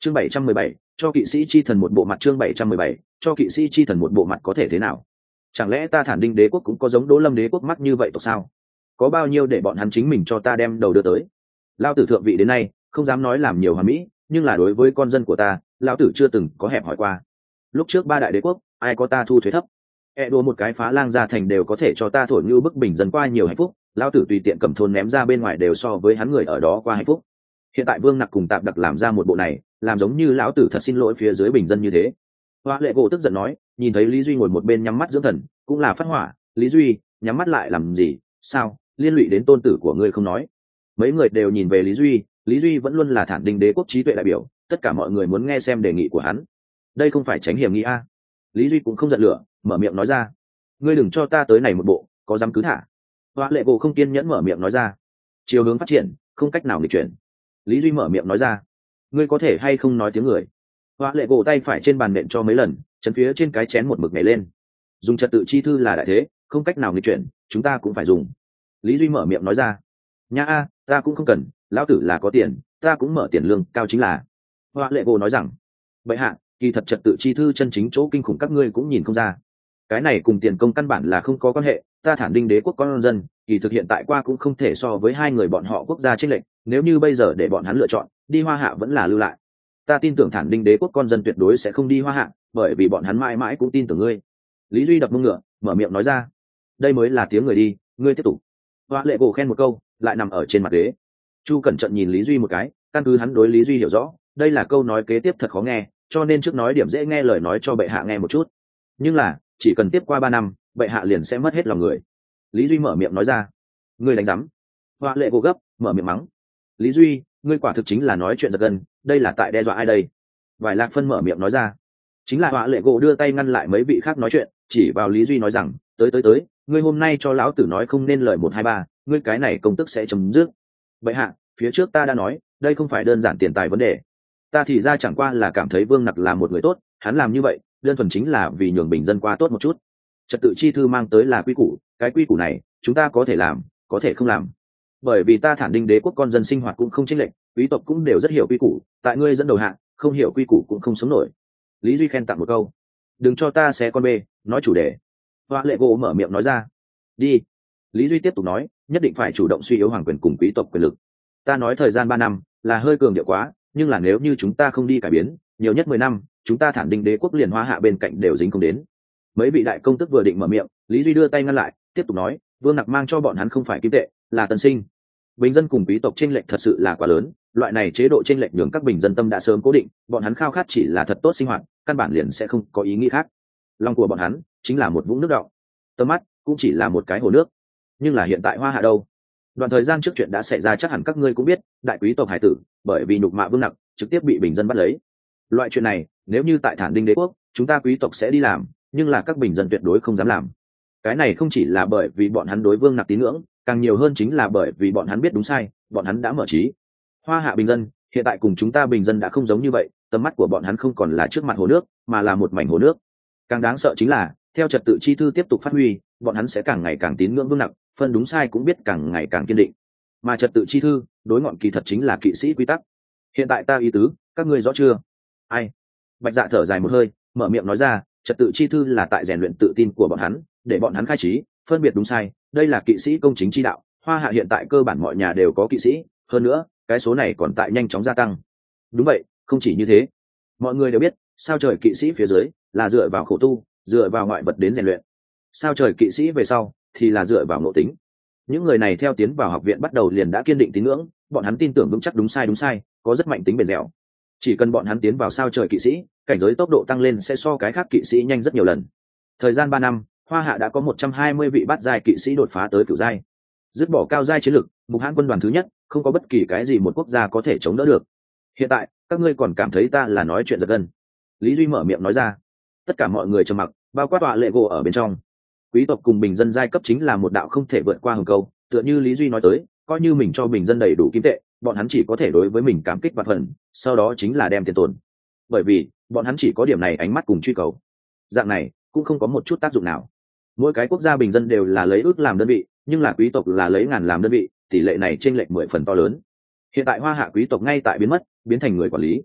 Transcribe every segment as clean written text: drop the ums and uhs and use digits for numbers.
Chương 717, cho kỵ sĩ chi thần một bộ mặt. Chương 717, cho kỵ sĩ chi thần một bộ mặt có thể thế nào? Chẳng lẽ ta Thản Đinh đế quốc cũng có giống Đỗ Lâm đế quốc mắc như vậy tộc sao? Có bao nhiêu để bọn hắn chính mình cho ta đem đầu đưa tới? Lao tử thượng vị đến nay không dám nói làm nhiều hoàn mỹ, nhưng là đối với con dân của ta, lão tử chưa từng có hẹp hỏi qua. Lúc trước ba đại đế quốc ai có ta thu thuế thấp, đua một cái phá lang gia thành đều có thể cho ta thổi như bức bình dân qua nhiều hạnh phúc, lão tử tùy tiện cầm thôn ném ra bên ngoài đều so với hắn người ở đó qua hạnh phúc. Hiện tại Vương Nặc cùng Tạp Đặc làm ra một bộ này, làm giống như lão tử thật xin lỗi phía dưới bình dân như thế. Hoa Lệ Gỗ tức giận nói, nhìn thấy Lý Duy ngồi một bên nhắm mắt dưỡng thần, cũng là phát hỏa. Lý Duy, nhắm mắt lại làm gì? Sao? Liên lụy đến tôn tử của ngươi không nói? Mấy người đều nhìn về Lý Duy. Lý Duy vẫn luôn là Thản Đinh đế quốc trí tuệ đại biểu, tất cả mọi người muốn nghe xem đề nghị của hắn. Đây không phải tránh hiểm nghi a? Lý Duy cũng không giận lửa, mở miệng nói ra, ngươi đừng cho ta tới này một bộ, có dám cứ thả. Hoa Lệ Gỗ không kiên nhẫn mở miệng nói ra, chiều hướng phát triển không cách nào nghịch chuyển. Lý Duy mở miệng nói ra, ngươi có thể hay không nói tiếng người. Hoa Lệ Gỗ tay phải trên bàn nện cho mấy lần, chấn phía trên cái chén một mực nhảy lên. Dùng trật tự chi thư là đại thế, không cách nào nghịch chuyển, chúng ta cũng phải dùng. Lý Duy mở miệng nói ra, nha a, ta cũng không cần, lão tử là có tiền, ta cũng mở tiền lương cao chính là. Hoa Lệ Gỗ nói rằng, bệ hạ, kỳ thật trật tự chi thư chân chính chỗ kinh khủng các ngươi cũng nhìn không ra. Cái này cùng tiền công căn bản là không có quan hệ, ta Thản Đinh đế quốc con dân, kỳ thực hiện tại qua cũng không thể so với hai người bọn họ quốc gia chênh lệch, nếu như bây giờ để bọn hắn lựa chọn, đi Hoa Hạ vẫn là lưu lại. Ta tin tưởng Thản Đinh đế quốc con dân tuyệt đối sẽ không đi Hoa Hạ, bởi vì bọn hắn mãi mãi cũng tin tưởng ngươi. Lý Duy đập mông ngựa, mở miệng nói ra, đây mới là tiếng người đi, ngươi tiếp tục. Hoa Lệ Gỗ khen một câu, lại nằm ở trên mặt ghế. Chu cẩn thận nhìn Lý Duy một cái, căn cứ hắn đối Lý Duy hiểu rõ, đây là câu nói kế tiếp thật khó nghe, cho nên trước nói điểm dễ nghe lời nói cho bệ hạ nghe một chút. Nhưng là chỉ cần tiếp qua 3 năm, bệ hạ liền sẽ mất hết lòng người. Lý Duy mở miệng nói ra, ngươi đánh rắm. Hoa Lệ Gỗ gấp, mở miệng mắng, Lý Duy, ngươi quả thực chính là nói chuyện giật gân, đây là tại đe dọa ai đây? Vài Lạc Phân mở miệng nói ra, chính là Hoa Lệ Gỗ đưa tay ngăn lại mấy vị khác nói chuyện, chỉ vào Lý Duy nói rằng, tới, ngươi hôm nay cho lão tử nói không nên lời 1 2 3, ngươi cái này công tức sẽ chấm dứt. Bệ hạ, phía trước ta đã nói, đây không phải đơn giản tiền tài vấn đề. Ta thì ra chẳng qua là cảm thấy Vương Nặc là một người tốt, hắn làm như vậy, đơn thuần chính là vì nhường bình dân qua tốt một chút. Trật tự chi thư mang tới là quy củ, cái quy củ này, chúng ta có thể làm, có thể không làm. Bởi vì ta Thản Đinh đế quốc con dân sinh hoạt cũng không chênh lệch, quý tộc cũng đều rất hiểu quy củ, tại ngươi dẫn đầu hạng, không hiểu quy củ cũng không sống nổi. Lý Duy khen tặng một câu, đừng cho ta xé con bê, nói chủ đề. Hoa Lệ Gỗ mở miệng nói ra, đi. Lý Duy tiếp tục nói, nhất định phải chủ động suy yếu hoàng quyền cùng quý tộc quyền lực. Ta nói thời gian 3 năm là hơi cường điệu quá, nhưng là nếu như chúng ta không đi cải biến, nhiều nhất 10 năm, chúng ta Thản Đinh đế quốc liền Hoa Hạ bên cạnh đều dính không đến. Mấy vị đại công tức vừa định mở miệng, Lý Duy đưa tay ngăn lại, tiếp tục nói, Vương Nặc mang cho bọn hắn không phải kim tệ, là tân sinh. Bình dân cùng quý tộc chênh lệch thật sự là quá lớn, loại này chế độ chênh lệch nhường các bình dân tâm đã sớm cố định, bọn hắn khao khát chỉ là thật tốt sinh hoạt, căn bản liền sẽ không có ý nghĩ khác. Lòng của bọn hắn chính là một vũng nước đọng, tầm mắt cũng chỉ là một cái hồ nước. Nhưng là hiện tại Hoa Hạ đâu? Đoạn thời gian trước chuyện đã xảy ra chắc hẳn các ngươi cũng biết, đại quý tộc hải tử bởi vì nhục mạ Vương Nặc trực tiếp bị bình dân bắt lấy. Loại chuyện này nếu như tại Thản Đinh đế quốc, chúng ta quý tộc sẽ đi làm, nhưng là các bình dân tuyệt đối không dám làm. Cái này không chỉ là bởi vì bọn hắn đối Vương Nặc tín ngưỡng, càng nhiều hơn chính là bởi vì bọn hắn biết đúng sai, bọn hắn đã mở trí. Hoa Hạ bình dân hiện tại cùng chúng ta bình dân đã không giống như vậy, tầm mắt của bọn hắn không còn là trước mặt hồ nước, mà là một mảnh hồ nước. Càng đáng sợ chính là, theo trật tự chi thư tiếp tục phát huy, bọn hắn sẽ càng ngày càng tín ngưỡng Vương Nặc, phân đúng sai cũng biết càng ngày càng kiên định. Mà trật tự chi thư đối ngọn kỳ thật chính là kỵ sĩ quy tắc. Hiện tại ta ý tứ, các ngươi rõ chưa? Ai? Bạch Dạ thở dài một hơi, mở miệng nói ra, trật tự chi thư là tại rèn luyện tự tin của bọn hắn, để bọn hắn khai trí, phân biệt đúng sai, đây là kỵ sĩ công chính chi đạo. Hoa Hạ hiện tại cơ bản mọi nhà đều có kỵ sĩ, hơn nữa, cái số này còn tại nhanh chóng gia tăng. Đúng vậy, không chỉ như thế, mọi người đều biết, sao trời kỵ sĩ phía dưới là dựa vào khổ tu, dựa vào ngoại vật đến rèn luyện. Sao trời kỵ sĩ về sau thì là dựa vào nội tính. Những người này theo tiến vào học viện bắt đầu liền đã kiên định tín ngưỡng, bọn hắn tin tưởng vững chắc đúng sai, có rất mạnh tính bền dẻo. Chỉ cần bọn hắn tiến vào sao trời kỵ sĩ, cảnh giới tốc độ tăng lên sẽ so cái khác kỵ sĩ nhanh rất nhiều lần. Thời gian 3 năm, Hoa Hạ đã có 120 vị bát giai kỵ sĩ đột phá tới cửu giai. Dứt bỏ cao giai chiến lực, Mục Hãn quân đoàn thứ nhất, không có bất kỳ cái gì một quốc gia có thể chống đỡ được. Hiện tại, các ngươi còn cảm thấy ta là nói chuyện giật gân? Lý Duy mở miệng nói ra. Tất cả mọi người trầm mặc, bao quát Hoa Lệ Gỗ ở bên trong. Quý tộc cùng bình dân giai cấp chính là một đạo không thể vượt qua hừng câu, tựa như Lý Duy nói tới, coi như mình cho bình dân đầy đủ kim tệ, bọn hắn chỉ có thể đối với mình cảm kích và phần, sau đó chính là đem tiền tồn. Bởi vì bọn hắn chỉ có điểm này ánh mắt cùng truy cầu, dạng này cũng không có một chút tác dụng nào. Mỗi cái quốc gia bình dân đều là lấy ước làm đơn vị, nhưng là quý tộc là lấy ngàn làm đơn vị, tỷ lệ này chênh lệch 10 phần to lớn. Hiện tại Hoa Hạ quý tộc ngay tại biến mất, biến thành người quản lý.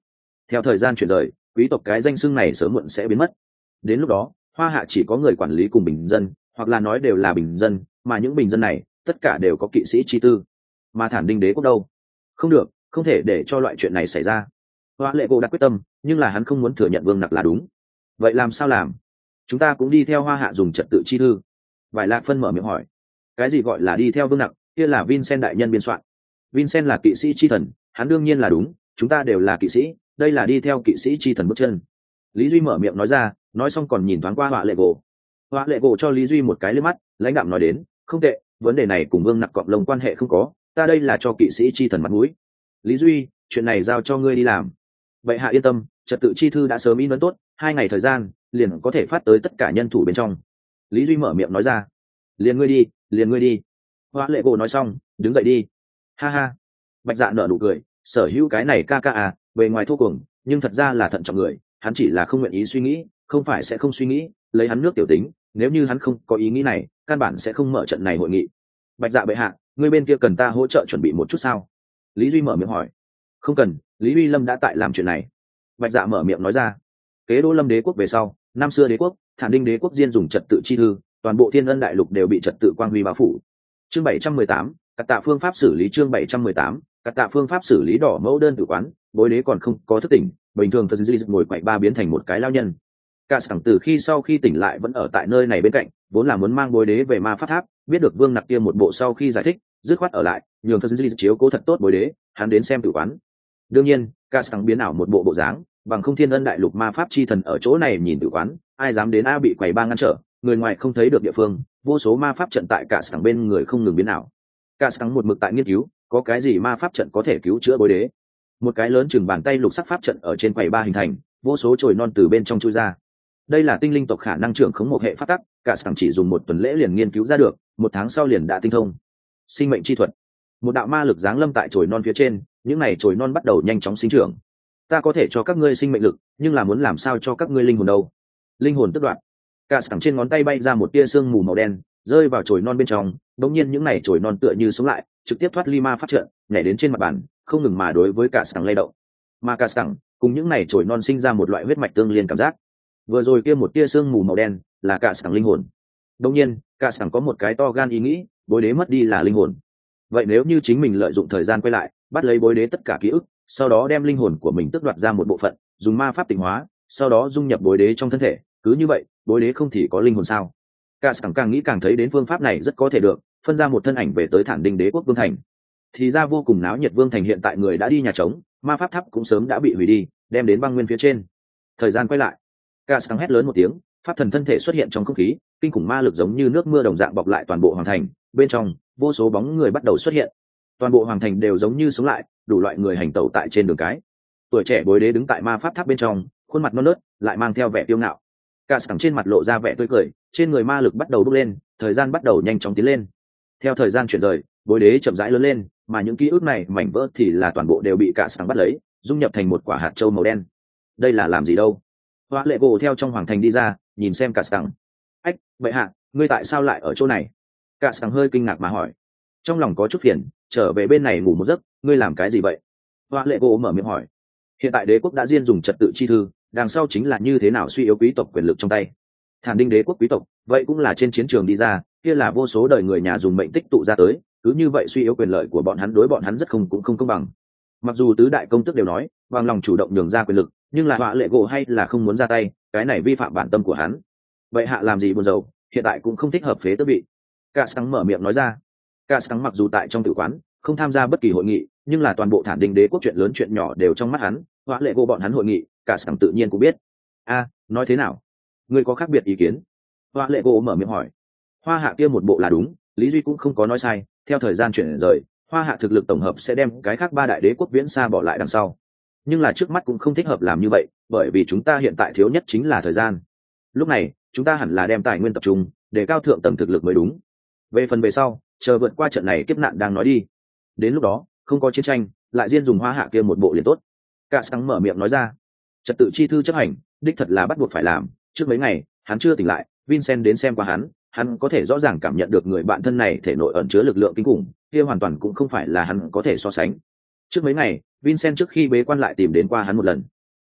Theo thời gian chuyển rời, quý tộc cái danh xưng này sớm muộn sẽ biến mất. Đến lúc đó, hoa hạ chỉ có người quản lý cùng bình dân, hoặc là nói đều là bình dân, mà những bình dân này tất cả đều có kỵ sĩ chi tư. Mà Thản Đinh đế quốc đâu? Không được, không thể để cho loại chuyện này xảy ra. Hoa Lệ Gỗ đã quyết tâm, nhưng là hắn không muốn thừa nhận Vương Nặc là đúng. Vậy làm sao làm? Chúng ta cũng đi theo Hoa Hạ dùng trật tự chi thư. Vải Lạc Phân mở miệng hỏi. Cái gì gọi là đi theo Vương Nặc? Kia là Vincent đại nhân biên soạn. Vincent là kỵ sĩ chi thần, hắn đương nhiên là đúng, chúng ta đều là kỵ sĩ, đây là đi theo kỵ sĩ chi thần bước chân. Lý Duy mở miệng nói ra, nói xong còn nhìn thoáng qua Hoa Lệ Gỗ. Hoa Lệ Gỗ cho Lý Duy một cái liếc mắt, lãnh đạm nói đến, không tệ, vấn đề này cùng Vương Nặc cọp lông quan hệ không có, ta đây là cho kỵ sĩ chi thần mặt mũi. Lý Duy, chuyện này giao cho ngươi đi làm. Bệ hạ yên tâm, trật tự chi thư đã sớm in ấn tốt, 2 ngày thời gian liền có thể phát tới tất cả nhân thủ bên trong. Lý Duy mở miệng nói ra. Liền ngươi đi. Hoa Lệ Gỗ nói xong, đứng dậy đi. Ha ha. Bạch Dạ nở nụ cười, sở hữu cái này ca à, bề ngoài thô cuồng, nhưng thật ra là thận trọng người, hắn chỉ là không nguyện ý suy nghĩ, không phải sẽ không suy nghĩ, lấy hắn nước tiểu tính, nếu như hắn không có ý nghĩ này, căn bản sẽ không mở trận này hội nghị. Bạch Dạ bệ hạ, ngươi bên kia cần ta hỗ trợ chuẩn bị một chút sao? Lý Duy mở miệng hỏi. Không cần, Lý Uy Lâm đã tại làm chuyện này. Bạch Dạ mở miệng nói ra. Kế Đô Lâm đế quốc về sau, năm xưa đế quốc, Thản Đinh đế quốc diên dùng trật tự chi thư, toàn bộ Thiên Ân đại lục đều bị trật tự quang huy bao phủ. Chương 718, cắt tạ phương pháp xử lý. Chương 718, cắt tạ phương pháp xử lý. Đỏ mẫu đơn tử quán, bối đế còn không có thức tỉnh, bình thường Phật Di ngồi quậy ba biến thành một cái lao nhân. Cả sảng từ khi sau khi tỉnh lại vẫn ở tại nơi này bên cạnh, vốn là muốn mang bối đế về ma pháp tháp, biết được Vương Nặc kia một bộ sau khi giải thích, dứt khoát ở lại, nhường Phật Di chiếu cố thật tốt bối đế, hắn đến xem tử quán. Đương nhiên, cả sảng biến ảo một bộ bộ dáng, bằng không Thiên Ân đại lục ma pháp chi thần ở chỗ này nhìn tử quán, ai dám đến a bị quầy ba ngăn trở, người ngoài không thấy được địa phương, vô số ma pháp trận tại cả sảng bên người không ngừng biến ảo. Cả sảng một mực tại nghiên cứu, có cái gì ma pháp trận có thể cứu chữa bối đế. Một cái lớn chừng bàn tay lục sắc pháp trận ở trên quầy ba hình thành, vô số chồi non từ bên trong chui ra. Đây là tinh linh tộc khả năng trưởng khống một hệ pháp tắc, cả sảng chỉ dùng 1 tuần lễ liền nghiên cứu ra được, 1 tháng sau liền đã tinh thông. Sinh mệnh chi thuật. Một đạo ma lực giáng lâm tại chồi non phía trên, những này chồi non bắt đầu nhanh chóng sinh trưởng. Ta có thể cho các ngươi sinh mệnh lực, nhưng là muốn làm sao cho các ngươi linh hồn đâu? Linh hồn tức đoạn. Cả sảng trên ngón tay bay ra một tia sương mù màu đen, rơi vào chồi non bên trong, đột nhiên những này chồi non tựa như sống lại, trực tiếp thoát ly ma pháp trận, nhảy đến trên mặt bàn, không ngừng mà đối với cả sảng lay động. Mà cả sảng cùng những này chồi non sinh ra một loại huyết mạch tương liên cảm giác. Vừa rồi kia một tia sương mù màu đen là cả sảng linh hồn. Đột nhiên, cả sảng có một cái to gan ý nghĩ, bối đế mất đi là linh hồn. Vậy nếu như chính mình lợi dụng thời gian quay lại, bắt lấy bối đế tất cả ký ức, sau đó đem linh hồn của mình tước đoạt ra một bộ phận, dùng ma pháp tịnh hóa, sau đó dung nhập bối đế trong thân thể, cứ như vậy, bối đế không thì có linh hồn sao? Cả sảng càng nghĩ càng thấy đến phương pháp này rất có thể được, phân ra một thân ảnh về tới Thản Đinh đế quốc vương thành. Thì ra vô cùng náo nhiệt vương thành hiện tại người đã đi nhà trống, ma pháp tháp cũng sớm đã bị hủy đi, đem đến băng nguyên phía trên. Thời gian quay lại, cả sảng hét lớn một tiếng, pháp thần thân thể xuất hiện trong không khí, kinh khủng ma lực giống như nước mưa đồng dạng bọc lại toàn bộ hoàng thành, bên trong vô số bóng người bắt đầu xuất hiện, toàn bộ hoàng thành đều giống như sống lại, đủ loại người hành tẩu tại trên đường cái. Tuổi trẻ bối đế đứng tại ma pháp tháp bên trong, khuôn mặt non nớt lại mang theo vẻ kiêu ngạo, cả sảng trên mặt lộ ra vẻ tươi cười, trên người ma lực bắt đầu bốc lên, thời gian bắt đầu nhanh chóng tiến lên. Theo thời gian chuyển rời, bối đế chậm rãi lớn lên, mà những ký ức này mảnh vỡ thì là toàn bộ đều bị cả sảng bắt lấy, dung nhập thành một quả hạt châu màu đen. Đây là làm gì đâu? Hoa Lệ Gỗ theo trong hoàng thành đi ra, nhìn xem cả sảng. Ách, vậy hạ, ngươi tại sao lại ở chỗ này? Cả sảng hơi kinh ngạc mà hỏi. Trong lòng có chút phiền, trở về bên này ngủ một giấc, ngươi làm cái gì vậy? Hoa Lệ Gỗ mở miệng hỏi. Hiện tại đế quốc đã diên dùng trật tự chi thư, đằng sau chính là như thế nào suy yếu quý tộc quyền lực trong tay. Thản Đinh đế quốc quý tộc, vậy cũng là trên chiến trường đi ra, kia là vô số đời người nhà dùng mệnh tích tụ ra tới, cứ như vậy suy yếu quyền lợi của bọn hắn, đối bọn hắn rất cũng không công bằng. Mặc dù tứ đại công tước đều nói bằng lòng chủ động nhường ra quyền lực, nhưng là Hoa Lệ Gỗ hay là không muốn ra tay, cái này vi phạm bản tâm của hắn. Vậy hạ làm gì buồn rầu, hiện tại cũng không thích hợp phế tước vị. Cả sảng mở miệng nói ra. Cả sảng mặc dù tại trong tử quán không tham gia bất kỳ hội nghị, nhưng là toàn bộ Thản Đinh đế quốc chuyện lớn chuyện nhỏ đều trong mắt hắn. Hoa Lệ Gỗ bọn hắn hội nghị, cả sảng tự nhiên cũng biết. A, nói thế nào? Ngươi có khác biệt ý kiến? Hoa Lệ Gỗ mở miệng hỏi. Hoa hạ kia một bộ là đúng, Lý Duy cũng không có nói sai. Theo thời gian chuyển rời, Hoa hạ thực lực tổng hợp sẽ đem cái khác 3 đại đế quốc viễn xa bỏ lại đằng sau. Nhưng là trước mắt cũng không thích hợp làm như vậy, bởi vì chúng ta hiện tại thiếu nhất chính là thời gian. Lúc này, chúng ta hẳn là đem tài nguyên tập trung, để cao thượng tầng thực lực mới đúng. Về phần về sau, chờ vượt qua trận này kiếp nạn đang nói đi. Đến lúc đó, không có chiến tranh, lại riêng dùng Hoa hạ kia một bộ liền tốt. Cả sảng mở miệng nói ra. Trật tự chi thư chấp hành, đích thật là bắt buộc phải làm. Trước mấy ngày, hắn chưa tỉnh lại, Vincent đến xem qua hắn có thể rõ ràng cảm nhận được người bạn thân này thể nội ẩn chứa lực lượng kinh khủng, kia hoàn toàn cũng không phải là hắn có thể so sánh. Trước mấy ngày, Vincent trước khi bế quan lại tìm đến qua hắn một lần.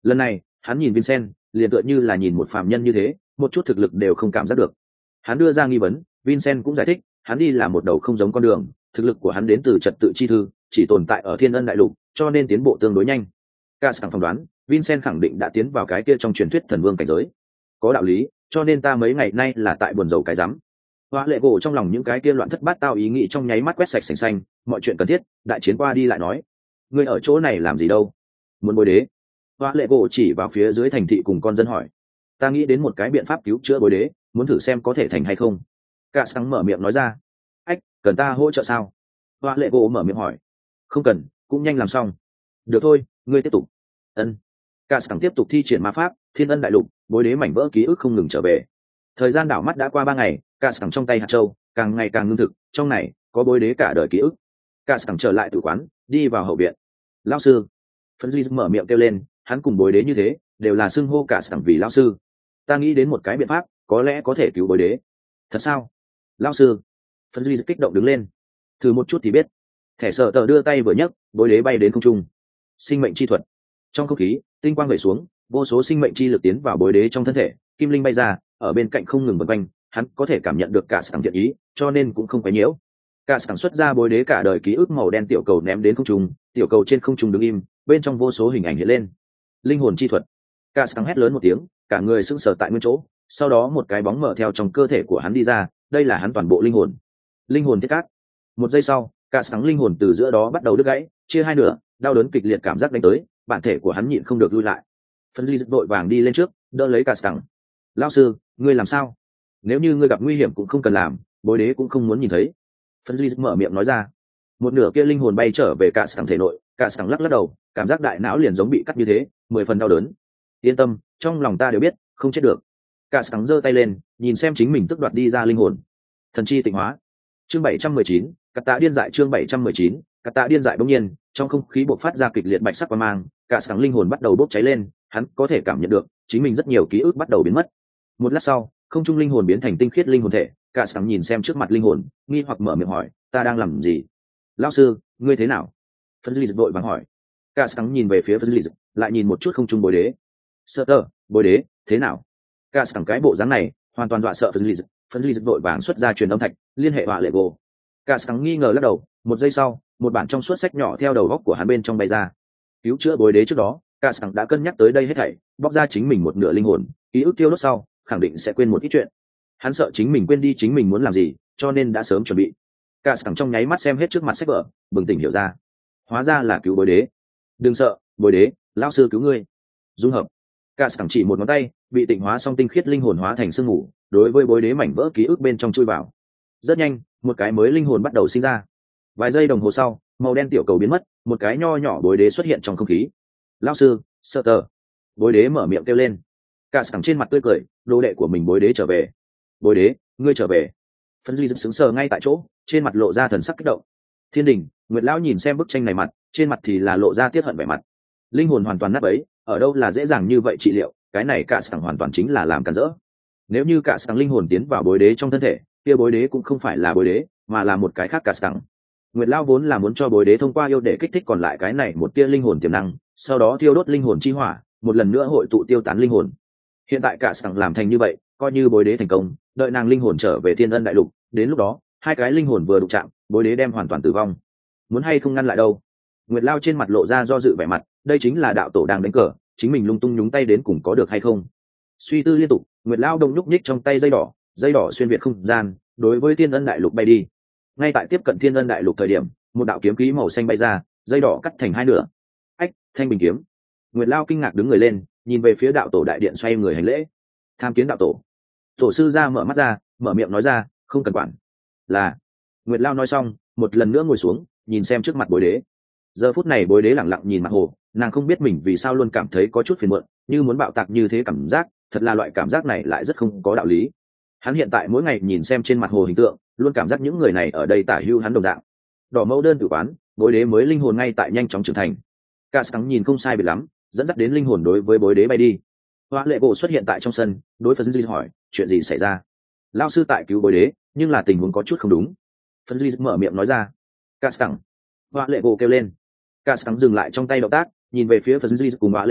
Lần này hắn nhìn Vincent liền tựa như là nhìn một phàm nhân như thế, một chút thực lực đều không cảm giác được. Hắn đưa ra nghi vấn, Vincent cũng giải thích, hắn đi là một đầu không giống con đường, thực lực của hắn đến từ trật tự chi thư, chỉ tồn tại ở Thiên Ân Đại Lục, cho nên tiến bộ tương đối nhanh. Cass phỏng đoán, Vincent khẳng định đã tiến vào cái kia trong truyền thuyết thần vương cảnh giới. Có đạo lý, cho nên ta mấy ngày nay là tại buồn rầu cái rắm. Hóa lệ gỗ trong lòng những cái kia loạn thất bát tao ý nghĩ trong nháy mắt quét sạch sành xanh, mọi chuyện cần thiết, đại chiến qua đi lại nói. Ngươi ở chỗ này làm gì đâu? Muốn bối đế? Hóa lệ gỗ chỉ vào phía dưới thành thị cùng con dân hỏi. Ta nghĩ đến một cái biện pháp cứu chữa bối đế, muốn thử xem có thể thành hay không. Cass mở miệng nói ra. Ách, cần ta hỗ trợ sao? Hóa lệ gỗ mở miệng hỏi. Không cần, cũng nhanh làm xong. Được thôi, ngươi tiếp tục. Ân. Cass tiếp tục thi triển ma pháp, Thiên Ân Đại Lục, bối đế mảnh vỡ ký ức không ngừng trở về. Thời gian đảo mắt đã qua 3 ngày, Cass trong tay hạt châu càng ngày càng ngưng thực, trong này có bối đế cả đời ký ức. Cass trở lại tử quán, đi vào hậu viện. Lão sư. Phấn Duy mở miệng kêu lên, hắn cùng bối đế như thế, đều là xưng hô Cass vì lão sư. Ta nghĩ đến một cái biện pháp, có lẽ có thể cứu bối đế. Thật sao? Lão sư. Phấn Duy kích động đứng lên. Thử một chút thì biết. Thẻ sợ tờ đưa tay vừa nhấc, bối đế bay đến không trung. Sinh mệnh chi thuật. Trong không khí, tinh quang vẩy xuống, vô số sinh mệnh chi lực tiến vào bối đế trong thân thể, kim linh bay ra, ở bên cạnh không ngừng vần quanh, hắn có thể cảm nhận được cả sảng thiện ý, cho nên cũng không quấy nhiễu. Cả sảng xuất ra bối đế cả đời ký ức màu đen tiểu cầu ném đến không trung, tiểu cầu trên không trung đứng im, bên trong vô số hình ảnh hiện lên. Linh hồn chi thuật. Cả sảng hét lớn một tiếng, cả người sững sờ tại nguyên chỗ, sau đó một cái bóng mở theo trong cơ thể của hắn đi ra, đây là hắn toàn bộ linh hồn. Linh hồn thiết cát. Một giây sau, cả sảng linh hồn từ giữa đó bắt đầu đứt gãy, chia hai nửa, đau đớn kịch liệt cảm giác đánh tới, bản thể của hắn nhịn không được lui lại. Phân Ly vội vàng đi lên trước, đỡ lấy cả sảng. Lão sư, ngươi làm sao? Nếu như ngươi gặp nguy hiểm cũng không cần làm, bối đế cũng không muốn nhìn thấy. Phân Ly mở miệng nói ra. Một nửa kia linh hồn bay trở về cả sảng thể nội, cả sảng lắc lắc đầu, cảm giác đại não liền giống bị cắt như thế, 10 phần đau đớn. Yên tâm, trong lòng ta đều biết, không chết được. Cả sảng giơ tay lên, nhìn xem chính mình tức đoạt đi ra linh hồn. Thần chi tịnh hóa. Chương 719, Cát Tạ điên dại chương 719, Cát Tạ điên dại bỗng nhiên, trong không khí bộc phát ra kịch liệt bạch sắc quang mang, cả sáng linh hồn bắt đầu bốc cháy lên, hắn có thể cảm nhận được chính mình rất nhiều ký ức bắt đầu biến mất. Một lát sau, không trung linh hồn biến thành tinh khiết linh hồn thể, cả sáng nhìn xem trước mặt linh hồn, nghi hoặc mở miệng hỏi, ta đang làm gì? Lão sư, ngươi thế nào? Phân Ly vội vàng hỏi. Cả sáng nhìn về phía Phân Ly, lại nhìn một chút không trung bối đế. Sợ tơ, bối đế, thế nào? Cả sáng cái bộ dáng này, hoàn toàn dọa sợ Phân Ly vội vàng xuất ra truyền âm thạch, liên hệ họa lệ gồ. Cả sáng nghi ngờ lắc đầu, một giây sau, một bản trong suốt sách nhỏ theo đầu góc của hắn bên trong bay ra. Cứu chữa bối đế trước đó, cả sáng đã cân nhắc tới đây hết thảy, bóc ra chính mình một nửa linh hồn, ký ức tiêu đốt sau, khẳng định sẽ quên một ít chuyện. Hắn sợ chính mình quên đi chính mình muốn làm gì, cho nên đã sớm chuẩn bị. Cả sáng trong nháy mắt xem hết trước mặt sách vở, bừng tỉnh hiểu ra. Hóa ra là cứu bối đế. Đừng sợ, bối đế, lão sư cứu ngươi. Dung hợp. Cả sáng chỉ một ngón tay, bị tịnh hóa xong tinh khiết linh hồn hóa thành sương mù, đối với bối đế mảnh vỡ ký ức bên trong chui vào. Rất nhanh, một cái mới linh hồn bắt đầu sinh ra. Vài giây đồng hồ sau, màu đen tiểu cầu biến mất, một cái nho nhỏ bối đế xuất hiện trong không khí. Lão sư, sợ tờ. Bối đế mở miệng kêu lên. Cả sảng trên mặt tươi cười, đồ đệ của mình bối đế trở về. Bối đế, ngươi trở về. Phân Duy sững sờ ngay tại chỗ, trên mặt lộ ra thần sắc kích động. Thiên Đình, Nguyệt lão nhìn xem bức tranh này mặt, trên mặt thì là lộ ra tiếc hận vẻ mặt. Linh hồn hoàn toàn nát bấy, ở đâu là dễ dàng như vậy trị liệu, cái này cả sảng hoàn toàn chính là làm cản rỡ. Nếu như cả sảng linh hồn tiến vào bối đế trong thân thể, kia bối đế cũng không phải là bối đế, mà là một cái khác cả sảng. Nguyệt Lao vốn là muốn cho bối đế thông qua yêu để kích thích còn lại cái này một tia linh hồn tiềm năng, sau đó thiêu đốt linh hồn chi hỏa, một lần nữa hội tụ tiêu tán linh hồn. Hiện tại cả sảng làm thành như vậy, coi như bối đế thành công, đợi nàng linh hồn trở về Thiên Ân Đại Lục, đến lúc đó, hai cái linh hồn vừa đụng chạm, bối đế đem hoàn toàn tử vong. Muốn hay không ngăn lại đâu? Nguyệt Lao trên mặt lộ ra do dự vẻ mặt, đây chính là đạo tổ đang đánh cờ, chính mình lung tung nhúng tay đến cùng có được hay không? Suy tư liên tục, Nguyệt Lao đông nhúc nhích trong tay dây đỏ xuyên việt không gian, đối với Thiên Ân Đại Lục bay đi. Ngay tại tiếp cận Thiên Ân Đại Lục thời điểm, một đạo kiếm khí màu xanh bay ra, dây đỏ cắt thành hai nửa. Ách, thanh bình kiếm. Nguyệt Lao kinh ngạc đứng người lên, nhìn về phía đạo tổ đại điện xoay người hành lễ. Tham kiến đạo tổ. Tổ sư ra mở mắt ra, mở miệng nói ra, không cần quản. Là. Nguyệt Lao nói xong, một lần nữa ngồi xuống, nhìn xem trước mặt bối đế. Giờ phút này bối đế lẳng lặng nhìn mặt hồ, nàng không biết mình vì sao luôn cảm thấy có chút phiền muộn, như muốn bạo tạc như thế cảm giác, thật là loại cảm giác này lại rất không có đạo lý. Hắn hiện tại mỗi ngày nhìn xem trên mặt hồ hình tượng, luôn cảm giác những người này ở đây tả hưu hắn đồng dạng. Đỏ mẫu đơn tử quán, bối đế mới linh hồn ngay tại nhanh chóng trưởng thành. Cả sáng nhìn không sai biệt lắm, dẫn dắt đến linh hồn đối với bối đế bay đi. Hóa lệ bộ xuất hiện tại trong sân, đối Phân Duy hỏi, chuyện gì xảy ra? Lao sư tại cứu bối đế, nhưng là tình huống có chút không đúng. Phân Duy mở miệng nói ra. Cả sáng. Hóa lệ bộ kêu lên. Cả sáng dừng lại trong tay động tác, nhìn về phía Phân Duy cùng Hóa lệ bộ,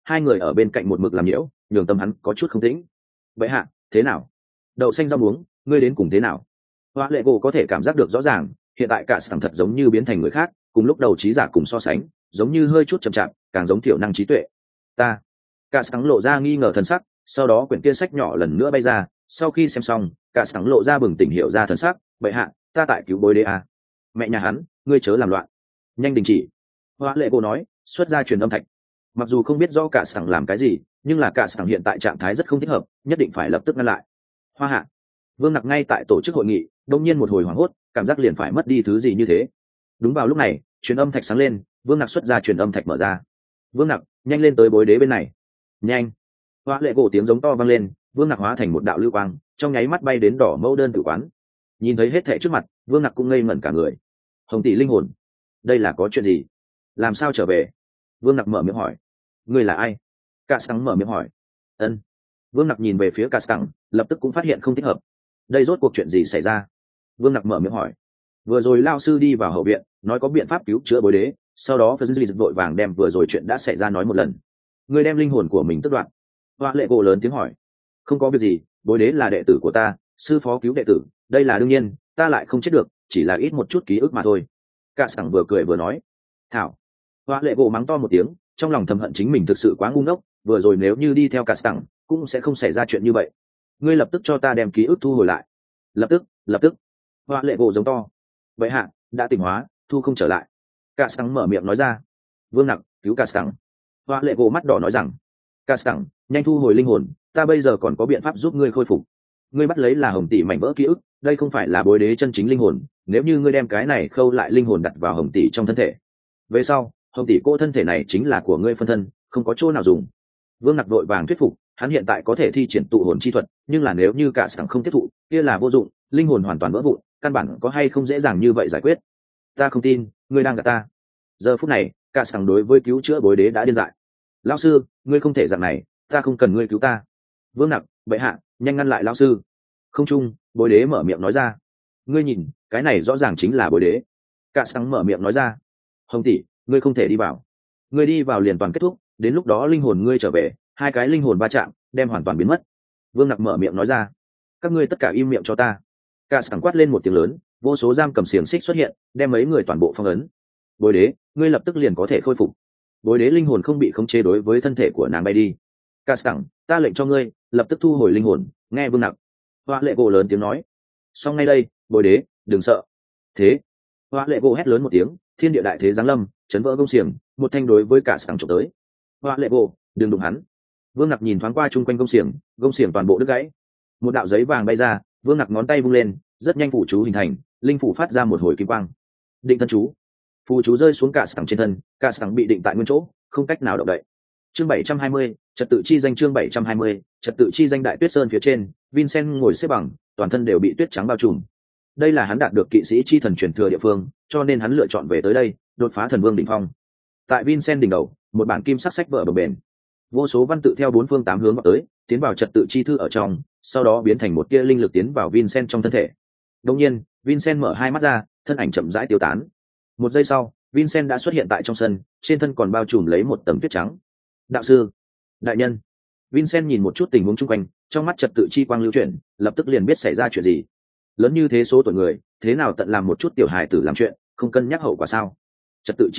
hai người ở bên cạnh một mực làm nhiễu, nhường tâm hắn có chút không tĩnh. Vậy hạ, thế nào? Đậu xanh rau muống, ngươi đến cùng thế nào? Hoa lệ gỗ có thể cảm giác được rõ ràng, hiện tại cả sẵn thật giống như biến thành người khác, cùng lúc đầu trí giả cùng so sánh, giống như hơi chút chậm chạp, càng giống thiểu năng trí tuệ. Ta, cả sẵn lộ ra nghi ngờ thần sắc, sau đó quyển kia sách nhỏ lần nữa bay ra, sau khi xem xong, cả sẵn lộ ra bừng tỉnh hiểu ra thần sắc. Bệ hạ, ta tại cứu bối đế à. Mẹ nhà hắn, ngươi chớ làm loạn, nhanh đình chỉ. Hoa lệ gỗ nói, xuất ra truyền âm thạch. Mặc dù không biết do cả sẵn làm cái gì, nhưng là cả sẵn hiện tại trạng thái rất không thích hợp, nhất định phải lập tức ngăn lại. Hoa hạ, Vương Nặc ngay tại tổ chức hội nghị, đông nhiên một hồi hoảng hốt, cảm giác liền phải mất đi thứ gì như thế. Đúng vào lúc này, truyền âm thạch sáng lên, Vương Nặc xuất ra truyền âm thạch mở ra. Vương Nặc, nhanh lên tới bối đế bên này. Nhanh. Hoa lệ gỗ tiếng giống to vang lên, Vương Nặc hóa thành một đạo lưu quang, trong nháy mắt bay đến đỏ mẫu đơn tử quán. Nhìn thấy hết thảy trước mặt, Vương Nặc cũng ngây ngẩn cả người. Hồng tỷ linh hồn, đây là có chuyện gì? Làm sao trở về? Vương Nặc mở miệng hỏi. Ngươi là ai? Cả Sẵn mở miệng hỏi. Ân. Vương Nặc nhìn về phía Cả Sẵn, lập tức cũng phát hiện không thích hợp. Đây rốt cuộc chuyện gì xảy ra? Vương Nặc mở miệng hỏi. Vừa rồi lao sư đi vào hậu viện, nói có biện pháp cứu chữa bối đế, sau đó Phật Duy vội vàng đem vừa rồi chuyện đã xảy ra nói một lần. Ngươi đem linh hồn của mình tước đoạt. Hoa lệ gỗ lớn tiếng hỏi. Không có việc gì, bối đế là đệ tử của ta, sư phó cứu đệ tử, đây là đương nhiên, ta lại không chết được, chỉ là ít một chút ký ức mà thôi. Cả Sẵn vừa cười vừa nói. Thảo. Hoa lệ gỗ mắng to một tiếng, trong lòng thầm hận chính mình thực sự quá ngu ngốc, vừa rồi nếu như đi theo Cả Sẵn, cũng sẽ không xảy ra chuyện như vậy. Ngươi lập tức cho ta đem ký ức thu hồi lại. Lập tức. Hoa lệ gỗ giống to. Vậy hạ, đã tỉnh hóa, thu không trở lại. Cả Sẵn mở miệng nói ra. Vương Nặc, cứu Cả Sẵn. Hoa lệ gỗ mắt đỏ nói rằng. Cả Sẵn, nhanh thu hồi linh hồn, ta bây giờ còn có biện pháp giúp ngươi khôi phục. Ngươi bắt lấy là hồng tỷ mảnh vỡ ký ức, đây không phải là bối đế chân chính linh hồn, nếu như ngươi đem cái này khâu lại linh hồn đặt vào hồng tỷ trong thân thể, về sau hồng tỷ cô thân thể này chính là của ngươi phân thân, không có chỗ nào dùng. Vương Nặc vội vàng thuyết phục, hắn hiện tại có thể thi triển tụ hồn chi thuật, nhưng là nếu như Cả Sẵn không tiếp thụ, kia là vô dụng, linh hồn hoàn toàn vỡ vụn, căn bản có hay không dễ dàng như vậy giải quyết. Ta không tin, ngươi đang gạt ta. Giờ phút này, Cả Sẵn đối với cứu chữa bối đế đã điên dại. Lão sư, ngươi không thể dạng này, ta không cần ngươi cứu ta. Vương Nặc, bệ hạ, nhanh ngăn lại lão sư. Không chung, bối đế mở miệng nói ra. Ngươi nhìn, cái này rõ ràng chính là bối đế. Cả Sẵn mở miệng nói ra. Hồng tỷ, ngươi không thể đi vào. Ngươi đi vào liền toàn kết thúc, đến lúc đó linh hồn ngươi trở về, hai cái linh hồn va chạm, đem hoàn toàn biến mất. Vương Nặc mở miệng nói ra. Các ngươi tất cả im miệng cho ta. Cả Sẵn quát lên một tiếng lớn, vô số giam cầm xiềng xích xuất hiện, đem mấy người toàn bộ phong ấn. Bối đế, ngươi lập tức liền có thể khôi phục. Bối đế linh hồn không bị khống chế đối với thân thể của nàng bay đi. Cả Sẵn, ta lệnh cho ngươi lập tức thu hồi linh hồn, nghe Vương Nặc. Hoa lệ gỗ lớn tiếng nói. Xong ngay đây, bối đế, đừng sợ. Thế. Hoa lệ gỗ hét lớn một tiếng, thiên địa đại thế giáng lâm, chấn vỡ gông xiềng, một thanh đối với Cả Sẵn trộm tới. Hoa lệ gỗ, đừng đụng hắn. Vương Nặc nhìn thoáng qua chung quanh gông xiềng toàn bộ đứt gãy. Một đạo giấy vàng bay ra, Vương Nặc ngón tay vung lên, rất nhanh phủ chú hình thành, linh phủ phát ra một hồi kim quang. Định thân chú. Phù chú rơi xuống Cả Sẵn trên thân, Cả Sẵn bị định tại nguyên chỗ, không cách nào động đậy. Chương 720, trật tự chi danh. Chương 720, trật tự chi danh. Đại Tuyết Sơn phía trên, Vincent ngồi xếp bằng, toàn thân đều bị tuyết trắng bao trùm. Đây là hắn đạt được kỵ sĩ chi thần truyền thừa địa phương, cho nên hắn lựa chọn về tới đây, đột phá thần vương đỉnh phong. Tại Vincent đỉnh đầu, một bản kim sắc sách vở bồng bềnh, vô số văn tự theo bốn phương tám hướng vào tới, tiến vào trật tự chi thư ở trong, sau đó biến thành một tia linh lực tiến vào Vincent trong thân thể. Đột nhiên, Vincent mở hai mắt ra, thân ảnh chậm rãi tiêu tán. Một giây sau, Vincent đã xuất hiện tại trong sân, trên thân còn bao trùm lấy một tầng tuyết trắng. Đạo sư, đại nhân. Vincent nhìn một chút tình huống chung quanh, trong mắt trật tự chi quang lưu chuyển, lập tức liền biết xảy ra chuyện gì. Lớn như thế số tuổi người, thế nào tận làm một chút tiểu hài tử làm chuyện, không cân nhắc hậu quả sao? Trật tự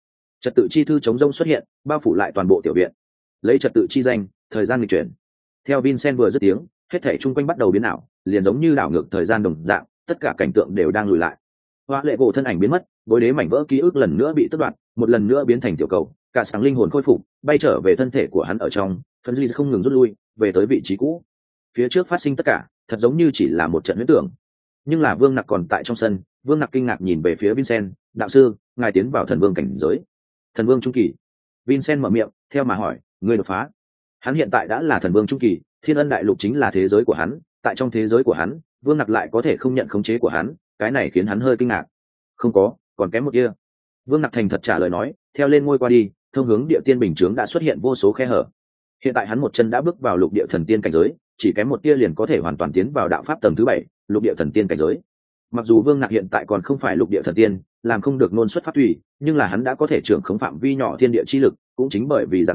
chi thư chống rông xuất hiện, bao phủ lại toàn bộ tiểu viện. Lấy trật tự chi danh, thời gian nghịch chuyển. Theo Vincent vừa dứt tiếng, hết thảy chung quanh bắt đầu biến ảo, liền giống như đảo ngược thời gian đồng dạng, tất cả cảnh tượng đều đang lùi lại. Hoa lệ gỗ thân ảnh biến mất, bối đế mảnh vỡ ký ức lần nữa bị tước đoạt, một lần nữa biến thành tiểu cầu, Cả Sẵn linh hồn khôi phục, bay trở về thân thể của hắn ở trong, phân duy không ngừng rút lui, về tới vị trí cũ. Phía trước phát sinh tất cả, thật giống như chỉ là một trận huyễn tưởng. Nhưng là Vương Nặc còn tại trong sân, Vương Nặc kinh ngạc nhìn về phía Vincent, đạo sư, ngài tiến vào thần vương cảnh giới. Thần vương trung kỳ. Vincent mở miệng, theo mà hỏi, ngươi đột phá. Hắn hiện tại đã là thần vương trung kỳ, Thiên Ân đại lục chính là thế giới của hắn, tại trong thế giới của hắn, Vương Nặc lại có thể không nhận khống chế của hắn, cái này khiến hắn hơi kinh ngạc. Không có, còn kém một kia. Vương Nặc thành thật trả lời nói, theo lên ngôi qua đi, thông hướng địa tiên bình chướng đã xuất hiện vô số khe hở. Hiện tại hắn một chân đã bước vào lục địa thần tiên cảnh giới, chỉ kém một tia liền có thể hoàn toàn tiến vào đạo pháp tầng thứ 7, lục địa thần tiên cảnh giới. Mặc dù Vương Nặc hiện tại còn không phải lục địa thần tiên, làm không được ngôn xuất pháp thủy, nhưng là hắn đã có thể trưởng khống phạm vi nhỏ thiên địa chi lực, cũng chính bởi vì dạng này,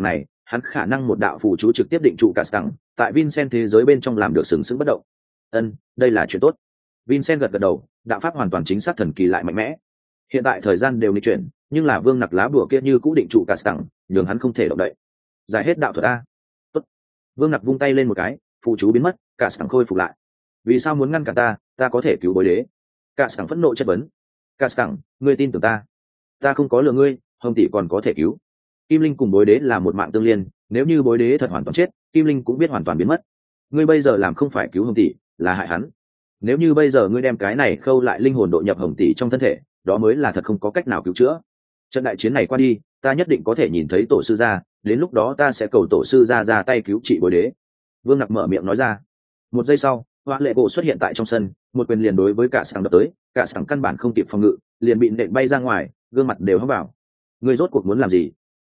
hắn khả năng một đạo phù chú trực tiếp định trụ cả tặng tại Vincent thế giới bên trong làm được sừng sững bất động. Đây là chuyện tốt. Vincent gật gật đầu, đạo pháp hoàn toàn chính xác, thần kỳ lại mạnh mẽ. Hiện tại thời gian đều nghịch chuyển, nhưng là Vương Nặc lá bùa kia như cũ định trụ cả tặng, nhường hắn không thể động đậy. Giải hết đạo thuật a. Tốt. Vương Nặc vung tay lên một cái, phù chú biến mất, cả tặng khôi phục lại. Vì sao muốn ngăn cản ta có thể cứu bối đế. Cả tặng phẫn nộ chất vấn. Cả tặng, ngươi tin tưởng ta không có lừa ngươi, Hồng tỷ còn có thể cứu. Kim Linh cùng bối đế là một mạng tương liên, nếu như bối đế thật hoàn toàn chết, Kim Linh cũng biết hoàn toàn biến mất. Ngươi bây giờ làm không phải cứu Hồng tỷ, là hại hắn. Nếu như bây giờ ngươi đem cái này khâu lại linh hồn độ nhập Hồng tỷ trong thân thể, đó mới là thật không có cách nào cứu chữa. Trận đại chiến này qua đi, ta nhất định có thể nhìn thấy tổ sư gia, đến lúc đó ta sẽ cầu tổ sư gia ra tay cứu trị bối đế. Vương Nặc mở miệng nói ra. Một giây sau, Hoa Lệ Gỗ xuất hiện tại trong sân, một quyền liền đối với cả sảng đập tới, cả sảng căn bản không kịp phòng ngự, liền bị nện bay ra ngoài, gương mặt đều hất vào. Ngươi rốt cuộc muốn làm gì?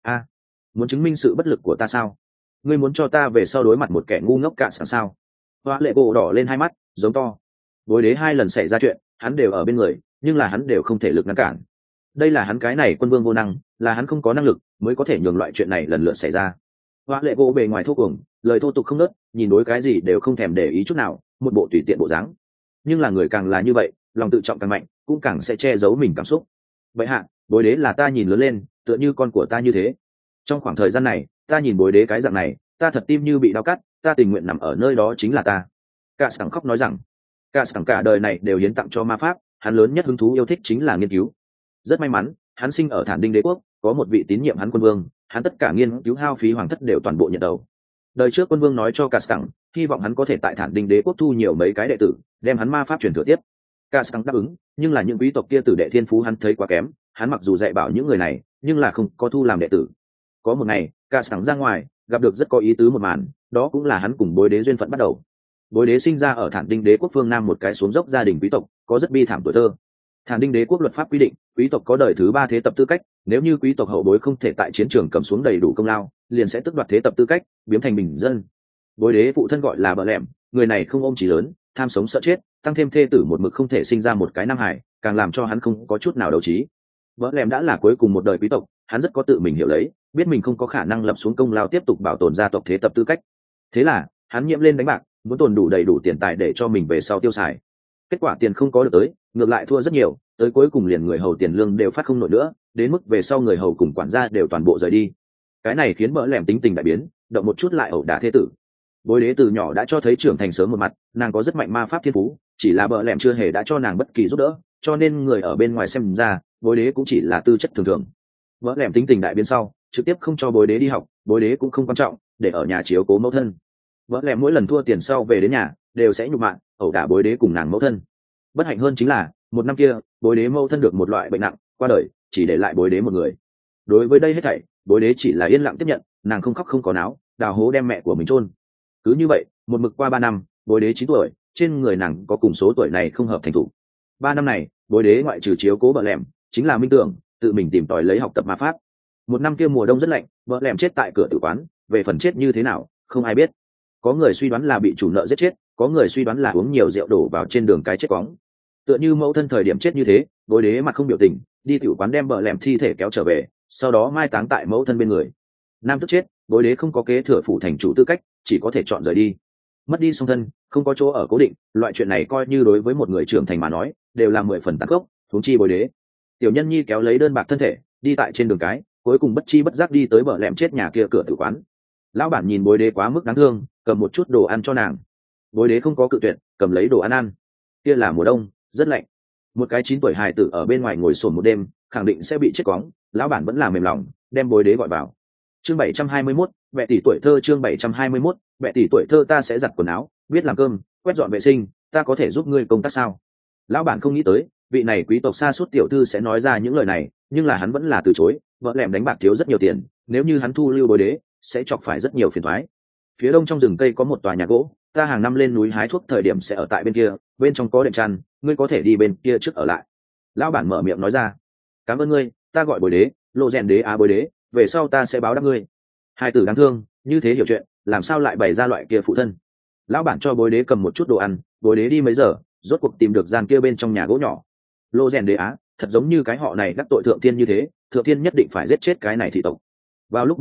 Muốn chứng minh sự bất lực của ta sao? Ngươi muốn cho ta về sau đối mặt một kẻ ngu ngốc cả sảng sao? Hoa Lệ Gỗ đỏ lên hai mắt, giống to. Bối đế hai lần xảy ra chuyện, hắn đều ở bên người, nhưng là hắn đều không thể lực ngăn cản. Đây là hắn cái này quân vương vô năng, là hắn không có năng lực mới có thể nhường loại chuyện này lần lượt xảy ra. Hoa Lệ Gỗ bề ngoài thô cuồng, lời thô tục không nớt, nhìn đối cái gì đều không thèm để ý chút nào, một bộ tùy tiện bộ dáng. Nhưng là người càng là như vậy, lòng tự trọng càng mạnh, cũng càng sẽ che giấu mình cảm xúc. Vậy hạ, bối đế là ta nhìn lớn lên, tựa như con của ta như thế. Trong khoảng thời gian này, ta nhìn bối đế cái dạng này, ta thật tim như bị đau cắt, ta tình nguyện nằm ở nơi đó chính là ta. Cả sảng khóc nói rằng, cả sảng cả đời này đều hiến tặng cho ma pháp, hắn lớn nhất hứng thú yêu thích chính là nghiên cứu. Rất may mắn, hắn sinh ở Thản Đinh Đế quốc, có một vị tín nhiệm hắn quân vương, hắn tất cả nghiên cứu hao phí hoàng thất đều toàn bộ nhận đầu. Đời trước quân vương nói cho cả sảng, hy vọng hắn có thể tại Thản Đinh Đế quốc thu nhiều mấy cái đệ tử, đem hắn ma pháp truyền thừa tiếp. Cả sảng đáp ứng, nhưng là những quý tộc kia tử đệ thiên phú hắn thấy quá kém, hắn mặc dù dạy bảo những người này, nhưng là không có thu làm đệ tử. Có một ngày, cả sảng ra ngoài, gặp được rất có ý tứ một màn, đó cũng là hắn cùng bối đế duyên phận bắt đầu. Bối đế sinh ra ở Thản Đinh Đế quốc phương Nam một cái xuống dốc gia đình quý tộc, có rất bi thảm tuổi thơ. Thản Đinh Đế quốc luật pháp quy định, quý tộc có đời thứ 3 thế tập tư cách, nếu như quý tộc hậu bối không thể tại chiến trường cầm xuống đầy đủ công lao, liền sẽ tước đoạt thế tập tư cách, biến thành bình dân. Bối đế phụ thân gọi là Bợ Lẹm, người này không ôm chí lớn, tham sống sợ chết, tăng thêm thê tử một mực không thể sinh ra một cái nam hải, càng làm cho hắn không có chút nào đấu trí. Bợ Lẹm đã là cuối cùng một đời quý tộc, hắn rất có tự mình hiểu lấy, biết mình không có khả năng lập xuống công lao tiếp tục bảo tồn gia tộc thế tập tư cách. Thế là, hắn nhiễm lên đánh bạc, muốn tồn đủ đầy đủ tiền tài để cho mình về sau tiêu xài. Kết quả tiền không có được tới, ngược lại thua rất nhiều, tới cuối cùng liền người hầu tiền lương đều phát không nổi nữa, đến mức về sau người hầu cùng quản gia đều toàn bộ rời đi. Cái này khiến Bợ Lẹm tính tình đại biến, động một chút lại ẩu đả thế tử. Bối đế từ nhỏ đã cho thấy trưởng thành sớm một mặt, nàng có rất mạnh ma pháp thiên phú, chỉ là Bợ Lẹm chưa hề đã cho nàng bất kỳ giúp đỡ, cho nên người ở bên ngoài xem ra, bối đế cũng chỉ là tư chất thường thường. Bợ Lẹm tính tình đại biến sau, trực tiếp không cho bối đế đi học, bối đế cũng không quan trọng, để ở nhà chiếu cố mẫu thân. Bợ Lẹm mỗi lần thua tiền sau về đến nhà, đều sẽ nhục mạ, ẩu đả bối đế cùng nàng mẫu thân. Bất hạnh hơn chính là, một năm kia, bối đế mẫu thân được một loại bệnh nặng, qua đời, chỉ để lại bối đế một người. Đối với đây hết thảy, bối đế chỉ là yên lặng tiếp nhận, nàng không khóc không có náo, đào hố đem mẹ của mình chôn. Cứ như vậy, một mực qua 3 năm, bối đế 9 tuổi, trên người nàng có cùng số tuổi này không hợp thành thủ. 3 năm này, bối đế ngoại trừ chiếu cố Bợ Lẹm, chính là minh tưởng, tự mình tìm tòi lấy học tập ma pháp. Một năm kia mùa đông rất lạnh, Bợ Lẹm chết tại cửa tử quán, về phần chết như thế nào, không ai biết. Có người suy đoán là bị chủ nợ giết chết, có người suy đoán là uống nhiều rượu đổ vào trên đường cái chết cóng. Tựa như mẫu thân thời điểm chết như thế, bối đế mặt không biểu tình, đi tiểu quán đem Bợ Lẹm thi thể kéo trở về, sau đó mai táng tại mẫu thân bên người. Nam tức chết, bối đế không có kế thừa phủ thành chủ tư cách, chỉ có thể chọn rời đi. Mất đi song thân, không có chỗ ở cố định, loại chuyện này coi như đối với một người trưởng thành mà nói, đều là 10 phần tàn khốc, huống chi bối đế. Tiểu nhân nhi kéo lấy đơn bạc thân thể, đi tại trên đường cái, cuối cùng bất chi bất giác đi tới Bợ Lẹm chết nhà kia cửa tử quán. Lão bản nhìn bối đế quá mức đáng thương, cầm một chút đồ ăn cho nàng. Bối đế không có cự tuyệt, cầm lấy đồ ăn ăn. Kia là mùa đông, rất lạnh. Một cái 9 tuổi hài tử ở bên ngoài ngồi sồn một đêm, khẳng định sẽ bị chết cóng, lão bản vẫn là mềm lòng, đem bối đế gọi vào. Chương 721, mẹ tỷ tuổi thơ. Chương 721, mẹ tỷ tuổi thơ. Ta sẽ giặt quần áo, biết làm cơm, quét dọn vệ sinh, ta có thể giúp ngươi công tác sao? Lão bản không nghĩ tới, vị này quý tộc xa suốt tiểu thư sẽ nói ra những lời này, nhưng là hắn vẫn là từ chối. Vợ Lẹm đánh bạc thiếu rất nhiều tiền, nếu như hắn thu lưu bối đế, sẽ chọc phải rất nhiều phiền toái. Phía đông trong rừng cây có một tòa nhà gỗ, ta hàng năm lên núi hái thuốc thời điểm sẽ ở tại bên kia, bên trong có đệm chăn, ngươi có thể đi bên kia trước ở lại. Lão bản mở miệng nói ra. Cảm ơn ngươi, ta gọi bối đế, Lộ Rèn đế bối đế, về sau ta sẽ báo đáp ngươi. Hai tử đáng thương, như thế hiểu chuyện, làm sao lại bày ra loại kia phụ thân. Lão bản cho bối đế cầm một chút đồ ăn, bối đế đi mấy giờ, rốt cuộc tìm được gian kia bên trong nhà gỗ nhỏ. Lộ Rèn đế thật giống như cái họ này đắc tội thượng tiên như thế, thượng tiên nhất định phải giết chết cái này thị tộc. Vào lúc ban đêm,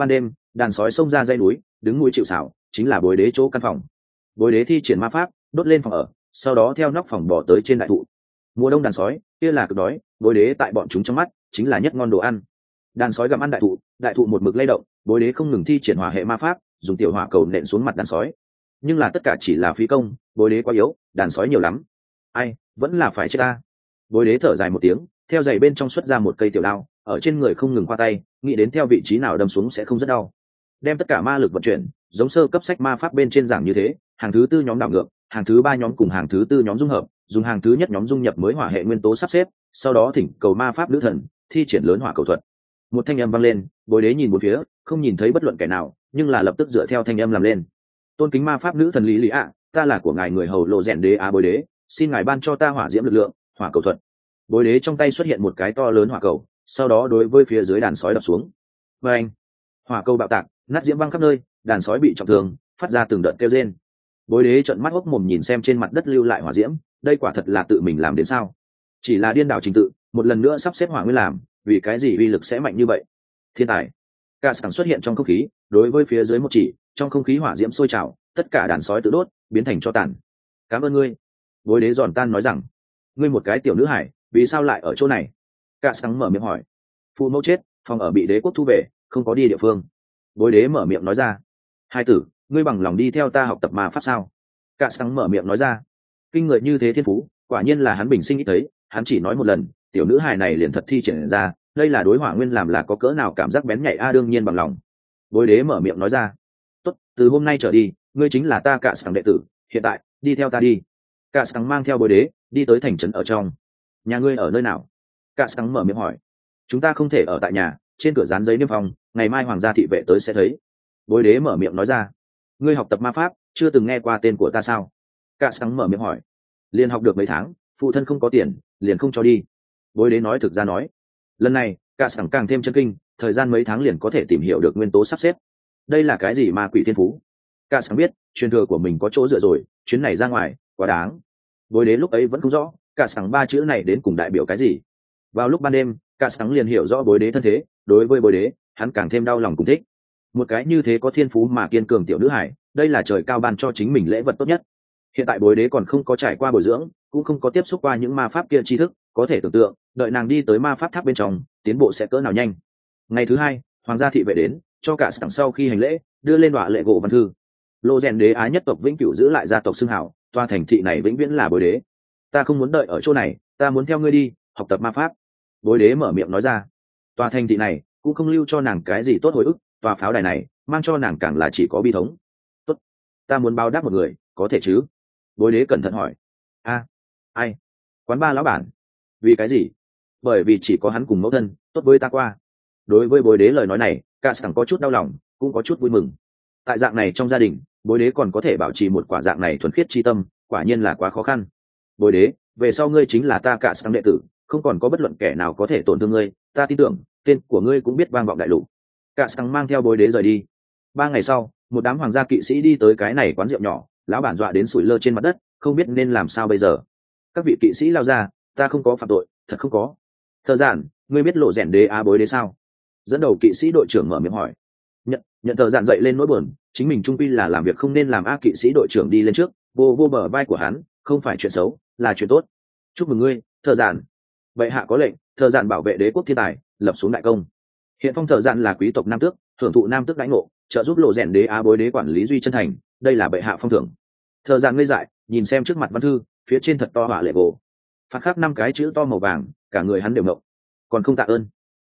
đàn sói xông ra dãy núi, đứng núi chịu xảo, chính là bối đế chỗ căn phòng. Bối đế thi triển ma pháp đốt lên phòng ở, sau đó theo nóc phòng bỏ tới trên đại thụ. Mùa đông đàn sói kia là cực đói, bối đế tại bọn chúng trong mắt chính là nhất ngon đồ ăn. Đàn sói gặm ăn đại thụ một mực lay động, bối đế không ngừng thi triển hỏa hệ ma pháp, dùng tiểu hỏa cầu nện xuống mặt đàn sói. Nhưng là tất cả chỉ là phí công, bối đế quá yếu, đàn sói nhiều lắm. Ai, vẫn là phải chết ta. Bối đế thở dài một tiếng, theo giày bên trong xuất ra một cây tiểu đao, ở trên người không ngừng khoa tay, nghĩ đến theo vị trí nào đâm xuống sẽ không rất đau. Đem tất cả ma lực vận chuyển, giống sơ cấp sách ma pháp bên trên giảng như thế, hàng thứ tư nhóm đảo ngược, hàng thứ ba nhóm cùng hàng thứ tư nhóm dung hợp, dùng hàng thứ nhất nhóm dung nhập mới hỏa hệ nguyên tố sắp xếp, sau đó thỉnh cầu ma pháp nữ thần thi triển lớn hỏa cầu thuật. Một thanh âm vang lên, bối đế nhìn một phía, không nhìn thấy bất luận kẻ nào, nhưng là lập tức dựa theo thanh âm làm lên. Tôn kính ma pháp nữ thần lý lý ạ, ta là của ngài người hầu lộ rèn đế bối đế, xin ngài ban cho ta hỏa diễm lực lượng, hỏa cầu thuật. Bối đế trong tay xuất hiện một cái to lớn hỏa cầu, sau đó đối với phía dưới đàn sói đập xuống. Và anh, hỏa cầu bạo tạc, nát diễm văng khắp nơi, đàn sói bị trọng thương, phát ra từng đợt kêu rên. Bối đế trợn mắt hốc mồm nhìn xem trên mặt đất lưu lại hỏa diễm, đây quả thật là tự mình làm đến sao? Chỉ là điên đảo trình tự, một lần nữa sắp xếp hỏa nguyên làm, vì cái gì uy lực sẽ mạnh như vậy? Thiên tài. Cả sẵn xuất hiện trong không khí, đối với phía dưới một chỉ, trong không khí hỏa diễm sôi trào, tất cả đàn sói tự đốt, biến thành tro tàn. Cảm ơn ngươi. Bối đế giòn tan nói rằng, ngươi một cái tiểu nữ hải, vì sao lại ở chỗ này? Cả sẵn mở miệng hỏi. Phụ mẫu chết, phòng ở bị đế quốc thu về, không có đi địa phương. Bối đế mở miệng nói ra. Hai tử, ngươi bằng lòng đi theo ta học tập ma pháp sao? Cả sẵn mở miệng nói ra. Kinh người như thế thiên phú, quả nhiên là hắn bình sinh ít thấy, hắn chỉ nói một lần, tiểu nữ hài này liền thật thi triển ra, đây là đối hỏa nguyên làm là có cỡ nào cảm giác bén nhạy đương nhiên bằng lòng. Bối đế mở miệng nói ra. Tốt, từ hôm nay trở đi, ngươi chính là ta cả sẵn đệ tử, hiện tại, đi theo ta đi. Cả sẵn mang theo bối đế, đi tới thành trấn ở trong. Nhà ngươi ở nơi nào? Cả sẵn mở miệng hỏi. Chúng ta không thể ở tại nhà, trên cửa dán giấy niêm phong, ngày mai hoàng gia thị vệ tới sẽ thấy. Bối đế mở miệng nói ra. Ngươi học tập ma pháp, chưa từng nghe qua tên của ta sao? Cả sẵn mở miệng hỏi. Liền học được mấy tháng, phụ thân không có tiền, liền không cho đi. Bối đế nói thực ra nói. Lần này, cả sẵn càng thêm chân kinh, thời gian mấy tháng liền có thể tìm hiểu được nguyên tố sắp xếp. Đây là cái gì ma quỷ thiên phú? Cả sẵn biết, truyền thừa của mình có chỗ dựa rồi, chuyến này ra ngoài, quá đáng. Bối đế lúc ấy vẫn không rõ, cả sẵn ba chữ này đến cùng đại biểu cái gì. Vào lúc ban đêm, cả sẵn liền hiểu rõ bối đế thân thế, đối với bối đế, hắn càng thêm đau lòng cùng thích. Một cái như thế có thiên phú mà kiên cường tiểu nữ hải, đây là trời cao ban cho chính mình lễ vật tốt nhất. Hiện tại bối đế còn không có trải qua bồi dưỡng, cũng không có tiếp xúc qua những ma pháp kia tri thức, có thể tưởng tượng đợi nàng đi tới ma pháp tháp bên trong, tiến bộ sẽ cỡ nào nhanh. Ngày thứ hai, hoàng gia thị vệ đến, cho cả sẵn sau khi hành lễ, đưa lên đọa lệ gỗ văn thư. Lô rèn đế ái nhất tộc vĩnh cửu giữ lại gia tộc xưng hảo, toa thành thị này vĩnh viễn là bối đế. Ta không muốn đợi ở chỗ này, ta muốn theo ngươi đi học tập ma pháp. Bối đế mở miệng nói ra. Toa thành thị này cũng không lưu cho nàng cái gì tốt hồi ức, tòa pháo đài này mang cho nàng càng là chỉ có bi thống. Tốt, ta muốn báo đáp một người, có thể chứ? Bối đế cẩn thận hỏi. Ai? Quán ba lão bản. Vì cái gì? Bởi vì chỉ có hắn cùng mẫu thân tốt với ta qua. Đối với bối đế lời nói này, cả sẵn có chút đau lòng, cũng có chút vui mừng. Tại dạng này trong gia đình, bối đế còn có thể bảo trì một quả dạng này thuần khiết chi tâm, quả nhiên là quá khó khăn. Bối đế, về sau ngươi chính là ta cả sẵn đệ tử, không còn có bất luận kẻ nào có thể tổn thương ngươi, ta tin tưởng tên của ngươi cũng biết vang vọng đại lục. Cả sẵn mang theo bối đế rời đi. 3 ngày sau, một đám hoàng gia kỵ sĩ đi tới cái này quán rượu nhỏ, lão bản dọa đến sủi lơ trên mặt đất, không biết nên làm sao bây giờ. Các vị kỵ sĩ lao ra, ta không có phạm tội, thật không có. Thợ giản, ngươi biết lộ rèn đế bối đế sao? Dẫn đầu kỵ sĩ đội trưởng mở miệng hỏi. Nhận thợ giản dậy lên nỗi buồn, chính mình trung quy là làm việc không nên làm. Kỵ sĩ đội trưởng đi lên trước, vô bờ vai của hắn, không phải chuyện xấu, là chuyện tốt. Chúc mừng ngươi, thợ giản. Bệ hạ có lệnh, thợ giản bảo vệ đế quốc thiên tài, lập xuống đại công. Hiện phong thợ giản là quý tộc nam tước, hưởng thụ nam tước đãi ngộ, trợ giúp lộ rèn đế bối đế quản lý duy chân thành, đây là bệ hạ phong thưởng. Thợ giản ngây dại, nhìn xem trước mặt văn thư, phía trên thật to hỏa lệ gỗ, phát khắc 5 cái chữ to màu vàng, cả người hắn đều ngộng. Còn không tạ ơn?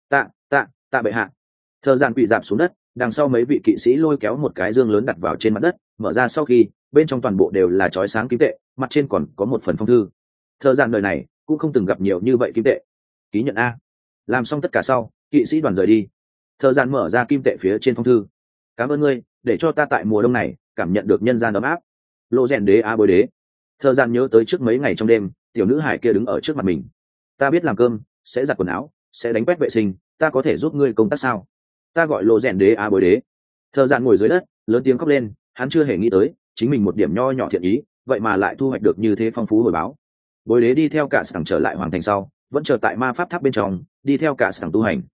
Tạ bệ hạ. Thợ giản quỳ dạp xuống đất, đằng sau mấy vị kỵ sĩ lôi kéo một cái dương lớn đặt vào trên mặt đất, mở ra sau khi, bên trong toàn bộ đều là chói sáng kim tệ, mặt trên còn có một phần phong thư. Thợ giản đời này cũng không từng gặp nhiều như vậy kim tệ. Ký nhận a. Làm xong tất cả sau, kỵ sĩ đoàn rời đi. Thợ giản mở ra kim tệ phía trên phong thư. Cảm ơn ngươi, để cho ta tại mùa đông này cảm nhận được nhân gian ấm áp. Lộ rèn đế bối đế. Thợ giản nhớ tới trước mấy ngày trong đêm, tiểu nữ hải kia đứng ở trước mặt mình. Ta biết làm cơm, sẽ giặt quần áo, sẽ đánh quét vệ sinh, ta có thể giúp ngươi công tác sao? Ta gọi lộ rèn đế bối đế. Thợ giản ngồi dưới đất, lớn tiếng khóc lên, hắn chưa hề nghĩ tới chính mình một điểm nho nhỏ thiện ý, vậy mà lại thu hoạch được như thế phong phú hồi báo. Bối đế đi theo cả sẵn trở lại hoàng thành sau, vẫn chờ tại ma pháp tháp bên trong, đi theo cả sẵn tu hành.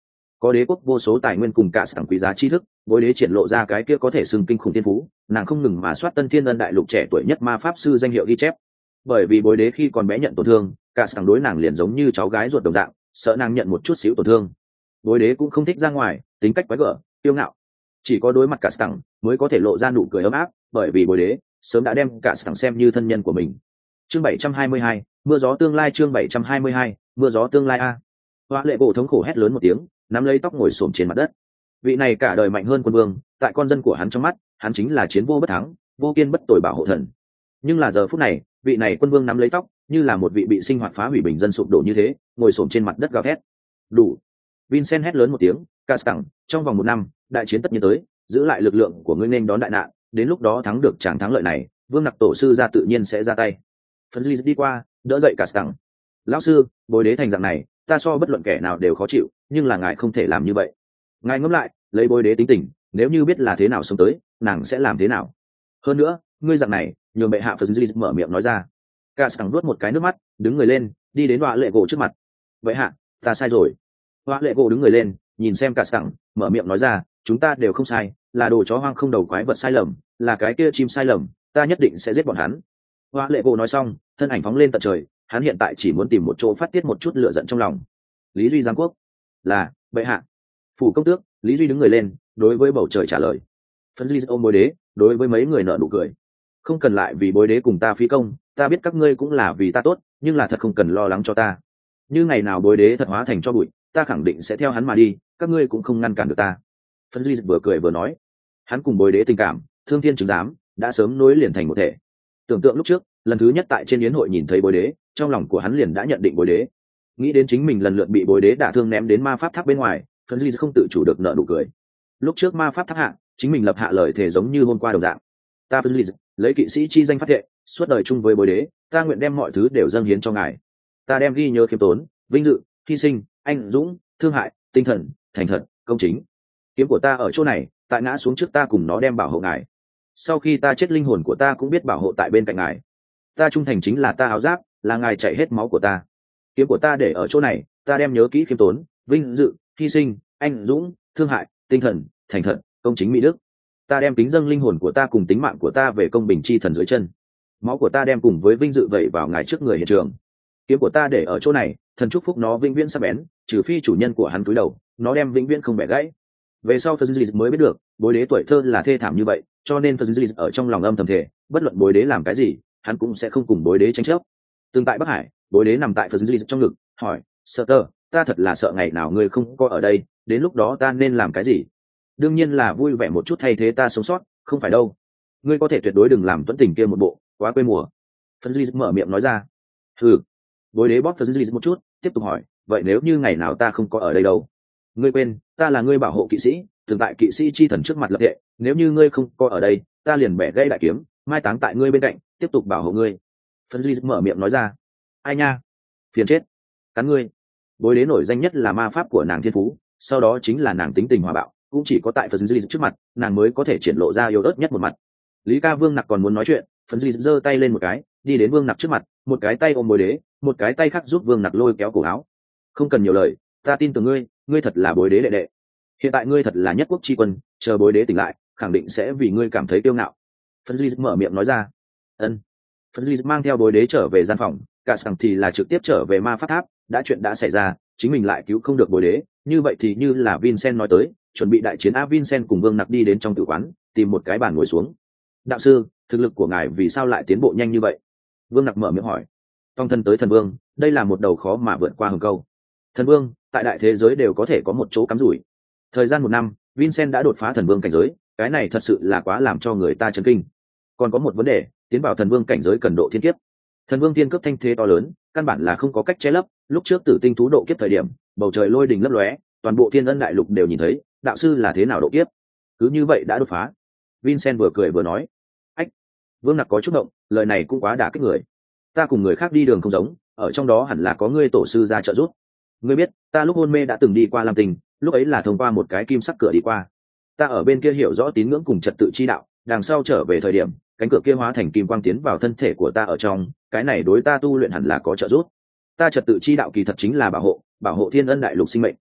có đế quốc vô số tài nguyên cùng cả sảng quý giá tri thức, bối đế triển lộ ra cái kia có thể xưng kinh khủng thiên phú, nàng không ngừng mà soát tân thiên ân đại lục trẻ tuổi nhất ma pháp sư danh hiệu ghi chép. Bởi vì bối đế khi còn bé nhận tổn thương, cả sảng đối nàng liền giống như cháu gái ruột đồng dạng, sợ nàng nhận một chút xíu tổn thương. Bối đế cũng không thích ra ngoài, tính cách quái gở, kiêu ngạo, chỉ có đối mặt cả sảng mới có thể lộ ra nụ cười ấm áp, bởi vì bối đế sớm đã đem cả sảng xem như thân nhân của mình. Chương 722, mưa gió tương lai. Chương 722, mưa gió tương lai a. Hoa lệ bộ thống khổ hét lớn một tiếng, nắm lấy tóc ngồi xổm trên mặt đất. Vị này cả đời mạnh hơn quân vương, tại con dân của hắn trong mắt, hắn chính là chiến vô bất thắng, vô kiên bất tồi bảo hộ thần. Nhưng là giờ phút này, vị này quân vương nắm lấy tóc, như là một vị bị sinh hoạt phá hủy bình dân sụp đổ như thế, ngồi xổm trên mặt đất gào thét. Đủ. Vincent hét lớn một tiếng, Castang, trong vòng 1 năm, đại chiến tất nhiên tới, giữ lại lực lượng của ngươi nên đón đại nạn, đến lúc đó thắng được tràng thắng lợi này, vương nặc tổ sư ra tự nhiên sẽ ra tay. Phần Duy đi qua, đỡ dậy Castang. Lão sư, bối đế thành dạng này, ta so bất luận kẻ nào đều khó chịu, nhưng là ngài không thể làm như vậy. Ngài ngẫm lại, lấy bối đế tính tình, nếu như biết là thế nào sống tới, nàng sẽ làm thế nào? Hơn nữa, ngươi dạng này, nhường bệ hạ Phần Duy mở miệng nói ra. Castang nuốt một cái nước mắt, đứng người lên, đi đến Hoa Lệ Gỗ trước mặt. Bệ hạ, ta sai rồi. Hoa Lệ Gỗ đứng người lên, nhìn xem Castang, mở miệng nói ra, chúng ta đều không sai, là đồ chó hoang không đầu quái vật sai lầm, là cái kia chim sai lầm, ta nhất định sẽ giết bọn hắn. Hoa Lệ Gỗ nói xong, thân ảnh phóng lên tận trời, hắn hiện tại chỉ muốn tìm một chỗ phát tiết một chút lửa giận trong lòng. Lý Duy giáng quốc. Là, bệ hạ. Phủ công tước, Lý Duy đứng người lên, đối với bầu trời trả lời. Phân Duy ôm bối đế, đối với mấy người nở nụ cười. Không cần lại vì bối đế cùng ta phí công, ta biết các ngươi cũng là vì ta tốt, nhưng là thật không cần lo lắng cho ta. Như ngày nào bối đế thật hóa thành cho bụi, ta khẳng định sẽ theo hắn mà đi, các ngươi cũng không ngăn cản được ta. Phân Duy vừa cười vừa nói, hắn cùng bối đế tình cảm, thương thiên chứng giám, đã sớm nối liền thành một thể. Tưởng tượng lúc trước, lần thứ nhất tại trên yến hội nhìn thấy bối đế, trong lòng của hắn liền đã nhận định bối đế. Nghĩ đến chính mình lần lượt bị bối đế đả thương ném đến ma pháp tháp bên ngoài, Phân Duy không tự chủ được nở nụ cười. Lúc trước ma pháp tháp hạ, chính mình lập hạ lời thề giống như hôm qua đồng dạng. Ta Phân Duy lấy kỵ sĩ chi danh phát thệ, suốt đời chung với bối đế, ta nguyện đem mọi thứ đều dâng hiến cho ngài. Ta đem ghi nhớ khiêm tốn, vinh dự, hy sinh, anh dũng, thương hại, tinh thần, thành thật, công chính. Kiếm của ta ở chỗ này, tại ngã xuống trước ta cùng nó đem bảo hộ ngài. Sau khi ta chết linh hồn của ta cũng biết bảo hộ tại bên cạnh ngài. Ta trung thành chính là ta áo giáp, là ngài chảy hết máu của ta. Kiếm của ta để ở chỗ này, ta đem nhớ kỹ khiêm tốn, vinh dự, hy sinh, anh dũng, thương hại, tinh thần, thành thật, công chính mỹ đức. Ta đem kính dâng linh hồn của ta cùng tính mạng của ta về công bình chi thần dưới chân. Máu của ta đem cùng với vinh dự vẩy vào ngài trước người hiện trường. Kiếm của ta để ở chỗ này, thần chúc phúc nó vĩnh viễn sắc bén, trừ phi chủ nhân của hắn cúi đầu, nó đem vĩnh viễn không bẻ gãy. Về sau Phân Duy mới biết được, bối đế tuổi thơ là thê thảm như vậy, cho nên Phân Duy ở trong lòng âm thầm thề, bất luận bối đế làm cái gì, hắn cũng sẽ không cùng bối đế tranh chấp. Tương tại Bắc Hải, bối đế nằm tại Phân Duy trong ngực, hỏi, sợ tơ, ta thật là sợ ngày nào ngươi không có ở đây, đến lúc đó ta nên làm cái gì? Đương nhiên là vui vẻ một chút thay thế ta sống sót, không phải đâu. Ngươi có thể tuyệt đối đừng làm tuấn tình kia một bộ, quá quê mùa. Phân Duy mở miệng nói ra. Ừ. Bối đế bóp Phân Duy một chút, tiếp tục hỏi, vậy nếu như ngày nào ta không có ở đây đâu? Ngươi quên, ta là ngươi bảo hộ kỵ sĩ, từng tại kỵ sĩ chi thần trước mặt lập hệ, nếu như ngươi không có ở đây, ta liền bẻ gãy đại kiếm, mai táng tại ngươi bên cạnh, tiếp tục bảo hộ ngươi. Phân Duy mở miệng nói ra. Ai nha, phiền chết, cắn ngươi. Bối đế nổi danh nhất là ma pháp của nàng thiên phú, sau đó chính là nàng tính tình hòa bạo, cũng chỉ có tại Phân Duy trước mặt, nàng mới có thể triển lộ ra yếu ớt nhất một mặt. Lý Ca Vương Nặc còn muốn nói chuyện, Phân Duy giơ tay lên một cái, đi đến Vương Nặc trước mặt, một cái tay ôm bối đế, một cái tay khác giúp Vương Nặc lôi kéo cổ áo. Không cần nhiều lời, ta tin tưởng ngươi, ngươi thật là bối đế đệ đệ. Hiện tại ngươi thật là nhất quốc tri quân, chờ bối đế tỉnh lại, khẳng định sẽ vì ngươi cảm thấy kiêu ngạo. Phân Duy mở miệng nói ra. Ân. Phân Duy mang theo bối đế trở về gian phòng, cả sằng thì là trực tiếp trở về ma pháp tháp. Đã chuyện đã xảy ra, chính mình lại cứu không được bối đế, như vậy thì như là Vincent nói tới, chuẩn bị đại chiến. Vincent cùng Vương Nặc đi đến trong tử quán, tìm một cái bàn ngồi xuống. Đạo sư, thực lực của ngài vì sao lại tiến bộ nhanh như vậy? Vương Nặc mở miệng hỏi. Phong thân tới thần vương, đây là một đầu khó mà vượt qua hừng câu. Thần vương tại đại thế giới đều có thể có một chỗ cắm rủi. Thời gian 1 năm, Vincent đã đột phá thần vương cảnh giới, cái này thật sự là quá làm cho người ta chấn kinh. Còn có một vấn đề, tiến vào thần vương cảnh giới cần độ thiên kiếp. Thần vương thiên cấp thanh thế to lớn, căn bản là không có cách che lấp. Lúc trước Tử Tinh thú độ kiếp thời điểm, bầu trời lôi đình lấp lóe, toàn bộ thiên ân đại lục đều nhìn thấy, đạo sư là thế nào độ kiếp. Cứ như vậy đã đột phá. Vincent vừa cười vừa nói. Ách. Vương Nặc có chút động, lời này cũng quá đả kích người. Ta cùng người khác đi đường không giống, ở trong đó hẳn là có ngươi tổ sư ra trợ giúp. Ngươi biết, ta lúc hôn mê đã từng đi qua Lam Tinh, lúc ấy là thông qua một cái kim sắc cửa đi qua. Ta ở bên kia hiểu rõ tín ngưỡng cùng trật tự chi đạo, đằng sau trở về thời điểm, cánh cửa kia hóa thành kim quang tiến vào thân thể của ta ở trong, cái này đối ta tu luyện hẳn là có trợ giúp. Ta trật tự chi đạo kỳ thật chính là bảo hộ thiên ân đại lục sinh mệnh.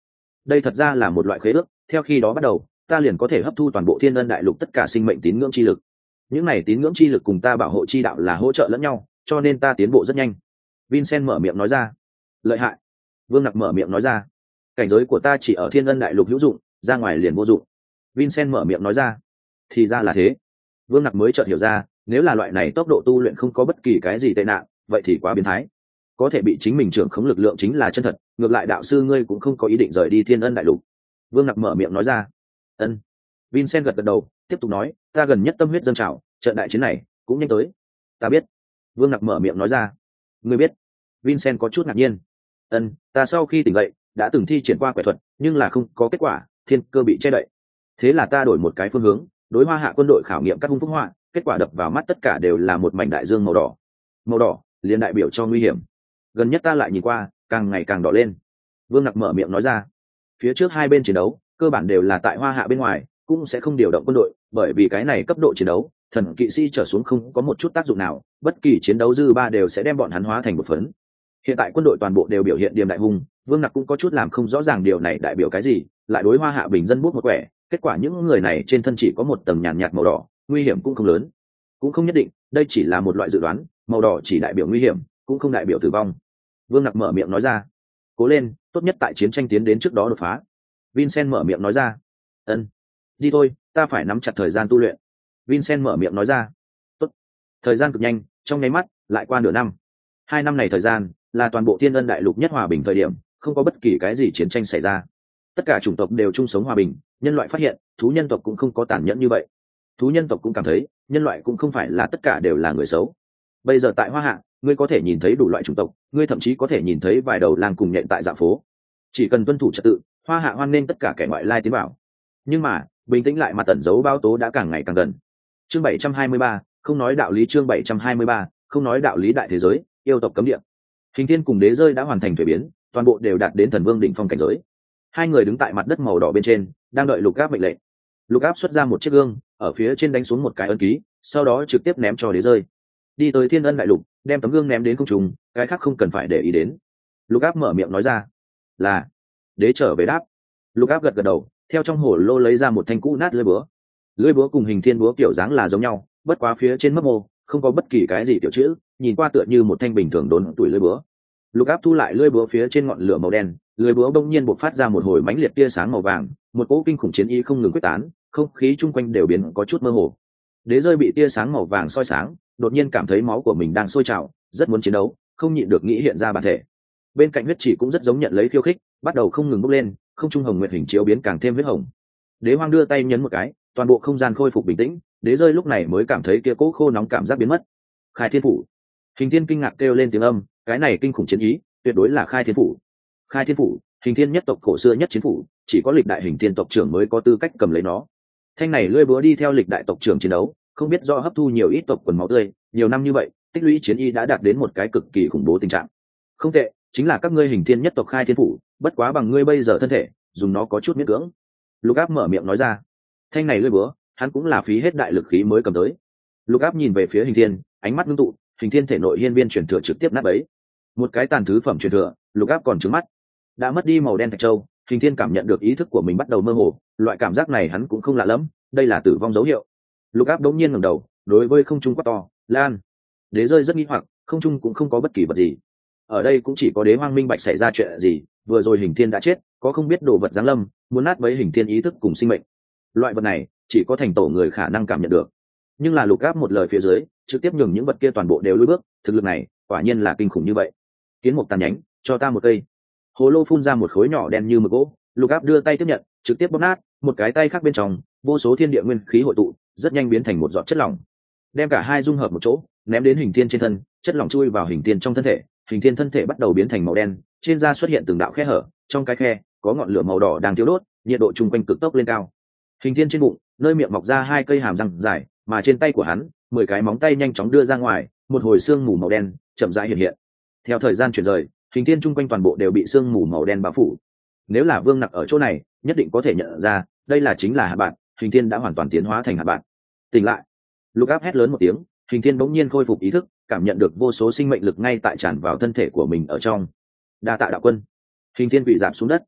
đây thật ra là một loại khế ước, theo khi đó bắt đầu ta liền có thể hấp thu toàn bộ thiên ân đại lục tất cả sinh mệnh tín ngưỡng chi lực. Những này tín ngưỡng chi lực cùng ta bảo hộ chi đạo là hỗ trợ lẫn nhau, cho nên ta tiến bộ rất nhanh. Vincent mở miệng nói ra. Lợi hại. Vương Nặc mở miệng nói ra. Cảnh giới của ta chỉ ở thiên ân đại lục hữu dụng, ra ngoài liền vô dụng. Vincent mở miệng nói ra. Thì ra là thế. Vương Nặc mới chợt hiểu ra, nếu là loại này tốc độ tu luyện không có bất kỳ cái gì tệ nạn, vậy thì quá biến thái. Có thể bị chính mình trưởng khống lực lượng chính là chân thật, ngược lại đạo sư ngươi cũng không có ý định rời đi thiên ân đại lục. Vương Nặc mở miệng nói ra. Ân. Vincent gật gật đầu, tiếp tục nói, ta gần nhất tâm huyết dâng trào, trận đại chiến này cũng nhanh tới. Ta biết. Vương Nặc mở miệng nói ra. Ngươi biết? Vincent có chút ngạc nhiên. Ân, ta sau khi tỉnh dậy đã từng thi triển qua quẻ thuật, nhưng là không có kết quả, thiên cơ bị che đậy. Thế là ta đổi một cái phương hướng, đối Hoa Hạ quân đội khảo nghiệm các hung phúc họa, kết quả đập vào mắt tất cả đều là một mảnh đại dương màu đỏ. Màu đỏ liền đại biểu cho nguy hiểm. Gần nhất ta lại nhìn qua, càng ngày càng đỏ lên. Vương Nặc mở miệng nói ra. Phía trước hai bên chiến đấu cơ bản đều là tại Hoa Hạ bên ngoài, cũng sẽ không điều động quân đội, bởi vì cái này cấp độ chiến đấu thần kỵ sĩ trở xuống không có một chút tác dụng nào, bất kỳ chiến đấu dư ba đều sẽ đem bọn hắn hóa thành một phấn. Hiện tại quân đội toàn bộ đều biểu hiện điềm đại hung, Vương Nặc cũng có chút làm không rõ ràng điều này đại biểu cái gì, lại đối Hoa Hạ bình dân bút một quẻ, kết quả những người này trên thân chỉ có một tầng nhàn nhạt màu đỏ, nguy hiểm cũng không lớn. Cũng không nhất định, đây chỉ là một loại dự đoán, màu đỏ chỉ đại biểu nguy hiểm, cũng không đại biểu tử vong. Vương Nặc mở miệng nói ra. Cố lên, tốt nhất tại chiến tranh tiến đến trước đó đột phá. Vincent mở miệng nói ra. Ân, đi thôi, ta phải nắm chặt thời gian tu luyện. Vincent mở miệng nói ra. Tốt. Thời gian cực nhanh, trong nháy mắt lại qua nửa năm. 2 năm này thời gian là toàn bộ thiên ân đại lục nhất hòa bình thời điểm, không có bất kỳ cái gì chiến tranh xảy ra, tất cả chủng tộc đều chung sống hòa bình. Nhân loại phát hiện thú nhân tộc cũng không có tàn nhẫn như vậy, thú nhân tộc cũng cảm thấy nhân loại cũng không phải là tất cả đều là người xấu. Bây giờ tại Hoa Hạ, ngươi có thể nhìn thấy đủ loại chủng tộc, ngươi thậm chí có thể nhìn thấy vài đầu lang cùng nhện tại dạo phố. Chỉ cần tuân thủ trật tự, Hoa Hạ hoan nghênh tất cả kẻ ngoại lai tiến vào. Nhưng mà bình tĩnh lại mà tẩn giấu báo tố đã càng ngày càng gần. Chương 723, không nói đạo lý. Chương 723, không nói đạo lý. Đại thế giới yêu tộc cấm địa, Hình Thiên cùng Đế Rơi đã hoàn thành thuế biến, toàn bộ đều đạt đến thần vương đỉnh phong cảnh giới. Hai người đứng tại mặt đất màu đỏ bên trên, đang đợi Lục Áp mệnh lệnh. Lục Áp xuất ra một chiếc gương, ở phía trên đánh xuống một cái ấn ký, sau đó trực tiếp ném cho Đế Rơi. Đi tới thiên ân đại lục, đem tấm gương ném đến không trung, cái khác không cần phải để ý đến. Lục Áp mở miệng nói ra. Là. Đế trở về đáp. Lục Áp gật gật đầu, theo trong hồ lô lấy ra một thanh cũ nát lưỡi búa. Lưỡi búa cùng Hình Thiên búa kiểu dáng là giống nhau, bất quá phía trên mấp mô không có bất kỳ cái gì tiểu chữ, nhìn qua tựa như một thanh bình thường đốn tuổi lưỡi búa. Lục Áp thu lại lưỡi búa phía trên ngọn lửa màu đen, lưỡi búa bỗng nhiên bộc phát ra một hồi mãnh liệt tia sáng màu vàng, một cỗ kinh khủng chiến ý không ngừng quyết tán, không khí chung quanh đều biến có chút mơ hồ. Đế Rơi bị tia sáng màu vàng soi sáng, đột nhiên cảm thấy máu của mình đang sôi trào, rất muốn chiến đấu, không nhịn được nghĩ hiện ra bản thể. Bên cạnh huyết chỉ cũng rất giống nhận lấy khiêu khích, bắt đầu không ngừng bốc lên, không trung hồng nguyệt hình chiếu biến càng thêm huyết hồng. Đế Hoang đưa tay nhấn một cái, toàn bộ không gian khôi phục bình tĩnh. Đế Rơi lúc này mới cảm thấy kia cỗ khô nóng cảm giác biến mất. Khai Thiên Phủ. Hình Thiên kinh ngạc kêu lên tiếng âm, cái này kinh khủng chiến ý, tuyệt đối là Khai Thiên Phủ. Khai Thiên Phủ, Hình Thiên nhất tộc cổ xưa nhất chiến phủ, chỉ có lịch đại Hình Thiên tộc trưởng mới có tư cách cầm lấy nó. Thanh này lưỡi búa đi theo lịch đại tộc trưởng chiến đấu, không biết do hấp thu nhiều ít tộc quần máu tươi, nhiều năm như vậy, tích lũy chiến ý đã đạt đến một cái cực kỳ khủng bố tình trạng. Không tệ, chính là các ngươi Hình Thiên nhất tộc Khai Thiên Phủ, bất quá bằng ngươi bây giờ thân thể, dùng nó có chút miễn cưỡng. Lục Áp mở miệng nói ra. Thanh này lưỡi búa, hắn cũng là phí hết đại lực khí mới cầm tới. Lục Áp nhìn về phía Hình Thiên, ánh mắt ngưng tụ, Hình Thiên thể nội hiên viên truyền thừa trực tiếp nát bấy. Một cái tàn thứ phẩm truyền thừa, Lục Áp còn trừng mắt. Đã mất đi màu đen thạch châu, Hình Thiên cảm nhận được ý thức của mình bắt đầu mơ hồ, loại cảm giác này hắn cũng không lạ lắm, đây là tử vong dấu hiệu. Lục Áp đống nhiên ngẩng đầu, đối với không trung quát to, "Lan!" Đế Rơi rất nghi hoặc, không trung cũng không có bất kỳ vật gì. Ở đây cũng chỉ có Đế Hoang minh bạch xảy ra chuyện gì, vừa rồi Hình Thiên đã chết, có không biết đồ vật giáng lâm, muốn nát bấy Hình Thiên ý thức cùng sinh mệnh. Loại vật này, chỉ có thành tổ người khả năng cảm nhận được. Nhưng là Lục Áp một lời phía dưới, trực tiếp nhường những vật kia toàn bộ đều lùi bước, thực lực này, quả nhiên là kinh khủng như vậy. Kiến mục tàn nhánh, cho ta một cây. Hồ lô phun ra một khối nhỏ đen như mực gỗ, Lục Áp đưa tay tiếp nhận, trực tiếp bóp nát, một cái tay khác bên trong, vô số thiên địa nguyên khí hội tụ, rất nhanh biến thành một giọt chất lỏng. Đem cả hai dung hợp một chỗ, ném đến Hình Thiên trên thân, chất lỏng chui vào Hình Thiên trong thân thể, Hình Thiên thân thể bắt đầu biến thành màu đen, trên da xuất hiện từng đạo khe hở, trong cái khe có ngọn lửa màu đỏ đang thiêu đốt, nhiệt độ chung quanh cực tốc lên cao. Hình Thiên trên bụng, nơi miệng mọc ra 2 cây hàm răng dài, mà trên tay của hắn, 10 cái móng tay nhanh chóng đưa ra ngoài, một hồi xương mù màu đen chậm rãi hiện hiện. Theo thời gian chuyển rời, Hình Thiên chung quanh toàn bộ đều bị sương mù màu đen bao phủ. Nếu là Vương Nặc ở chỗ này, nhất định có thể nhận ra, đây là chính là hạt bạn, Hình Thiên đã hoàn toàn tiến hóa thành hạt bạn. Tỉnh lại. Lục Áp hét lớn một tiếng, Hình Thiên bỗng nhiên khôi phục ý thức, cảm nhận được vô số sinh mệnh lực ngay tại tràn vào thân thể của mình ở trong. Đa tạ đạo quân. Hình Thiên quỳ rạp xuống đất.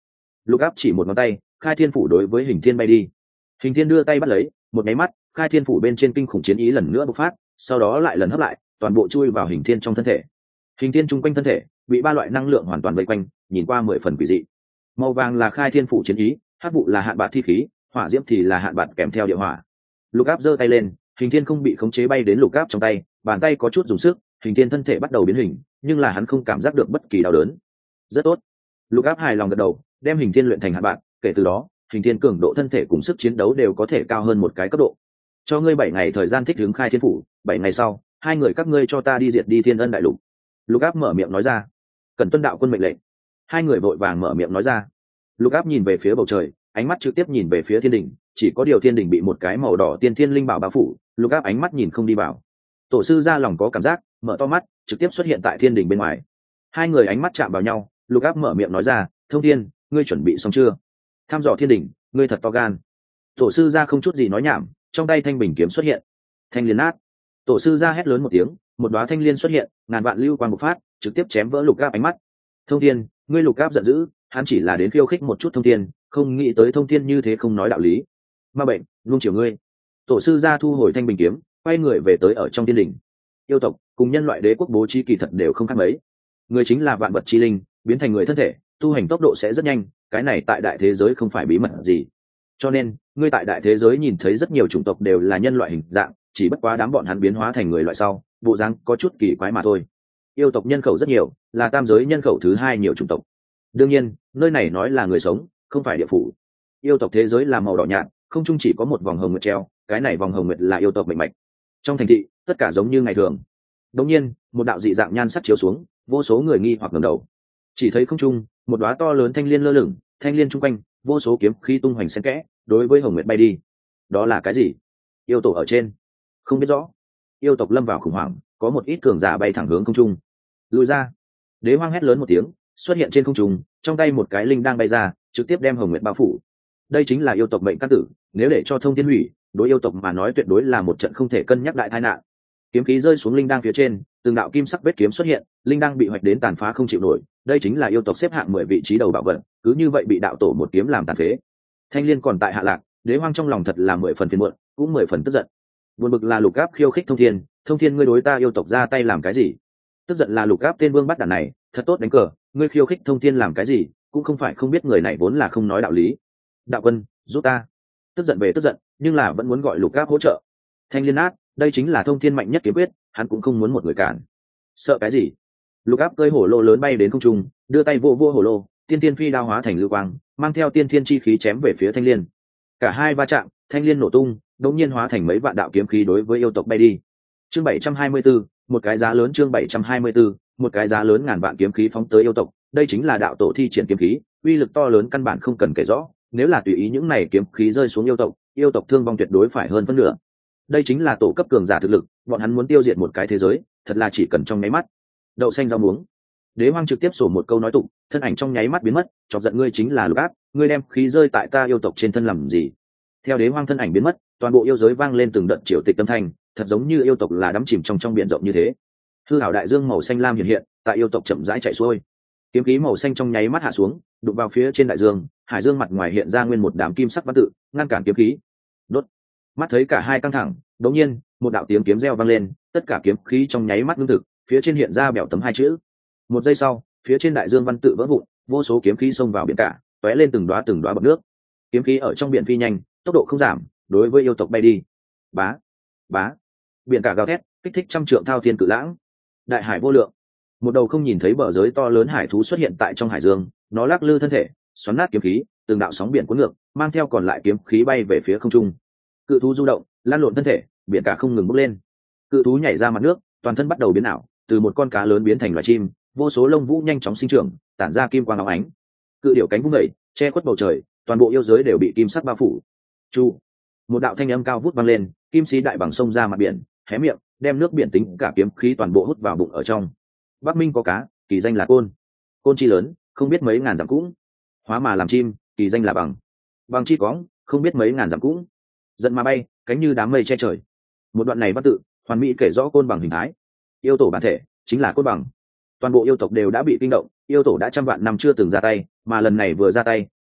Lục Áp chỉ một ngón tay, khai thiên phủ đối với Hình Thiên bay đi. Hình Thiên đưa tay bắt lấy, một máy mắt, khai thiên phủ bên trên kinh khủng chiến ý lần nữa bộc phát, sau đó lại lần hấp lại, toàn bộ chui vào Hình Thiên trong thân thể. Hình Thiên trung quanh thân thể bị ba loại năng lượng hoàn toàn vây quanh, nhìn qua 10 phần quỷ dị. Màu vàng là khai thiên phủ chiến ý, hắc vụ là hạn bạt thi khí, hỏa diễm thì là hạn bạt kèm theo địa hỏa. Lục Áp giơ tay lên, Hình Thiên không bị khống chế bay đến Lục Áp trong tay, bàn tay có chút dùng sức, Hình Thiên thân thể bắt đầu biến hình, nhưng là hắn không cảm giác được bất kỳ đau đớn. Rất tốt. Lục Áp hài lòng gật đầu, đem Hình Thiên luyện thành hạn bạt, kể từ đó, Hình Thiên cường độ thân thể cùng sức chiến đấu đều có thể cao hơn một cái cấp độ. Cho ngươi 7 ngày thời gian thích ứng khai thiên phủ, 7 ngày sau, hai người các ngươi cho ta đi diệt đi Thiên Ân đại lục. Lục Áp mở miệng nói ra. Cần tuân đạo quân mệnh lệnh. Hai người vội vàng mở miệng nói ra. Lục Áp nhìn về phía bầu trời, ánh mắt trực tiếp nhìn về phía thiên đỉnh, chỉ có điều thiên đỉnh bị một cái màu đỏ tiên thiên linh bảo bao phủ, Lục Áp ánh mắt nhìn không đi vào. Tổ sư ra lòng có cảm giác, mở to mắt, trực tiếp xuất hiện tại thiên đỉnh bên ngoài. Hai người ánh mắt chạm vào nhau, Lục Áp mở miệng nói ra, Thông Thiên, ngươi chuẩn bị xong chưa? Tham dò thiên đỉnh, ngươi thật to gan. Tổ sư ra không chút gì nói nhảm, trong tay thanh bình kiếm xuất hiện. Thanh liên nát. Tổ sư ra hét lớn một tiếng, một đóa thanh liên xuất hiện, ngàn vạn lưu quang bộc phát, trực tiếp chém vỡ Lục Áp ánh mắt. Thông Thiên, ngươi Lục Áp giận dữ, hắn chỉ là đến khiêu khích một chút Thông Thiên, không nghĩ tới Thông Thiên như thế không nói đạo lý. Ma bệnh, luôn chiều ngươi. Tổ sư ra thu hồi thanh bình kiếm, quay người về tới ở trong thiên đỉnh. Yêu tộc cùng nhân loại đế quốc bố trí kỳ thật đều không khác mấy. Người chính là vạn vật chi linh, biến thành người thân thể, tu hành tốc độ sẽ rất nhanh, cái này tại đại thế giới không phải bí mật gì. Cho nên, ngươi tại đại thế giới nhìn thấy rất nhiều chủng tộc đều là nhân loại hình dạng, chỉ bất quá đám bọn hắn biến hóa thành người loại sau, bộ dáng có chút kỳ quái mà thôi. Yêu tộc nhân khẩu rất nhiều, là tam giới nhân khẩu thứ 2 nhiều chủng tộc. Đương nhiên, nơi này nói là người sống, không phải địa phủ. Yêu tộc thế giới là màu đỏ nhạt, không chung chỉ có một vòng hồng nguyệt treo, cái này vòng hồng nguyệt là yêu tộc mệnh mạch. Trong thành thị, tất cả giống như ngày thường. Đột nhiên, một đạo dị dạng nhan sắc chiếu xuống, vô số người nghi hoặc ngẩng đầu. Chỉ thấy không trung, một đóa to lớn thanh liên lơ lửng, thanh liên trung quanh, vô số kiếm khí tung hoành xen kẽ, đối với hồng nguyệt bay đi. Đó là cái gì? Yêu tổ ở trên? Không biết rõ. Yêu tộc lâm vào khủng hoảng, có một ít cường giả bay thẳng hướng không trung. Lùi ra! Đế Hoang hét lớn một tiếng, xuất hiện trên không trung, trong tay một cái linh đang bay ra, trực tiếp đem hồng nguyệt bao phủ. Đây chính là yêu tộc mệnh căn tử, nếu để cho Thông Thiên hủy, đối yêu tộc mà nói tuyệt đối là một trận không thể cân nhắc đại tai nạn. Kiếm khí rơi xuống linh đang phía trên, từng đạo kim sắc vết kiếm xuất hiện, linh đang bị hoạch đến tàn phá không chịu nổi, đây chính là yêu tộc xếp hạng 10 vị trí đầu bảo vật, cứ như vậy bị đạo tổ một kiếm làm tàn phế. Thanh liên còn tại hạ lạc, Đế Hoang trong lòng thật là 10 phần phiền muộn, cũng 10 phần tức giận. Buồn bực là Lục Áp khiêu khích Thông Thiên ngươi đối ta yêu tộc ra tay làm cái gì? Tức giận là Lục Áp tên vương bắt đản này, thật tốt đánh cờ, ngươi khiêu khích Thông Thiên làm cái gì, cũng không phải không biết người này vốn là không nói đạo lý. Đạo quân, giúp ta. Tức giận về tức giận, nhưng là vẫn muốn gọi Lục Áp hỗ trợ. Thanh liên át, đây chính là Thông Thiên mạnh nhất kiếm quyết, hắn cũng không muốn một người cản. Sợ cái gì? Lục Áp cơi hổ lô lớn bay đến không trung, đưa tay vô hổ lô, tiên thiên phi đao hóa thành lưu quang, mang theo tiên thiên chi khí chém về phía thanh liên. Cả hai va chạm, thanh liên nổ tung, đột nhiên hóa thành mấy vạn đạo kiếm khí đối với yêu tộc bay đi. Chương 724, một cái giá lớn. Chương 724, một cái giá lớn, ngàn vạn kiếm khí phóng tới yêu tộc, đây chính là đạo tổ thi triển kiếm khí, uy lực to lớn căn bản không cần kể rõ, nếu là tùy ý những này kiếm khí rơi xuống yêu tộc thương vong tuyệt đối phải hơn phân nửa. Đây chính là tổ cấp cường giả thực lực, bọn hắn muốn tiêu diệt một cái thế giới, thật là chỉ cần trong nháy mắt. Đậu xanh rau muống. Đế Hoang trực tiếp sổ một câu nói tụng, thân ảnh trong nháy mắt biến mất, chọc giận ngươi chính là Lục Áp, ngươi đem khí rơi tại ta yêu tộc trên thân làm gì? Theo Đế Hoang thân ảnh biến mất, toàn bộ yêu giới vang lên từng đợt triều tịch âm thanh, thật giống như yêu tộc là đắm chìm trong biển rộng như thế. Hư hảo đại dương màu xanh lam hiện hiện, tại yêu tộc chậm rãi chạy xuôi. Kiếm khí màu xanh trong nháy mắt hạ xuống, đụng vào phía trên đại dương, hải dương mặt ngoài hiện ra nguyên một đám kim sắc văn tự, ngăn cản kiếm khí. Đốt. Mắt thấy cả hai căng thẳng, đột nhiên, một đạo tiếng kiếm reo vang lên, tất cả kiếm khí trong nháy mắt ngưng thực, phía trên hiện ra bèo tấm 2 chữ. Một giây sau, phía trên đại dương văn tự vỡ vụn, vô số kiếm khí xông vào biển cả, tóe lên từng đóa bọt nước. Kiếm khí ở trong biển phi nhanh, tốc độ không giảm, đối với yêu tộc bay đi. Bá, bá. Biển cả gào thét, kích thích trăm trượng thao thiên cự lãng. Đại hải vô lượng. Một đầu không nhìn thấy bờ giới to lớn hải thú xuất hiện tại trong hải dương, nó lắc lư thân thể, xoắn nát kiếm khí, từng đạo sóng biển cuốn ngược, mang theo còn lại kiếm khí bay về phía không trung. Cự thú du động, lan lộn thân thể, biển cả không ngừng bốc lên. Cự thú nhảy ra mặt nước, toàn thân bắt đầu biến ảo, từ một con cá lớn biến thành loài chim, vô số lông vũ nhanh chóng sinh trưởng, tản ra kim quang óng ánh. Cự điểu cánh vung dậy, che khuất bầu trời, toàn bộ yêu giới đều bị kim sắc bao phủ. Chu, một đạo thanh âm cao vút vang lên, kim sĩ đại bằng sông ra mặt biển, hé miệng, đem nước biển tính cả kiếm khí toàn bộ hút vào bụng ở trong. Bắc Minh có cá, kỳ danh là côn. Côn chi lớn, không biết mấy ngàn dặm cũng. Hóa mà làm chim, kỳ danh là bằng. Bằng chi cóng, không biết mấy ngàn dặm cũng. Giận mà bay, cánh như đám mây che trời. Một đoạn này văn tự, hoàn mỹ kể rõ côn bằng hình thái. Yêu tổ bản thể chính là côn bằng. Toàn bộ yêu tộc đều đã bị kinh động, yêu tổ đã trăm vạn năm chưa từng ra tay, mà lần này vừa ra tay,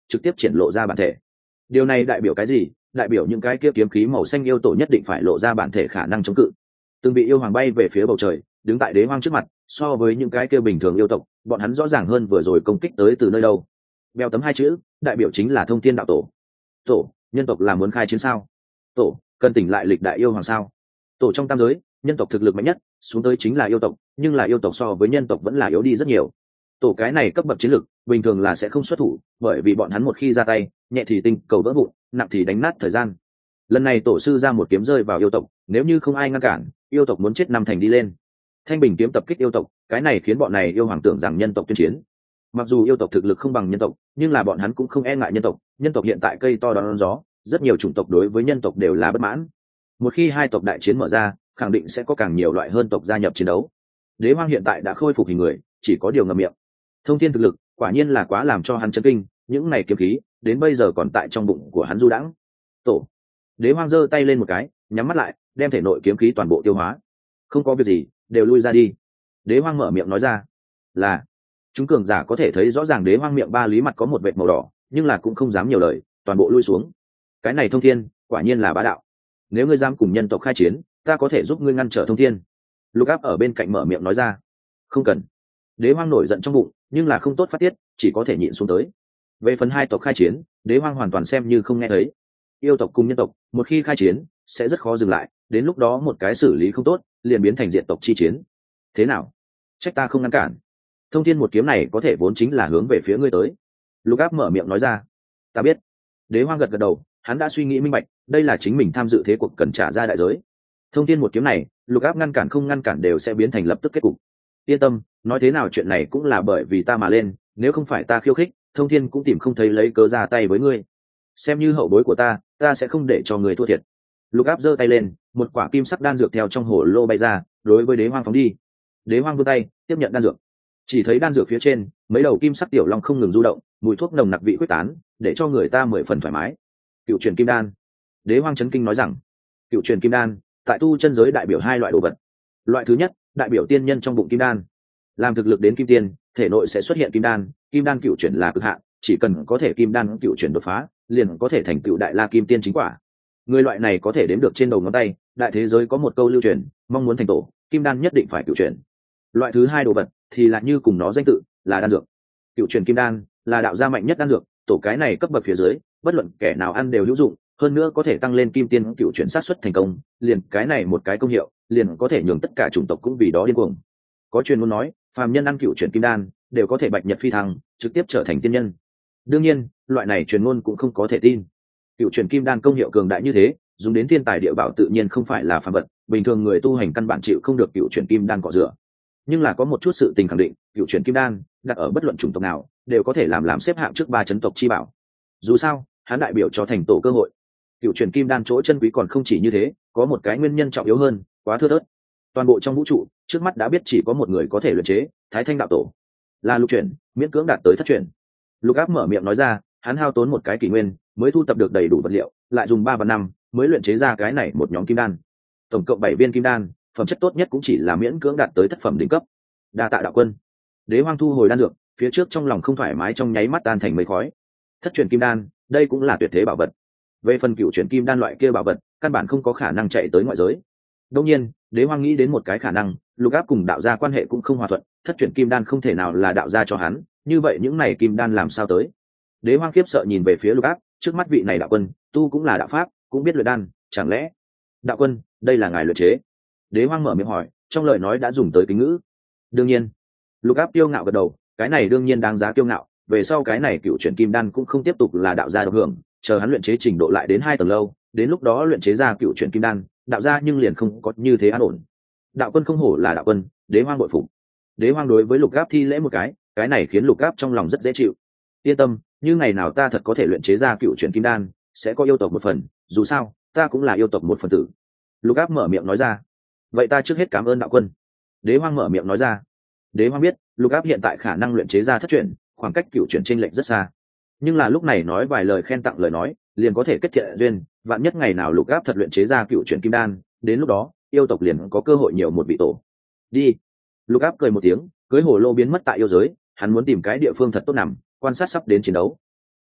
trực tiếp triển lộ ra bản thể. Điều này đại biểu cái gì? Đại biểu những cái kia kiếm khí màu xanh yêu tổ nhất định phải lộ ra bản thể khả năng chống cự. Từng bị yêu hoàng bay về phía bầu trời, đứng tại đế hoang trước mặt, so với những cái kia bình thường yêu tộc, bọn hắn rõ ràng hơn vừa rồi công kích tới từ nơi đâu. Bèo tấm hai chữ, đại biểu chính là Thông Thiên đạo tổ. Tổ, nhân tộc là muốn khai chiến sao? Tổ, cần tỉnh lại lịch đại yêu hoàng sao? Tổ trong tam giới, nhân tộc thực lực mạnh nhất, xuống tới chính là yêu tộc, nhưng là yêu tộc so với nhân tộc vẫn là yếu đi rất nhiều. Tổ cái này cấp bậc chiến lực, bình thường là sẽ không xuất thủ, bởi vì bọn hắn một khi ra tay, nhẹ thì tinh cầu vỡ vụn, nặng thì đánh nát thời gian. Lần này tổ sư ra một kiếm rơi vào yêu tộc, nếu như không ai ngăn cản, yêu tộc muốn chết năm thành đi lên. Thanh bình kiếm tập kích yêu tộc, cái này khiến bọn này yêu hoàng tưởng rằng nhân tộc tuyên chiến. Mặc dù yêu tộc thực lực không bằng nhân tộc, nhưng là bọn hắn cũng không e ngại nhân tộc. Nhân tộc hiện tại cây to đón gió, rất nhiều chủng tộc đối với nhân tộc đều là bất mãn. Một khi hai tộc đại chiến mở ra, khẳng định sẽ có càng nhiều loại hơn tộc gia nhập chiến đấu. Đế hoang hiện tại đã khôi phục hình người, chỉ có điều ngậm miệng. Thông thiên thực lực quả nhiên là quá làm cho hắn chấn kinh, những này kiếm khí đến bây giờ còn tại trong bụng của hắn du đãng. Tổ. Đế hoang giơ tay lên một cái, nhắm mắt lại, đem thể nội kiếm khí toàn bộ tiêu hóa. Không có việc gì, đều lui ra đi. Đế hoang mở miệng nói ra. Là. Chúng cường giả có thể thấy rõ ràng đế hoang miệng ba lý mặt có một vệt màu đỏ, nhưng là cũng không dám nhiều lời, toàn bộ lui xuống. Cái này thông thiên, quả nhiên là bá đạo. Nếu ngươi dám cùng nhân tộc khai chiến, ta có thể giúp ngươi ngăn trở thông thiên. Lục Áp ở bên cạnh mở miệng nói ra. Không cần. Đế hoang nổi giận trong bụng, nhưng là không tốt phát tiết, chỉ có thể nhịn xuống tới. Về phần hai tộc khai chiến, đế hoang hoàn toàn xem như không nghe thấy. Yêu tộc cùng nhân tộc, một khi khai chiến, sẽ rất khó dừng lại, đến lúc đó một cái xử lý không tốt, liền biến thành diện tộc chi chiến. Thế nào? Trách ta không ngăn cản. Thông thiên một kiếm này có thể vốn chính là hướng về phía ngươi tới. Lục Áp mở miệng nói ra. Ta biết. Đế hoang gật gật đầu, hắn đã suy nghĩ minh bạch, đây là chính mình tham dự thế cuộc cần trả ra đại giới. Thông thiên một kiếm này, Lục Áp ngăn cản không ngăn cản đều sẽ biến thành lập tức kết cục. Yên tâm, nói thế nào chuyện này cũng là bởi vì ta mà lên, nếu không phải ta khiêu khích, thông thiên cũng tìm không thấy lấy cớ ra tay với ngươi. Xem như hậu bối của ta sẽ không để cho người thua thiệt. Lục Áp giơ tay lên, một quả kim sắc đan dược theo trong hồ lô bay ra, đối với đế hoang phóng đi. Đế hoang vươn tay tiếp nhận đan dược, chỉ thấy đan dược phía trên mấy đầu kim sắc tiểu long không ngừng du động, mùi thuốc nồng nặc vị quyết tán, để cho người ta 10 phần thoải mái. Cựu truyền kim đan. Đế hoang chấn kinh nói rằng, cựu truyền kim đan tại tu chân giới đại biểu hai loại đồ vật. Loại thứ nhất, đại biểu tiên nhân trong bụng kim đan, làm thực lực đến kim tiên, thể nội sẽ xuất hiện kim đan cựu chuyển là cực hạn, chỉ cần có thể kim đan cựu chuyển đột phá, liền có thể thành tựu đại la kim tiên chính quả. Người loại này có thể đếm được trên đầu ngón tay, đại thế giới có một câu lưu truyền, mong muốn thành tổ, kim đan nhất định phải cựu chuyển. Loại thứ hai đồ vật thì là như cùng nó danh tự, là đan dược. Cựu chuyển kim đan là đạo gia mạnh nhất đan dược, tổ cái này cấp bậc phía dưới, bất luận kẻ nào ăn đều hữu dụng, hơn nữa có thể tăng lên kim tiên cựu chuyển sát xuất thành công, liền cái này một cái công hiệu, liền có thể nhường tất cả chủng tộc cũng vì đó điên cuồng. Có truyền muốn nói, phàm nhân ăn cựu chuyển kim đan đều có thể bạch nhật phi thăng, trực tiếp trở thành tiên nhân. Đương nhiên, loại này truyền ngôn cũng không có thể tin. Cựu chuyển kim đan công hiệu cường đại như thế, dùng đến thiên tài địa bảo tự nhiên không phải là phàm vật, bình thường người tu hành căn bản chịu không được cựu chuyển kim đan cọ rửa. Nhưng là có một chút sự tình khẳng định, cựu chuyển kim đan đặt ở bất luận chủng tộc nào đều có thể làm xếp hạng trước 3 chấn tộc chi bảo. Dù sao, hắn đại biểu cho thành tổ cơ hội. Cựu chuyển kim đan chỗ chân quý còn không chỉ như thế, có một cái nguyên nhân trọng yếu hơn, quá thưa thớt. Toàn bộ trong vũ trụ, trước mắt đã biết chỉ có một người có thể luyện chế, Thái Thanh đạo tổ, là lục chuyển, miễn cưỡng đạt tới thất chuyển. Lục Áp mở miệng nói ra, hắn hao tốn một cái kỷ nguyên mới thu tập được đầy đủ vật liệu, lại dùng 3 và 5 mới luyện chế ra cái này một nhóm kim đan. Tổng cộng 7 viên kim đan, phẩm chất tốt nhất cũng chỉ là miễn cưỡng đạt tới thất phẩm đỉnh cấp. Đa tạ đạo quân. Đế hoang thu hồi đan dược, phía trước trong lòng không thoải mái trong nháy mắt tan thành mây khói. Thất chuyển kim đan, đây cũng là tuyệt thế bảo vật. Về phần cựu chuyển kim đan loại kia bảo vật, căn bản không có khả năng chạy tới ngoại giới. Đương nhiên, Đế hoang nghĩ đến một cái khả năng, Lục Áp cùng đạo gia quan hệ cũng không hòa thuận, thất chuyển kim đan không thể nào là đạo gia cho hắn, như vậy những này kim đan làm sao tới? Đế hoang khiếp sợ nhìn về phía Lục Áp, trước mắt vị này đạo quân, tu cũng là đạo pháp, cũng biết luyện đan, chẳng lẽ? Đạo quân, đây là ngài luyện chế? Đế hoang mở miệng hỏi, trong lời nói đã dùng tới kính ngữ. Đương nhiên. Lục Áp kiêu ngạo gật đầu, cái này đương nhiên đáng giá kiêu ngạo, về sau cái này cựu chuyển kim đan cũng không tiếp tục là đạo gia độc hưởng, chờ hắn luyện chế trình độ lại đến 2 tầng lâu, đến lúc đó luyện chế ra cựu chuyển kim đan, đạo gia nhưng liền không có như thế an ổn. Đạo quân không hổ là đạo quân, Đế hoang bội phục. Đế hoang đối với Lục Áp thi lễ một cái này khiến Lục Áp trong lòng rất dễ chịu. Yên tâm, như ngày nào ta thật có thể luyện chế ra cựu chuyển kim đan, sẽ có yêu tộc một phần, dù sao ta cũng là yêu tộc một phần tử. Lục Áp mở miệng nói ra. Vậy ta trước hết cảm ơn đạo quân. Đế hoang mở miệng nói ra. Đế hoang biết Lục Áp hiện tại khả năng luyện chế ra thất chuyển, khoảng cách cựu chuyển chênh lệch rất xa, nhưng là lúc này nói vài lời khen tặng lời nói liền có thể kết thiện duyên, vạn nhất ngày nào Lục Áp thật luyện chế ra cựu chuyển kim đan, đến lúc đó yêu tộc liền có cơ hội nhiều một vị tổ. Đi. Lục Áp cười một tiếng, cưới hổ lô biến mất tại yêu giới, hắn muốn tìm cái địa phương thật tốt nằm, quan sát sắp đến chiến đấu.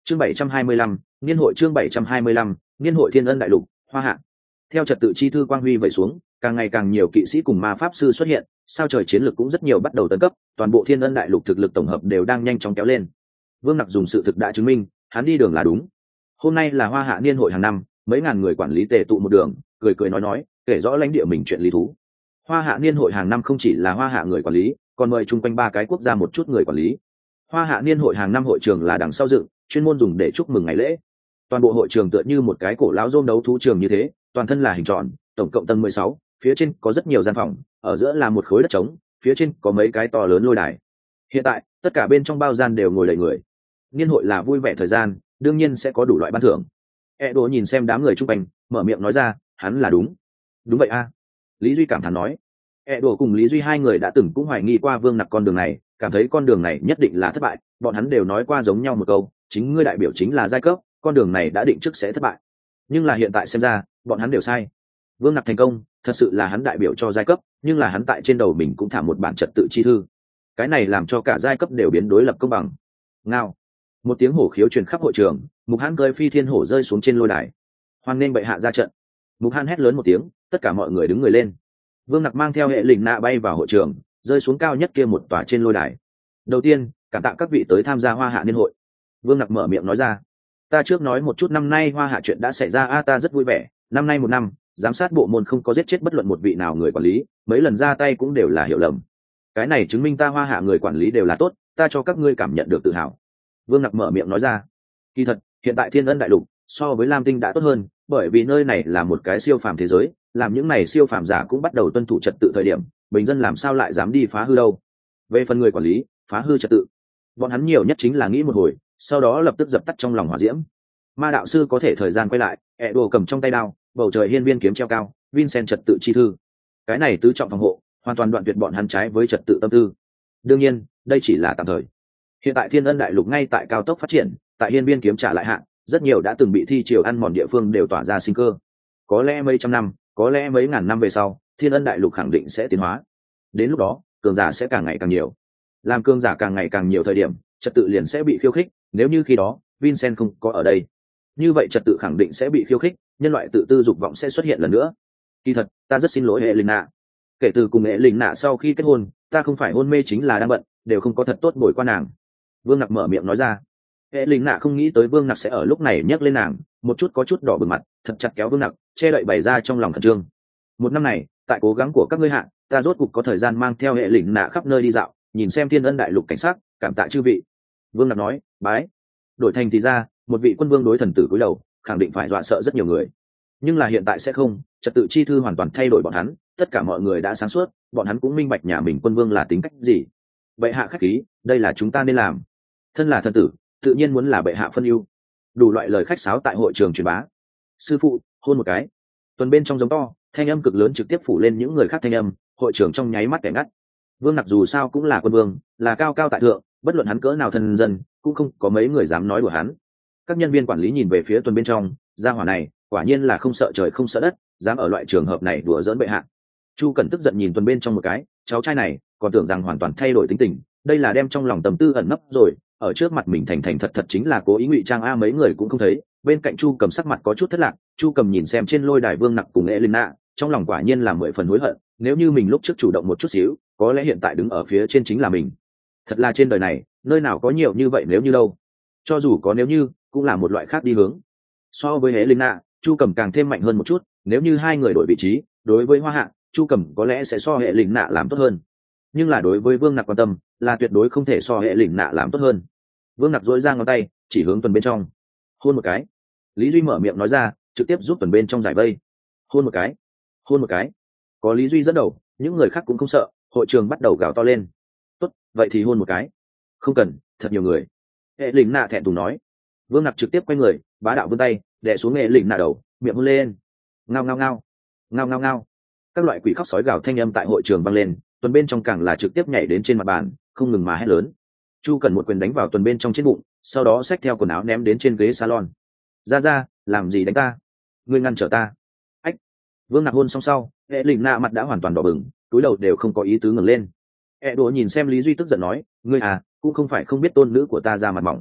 chương 725, niên hội chương 725, niên hội Thiên Ân Đại Lục, Hoa Hạ. Theo trật tự chi thư quang huy vẩy xuống, càng ngày càng nhiều kỵ sĩ cùng ma pháp sư xuất hiện, sao trời chiến lược cũng rất nhiều bắt đầu tấn cấp, toàn bộ Thiên Ân Đại Lục thực lực tổng hợp đều đang nhanh chóng kéo lên. Vương Nặc dùng sự thực đã chứng minh, hắn đi đường là đúng. Hôm nay là Hoa Hạ niên hội hàng năm, mấy ngàn người quản lý tề tụ một đường, cười cười nói, kể rõ lãnh địa mình chuyện lý thú. Hoa Hạ niên hội hàng năm không chỉ là Hoa Hạ người quản lý, còn mời chung quanh 3 cái quốc gia một chút người quản lý. Hoa Hạ niên hội hàng năm hội trường là đằng sau dựng, chuyên môn dùng để chúc mừng ngày lễ. Toàn bộ hội trường tựa như một cái cổ lão rôm đấu thú trường như thế, toàn thân là hình tròn, tổng cộng tầng 16, phía trên có rất nhiều gian phòng, ở giữa là một khối đất trống, phía trên có mấy cái to lớn lôi đài. Hiện tại, tất cả bên trong bao gian đều ngồi đầy người. Niên hội là vui vẻ thời gian, đương nhiên sẽ có đủ loại ban thưởng. Edo nhìn xem đám người chung quanh, mở miệng nói ra, hắn là đúng. Đúng vậy a. Lý Duy cảm thán nói. Edo cùng Lý Duy hai người đã từng cũng hoài nghi qua Vương Nặc con đường này, cảm thấy con đường này nhất định là thất bại, bọn hắn đều nói qua giống nhau một câu, chính ngươi đại biểu chính là giai cấp, con đường này đã định trước sẽ thất bại. Nhưng là hiện tại xem ra, bọn hắn đều sai. Vương Nặc thành công, thật sự là hắn đại biểu cho giai cấp, nhưng là hắn tại trên đầu mình cũng thả một bản trật tự chi thư. Cái này làm cho cả giai cấp đều biến đối lập công bằng. Ngao. Một tiếng hổ khiếu truyền khắp hội trường, Mục Hãn cơi phi thiên hổ rơi xuống trên lôi đài. Hoan nghênh bệ hạ ra trận. Mục Hãn hét lớn một tiếng, tất cả mọi người đứng người lên. Vương Nặc mang theo hệ lĩnh nạ bay vào hội trường, rơi xuống cao nhất kia một tòa trên lôi đài. Đầu tiên, cảm tạ các vị tới tham gia Hoa Hạ niên hội. Vương Nặc mở miệng nói ra, ta trước nói một chút năm nay Hoa Hạ chuyện đã xảy ra, ta rất vui vẻ. Năm nay một năm, giám sát bộ môn không có giết chết bất luận một vị nào người quản lý, mấy lần ra tay cũng đều là hiểu lầm. Cái này chứng minh ta Hoa Hạ người quản lý đều là tốt, ta cho các ngươi cảm nhận được tự hào. Vương Nặc mở miệng nói ra, kỳ thật hiện tại Thiên Ân Đại Lục so với Lam Tinh đã tốt hơn, bởi vì nơi này là một cái siêu phàm thế giới, làm những này siêu phàm giả cũng bắt đầu tuân thủ trật tự thời điểm, bình dân làm sao lại dám đi phá hư đâu. Về phần người quản lý phá hư trật tự, bọn hắn nhiều nhất chính là nghĩ một hồi, sau đó lập tức dập tắt trong lòng hỏa diễm. Ma đạo sư có thể thời gian quay lại, Edo cầm trong tay đao, bầu trời hiên viên kiếm treo cao, Vincent trật tự chi thư. Cái này tứ trọng phòng hộ, hoàn toàn đoạn tuyệt bọn hắn trái với trật tự tâm tư. Đương nhiên, đây chỉ là tạm thời. Hiện tại Thiên Ân Đại Lục ngay tại cao tốc phát triển, tại hiên viên kiếm trả lại hạn, rất nhiều đã từng bị thi triều ăn mòn địa phương đều tỏa ra sinh cơ. Có lẽ mấy trăm năm, có lẽ mấy ngàn năm về sau, Thiên Ân Đại Lục khẳng định sẽ tiến hóa. Đến lúc đó, cường giả sẽ càng ngày càng nhiều. Làm cường giả càng ngày càng nhiều thời điểm, trật tự liền sẽ bị khiêu khích. Nếu như khi đó Vincent không có ở đây, như vậy trật tự khẳng định sẽ bị khiêu khích, nhân loại tự tư dục vọng sẽ xuất hiện lần nữa. Kỳ thật, ta rất xin lỗi hệ linh nạ. Kể từ cùng hệ linh nạ sau khi kết hôn, ta không phải hôn mê chính là đang bận, đều không có thật tốt bồi qua nàng. Vương Nặc mở miệng nói ra. Hệ linh nạ không nghĩ tới Vương Nặc sẽ ở lúc này nhắc lên nàng, một chút có chút đỏ bừng mặt, thật chặt kéo Vương Nặc, che đậy bày ra trong lòng khẩn trương. Một năm này, tại cố gắng của các ngươi hạ, ta rốt cục có thời gian mang theo hệ linh nạ khắp nơi đi dạo, nhìn xem Thiên Ân Đại Lục cảnh sát, cảm tạ chư vị. Vương Nặc nói, bái. Đổi thành thì ra, một vị quân vương đối thần tử cúi đầu, khẳng định phải dọa sợ rất nhiều người. Nhưng là hiện tại sẽ không, trật tự chi thư hoàn toàn thay đổi bọn hắn, tất cả mọi người đã sáng suốt, bọn hắn cũng minh bạch nhà mình quân vương là tính cách gì. Bệ hạ khách khí, đây là chúng ta nên làm. Thân là thần tử, tự nhiên muốn là bệ hạ phân ưu. Đủ loại lời khách sáo tại hội trường truyền bá. Sư phụ, hôn một cái. Tuần bên trong giống to, thanh âm cực lớn trực tiếp phủ lên những người khác thanh âm, hội trường trong nháy mắt kẻ ngắt. Vương Nặc dù sao cũng là quân vương, là cao cao tại thượng, bất luận hắn cỡ nào thân dân, cũng không có mấy người dám nói đùa hắn. Các nhân viên quản lý nhìn về phía Tuần bên trong, gia hỏa này quả nhiên là không sợ trời không sợ đất, dám ở loại trường hợp này đùa giỡn bệ hạ. Chu Cẩn tức giận nhìn Tuần bên trong một cái, cháu trai này còn tưởng rằng hoàn toàn thay đổi tính tình, đây là đem trong lòng tâm tư ẩn nấp rồi, ở trước mặt mình thành thành thật thật chính là cố ý ngụy trang, mấy người cũng không thấy. Bên cạnh Chu Cầm sắc mặt có chút thất lạc, Chu Cầm nhìn xem trên lôi đài Vương Nặc cùng Elena, trong lòng quả nhiên là 10 phần hối hận, nếu như mình lúc trước chủ động một chút xíu, có lẽ hiện tại đứng ở phía trên chính là mình. Thật là trên đời này, nơi nào có nhiều như vậy nếu như đâu. Cho dù có nếu như, cũng là một loại khác đi hướng. So với Helena, Chu Cầm càng thêm mạnh hơn một chút, nếu như hai người đổi vị trí, đối với Hoa Hạ, Chu Cầm có lẽ sẽ so Helena làm tốt hơn. Nhưng là đối với Vương Nặc quan tâm, là tuyệt đối không thể so Helena làm tốt hơn. Vương Nặc dỗi ra ngón tay, chỉ hướng Tuần bên trong. Hôn một cái. Lý Duy mở miệng nói ra, trực tiếp giúp Tuần bên trong giải vây. Hôn một cái. Hôn một cái. Có Lý Duy dẫn đầu, những người khác cũng không sợ, hội trường bắt đầu gào to lên. Tốt, vậy thì hôn một cái. Không cần, thật nhiều người. Hệ lĩnh nạ thẹn thùng nói. Vương Nặc trực tiếp quay người, bá đạo vươn tay, đè xuống hệ lĩnh nạ đầu, miệng hôn lên. Ngao ngao ngao. Ngao ngao ngao. Các loại quỷ khóc sói gào thanh âm tại hội trường vang lên, Tuần bên trong càng là trực tiếp nhảy đến trên mặt bàn, không ngừng mà hét lớn. Chu Cần một quyền đánh vào Tuần bên trong trên bụng, sau đó xách theo quần áo ném đến trên ghế salon. Ra, làm gì đánh ta? Ngươi ngăn trở ta. Ách. Vương Nặc hôn xong sau, hệ lĩnh nạ mặt đã hoàn toàn đỏ bừng, túi đầu đều không có ý tứ ngẩng lên. Đùa nhìn xem Lý Duy tức giận nói, ngươi à, cũng không phải không biết tôn nữ của ta ra mặt mỏng.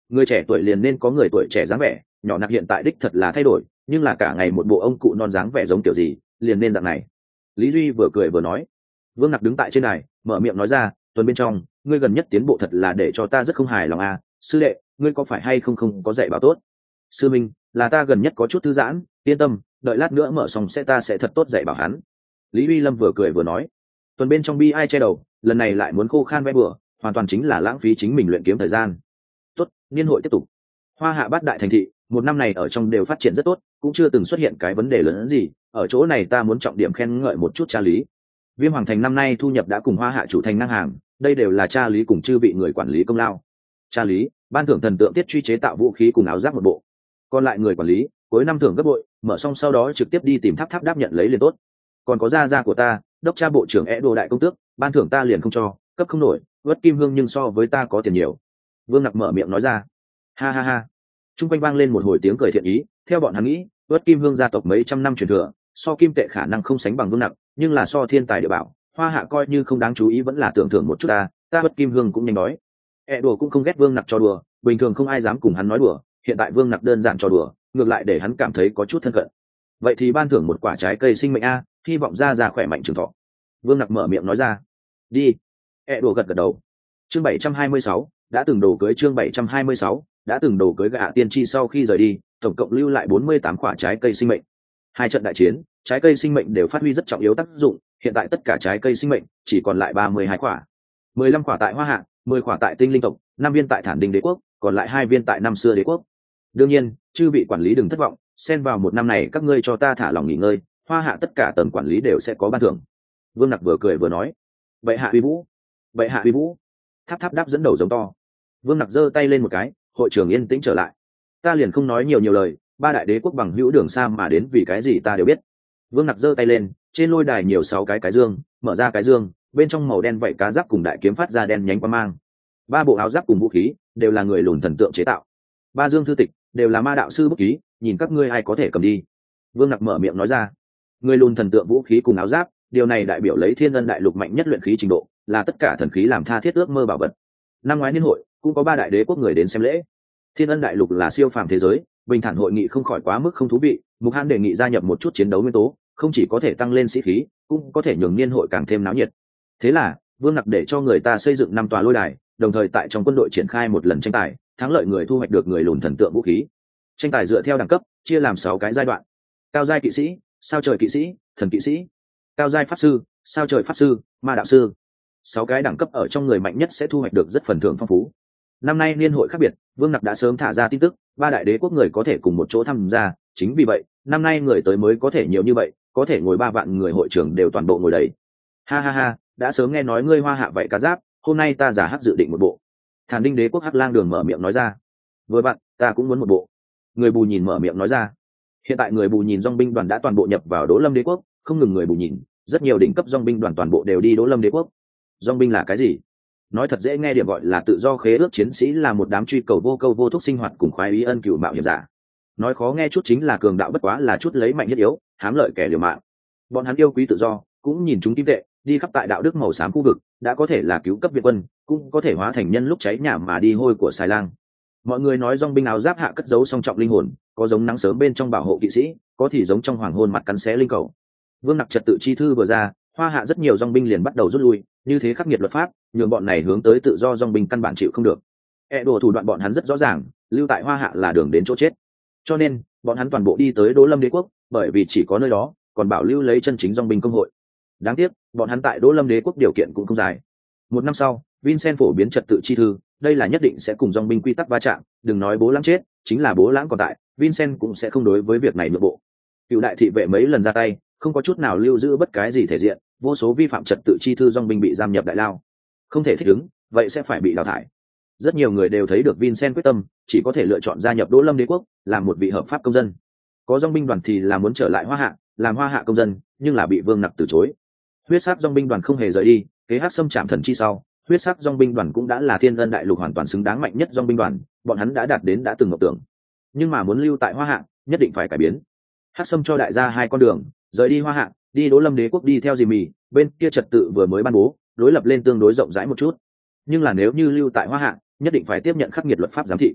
Người trẻ tuổi liền nên có người tuổi trẻ dáng vẻ, nhỏ nặc hiện tại đích thật là thay đổi, nhưng là cả ngày một bộ ông cụ non dáng vẻ giống kiểu gì, liền nên dạng này. Lý Duy vừa cười vừa nói. Vương Nặc đứng tại trên đài, mở miệng nói ra, tuần bên trong, ngươi gần nhất tiến bộ thật là để cho ta rất không hài lòng à, sư đệ, ngươi có phải hay không có dạy bảo tốt? Sư minh, là ta gần nhất có chút thư giãn, yên tâm, đợi lát nữa mở xong ta sẽ thật tốt dạy bảo hắn. Lý Uy Lâm vừa cười vừa nói. Tuần bên trong bi ai che đầu, lần này lại muốn khô khan vẽ bừa, hoàn toàn chính là lãng phí chính mình luyện kiếm thời gian. Tốt, niên hội tiếp tục. Hoa Hạ bát đại thành thị, một năm này ở trong đều phát triển rất tốt, cũng chưa từng xuất hiện cái vấn đề lớn hơn gì. Ở chỗ này ta muốn trọng điểm khen ngợi một chút cha Lý. Viêm Hoàng Thành năm nay thu nhập đã cùng Hoa Hạ chủ thành ngang hàng, đây đều là cha Lý cùng chư vị người quản lý công lao. Cha Lý, ban thưởng thần tượng tiết truy chế tạo vũ khí cùng áo giáp một bộ. Còn lại người quản lý, cuối năm thưởng gấp bội, mở xong sau đó trực tiếp đi tìm Tháp Tháp đáp nhận lấy liền tốt. Còn có gia của ta, đốc cha bộ trưởng Đồ đại công tước, ban thưởng ta liền không cho, cấp không nổi, vất kim hương nhưng so với ta có tiền nhiều. Vương Nặc mở miệng nói ra. Ha ha ha. Trung quanh vang lên một hồi tiếng cười thiện ý, theo bọn hắn nghĩ, vất kim hương gia tộc mấy trăm năm truyền thừa, so kim tệ khả năng không sánh bằng Vương Nặc, nhưng là so thiên tài địa bảo, Hoa Hạ coi như không đáng chú ý vẫn là tưởng thưởng một chút ta vất kim hương cũng nhanh nói. Đồ cũng không ghét Vương Nặc cho đùa, bình thường không ai dám cùng hắn nói đùa, hiện tại Vương Nặc đơn giản cho đùa, ngược lại để hắn cảm thấy có chút thân cận. Vậy thì ban thưởng một quả trái cây sinh mệnh hy vọng ra khỏe mạnh trường thọ. Vương Nặc mở miệng nói ra. Đi. Đồ gật gật đầu. Chương 726, đã từng đồ cưới. Chương 726, đã từng đồ cưới. Gạ tiên tri sau khi rời đi, tổng cộng lưu lại 48 quả trái cây sinh mệnh. Hai trận đại chiến, trái cây sinh mệnh đều phát huy rất trọng yếu tác dụng, hiện tại tất cả trái cây sinh mệnh chỉ còn lại 32 quả. 15 quả tại Hoa Hạ, 10 quả tại Tinh Linh tộc, 5 viên tại Thản Đình đế quốc, còn lại 2 viên tại năm xưa đế quốc. Đương nhiên, chư vị quản lý đừng thất vọng, xen vào một năm này các ngươi cho ta thả lòng nghỉ ngơi, Hoa Hạ tất cả tầng quản lý đều sẽ có ban thưởng. Vương Nặc vừa cười vừa nói. Bệ hạ uy vũ, bệ hạ uy vũ. Tháp Tháp đáp dẫn đầu giống to. Vương Nặc giơ tay lên một cái, hội trường yên tĩnh trở lại. Ta liền không nói nhiều lời, ba đại đế quốc bằng hữu đường xa mà đến vì cái gì ta đều biết. Vương Nặc giơ tay lên, trên lôi đài nhiều 6 cái dương, mở ra cái dương, bên trong màu đen vậy cá giáp cùng đại kiếm phát ra đen nhánh quang mang. 3 bộ áo giáp cùng vũ khí đều là người lùn thần tượng chế tạo. 3 dương thư tịch đều là ma đạo sư bút ký, nhìn các ngươi ai có thể cầm đi. Vương Nặc mở miệng nói ra. Người lùn thần tượng vũ khí cùng áo giáp, điều này đại biểu lấy Thiên Ân đại lục mạnh nhất luyện khí trình độ, là tất cả thần khí làm tha thiết ước mơ bảo vật. Năm ngoái niên hội cũng có 3 đại đế quốc người đến xem lễ. Thiên Ân đại lục là siêu phàm thế giới, bình thản hội nghị không khỏi quá mức không thú vị, Mục Hàn đề nghị gia nhập một chút chiến đấu nguyên tố, không chỉ có thể tăng lên sĩ khí, cũng có thể nhường niên hội càng thêm náo nhiệt. Thế là Vương Nặc để cho người ta xây dựng 5 tòa lôi đài, đồng thời tại trong quân đội triển khai một lần tranh tài, thắng lợi người thu hoạch được người lùn thần tượng vũ khí. Tranh tài dựa theo đẳng cấp, chia làm 6 cái giai đoạn. Cao giai kỵ sĩ, sao trời kỵ sĩ, thần kỵ sĩ. Cao giai pháp sư, sao trời pháp sư, ma đạo sư. 6 cái đẳng cấp ở trong người mạnh nhất sẽ thu hoạch được rất phần thưởng phong phú. Năm nay niên hội khác biệt, Vương Nặc đã sớm thả ra tin tức, 3 đại đế quốc người có thể cùng một chỗ tham gia, chính vì vậy, năm nay người tới mới có thể nhiều như vậy, có thể ngồi 3 vạn người hội trưởng đều toàn bộ ngồi đầy. Ha ha ha, đã sớm nghe nói ngươi Hoa Hạ vậy cá giáp, hôm nay ta giả hắc dự định một bộ. Thản Đinh đế quốc Hắc Lang Đường mở miệng nói ra. Với bạn, ta cũng muốn một bộ. Người bù nhìn mở miệng nói ra. Hiện tại người bù nhìn dòng binh đoàn đã toàn bộ nhập vào Đỗ Lâm đế quốc, không ngừng người bù nhìn, rất nhiều đỉnh cấp dòng binh đoàn toàn bộ đều đi Đỗ Lâm đế quốc. Dòng binh là cái gì? Nói thật dễ nghe điểm gọi là tự do khế ước chiến sĩ, là một đám truy cầu vô câu vô thúc sinh hoạt cùng khoái ý ân cửu mạo hiểm giả. Nói khó nghe chút chính là cường đạo bất quá là chút lấy mạnh nhất yếu, hám lợi kẻ liều mạng. Bọn hắn yêu quý tự do, cũng nhìn chúng kim tệ, đi khắp tại đạo đức màu xám khu vực, đã có thể là cứu cấp viện quân, cũng có thể hóa thành nhân lúc cháy nhà mà đi hôi của xài lang. Mọi người nói dòng binh áo giáp hạ cất giấu song trọng linh hồn, có giống nắng sớm bên trong bảo hộ kỵ sĩ, có thì giống trong hoàng hôn mặt cắn xé linh cầu. Vương Nặc trật tự chi thư vừa ra, Hoa Hạ rất nhiều dòng binh liền bắt đầu rút lui, như thế khắc nghiệt luật pháp, nhường bọn này hướng tới tự do dòng binh căn bản chịu không được. Đồ thủ đoạn bọn hắn rất rõ ràng, lưu tại Hoa Hạ là đường đến chỗ chết. Cho nên, bọn hắn toàn bộ đi tới Đỗ Lâm đế quốc, bởi vì chỉ có nơi đó còn bảo lưu lấy chân chính dòng binh công hội. Đáng tiếc, bọn hắn tại Đỗ Lâm đế quốc điều kiện cũng không dài. 1 năm sau, Vincent phổ biến trật tự chi thư, đây là nhất định sẽ cùng dòng binh quy tắc va chạm, đừng nói Bố Lãng chết, chính là Bố Lãng còn tại, Vincent cũng sẽ không đối với việc này nhượng bộ. Cựu đại thị vệ mấy lần ra tay, không có chút nào lưu giữ bất cái gì thể diện, vô số vi phạm trật tự chi thư dòng binh bị giam nhập đại lao. Không thể thích ứng, vậy sẽ phải bị đào thải. Rất nhiều người đều thấy được Vincent quyết tâm, chỉ có thể lựa chọn gia nhập Đỗ Lâm đế quốc, làm một vị hợp pháp công dân. Có dòng binh đoàn thì là muốn trở lại Hoa Hạ, làm Hoa Hạ công dân, nhưng là bị Vương Nặc từ chối. Huyết sắc dòng binh đoàn không hề rời đi, kế hắc xâm chạm thần chi sau, huyết sắc dòng binh đoàn cũng đã là Thiên Ân đại lục hoàn toàn xứng đáng mạnh nhất dòng binh đoàn, bọn hắn đã đạt đến đã từng mộng tưởng. Nhưng mà muốn lưu tại Hoa Hạ, nhất định phải cải biến. Hắc xâm cho đại gia 2 con đường, rời đi Hoa Hạ, đi Đỗ Lâm đế quốc đi theo Jimmy, bên kia trật tự vừa mới ban bố, đối lập lên tương đối rộng rãi một chút. Nhưng là nếu như lưu tại Hoa Hạ, nhất định phải tiếp nhận khắc nghiệt luật pháp giám thị.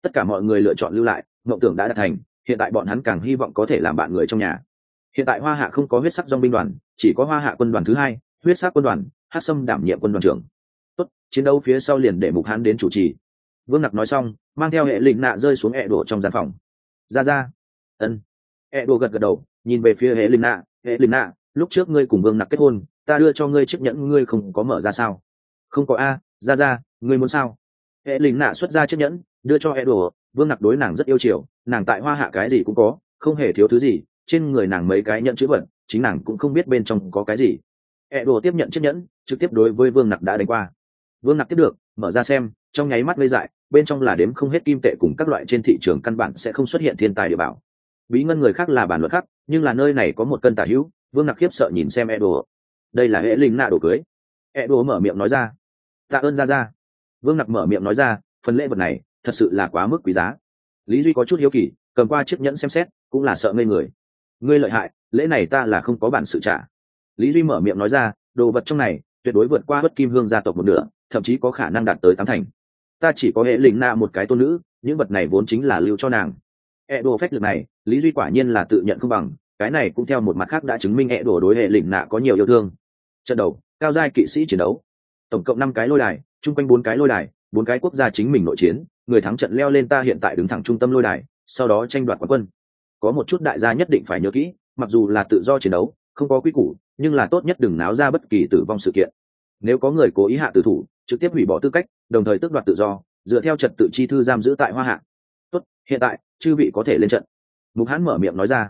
Tất cả mọi người lựa chọn lưu lại, mộng tưởng đã đạt thành, hiện tại bọn hắn càng hy vọng có thể làm bạn người trong nhà. Hiện tại Hoa Hạ không có huyết sắc dòng binh đoàn, chỉ có Hoa Hạ quân đoàn thứ hai, huyết sắc quân đoàn, Hắc Sâm đảm nhiệm quân đoàn trưởng. Tốt, chiến đấu phía sau liền để Mục Hán đến chủ trì. Vương Nặc nói xong, mang theo hệ lĩnh nạ rơi xuống ẹ đổ trong gian phòng. Ra. Ân. Ẹ đổ gật gật đầu, nhìn về phía hệ lĩnh nạ, lúc trước ngươi cùng Vương Nặc kết hôn, ta đưa cho ngươi chiếc nhẫn ngươi không có mở ra sao? Không có a, ra, ngươi muốn sao? Hệ lĩnh nạ xuất ra chiếc nhẫn, đưa cho ẹ đổ. Vương Nặc đối nàng rất yêu chiều, nàng tại Hoa Hạ cái gì cũng có, không hề thiếu thứ gì, trên người nàng mấy cái nhẫn chữ vật, chính nàng cũng không biết bên trong có cái gì. ẹ đổ tiếp nhận chiếc nhẫn, trực tiếp đối với Vương Nặc đã đánh qua. Vương Nặc tiếp được, mở ra xem, trong nháy mắt ngây dại, bên trong là đếm không hết kim tệ cùng các loại trên thị trường căn bản sẽ không xuất hiện thiên tài địa bảo. Bí ngân người khác là bản luận khác, nhưng là nơi này có một cân tả hữu. Vương Nặc khiếp sợ nhìn xem ẹ đổ. Đây là hệ linh nạ đồ cưới. ẹ đổ mở miệng nói ra. Tạ ơn ra. Vương Nặc mở miệng nói ra, phần lễ vật này thật sự là quá mức quý giá. Lý Duy có chút hiếu kỳ, cầm qua chiếc nhẫn xem xét, cũng là sợ ngây người. Ngươi lợi hại, lễ này ta là không có bản sự trả. Lý Duy mở miệng nói ra, đồ vật trong này tuyệt đối vượt qua bất kim hương gia tộc một nửa, thậm chí có khả năng đạt tới 8 thành. Ta chỉ có hệ lĩnh nạ một cái tôn nữ, những vật này vốn chính là lưu cho nàng. Đồ phách lực này, Lý Duy quả nhiên là tự nhận không bằng, cái này cũng theo một mặt khác đã chứng minh đồ đối hệ lĩnh nạ có nhiều yêu thương. Trận đầu, cao giai kỵ sĩ chiến đấu, tổng cộng 5 cái lôi đài, chung quanh 4 cái lôi đài, 4 cái quốc gia chính mình nội chiến, người thắng trận leo lên ta hiện tại đứng thẳng trung tâm lôi đài, sau đó tranh đoạt quán quân. Có một chút đại gia nhất định phải nhớ kỹ, mặc dù là tự do chiến đấu, không có quy củ, nhưng là tốt nhất đừng náo ra bất kỳ tử vong sự kiện. Nếu có người cố ý hạ tử thủ, trực tiếp hủy bỏ tư cách, đồng thời tước đoạt tự do, dựa theo trật tự chi thư giam giữ tại Hoa Hạ. Tốt, hiện tại chư vị có thể lên trận. Mục Hán mở miệng nói ra.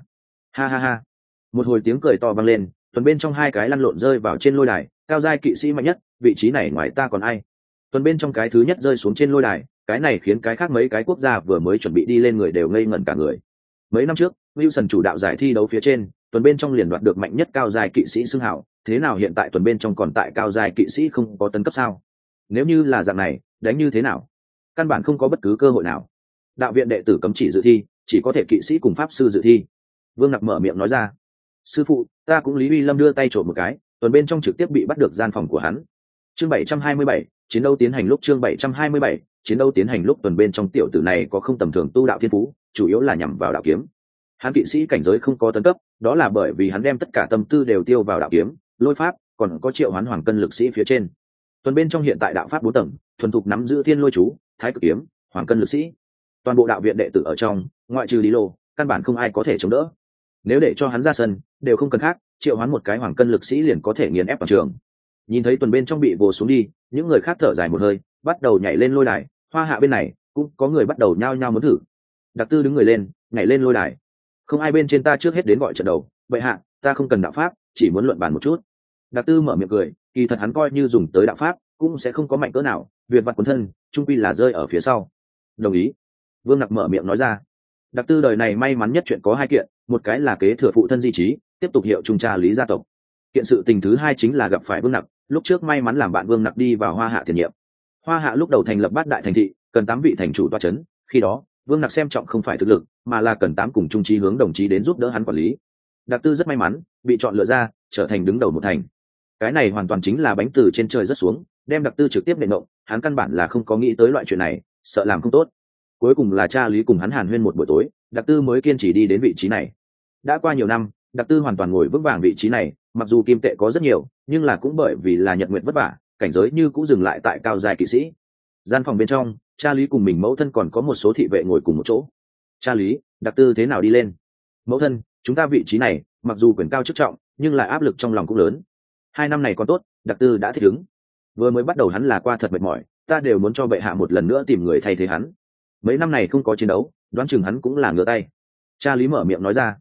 Ha. Một hồi tiếng cười to vang lên, tuần bên trong 2 cái lăn lộn rơi vào trên lôi đài, cao giai kỵ sĩ mạnh nhất, vị trí này ngoài ta còn ai? Tuần bên trong cái thứ nhất rơi xuống trên lôi đài, cái này khiến cái khác mấy cái quốc gia vừa mới chuẩn bị đi lên người đều ngây ngẩn cả người. Mấy năm trước, Wilson chủ đạo giải thi đấu phía trên, tuần bên trong liền đoạt được mạnh nhất cao giai kỵ sĩ xưng hào, thế nào hiện tại tuần bên trong còn tại cao giai kỵ sĩ không có tấn cấp sao? Nếu như là dạng này, đánh như thế nào? Căn bản không có bất cứ cơ hội nào. Đạo viện đệ tử cấm chỉ dự thi, chỉ có thể kỵ sĩ cùng pháp sư dự thi. Vương Nặc mở miệng nói ra. Sư phụ, ta cũng Lý Uy Lâm đưa tay trộm một cái, tuần bên trong trực tiếp bị bắt được gian phòng của hắn. Chương 727, chiến đấu tiến hành lúc chương 727, chiến đấu tiến hành lúc tuần bên trong tiểu tử này có không tầm thường tu đạo thiên phú, chủ yếu là nhằm vào đạo kiếm. Hắn kỵ sĩ cảnh giới không có tấn cấp, đó là bởi vì hắn đem tất cả tâm tư đều tiêu vào đạo kiếm, lôi pháp, còn có triệu hoán hoàng cân lực sĩ phía trên. Tuần bên trong hiện tại đạo pháp 4 tầng, thuần thục nắm giữ thiên lôi chú, thái cực kiếm, hoàng cân lực sĩ. Toàn bộ đạo viện đệ tử ở trong, ngoại trừ Lý Lô, căn bản không ai có thể chống đỡ. Nếu để cho hắn ra sân, đều không cần khác, triệu hoán một cái hoàng cân lực sĩ liền có thể nghiền ép toàn trường. Nhìn thấy tuần bên trong bị vồ xuống đi, những người khác thở dài một hơi, bắt đầu nhảy lên lôi đài. Hoa Hạ bên này cũng có người bắt đầu nhao nhao muốn thử. Đặc Tư đứng người lên, nhảy lên lôi đài. Không ai bên trên ta trước hết đến gọi trận đầu, vậy hạ, ta không cần đạo pháp, chỉ muốn luận bàn một chút. Đặc Tư mở miệng cười, kỳ thật hắn coi như dùng tới đạo pháp, cũng sẽ không có mạnh cỡ nào, việc vặt quần thân, trung quy là rơi ở phía sau. Đồng ý. Vương Nặc mở miệng nói ra. Đặc Tư đời này may mắn nhất chuyện có 2 kiện, một cái là kế thừa phụ thân di trí, tiếp tục hiệu trung tra lý gia tộc. Kiện sự tình thứ 2 chính là gặp phải Vương Nặc, lúc trước may mắn làm bạn Vương Nặc đi vào Hoa Hạ tiền nhiệm. Hoa Hạ lúc đầu thành lập bát đại thành thị, cần 8 vị thành chủ toa chấn, khi đó Vương Nặc xem trọng không phải thực lực, mà là cần 8 cùng trung trí hướng đồng chí đến giúp đỡ hắn quản lý. Đặc Tư rất may mắn, bị chọn lựa ra, trở thành đứng đầu một thành. Cái này hoàn toàn chính là bánh từ trên trời rớt xuống, đem Đặc Tư trực tiếp nện động, hắn căn bản là không có nghĩ tới loại chuyện này, sợ làm không tốt. Cuối cùng là cha Lý cùng hắn hàn huyên một buổi tối, Đặc Tư mới kiên trì đi đến vị trí này. Đã qua nhiều năm, Đặc Tư hoàn toàn ngồi vững vàng vị trí này, mặc dù kim tệ có rất nhiều, nhưng là cũng bởi vì là nhật nguyện vất vả, cảnh giới như cũng dừng lại tại cao giai kỵ sĩ. Gian phòng bên trong, cha Lý cùng mình mẫu thân còn có một số thị vệ ngồi cùng một chỗ. Cha Lý, Đặc Tư thế nào đi lên? Mẫu thân, chúng ta vị trí này mặc dù quyền cao chức trọng, nhưng lại áp lực trong lòng cũng lớn. 2 năm này còn tốt, Đặc Tư đã thích ứng. Vừa mới bắt đầu hắn là qua thật mệt mỏi, ta đều muốn cho bệ hạ một lần nữa tìm người thay thế hắn. Mấy năm này không có chiến đấu, đoán chừng hắn cũng là ngửa tay. Cha Lý mở miệng nói ra.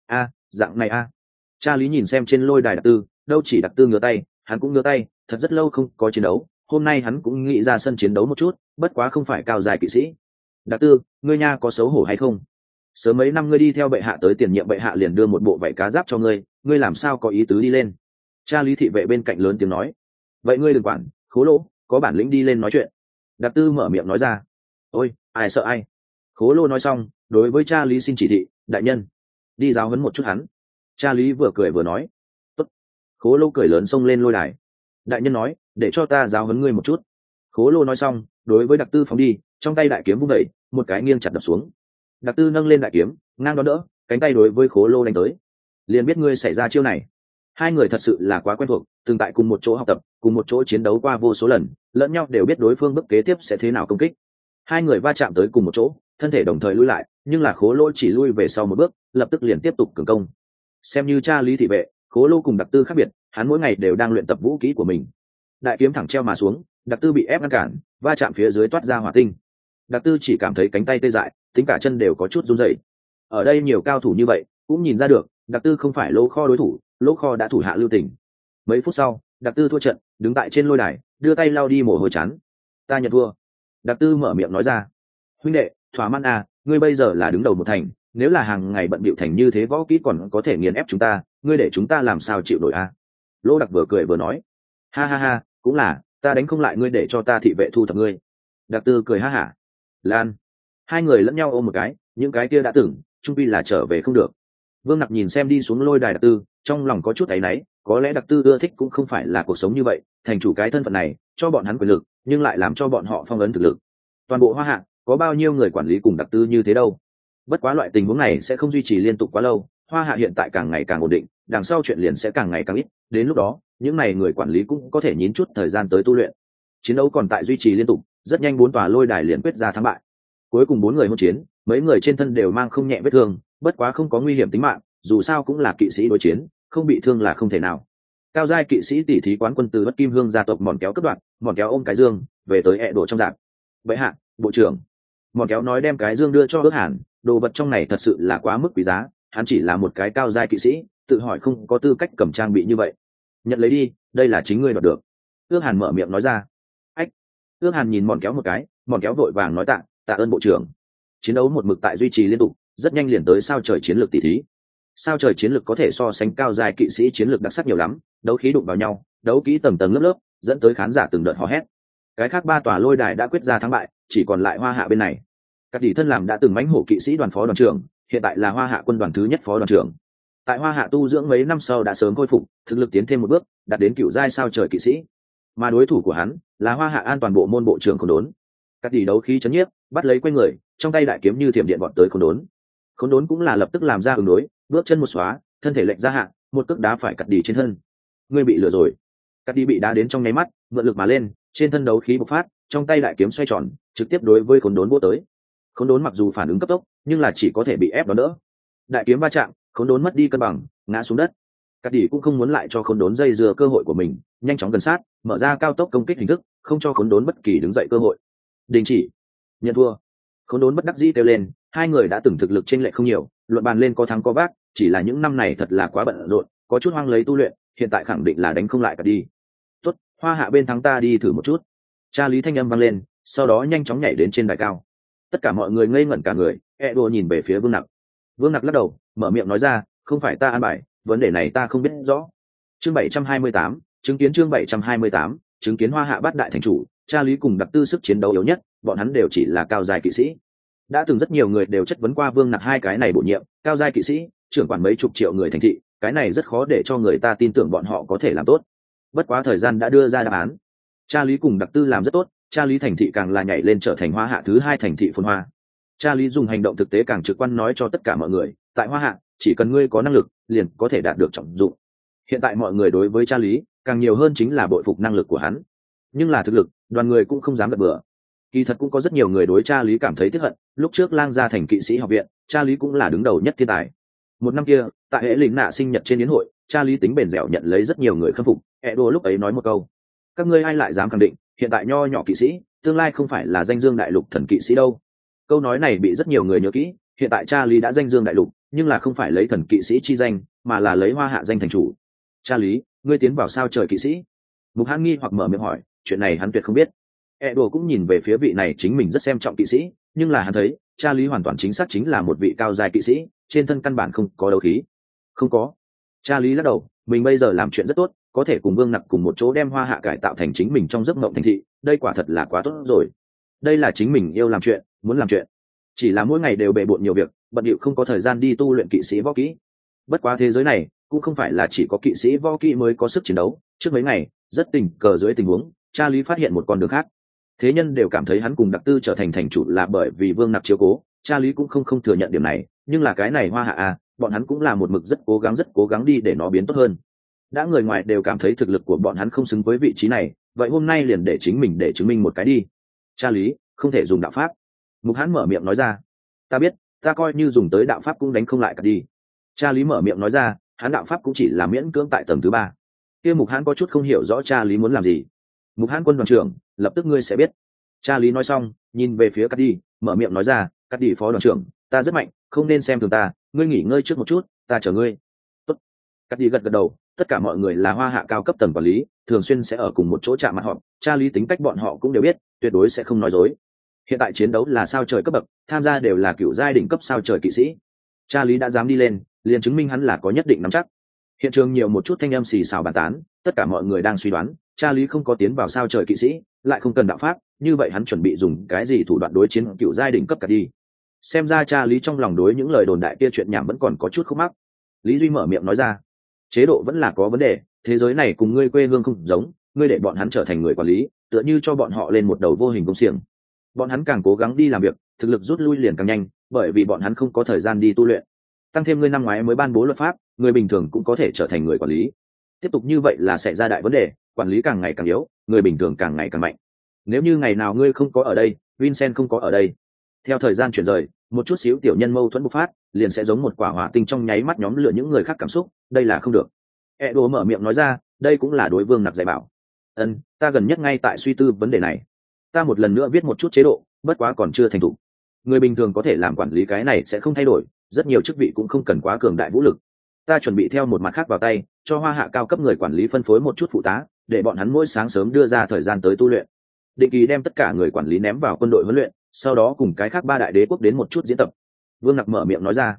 Dạng này a. Cha Lý nhìn xem trên lôi đài Đặc Tư, đâu chỉ Đặc Tư ngửa tay, hắn cũng ngửa tay, thật rất lâu không có chiến đấu, hôm nay hắn cũng nghĩ ra sân chiến đấu một chút, bất quá không phải cao dài kỵ sĩ. Đặc Tư, ngươi nha có xấu hổ hay không? Sớm mấy năm ngươi đi theo bệ hạ tới tiền nhiệm bệ hạ liền đưa một bộ vảy cá giáp cho ngươi, ngươi làm sao có ý tứ đi lên? Cha Lý thị vệ bên cạnh lớn tiếng nói. Vậy ngươi đừng quản, Khố Lỗ, có bản lĩnh đi lên nói chuyện. Đặc Tư mở miệng nói ra. Ôi, ai sợ ai? Khố Lô nói xong, đối với cha Lý xin chỉ thị, đại nhân, đi giáo huấn một chút hắn. Cha Lý vừa cười vừa nói. Tốt. Khố Lô cười lớn xông lên lôi đài. Đại nhân nói, để cho ta giáo huấn ngươi một chút. Khố Lô nói xong, đối với Đặc Tư phóng đi, trong tay đại kiếm vung đẩy, một cái nghiêng chặt đập xuống. Đặc Tư nâng lên đại kiếm ngang đón đỡ, cánh tay đối với Khố Lô đánh tới. Liền biết ngươi xảy ra chiêu này. Hai người thật sự là quá quen thuộc, từng tại cùng một chỗ học tập, cùng một chỗ chiến đấu qua vô số lần, lẫn nhau đều biết đối phương bước kế tiếp sẽ thế nào công kích. Hai người va chạm tới cùng một chỗ, thân thể đồng thời lui lại, nhưng là Khố Lô chỉ lui về sau một bước, lập tức liền tiếp tục cường công. Xem như cha lý thị vệ, Khố Lô cùng Đặc Tư khác biệt, hắn mỗi ngày đều đang luyện tập vũ kỹ của mình. Đại kiếm thẳng treo mà xuống, Đặc Tư bị ép ngăn cản, va chạm phía dưới toát ra hỏa tinh. Đặc Tư chỉ cảm thấy cánh tay tê dại, tính cả chân đều có chút run rẩy. Ở đây nhiều cao thủ như vậy, cũng nhìn ra được, Đặc Tư không phải Lỗ Kho đối thủ, Lỗ Kho đã thủ hạ lưu tình. Mấy phút sau, Đặc Tư thua trận, đứng tại trên lôi đài, đưa tay lau đi mồ hôi chán. Ta nhận thua. Đặc Tư mở miệng nói ra. Huynh đệ, thỏa mãn à, ngươi bây giờ là đứng đầu một thành, nếu là hàng ngày bận bịu thành như thế võ kỹ còn có thể nghiền ép chúng ta, ngươi để chúng ta làm sao chịu nổi à? Lỗ Đặc vừa cười vừa nói. Ha ha ha, cũng là, ta đánh không lại ngươi để cho ta thị vệ thu thập ngươi. Đặc Tư cười ha hả. Lan. Hai người lẫn nhau ôm một cái, những cái kia đã từng, trung pi là trở về không được. Vương Nặc nhìn xem đi xuống lôi đài Đặc Tư, trong lòng có chút áy náy, có lẽ Đặc Tư ưa thích cũng không phải là cuộc sống như vậy, thành chủ cái thân phận này, cho bọn hắn quyền lực, nhưng lại làm cho bọn họ phong ấn thực lực. Toàn bộ Hoa Hạ, có bao nhiêu người quản lý cùng Đặc Tư như thế đâu? Bất quá loại tình huống này sẽ không duy trì liên tục quá lâu, Hoa Hạ hiện tại càng ngày càng ổn định, đằng sau chuyện liền sẽ càng ngày càng ít, đến lúc đó, những này người quản lý cũng có thể nhín chút thời gian tới tu luyện. Chiến đấu còn tại duy trì liên tục, rất nhanh 4 tòa lôi đài liền quyết ra thắng bại. Cuối cùng 4 người hỗn chiến, mấy người trên thân đều mang không nhẹ vết thương, bất quá không có nguy hiểm tính mạng, dù sao cũng là kỵ sĩ đối chiến, không bị thương là không thể nào. Cao giai kỵ sĩ tỷ thí quán quân từ Bất Kim Hương gia tộc Mòn Kéo cấp đoạn, Mòn Kéo ôm cái dương, về tới đổ trong rạp. Vậy hạ, bộ trưởng. Mòn Kéo nói đem cái dương đưa cho Ước Hàn, đồ vật trong này thật sự là quá mức quý giá, hắn chỉ là một cái cao giai kỵ sĩ, tự hỏi không có tư cách cầm trang bị như vậy. Nhận lấy đi, đây là chính ngươi đoạt được. Ước Hàn mở miệng nói ra. Ách. Ước Hàn nhìn Mòn Kéo một cái, Mòn Kéo vội vàng nói tạ ơn bộ trưởng. Chiến đấu một mực tại duy trì liên tục, rất nhanh liền tới sao trời chiến lược tỷ thí. Sao trời chiến lược có thể so sánh cao giai kỵ sĩ chiến lược đặc sắc nhiều lắm, đấu khí đụng vào nhau, đấu kỹ tầng tầng lớp lớp, dẫn tới khán giả từng đợt hò hét. Cái khác 3 tòa lôi đài đã quyết ra thắng bại, chỉ còn lại Hoa Hạ bên này. Cát Đỉ thân làm đã từng mãnh hổ kỵ sĩ đoàn phó đoàn trưởng, hiện tại là Hoa Hạ quân đoàn thứ nhất phó đoàn trưởng. Tại Hoa Hạ tu dưỡng mấy năm sau đã sớm khôi phục, thực lực tiến thêm một bước, đạt đến cựu giai sao trời kỵ sĩ. Mà đối thủ của hắn là Hoa Hạ an toàn bộ môn bộ trưởng Khốn Đốn. Cát Đỉ đấu khí chấn nhiếp, bắt lấy quay người, trong tay đại kiếm như thiểm điện vọt tới Khốn Đốn. Khốn Đốn cũng là lập tức làm ra ứng đối, bước chân một xóa, thân thể lệch ra hạ, một cước đá phải Cát Đỉ trên thân. Ngươi bị lừa rồi. Cát Đỉ bị đá đến trong nháy mắt, vượt lực mà lên, trên thân đấu khí bộc phát, trong tay đại kiếm xoay tròn, trực tiếp đối với Khốn Đốn vỗ tới. Khốn Đốn mặc dù phản ứng cấp tốc, nhưng là chỉ có thể bị ép đón đỡ. Đại kiếm va chạm, Khốn Đốn mất đi cân bằng, ngã xuống đất. Cát Đỉ cũng không muốn lại cho Khốn Đốn dây dưa cơ hội của mình, nhanh chóng gần sát, mở ra cao tốc công kích hình thức, không cho Khốn Đốn bất kỳ đứng dậy cơ hội. Đình chỉ. Nhận thua. Khốn Đốn bất đắc dĩ kêu lên, hai người đã từng thực lực chênh lệch không nhiều, luận bàn lên có thắng có vác, chỉ là những năm này thật là quá bận rộn, có chút hoang lấy tu luyện, hiện tại khẳng định là đánh không lại Cát Đỉ. Tốt, Hoa Hạ bên thắng ta đi thử một chút. Cha Lý thanh âm vang lên, sau đó nhanh chóng nhảy đến trên đài cao. Tất cả mọi người ngây ngẩn cả người, Edo nhìn về phía Vương Nặc. Vương Nặc lắc đầu, mở miệng nói ra, không phải ta an bài, vấn đề này ta không biết rõ. Chương 728, chứng kiến chương 728, chứng kiến Hoa Hạ bát đại thành chủ, Cha Lý cùng Đặc Tư sức chiến đấu yếu nhất, bọn hắn đều chỉ là cao giai kỵ sĩ. Đã từng rất nhiều người đều chất vấn qua Vương Nặc hai cái này bổ nhiệm, cao giai kỵ sĩ, trưởng quản mấy chục triệu người thành thị, cái này rất khó để cho người ta tin tưởng bọn họ có thể làm tốt. Bất quá thời gian đã đưa ra đáp án. Cha Lý cùng Đặc Tư làm rất tốt, Cha Lý thành thị càng là nhảy lên trở thành Hoa Hạ thứ 2 thành thị phồn hoa. Cha Lý dùng hành động thực tế càng trực quan nói cho tất cả mọi người, tại Hoa Hạ, chỉ cần ngươi có năng lực, liền có thể đạt được trọng dụng. Hiện tại mọi người đối với Cha Lý, càng nhiều hơn chính là bội phục năng lực của hắn. Nhưng là thực lực, đoàn người cũng không dám gật bừa. Kỳ thật cũng có rất nhiều người đối Cha Lý cảm thấy tiếc hận, lúc trước Lang gia thành kỵ sĩ học viện, Cha Lý cũng là đứng đầu nhất thiên tài. Một năm kia, tại hệ lĩnh nạ sinh nhật trên yến hội, Cha Lý tính bền dẻo nhận lấy rất nhiều người khâm phục. Edo lúc ấy nói một câu: các ngươi ai lại dám khẳng định, hiện tại nho nhỏ kỵ sĩ, tương lai không phải là danh dương đại lục thần kỵ sĩ đâu. Câu nói này bị rất nhiều người nhớ kỹ, hiện tại Cha Lý đã danh dương đại lục, nhưng là không phải lấy thần kỵ sĩ chi danh, mà là lấy Hoa Hạ danh thành chủ. Cha Lý, ngươi tiến vào sao trời kỵ sĩ? Mục Hãn nghi hoặc mở miệng hỏi, chuyện này hắn tuyệt không biết. Edo cũng nhìn về phía vị này chính mình rất xem trọng kỵ sĩ, nhưng là hắn thấy, Cha Lý hoàn toàn chính xác chính là một vị cao giai kỵ sĩ, trên thân căn bản không có đấu khí. Không có. Cha Lý lắc đầu, mình bây giờ làm chuyện rất tốt, có thể cùng Vương Nặc cùng một chỗ đem Hoa Hạ cải tạo thành chính mình trong giấc mộng thành thị, đây quả thật là quá tốt rồi. Đây là chính mình yêu làm chuyện, muốn làm chuyện. Chỉ là mỗi ngày đều bề bộn nhiều việc, bận rộn không có thời gian đi tu luyện kỵ sĩ võ kỹ. Bất quá thế giới này cũng không phải là chỉ có kỵ sĩ võ kỹ mới có sức chiến đấu. Trước mấy ngày, rất tình cờ dưới tình huống, Cha Lý phát hiện một con đường khác. thế nhân đều cảm thấy hắn cùng đặc tư trở thành thành chủ là bởi vì Vương Nặc chiếu cố, cha lý cũng không thừa nhận điểm này, nhưng là cái này Hoa Hạ à, bọn hắn cũng là một mực rất cố gắng đi để nó biến tốt hơn. Đã người ngoài đều cảm thấy thực lực của bọn hắn không xứng với vị trí này, vậy hôm nay liền để chính mình để chứng minh một cái đi. Cha lý, không thể dùng đạo pháp. Mục Hán mở miệng nói ra. Ta biết, ta coi như dùng tới đạo pháp cũng đánh không lại cả đi. Cha lý mở miệng nói ra, hắn đạo pháp cũng chỉ là miễn cưỡng tại tầng thứ 3. Kia Mục Hán có chút không hiểu rõ cha lý muốn làm gì. Mục Hán quân đoàn trưởng, lập tức ngươi sẽ biết. Cha lý nói xong, nhìn về phía Cát đi, mở miệng nói ra, Cát đi phó đoàn trưởng, ta rất mạnh, không nên xem thường ta, ngươi nghỉ ngơi trước một chút, ta chờ ngươi. Tốt. Cát đi gật đầu, tất cả mọi người là Hoa Hạ cao cấp tầng quản lý, thường xuyên sẽ ở cùng một chỗ chạm mặt họp, cha lý tính cách bọn họ cũng đều biết, tuyệt đối sẽ không nói dối. Hiện tại chiến đấu là sao trời cấp bậc, tham gia đều là cựu giai đỉnh cấp sao trời kỵ sĩ. Cha lý đã dám đi lên, liền chứng minh hắn là có nhất định nắm chắc. Hiện trường nhiều một chút thanh âm xì xào bàn tán, tất cả mọi người đang suy đoán, cha lý không có tiến vào sao trời kỵ sĩ, lại không cần đạo pháp, như vậy hắn chuẩn bị dùng cái gì thủ đoạn đối chiến cựu giai đỉnh cấp cả đi. Xem ra cha lý trong lòng đối những lời đồn đại kia chuyện nhảm vẫn còn có chút khúc mắc. Lý Duy mở miệng nói ra, chế độ vẫn là có vấn đề, thế giới này cùng ngươi quê hương không giống, ngươi để bọn hắn trở thành người quản lý, tựa như cho bọn họ lên một đầu vô hình công xiềng. Bọn hắn càng cố gắng đi làm việc, thực lực rút lui liền càng nhanh, bởi vì bọn hắn không có thời gian đi tu luyện. Tăng thêm ngươi năm ngoái mới ban bố luật pháp, người bình thường cũng có thể trở thành người quản lý. Tiếp tục như vậy là sẽ ra đại vấn đề, quản lý càng ngày càng yếu, người bình thường càng ngày càng mạnh. Nếu như ngày nào ngươi không có ở đây, Vincent không có ở đây, theo thời gian chuyển rời, một chút xíu tiểu nhân mâu thuẫn bộc phát, liền sẽ giống một quả hỏa tinh trong nháy mắt nhóm lửa những người khác cảm xúc, đây là không được. Edo mở miệng nói ra, đây cũng là đối Vương Nặc dạy bảo. Ta gần nhất ngay tại suy tư vấn đề này. Ta một lần nữa viết một chút chế độ, bất quá còn chưa thành thục. Người bình thường có thể làm quản lý cái này sẽ không thay đổi, rất nhiều chức vị cũng không cần quá cường đại vũ lực. Ta chuẩn bị theo một mặt khác vào tay, cho Hoa Hạ cao cấp người quản lý phân phối một chút phụ tá, để bọn hắn mỗi sáng sớm đưa ra thời gian tới tu luyện. Định kỳ đem tất cả người quản lý ném vào quân đội huấn luyện, sau đó cùng cái khác 3 đại đế quốc đến một chút diễn tập. Vương Nặc mở miệng nói ra,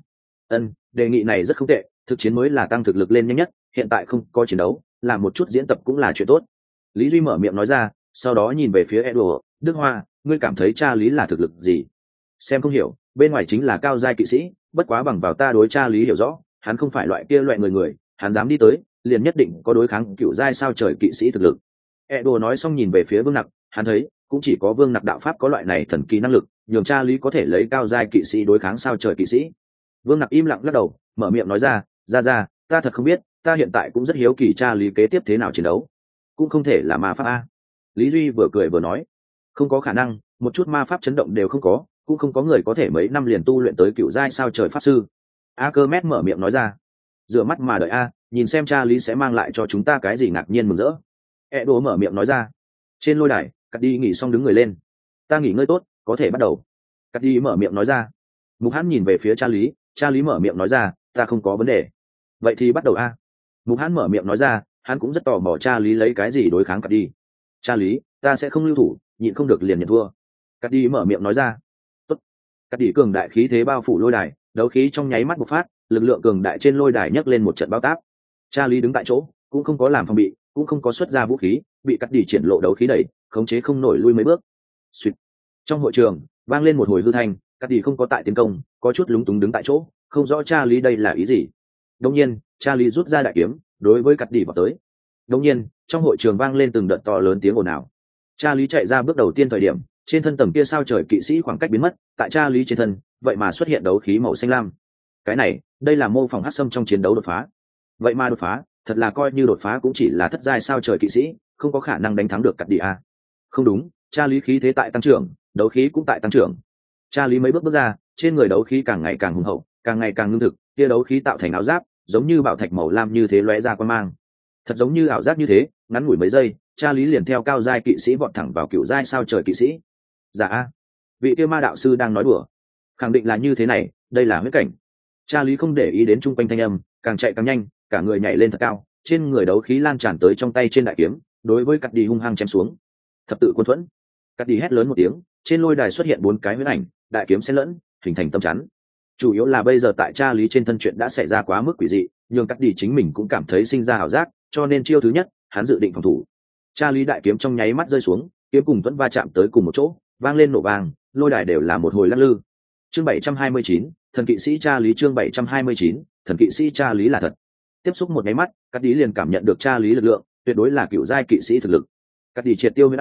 đề nghị này rất không tệ, thực chiến mới là tăng thực lực lên nhanh nhất, hiện tại không có chiến đấu, làm một chút diễn tập cũng là chuyện tốt. Lý Duy mở miệng nói ra, sau đó nhìn về phía Edo, Đức Hoa, ngươi cảm thấy cha lý là thực lực gì? Xem không hiểu, bên ngoài chính là cao giai kỵ sĩ, bất quá bằng vào ta đối cha lý hiểu rõ, hắn không phải loại kia loại người, hắn dám đi tới, liền nhất định có đối kháng cựu giai sao trời kỵ sĩ thực lực. Edo nói xong nhìn về phía Vương Nặc, hắn thấy cũng chỉ có Vương Nặc đạo pháp có loại này thần kỳ năng lực, nhường cha lý có thể lấy cao giai kỵ sĩ đối kháng sao trời kỵ sĩ. Vương Nặc im lặng lắc đầu, mở miệng nói ra, ta thật không biết, ta hiện tại cũng rất hiếu kỳ cha lý kế tiếp thế nào chiến đấu. Cũng không thể là ma pháp a. Lý Duy vừa cười vừa nói, không có khả năng, một chút ma pháp chấn động đều không có, cũng không có người có thể mấy năm liền tu luyện tới cựu giai sao trời pháp sư. Akermet mở miệng nói ra, rửa mắt mà đợi a, nhìn xem cha lý sẽ mang lại cho chúng ta cái gì ngạc nhiên mừng rỡ. Edo mở miệng nói ra. Trên lôi đài, Cát đi nghỉ xong đứng người lên, ta nghỉ ngơi tốt, có thể bắt đầu. Cát đi mở miệng nói ra. Mục Hán nhìn về phía cha lý mở miệng nói ra, ta không có vấn đề. Vậy thì bắt đầu a. Mục Hán mở miệng nói ra, hắn cũng rất tò mò cha lý lấy cái gì đối kháng Cát đi. Cha lý, ta sẽ không lưu thủ, nhịn không được liền nhận thua. Cát đi mở miệng nói ra. Tốt. Cát đi cường đại khí thế bao phủ lôi đài, đấu khí trong nháy mắt bộc phát, lực lượng cường đại trên lôi đài nhấc lên một trận bao táp. Cha lý đứng tại chỗ, cũng không có làm phòng bị, cũng không có xuất ra vũ khí, bị Cát đi triển lộ đấu khí đẩy, khống chế không nổi lui mấy bước. Suýt. Trong hội trường vang lên một hồi hư thanh, Cát đi không có tại tiến công, có chút lúng túng đứng tại chỗ, không rõ cha lý đây là ý gì. Đống nhiên, cha lý rút ra đại kiếm, đối với Cát đi vào tới. Đống nhiên, trong hội trường vang lên từng đợt to lớn tiếng ồn ào. Cha lý chạy ra bước đầu tiên thời điểm, trên thân tầng kia sao trời kỵ sĩ khoảng cách biến mất, tại cha lý trên thân, vậy mà xuất hiện đấu khí màu xanh lam. Cái này, đây là mô phỏng hắc sâm trong chiến đấu đột phá. Vậy mà đột phá, thật là coi như đột phá cũng chỉ là thất giai sao trời kỵ sĩ, không có khả năng đánh thắng được Cát đi a. Không đúng, cha lý khí thế tại tăng trưởng, đấu khí cũng tại tăng trưởng. Cha lý mấy bước ra, trên người đấu khí càng ngày càng hùng hậu, càng ngày càng ngưng thực, kia đấu khí tạo thành áo giáp, giống như bảo thạch màu lam như thế lóe ra quang mang. Thật giống như ảo giác như thế, ngắn ngủi mấy giây, cha lý liền theo cao giai kỵ sĩ vọt thẳng vào cựu giai sao trời kỵ sĩ. Dạ a, vị kia ma đạo sư đang nói đùa. Khẳng định là như thế này, đây là huyết cảnh. Cha lý không để ý đến trung quanh thanh âm, càng chạy càng nhanh, cả người nhảy lên thật cao, trên người đấu khí lan tràn tới trong tay trên đại kiếm, đối với Cát đi hung hăng chém xuống. Thập tự quân thuẫn. Cát đi hét lớn một tiếng, trên lôi đài xuất hiện 4 cái huyễn ảnh, đại kiếm xen lẫn, hình thành tâm chắn. Chủ yếu là bây giờ tại cha lý trên thân chuyện đã xảy ra quá mức quỷ dị, nhưng Cát đi chính mình cũng cảm thấy sinh ra ảo giác, cho nên chiêu thứ nhất, hắn dự định phòng thủ. Cha lý đại kiếm trong nháy mắt rơi xuống, kiếm cùng thuẫn va chạm tới cùng một chỗ, vang lên nổ vang, lôi đài đều là một hồi lắc lư. Chương 729, thần kỵ sĩ cha lý. Chương 729, thần kỵ sĩ cha lý là thật. Tiếp xúc một nháy mắt, Cát đi liền cảm nhận được cha lý lực lượng, tuyệt đối là cựu giai kỵ sĩ thực lực. Cát đi triệt tiêu huyễn ảnh,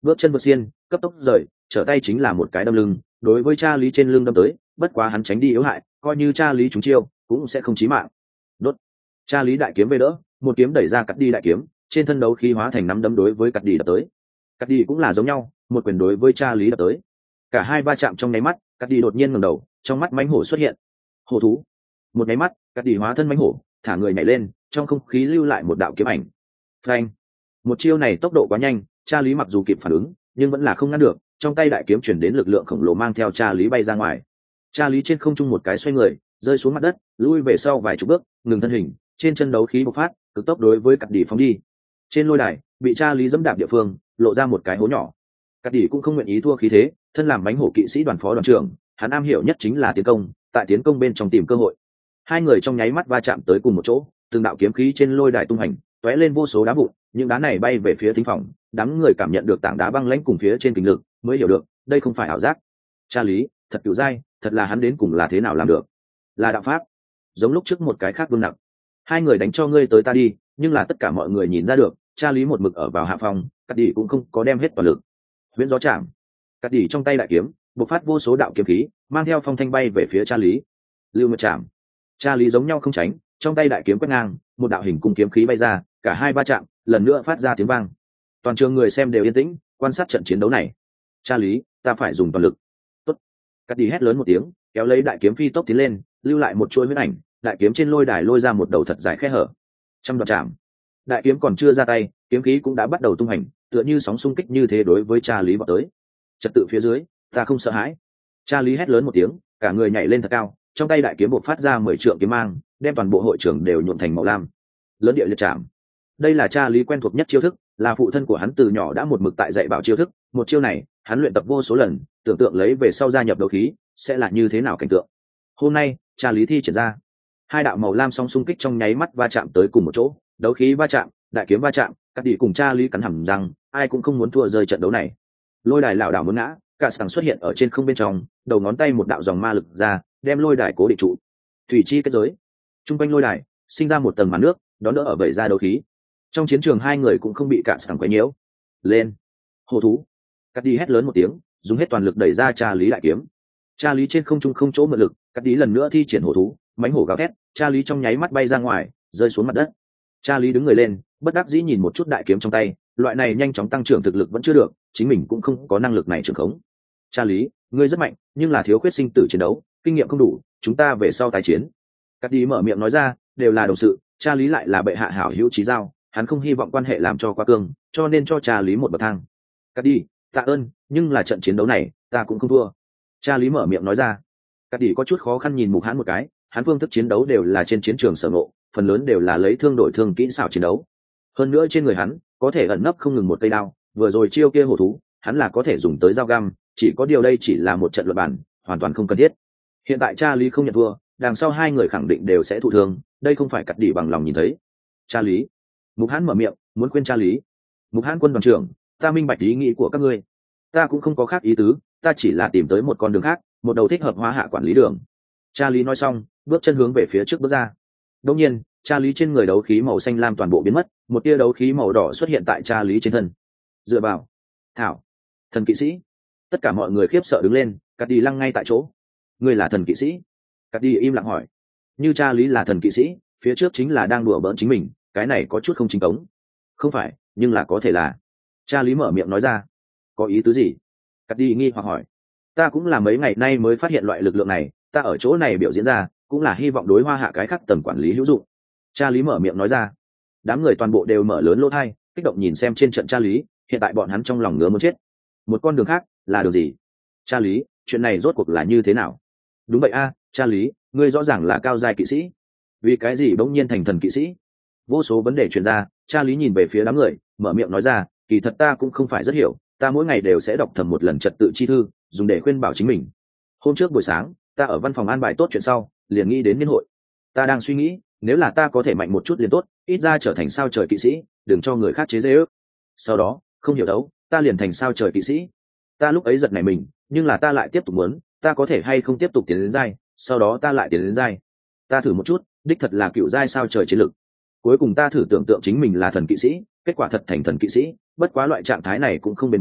bước chân vượt xiên cấp tốc rời, trở tay chính là một cái đâm lưng, đối với cha lý trên lưng đâm tới, bất quá hắn tránh đi yếu hại, coi như cha lý trúng chiêu cũng sẽ không chí mạng. Đốt, cha lý đại kiếm về đỡ, một kiếm đẩy ra cắt đi đại kiếm, trên thân đấu khí hóa thành nắm đấm đối với cắt đi đập tới. Cắt đi cũng là giống nhau, một quyền đối với cha lý đập tới. Cả hai va chạm trong nháy mắt, cắt đi đột nhiên ngẩng đầu, trong mắt mãnh hổ xuất hiện. Hổ thú. Một nháy mắt, cắt đi hóa thân mãnh hổ, thả người nhảy lên, trong không khí lưu lại một đạo kiếm ảnh. Phanh. Một chiêu này tốc độ quá nhanh, cha lý mặc dù kịp phản ứng nhưng vẫn là không ngăn được, trong tay đại kiếm chuyển đến lực lượng khổng lồ mang theo cha lý bay ra ngoài. Cha lý trên không trung một cái xoay người, rơi xuống mặt đất, lui về sau vài chục bước, ngừng thân hình, trên chân đấu khí bộc phát, cực tốc đối với cắt đỉ phóng đi. Trên lôi đài, bị cha lý dẫm đạp địa phương, lộ ra một cái hố nhỏ. Cắt đỉ cũng không nguyện ý thua khí thế, thân làm bánh hổ kỵ sĩ đoàn phó đoàn trưởng, hắn am hiểu nhất chính là tiến công, tại tiến công bên trong tìm cơ hội. Hai người trong nháy mắt va chạm tới cùng một chỗ, từng đạo kiếm khí trên lôi đài tung hành, tóe lên vô số đá vụn, những đá này bay về phía thính phòng, đám người cảm nhận được tảng đá băng lãnh cùng phía trên kình lực, mới hiểu được, đây không phải ảo giác. Cha lý, thật cựu dai, thật là hắn đến cùng là thế nào làm được? Là đạo pháp. Giống lúc trước một cái khác vương nặng. Hai người đánh cho ngươi tới ta đi, nhưng là tất cả mọi người nhìn ra được, cha lý một mực ở vào hạ phòng, cắt đỉ cũng không có đem hết toàn lực. Huyễn gió chạm, cắt đỉ trong tay đại kiếm, bộc phát vô số đạo kiếm khí, mang theo phong thanh bay về phía cha lý. Lưu Nguyệt chạm, cha lý giống nhau không tránh, trong tay đại kiếm quét ngang, một đạo hình cung kiếm khí bay ra, cả hai va chạm, lần nữa phát ra tiếng vang. Toàn trường người xem đều yên tĩnh, quan sát trận chiến đấu này. Cha lý, ta phải dùng toàn lực. Tốt. Cắt đi hét lớn một tiếng, kéo lấy đại kiếm phi tốc tiến lên, lưu lại một chuỗi huyết ảnh, đại kiếm trên lôi đài lôi ra một đầu thật dài khe hở. Trăm đoạn chạm. Đại kiếm còn chưa ra tay, kiếm khí cũng đã bắt đầu tung hành, tựa như sóng xung kích như thế đối với cha lý vọt tới. Trật tự phía dưới, ta không sợ hãi. Cha lý hét lớn một tiếng, cả người nhảy lên thật cao, trong tay đại kiếm bộc phát ra 10 trượng kiếm mang, đem toàn bộ hội trường đều nhuộm thành màu lam. Lớn địa liệt chạm. Đây là cha lý quen thuộc nhất chiêu thức, là phụ thân của hắn từ nhỏ đã một mực tại dạy bảo chiêu thức, một chiêu này hắn luyện tập vô số lần, tưởng tượng lấy về sau gia nhập đấu khí sẽ là như thế nào cảnh tượng. Hôm nay cha lý thi triển ra, hai đạo màu lam song xung kích trong nháy mắt va chạm tới cùng một chỗ, đấu khí va chạm, đại kiếm va chạm, cắt đi cùng cha lý cắn hẳn rằng ai cũng không muốn thua rơi trận đấu này. Lôi đài lảo đảo muốn ngã, cả sàng xuất hiện ở trên không bên trong, đầu ngón tay một đạo dòng ma lực ra, đem lôi đài cố định trụ. Thủy chi kết giới, trung quanh lôi đài sinh ra một tầng màn nước, đón đỡ ở vẩy ra đấu khí. Trong chiến trường hai người cũng không bị cả sàng quấy nhiễu. Lên, hổ thú, cắt đi hét lớn một tiếng, dùng hết toàn lực đẩy ra cha lý đại kiếm. Cha lý trên không trung không chỗ mượn lực, cắt đi lần nữa thi triển hổ thú, mãnh hổ gào thét, cha lý trong nháy mắt bay ra ngoài, rơi xuống mặt đất. Cha lý đứng người lên, bất đắc dĩ nhìn một chút đại kiếm trong tay, loại này nhanh chóng tăng trưởng thực lực vẫn chưa được, chính mình cũng không có năng lực này trưởng khống. Cha lý, ngươi rất mạnh, nhưng là thiếu khuyết sinh tử chiến đấu, kinh nghiệm không đủ, chúng ta về sau tái chiến. Cắt đi mở miệng nói ra, đều là đồng sự, cha lý lại là bệ hạ hảo hữu chí giao, hắn không hy vọng quan hệ làm cho quá cương, cho nên cho cha lý một bậc thang. Cắt đi, tạ ơn, nhưng là trận chiến đấu này ta cũng không thua. Cha lý mở miệng nói ra. Cắt đi có chút khó khăn nhìn Mục Hãn một cái, hắn phương thức chiến đấu đều là trên chiến trường sở ngộ, phần lớn đều là lấy thương đổi thương kỹ xảo chiến đấu. Hơn nữa trên người hắn có thể ẩn nấp không ngừng một cây đao, vừa rồi chiêu kia hổ thú hắn là có thể dùng tới dao găm, chỉ có điều đây chỉ là một trận luận bản, hoàn toàn không cần thiết. Hiện tại cha lý không nhận thua, đằng sau hai người khẳng định đều sẽ thụ thương, đây không phải Cắt đi bằng lòng nhìn thấy. Cha lý, Mục Hãn mở miệng muốn khuyên cha lý. Mục Hãn quân đoàn trưởng, ta minh bạch ý nghĩ của các ngươi, ta cũng không có khác ý tứ, ta chỉ là tìm tới một con đường khác, một đầu thích hợp hóa hạ quản lý đường. Cha lý nói xong, bước chân hướng về phía trước bước ra. Đột nhiên, cha lý trên người đấu khí màu xanh lam toàn bộ biến mất, một tia đấu khí màu đỏ xuất hiện tại cha lý trên thân. Dựa vào, thảo, thần kỵ sĩ. Tất cả mọi người khiếp sợ đứng lên, Cắt đi lăng ngay tại chỗ. Ngươi là thần kỵ sĩ? Cắt đi im lặng hỏi. Như cha lý là thần kỵ sĩ, phía trước chính là đang đùa bỡn chính mình, cái này có chút không chính cống. Không phải, nhưng là có thể là. Cha lý mở miệng nói ra. Có ý tứ gì? Cắt đi nghi hoặc hỏi. Ta cũng là mấy ngày nay mới phát hiện loại lực lượng này, ta ở chỗ này biểu diễn ra cũng là hy vọng đối hoa hạ cái khác tầm quản lý hữu dụng. Cha lý mở miệng nói ra. Đám người toàn bộ đều mở lớn lỗ thai, kích động nhìn xem trên trận cha lý, hiện tại bọn hắn trong lòng ngứa muốn chết. Một con đường khác là đường gì? Cha lý, chuyện này rốt cuộc là như thế nào? Đúng vậy a, cha lý, ngươi rõ ràng là cao giai kỵ sĩ, vì cái gì bỗng nhiên thành thần kỵ sĩ? Vô số vấn đề truyền ra, cha lý nhìn về phía đám người, mở miệng nói ra, kỳ thật ta cũng không phải rất hiểu, ta mỗi ngày đều sẽ đọc thầm một lần trật tự chi thư, dùng để khuyên bảo chính mình. Hôm trước buổi sáng, ta ở văn phòng an bài tốt chuyện sau, liền nghĩ đến niên hội. Ta đang suy nghĩ, nếu là ta có thể mạnh một chút liền tốt, ít ra trở thành sao trời kỵ sĩ, đừng cho người khác chế giễu ước. Sau đó, không hiểu đâu, ta liền thành sao trời kỵ sĩ. Ta lúc ấy giật nảy mình, nhưng là ta lại tiếp tục muốn, ta có thể hay không tiếp tục tiến đến giai, sau đó ta lại tiến đến giai. Ta thử một chút, đích thật là cựu giai sao trời chiến lực. Cuối cùng ta thử tưởng tượng chính mình là thần kỵ sĩ, kết quả thật thành thần kỵ sĩ, bất quá loại trạng thái này cũng không bền bỉ,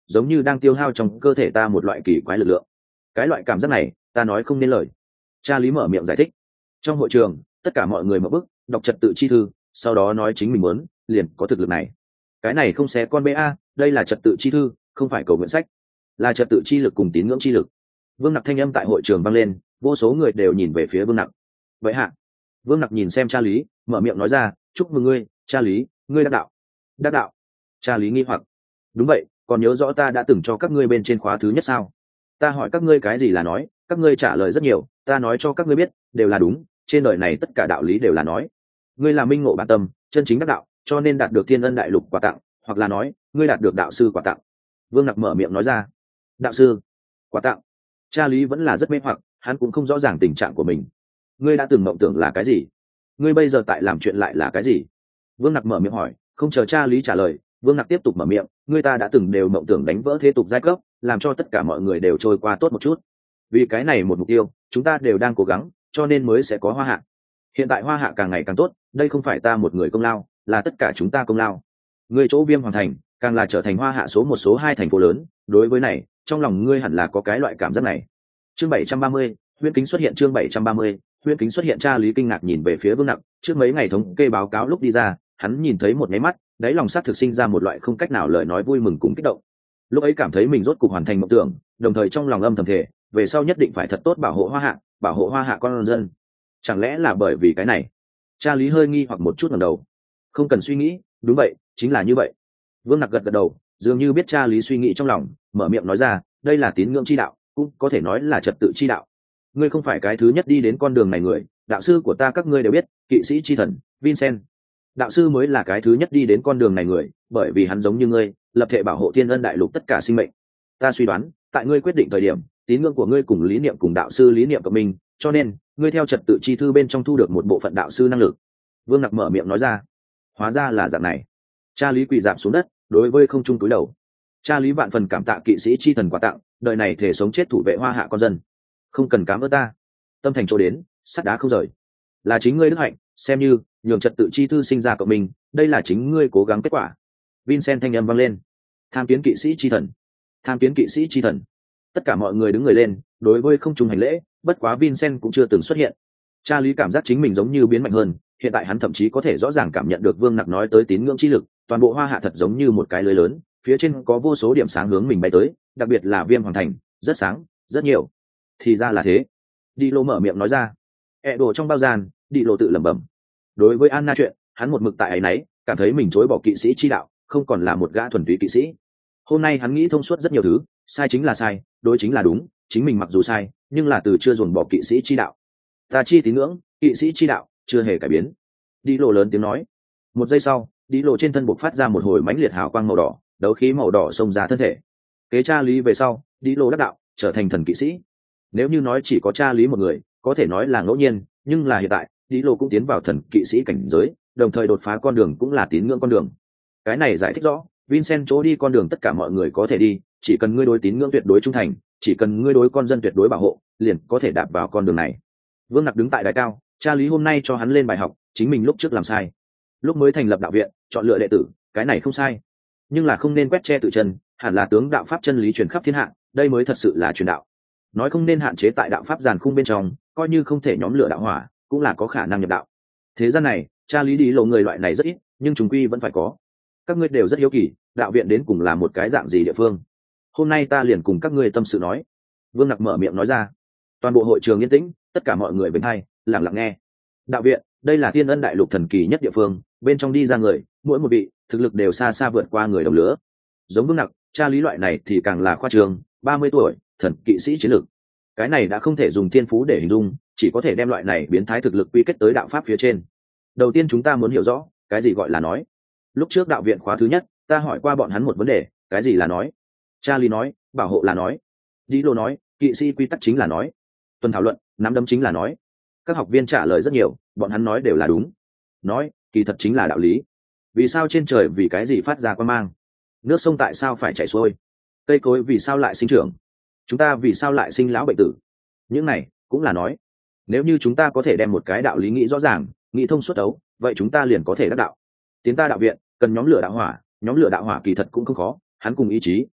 giống như đang tiêu hao trong cơ thể ta một loại kỳ quái lực lượng. Cái loại cảm giác này ta nói không nên lời. Cha lý mở miệng giải thích. Trong hội trường tất cả mọi người mở bức đọc trật tự chi thư, sau đó nói chính mình muốn liền có thực lực này. Cái này không xé con ba, đây là trật tự chi thư, không phải cầu nguyện sách, là trật tự chi lực cùng tín ngưỡng chi lực. Vương Nặc thanh âm tại hội trường vang lên, vô số người đều nhìn về phía Vương Nặc. Vậy hạ, Vương Nặc nhìn xem cha lý, mở miệng nói ra, chúc mừng ngươi, cha lý, ngươi đắc đạo. Đắc đạo? Cha lý nghi hoặc. Đúng vậy, còn nhớ rõ ta đã từng cho các ngươi bên trên khóa thứ nhất sao? Ta hỏi các ngươi cái gì là nói, các ngươi trả lời rất nhiều, ta nói cho các ngươi biết, đều là đúng, trên đời này tất cả đạo lý đều là nói. Ngươi là minh ngộ bản tâm, chân chính đắc đạo, cho nên đạt được thiên ân đại lục quà tặng, hoặc là nói, ngươi đạt được đạo sư quà tặng. Vương Nặc mở miệng nói ra. Đạo sư? Quà tặng? Cha lý vẫn là rất mê hoặc, hắn cũng không rõ ràng tình trạng của mình. Ngươi đã từng mộng tưởng là cái gì? Ngươi bây giờ tại làm chuyện lại là cái gì? Vương Nặc mở miệng hỏi, không chờ cha lý trả lời, Vương Nặc tiếp tục mở miệng, ngươi ta đã từng đều mộng tưởng đánh vỡ thế tục giai cấp, làm cho tất cả mọi người đều trôi qua tốt một chút. Vì cái này một mục tiêu, chúng ta đều đang cố gắng, cho nên mới sẽ có Hoa Hạ. Hiện tại Hoa Hạ càng ngày càng tốt, đây không phải ta một người công lao, là tất cả chúng ta công lao. Ngươi chỗ Viêm Hoàng thành, càng là trở thành Hoa Hạ số một số hai thành phố lớn, đối với này, trong lòng ngươi hẳn là có cái loại cảm giác này. Chương 730, Huyễn Kính xuất hiện. Chương 730, Huyễn Kính xuất hiện. Cha lý kinh ngạc nhìn về phía Vương Nặc, trước mấy ngày thống kê báo cáo lúc đi ra, hắn nhìn thấy một cái mắt, đáy lòng sát thực sinh ra một loại không cách nào lời nói vui mừng cùng kích động. Lúc ấy cảm thấy mình rốt cục hoàn thành mộng tưởng, đồng thời trong lòng âm thầm thề, về sau nhất định phải thật tốt bảo hộ Hoa Hạ, bảo hộ Hoa Hạ con dân. Chẳng lẽ là bởi vì cái này? Cha lý hơi nghi hoặc một chút ngẩng đầu. Không cần suy nghĩ, đúng vậy, chính là như vậy. Vương Nặc gật gật đầu, dường như biết cha lý suy nghĩ trong lòng, mở miệng nói ra, đây là tín ngưỡng chi đạo, cũng có thể nói là trật tự chi đạo. Ngươi không phải cái thứ nhất đi đến con đường này người, đạo sư của ta các ngươi đều biết, kỵ sĩ chi thần Vincent. Đạo sư mới là cái thứ nhất đi đến con đường này người, bởi vì hắn giống như ngươi, lập thể bảo hộ thiên ân đại lục tất cả sinh mệnh. Ta suy đoán, tại ngươi quyết định thời điểm, tín ngưỡng của ngươi cùng lý niệm cùng đạo sư lý niệm của mình, cho nên ngươi theo trật tự chi thư bên trong thu được một bộ phận đạo sư năng lực. Vương Nặc mở miệng nói ra. Hóa ra là dạng này. Cha lý quỳ rạp xuống đất, đối với không trung túi đầu. Cha lý vạn phần cảm tạ kỵ sĩ chi thần quà tặng, đời này thể sống chết thủ vệ Hoa Hạ con dân. Không cần cám ơn ta. Tâm thành chỗ đến, sắt đá không rời. Là chính ngươi đức hạnh, xem như nhường trật tự chi thư sinh ra cộng mình, đây là chính ngươi cố gắng kết quả. Vincent thanh âm vang lên. Tham kiến kỵ sĩ chi thần. Tham kiến kỵ sĩ chi thần. Tất cả mọi người đứng người lên, đối với không trung hành lễ, bất quá Vincent cũng chưa từng xuất hiện. Cha lý cảm giác chính mình giống như biến mạnh hơn, hiện tại hắn thậm chí có thể rõ ràng cảm nhận được Vương Nặc nói tới tín ngưỡng chi lực, toàn bộ Hoa Hạ thật giống như một cái lưới lớn, phía trên có vô số điểm sáng hướng mình bay tới, đặc biệt là Viêm Hoàng thành, rất sáng, rất nhiều. Thì ra là thế. Đi Lô mở miệng nói ra. Đồ trong bao gian, Đi Lô tự lẩm bẩm. Đối với Anna chuyện, hắn một mực tại ấy nấy, cảm thấy mình chối bỏ kỵ sĩ chi đạo, không còn là một gã thuần túy kỵ sĩ. Hôm nay hắn nghĩ thông suốt rất nhiều thứ, sai chính là sai, đối chính là đúng, chính mình mặc dù sai, nhưng là từ chưa dồn bỏ kỵ sĩ chi đạo. Ta chi tín ngưỡng, kỵ sĩ chi đạo, chưa hề cải biến. Đi Lô lớn tiếng nói. Một giây sau, Đi Lô trên thân bộc phát ra một hồi mãnh liệt hào quang màu đỏ, đấu khí màu đỏ xông ra thân thể. Kế cha lý về sau, Đi Lô đắc đạo, trở thành thần kỵ sĩ. Nếu như nói chỉ có cha lý một người, có thể nói là ngẫu nhiên, nhưng là hiện tại, Đi Lô cũng tiến vào thần kỵ sĩ cảnh giới, đồng thời đột phá con đường cũng là tín ngưỡng con đường. Cái này giải thích rõ, Vincent chỗ đi con đường tất cả mọi người có thể đi, chỉ cần ngươi đối tín ngưỡng tuyệt đối trung thành, chỉ cần ngươi đối con dân tuyệt đối bảo hộ, liền có thể đạp vào con đường này. Vương Nặc đứng tại đài cao, cha lý hôm nay cho hắn lên bài học, chính mình lúc trước làm sai. Lúc mới thành lập đạo viện, chọn lựa đệ tử, cái này không sai, nhưng là không nên quét che tự chân, hẳn là tướng đạo pháp chân lý truyền khắp thiên hạ, đây mới thật sự là truyền đạo. Nói không nên hạn chế tại đạo pháp giàn khung bên trong, coi như không thể nhóm lửa đạo hỏa, cũng là có khả năng nhập đạo. Thế gian này, cha lý đi lộ người loại này rất ít, nhưng chúng quy vẫn phải có. Các ngươi đều rất hiếu kỳ, đạo viện đến cùng là một cái dạng gì địa phương. Hôm nay ta liền cùng các ngươi tâm sự nói. Vương Nặc mở miệng nói ra. Toàn bộ hội trường yên tĩnh, tất cả mọi người bên hai lặng lặng nghe. Đạo viện, đây là thiên ân đại lục thần kỳ nhất địa phương, bên trong đi ra người, mỗi một vị thực lực đều xa xa vượt qua người đồng lứa. Giống Vương Nặc, cha lý loại này thì càng là khoa trương, 30 tuổi, thần kỵ sĩ chiến lược. Cái này đã không thể dùng thiên phú để hình dung, chỉ có thể đem loại này biến thái thực lực quy kết tới đạo pháp phía trên. Đầu tiên chúng ta muốn hiểu rõ, cái gì gọi là nói. Lúc trước đạo viện khóa thứ nhất, ta hỏi qua bọn hắn một vấn đề, cái gì là nói. Charlie nói, bảo hộ là nói. Đi Lô nói, kỵ sĩ quy tắc chính là nói. Tuần thảo luận, nắm đấm chính là nói. Các học viên trả lời rất nhiều, bọn hắn nói đều là đúng. Nói, kỳ thật chính là đạo lý. Vì sao trên trời vì cái gì phát ra quang mang? Nước sông tại sao phải chảy xuôi? Cây cối vì sao lại sinh trưởng? Chúng ta vì sao lại sinh lão bệnh tử? Những này cũng là nói. Nếu như chúng ta có thể đem một cái đạo lý nghĩ rõ ràng, nghĩ thông suốt đấu, vậy chúng ta liền có thể đắc đạo. Tiến ta đạo viện cần nhóm lửa đạo hỏa, nhóm lửa đạo hỏa kỳ thật cũng không khó, hắn cùng ý chí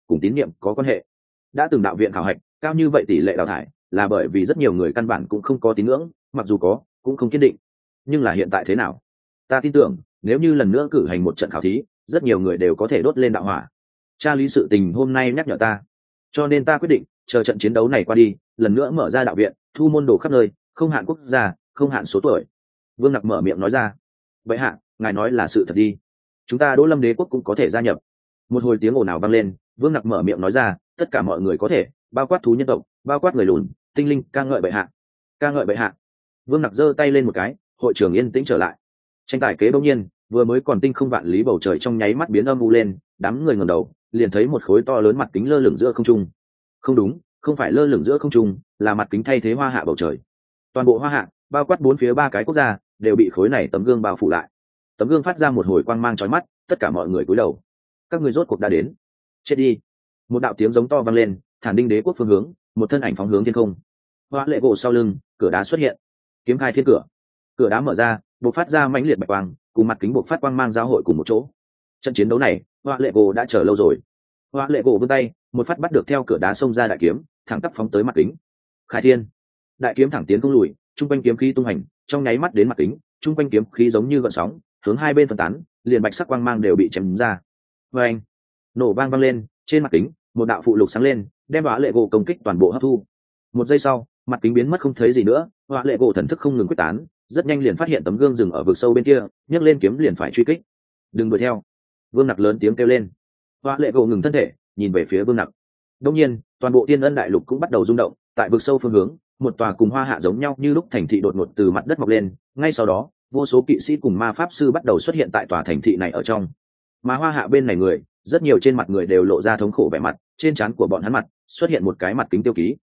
cùng tín nhiệm có quan hệ. Đã từng đạo viện khảo hạch cao như vậy tỷ lệ đào thải là bởi vì rất nhiều người căn bản cũng không có tín ngưỡng, mặc dù có cũng không kiên định. Nhưng là hiện tại thế nào? Ta tin tưởng nếu như lần nữa cử hành một trận khảo thí, rất nhiều người đều có thể đốt lên đạo hỏa. Cha lý sự tình hôm nay nhắc nhở ta, cho nên ta quyết định chờ trận chiến đấu này qua đi, lần nữa mở ra đạo viện, thu môn đồ khắp nơi, không hạn quốc gia, không hạn số tuổi. Vương Nặc mở miệng nói ra. Vậy hạ, ngài nói là sự thật đi, chúng ta Đỗ Lâm Đế quốc cũng có thể gia nhập. Một hồi tiếng ồn ào vang lên, Vương Nặc mở miệng nói ra, tất cả mọi người có thể, bao quát thú nhân tộc, bao quát người lùn, tinh linh, ca ngợi bệ hạ, ca ngợi bệ hạ. Vương Nặc giơ tay lên một cái, hội trường yên tĩnh trở lại. Tranh tài kế bỗng nhiên, vừa mới còn tinh không vạn lý bầu trời trong nháy mắt biến âm u lên, đám người ngẩng đầu, liền thấy một khối to lớn mặt kính lơ lửng giữa không trung. Không đúng, không phải lơ lửng giữa không trung, là mặt kính thay thế hoa hạ bầu trời. Toàn bộ hoa hạ, bao quát bốn phía ba cái quốc gia, đều bị khối này tấm gương bao phủ lại. Tấm gương phát ra một hồi quang mang chói mắt, tất cả mọi người cúi đầu. Các ngươi rốt cuộc đã đến. Chết đi. Một đạo tiếng giống to vang lên, Thản Đinh Đế quốc phương hướng, một thân ảnh phóng hướng thiên không. Hoa lệ gỗ sau lưng, cửa đá xuất hiện. Kiếm khai thiên cửa. Cửa đá mở ra, bộc phát ra mãnh liệt bạch quang, cùng mặt kính bộc phát quang mang giao hội cùng một chỗ. Trận chiến đấu này, Hoa lệ gỗ đã chờ lâu rồi. Hoa lệ gỗ vươn tay, một phát bắt được theo cửa đá xông ra đại kiếm, thẳng tắp phóng tới mặt kính. Khai thiên. Đại kiếm thẳng tiến không lùi, trung quanh kiếm khí tung hành, trong nháy mắt đến mặt kính, trung quanh kiếm khí giống như gợn sóng, hướng hai bên phân tán, liền bạch sắc quang mang đều bị chém ra. Oeng! Nổ vang vang lên, trên mặt kính, một đạo phụ lục sáng lên, đem Hoa lệ gỗ công kích toàn bộ hấp thu. Một giây sau, mặt kính biến mất không thấy gì nữa, Hoa lệ gỗ thần thức không ngừng quyết tán, rất nhanh liền phát hiện tấm gương dừng ở vực sâu bên kia, nhấc lên kiếm liền phải truy kích. Đừng đuổi theo! Vương Nặc lớn tiếng kêu lên. Hoa lệ gỗ ngừng thân thể, nhìn về phía Vương Nặc. Đương nhiên, toàn bộ Tiên Ân đại lục cũng bắt đầu rung động, tại vực sâu phương hướng, một tòa cùng Hoa Hạ giống nhau như lúc thành thị đột ngột từ mặt đất mọc lên, ngay sau đó, vô số kỵ sĩ cùng ma pháp sư bắt đầu xuất hiện tại tòa thành thị này ở trong. Mà Hoa Hạ bên này người, rất nhiều trên mặt người đều lộ ra thống khổ vẻ mặt, trên trán của bọn hắn mặt xuất hiện một cái mặt kính tiêu ký.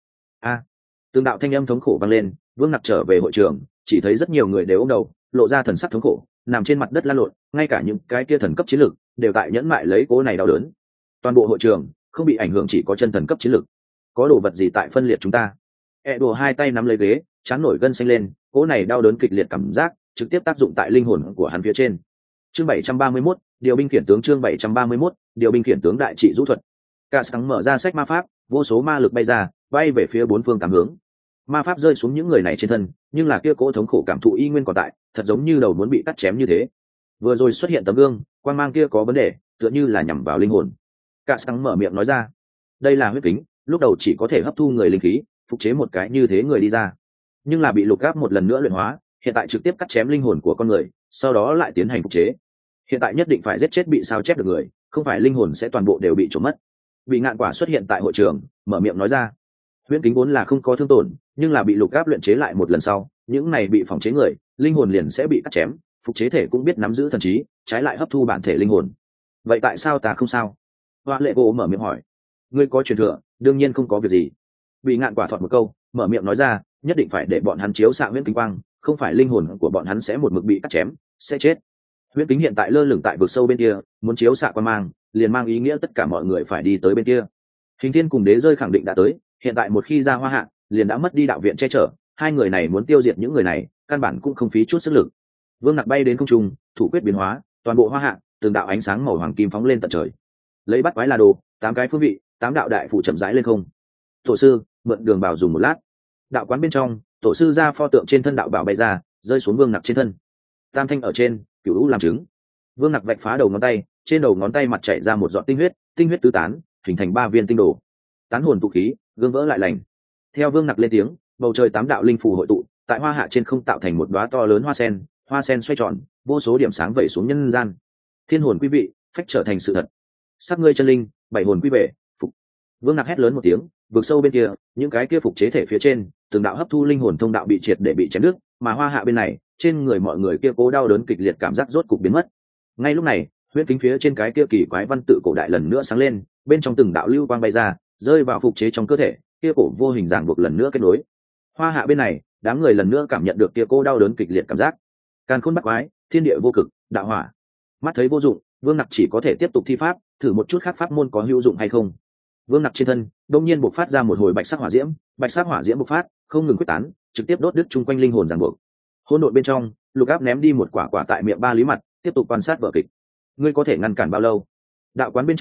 Từng đạo thanh âm thống khổ vang lên, Vương Nặc trở về hội trường, chỉ thấy rất nhiều người đều ôm đầu, lộ ra thần sắc thống khổ, nằm trên mặt đất lăn lộn, ngay cả những cái kia thần cấp chiến lực đều tại nhẫn mại lấy cố này đau đớn. Toàn bộ hội trường không bị ảnh hưởng chỉ có chân thần cấp chiến lực. Có đồ vật gì tại phân liệt chúng ta? Đùa hai tay nắm lấy ghế, chán nổi gân xanh lên, cố này đau đớn kịch liệt cảm giác trực tiếp tác dụng tại linh hồn của hắn phía trên. Chương 731, điều binh khiển tướng. Chương 731, điều binh khiển tướng đại trị rũ thuật. Cả sáng mở ra sách ma pháp, vô số ma lực bay ra, bay về phía bốn phương tám hướng. Ma pháp rơi xuống những người này trên thân, nhưng là kia cố thống khổ cảm thụ y nguyên còn tại, thật giống như đầu muốn bị cắt chém như thế. Vừa rồi xuất hiện tấm gương, quang mang kia có vấn đề, tựa như là nhằm vào linh hồn. Cả sáng mở miệng nói ra, đây là huyết kính, lúc đầu chỉ có thể hấp thu người linh khí, phục chế một cái như thế người đi ra, nhưng là bị lục gáp một lần nữa luyện hóa, hiện tại trực tiếp cắt chém linh hồn của con người, sau đó lại tiến hành phục chế. Hiện tại nhất định phải giết chết bị sao chép được người, không phải linh hồn sẽ toàn bộ đều bị trộm mất. Bị ngạn quả xuất hiện tại hội trường, mở miệng nói ra, huyễn kính vốn là không có thương tổn, nhưng là bị lục gáp luyện chế lại một lần sau, những này bị phòng chế người, linh hồn liền sẽ bị cắt chém, phục chế thể cũng biết nắm giữ thần trí, trái lại hấp thu bản thể linh hồn. Vậy tại sao ta không sao? Hoa lệ gỗ mở miệng hỏi. Ngươi có truyền thừa, đương nhiên không có việc gì. Bị ngạn quả thoại một câu, mở miệng nói ra, nhất định phải để bọn hắn chiếu xạ huyễn kính quang, không phải linh hồn của bọn hắn sẽ một mực bị cắt chém, sẽ chết. Huyễn kính hiện tại lơ lửng tại vực sâu bên kia, muốn chiếu xạ quang mang, liền mang ý nghĩa tất cả mọi người phải đi tới bên kia. Hình Thiên cùng Đế Rơi khẳng định đã tới, hiện tại một khi ra Hoa Hạ, liền đã mất đi đạo viện che chở, hai người này muốn tiêu diệt những người này, căn bản cũng không phí chút sức lực. Vương Nặc bay đến không trung, thủ quyết biến hóa, toàn bộ Hoa Hạ, từng đạo ánh sáng màu hoàng kim phóng lên tận trời. Lấy bắt quái là đồ, 8 cái phương vị, 8 đạo đại phụ chậm rãi lên không. Tổ sư, mượn đường bảo dùng một lát. Đạo quán bên trong, tổ sư ra pho tượng trên thân đạo bảo bay ra, rơi xuống Vương Nặc trên thân. Tam thanh ở trên, cửu u làm chứng. Vương Nặc vạch phá đầu ngón tay, trên đầu ngón tay mặt chảy ra một giọt tinh huyết tứ tán, hình thành 3 viên tinh đồ. Tán hồn tụ khí, gương vỡ lại lành. Theo Vương Nặc lên tiếng, bầu trời 8 đạo linh phù hội tụ, tại Hoa Hạ trên không tạo thành một đóa to lớn hoa sen xoay tròn, vô số điểm sáng vẩy xuống nhân gian. Thiên hồn quý vị, phách trở thành sự thật. Sắc ngươi chân linh, 7 hồn quy về, phục. Vương Nặc hét lớn một tiếng, vượt sâu bên kia, những cái kia phục chế thể phía trên, từng đạo hấp thu linh hồn thông đạo bị triệt để bị chém đứt, mà Hoa Hạ bên này, trên người mọi người kia cố đau đớn kịch liệt cảm giác rốt cục biến mất. Ngay lúc này, huyễn kính phía trên cái kia kỳ quái văn tự cổ đại lần nữa sáng lên, bên trong từng đạo lưu quang bay ra, rơi vào phục chế trong cơ thể, kia cổ vô hình ràng buộc lần nữa kết nối. Hoa Hạ bên này, đám người lần nữa cảm nhận được kia cố đau đớn kịch liệt cảm giác. Càn khôn bắt quái, thiên địa vô cực, đạo hỏa. Mắt thấy vô dụng, Vương Nặc chỉ có thể tiếp tục thi pháp, thử một chút khác pháp môn có hữu dụng hay không. Vương Nặc trên thân đột nhiên bộc phát ra một hồi bạch sắc hỏa diễm bộc phát, không ngừng quyết tán, trực tiếp đốt đứt chung quanh linh hồn ràng buộc. Hỗn độn bên trong, Lục Áp ném đi một quả tại miệng ba lý mặt, tiếp tục quan sát vở kịch. Ngươi có thể ngăn cản bao lâu? Đạo quán bên trong,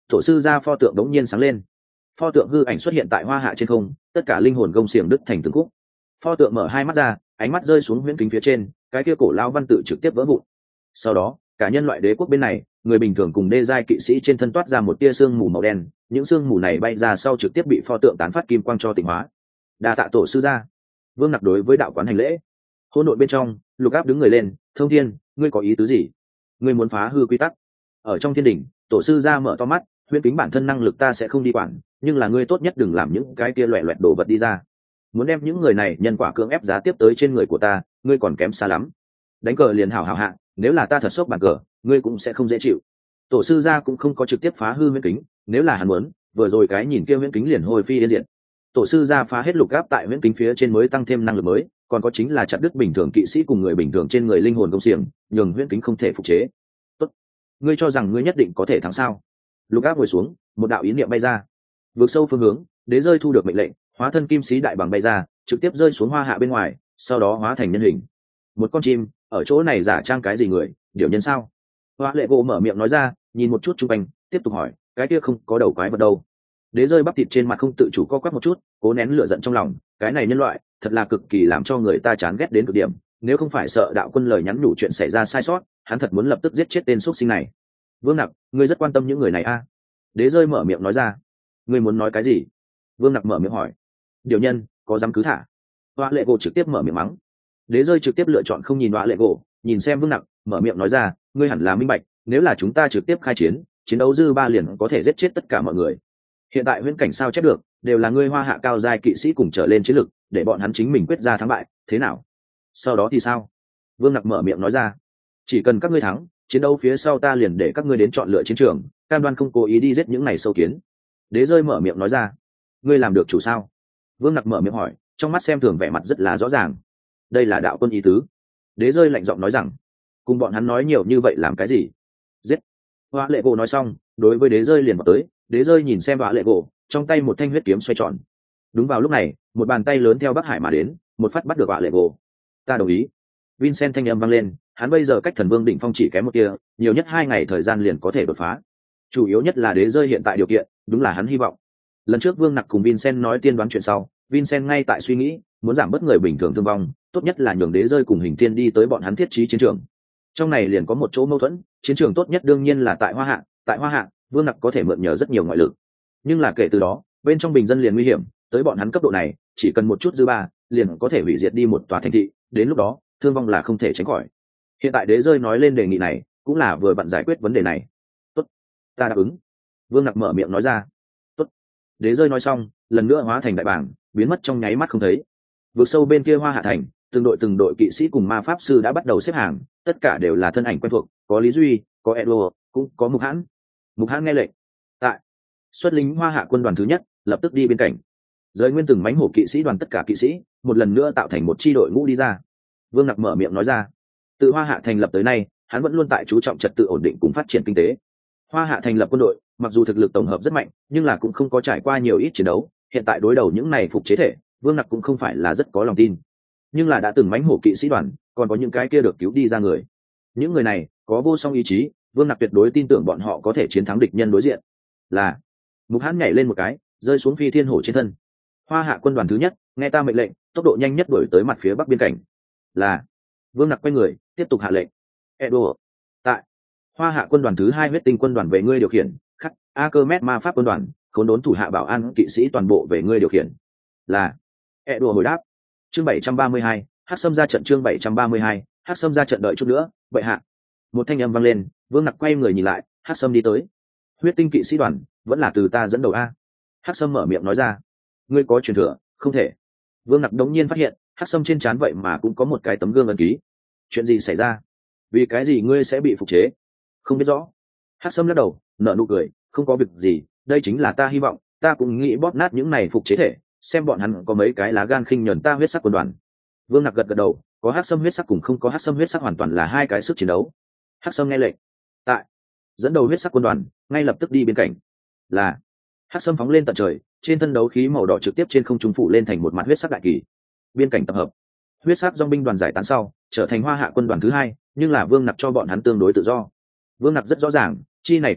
Tổ sư gia pho tượng đống nhiên sáng lên, pho tượng hư ảnh xuất hiện tại hoa hạ trên không, tất cả linh hồn gông xiềng đứt thành từng khúc. Pho tượng mở hai mắt ra, ánh mắt rơi xuống huyễn kính phía trên, cái kia cổ lao văn tự trực tiếp vỡ vụn. Sau đó cả nhân loại đế quốc bên này, người bình thường cùng đê giai kỵ sĩ trên thân toát ra một tia sương mù màu đen, những sương mù này bay ra sau trực tiếp bị pho tượng tán phát kim quang cho tịnh hóa. Đa tạ tổ sư gia. Vương Nặc đối với đạo quán hành lễ. Hỗn độn bên trong, Lục Áp đứng người lên, Thông Thiên, ngươi có ý tứ gì? Ngươi muốn phá hư quy tắc? Ở trong thiên đỉnh, tổ sư gia mở to mắt, huyễn kính bản thân năng lực ta sẽ không đi quản, nhưng là ngươi tốt nhất đừng làm những cái kia loẹt loẹt đồ vật đi ra. Muốn đem những người này nhân quả cưỡng ép giá tiếp tới trên người của ta, ngươi còn kém xa lắm. Đánh cờ liền hảo hảo hạ, nếu là ta thật sốc bàn cờ, ngươi cũng sẽ không dễ chịu. Tổ sư gia cũng không có trực tiếp phá hư huyễn kính, nếu là hắn muốn, vừa rồi cái nhìn kia huyễn kính liền hồi phi yên diệt. Tổ sư gia phá hết Lục Áp tại huyễn kính phía trên mới tăng thêm năng lực mới, còn có chính là chặt đứt bình thường kỵ sĩ cùng người bình thường trên người linh hồn công xiềng, nhường huyễn kính không thể phục chế. Tốt, ngươi cho rằng ngươi nhất định có thể thắng sao? Lục Áp ngồi xuống, một đạo ý niệm bay ra, vượt sâu phương hướng, đế rơi thu được mệnh lệnh, hóa thân kim sĩ đại bằng bay ra, trực tiếp rơi xuống hoa hạ bên ngoài, sau đó hóa thành nhân hình. Một con chim, ở chỗ này giả trang cái gì người, điều nhân sao? Hoa Lệ Gỗ mở miệng nói ra, nhìn một chút chung quanh, tiếp tục hỏi, cái kia không có đầu quái vật đâu? Đế rơi bắp thịt trên mặt không tự chủ co quắp một chút, cố nén lửa giận trong lòng, cái này nhân loại, thật là cực kỳ làm cho người ta chán ghét đến cực điểm, nếu không phải sợ đạo quân lời nhắn nhủ chuyện xảy ra sai sót, hắn thật muốn lập tức giết chết tên xuất sinh này. Vương Nặc, ngươi rất quan tâm những người này a? Đế rơi mở miệng nói ra. Ngươi muốn nói cái gì? Vương Nặc mở miệng hỏi. Điều nhân, có dám cứ thả? Hoa Lệ Gỗ trực tiếp mở miệng mắng. Đế rơi trực tiếp lựa chọn không nhìn Hoa Lệ Gỗ, nhìn xem Vương Nặc, mở miệng nói ra, ngươi hẳn là minh bạch, nếu là chúng ta trực tiếp khai chiến, chiến đấu dư ba liền có thể giết chết tất cả mọi người. Hiện tại huyễn cảnh sao chép được, đều là ngươi hoa hạ cao giai kỵ sĩ cùng trở lên chiến lực, để bọn hắn chính mình quyết ra thắng bại, thế nào? Sau đó thì sao? Vương Nặc mở miệng nói ra, chỉ cần các ngươi thắng, chiến đấu phía sau ta liền để các ngươi đến chọn lựa chiến trường, cam đoan không cố ý đi giết những này sâu kiến. Đế rơi mở miệng nói ra, ngươi làm được chủ sao? Vương Nặc mở miệng hỏi, trong mắt xem thường vẻ mặt rất là rõ ràng. Đây là đạo quân ý tứ. Đế rơi lạnh giọng nói rằng, cùng bọn hắn nói nhiều như vậy làm cái gì? Giết. Hoa Lệ Gỗ nói xong, đối với đế rơi liền vào tới. Đế rơi nhìn xem Hoa Lệ Gỗ, trong tay một thanh huyết kiếm xoay tròn. Đúng vào lúc này, một bàn tay lớn theo Bắc Hải mà đến, một phát bắt được Hoa Lệ Gỗ. Ta đồng ý. Vincent thanh âm vang lên, hắn bây giờ cách thần vương đỉnh phong chỉ kém một tia, nhiều nhất 2 ngày thời gian liền có thể đột phá. Chủ yếu nhất là đế rơi hiện tại điều kiện, đúng là hắn hy vọng. Lần trước Vương Nặc cùng Vincent nói tiên đoán chuyện sau, Vincent ngay tại suy nghĩ, muốn giảm bớt người bình thường thương vong, tốt nhất là nhường đế rơi cùng Hình Thiên đi tới bọn hắn thiết trí chiến trường. Trong này liền có một chỗ mâu thuẫn, chiến trường tốt nhất đương nhiên là tại Hoa Hạ, tại Hoa Hạ, Vương Nặc có thể mượn nhờ rất nhiều ngoại lực. Nhưng là kể từ đó, bên trong bình dân liền nguy hiểm, tới bọn hắn cấp độ này, chỉ cần một chút dư ba, liền có thể hủy diệt đi một tòa thành thị, đến lúc đó, thương vong là không thể tránh khỏi. Hiện tại đế rơi nói lên đề nghị này, cũng là vừa vặn giải quyết vấn đề này. Tốt, ta đáp ứng. Vương Nặc mở miệng nói ra. Tốt. Đế rơi nói xong, lần nữa hóa thành đại bảng, biến mất trong nháy mắt không thấy. Vượt sâu bên kia Hoa Hạ thành, từng đội kỵ sĩ cùng ma pháp sư đã bắt đầu xếp hàng, tất cả đều là thân ảnh quen thuộc, có Lý Duy, có Edward, cũng có Mục Hãn. Mục Hãn nghe lệnh, tại xuất lính Hoa Hạ quân đoàn thứ nhất, lập tức đi bên cạnh. Rời nguyên từng mánh hổ kỵ sĩ đoàn tất cả kỵ sĩ, một lần nữa tạo thành một chi đội ngũ đi ra. Vương Nặc mở miệng nói ra, từ Hoa Hạ thành lập tới nay, hắn vẫn luôn tại chú trọng trật tự ổn định cùng phát triển kinh tế. Hoa Hạ thành lập quân đội, mặc dù thực lực tổng hợp rất mạnh, nhưng là cũng không có trải qua nhiều ít chiến đấu. Hiện tại đối đầu những này phục chế thể, Vương Nặc cũng không phải là rất có lòng tin. Nhưng là đã từng mánh hổ kỵ sĩ đoàn, còn có những cái kia được cứu đi ra người. Những người này có vô song ý chí, Vương Nặc tuyệt đối tin tưởng bọn họ có thể chiến thắng địch nhân đối diện. Là Mục Hãn nhảy lên một cái, rơi xuống phi thiên hổ trên thân. Hoa Hạ quân đoàn thứ nhất, nghe ta mệnh lệnh, tốc độ nhanh nhất đuổi tới mặt phía bắc biên cảnh. Là Vương Nặc quay người, tiếp tục hạ lệnh. Edo, tại Hoa Hạ quân đoàn thứ hai, huyết tinh quân đoàn về ngươi điều khiển. Khắc Akermet ma pháp quân đoàn, khốn đốn thủ hạ bảo an kỵ sĩ toàn bộ về ngươi điều khiển. Là Edo hồi đáp. Chương 732, Hắc Sâm ra trận. Chương 732, Hắc Sâm ra trận. Đợi chút nữa, vậy hạ. Một thanh âm vang lên, Vương Nặc quay người nhìn lại, Hắc Sâm đi tới. Huyết tinh kỵ sĩ đoàn, vẫn là từ ta dẫn đầu a. Hắc Sâm mở miệng nói ra. Ngươi có truyền thừa, không thể. Vương Nặc đống nhiên phát hiện, Hắc Sâm trên trán vậy mà cũng có một cái tấm gương ấn ký. Chuyện gì xảy ra? Vì cái gì ngươi sẽ bị phục chế? Không biết rõ. Hắc Sâm lắc đầu, nở nụ cười, không có việc gì, đây chính là ta hy vọng, ta cũng nghĩ bóp nát những này phục chế thể, xem bọn hắn có mấy cái lá gan khinh nhẫn ta huyết sắc quân đoàn. Vương Nặc gật gật đầu, có Hắc Sâm huyết sắc cùng không có Hắc Sâm huyết sắc hoàn toàn là hai cái sức chiến đấu. Hắc Sâm nghe lệnh, tại dẫn đầu huyết sắc quân đoàn, ngay lập tức đi bên cạnh. Là Hắc Sâm phóng lên tận trời, trên thân đấu khí màu đỏ trực tiếp trên không trung phủ lên thành một mặt huyết sắc đại kỳ. Biên cảnh tập hợp, huyết sắc dòng binh đoàn giải tán sau, trở thành Hoa Hạ quân đoàn thứ hai, nhưng là Vương Nặc cho bọn hắn tương đối tự do. Vương Nặc rất rõ ràng, chi này quân đoàn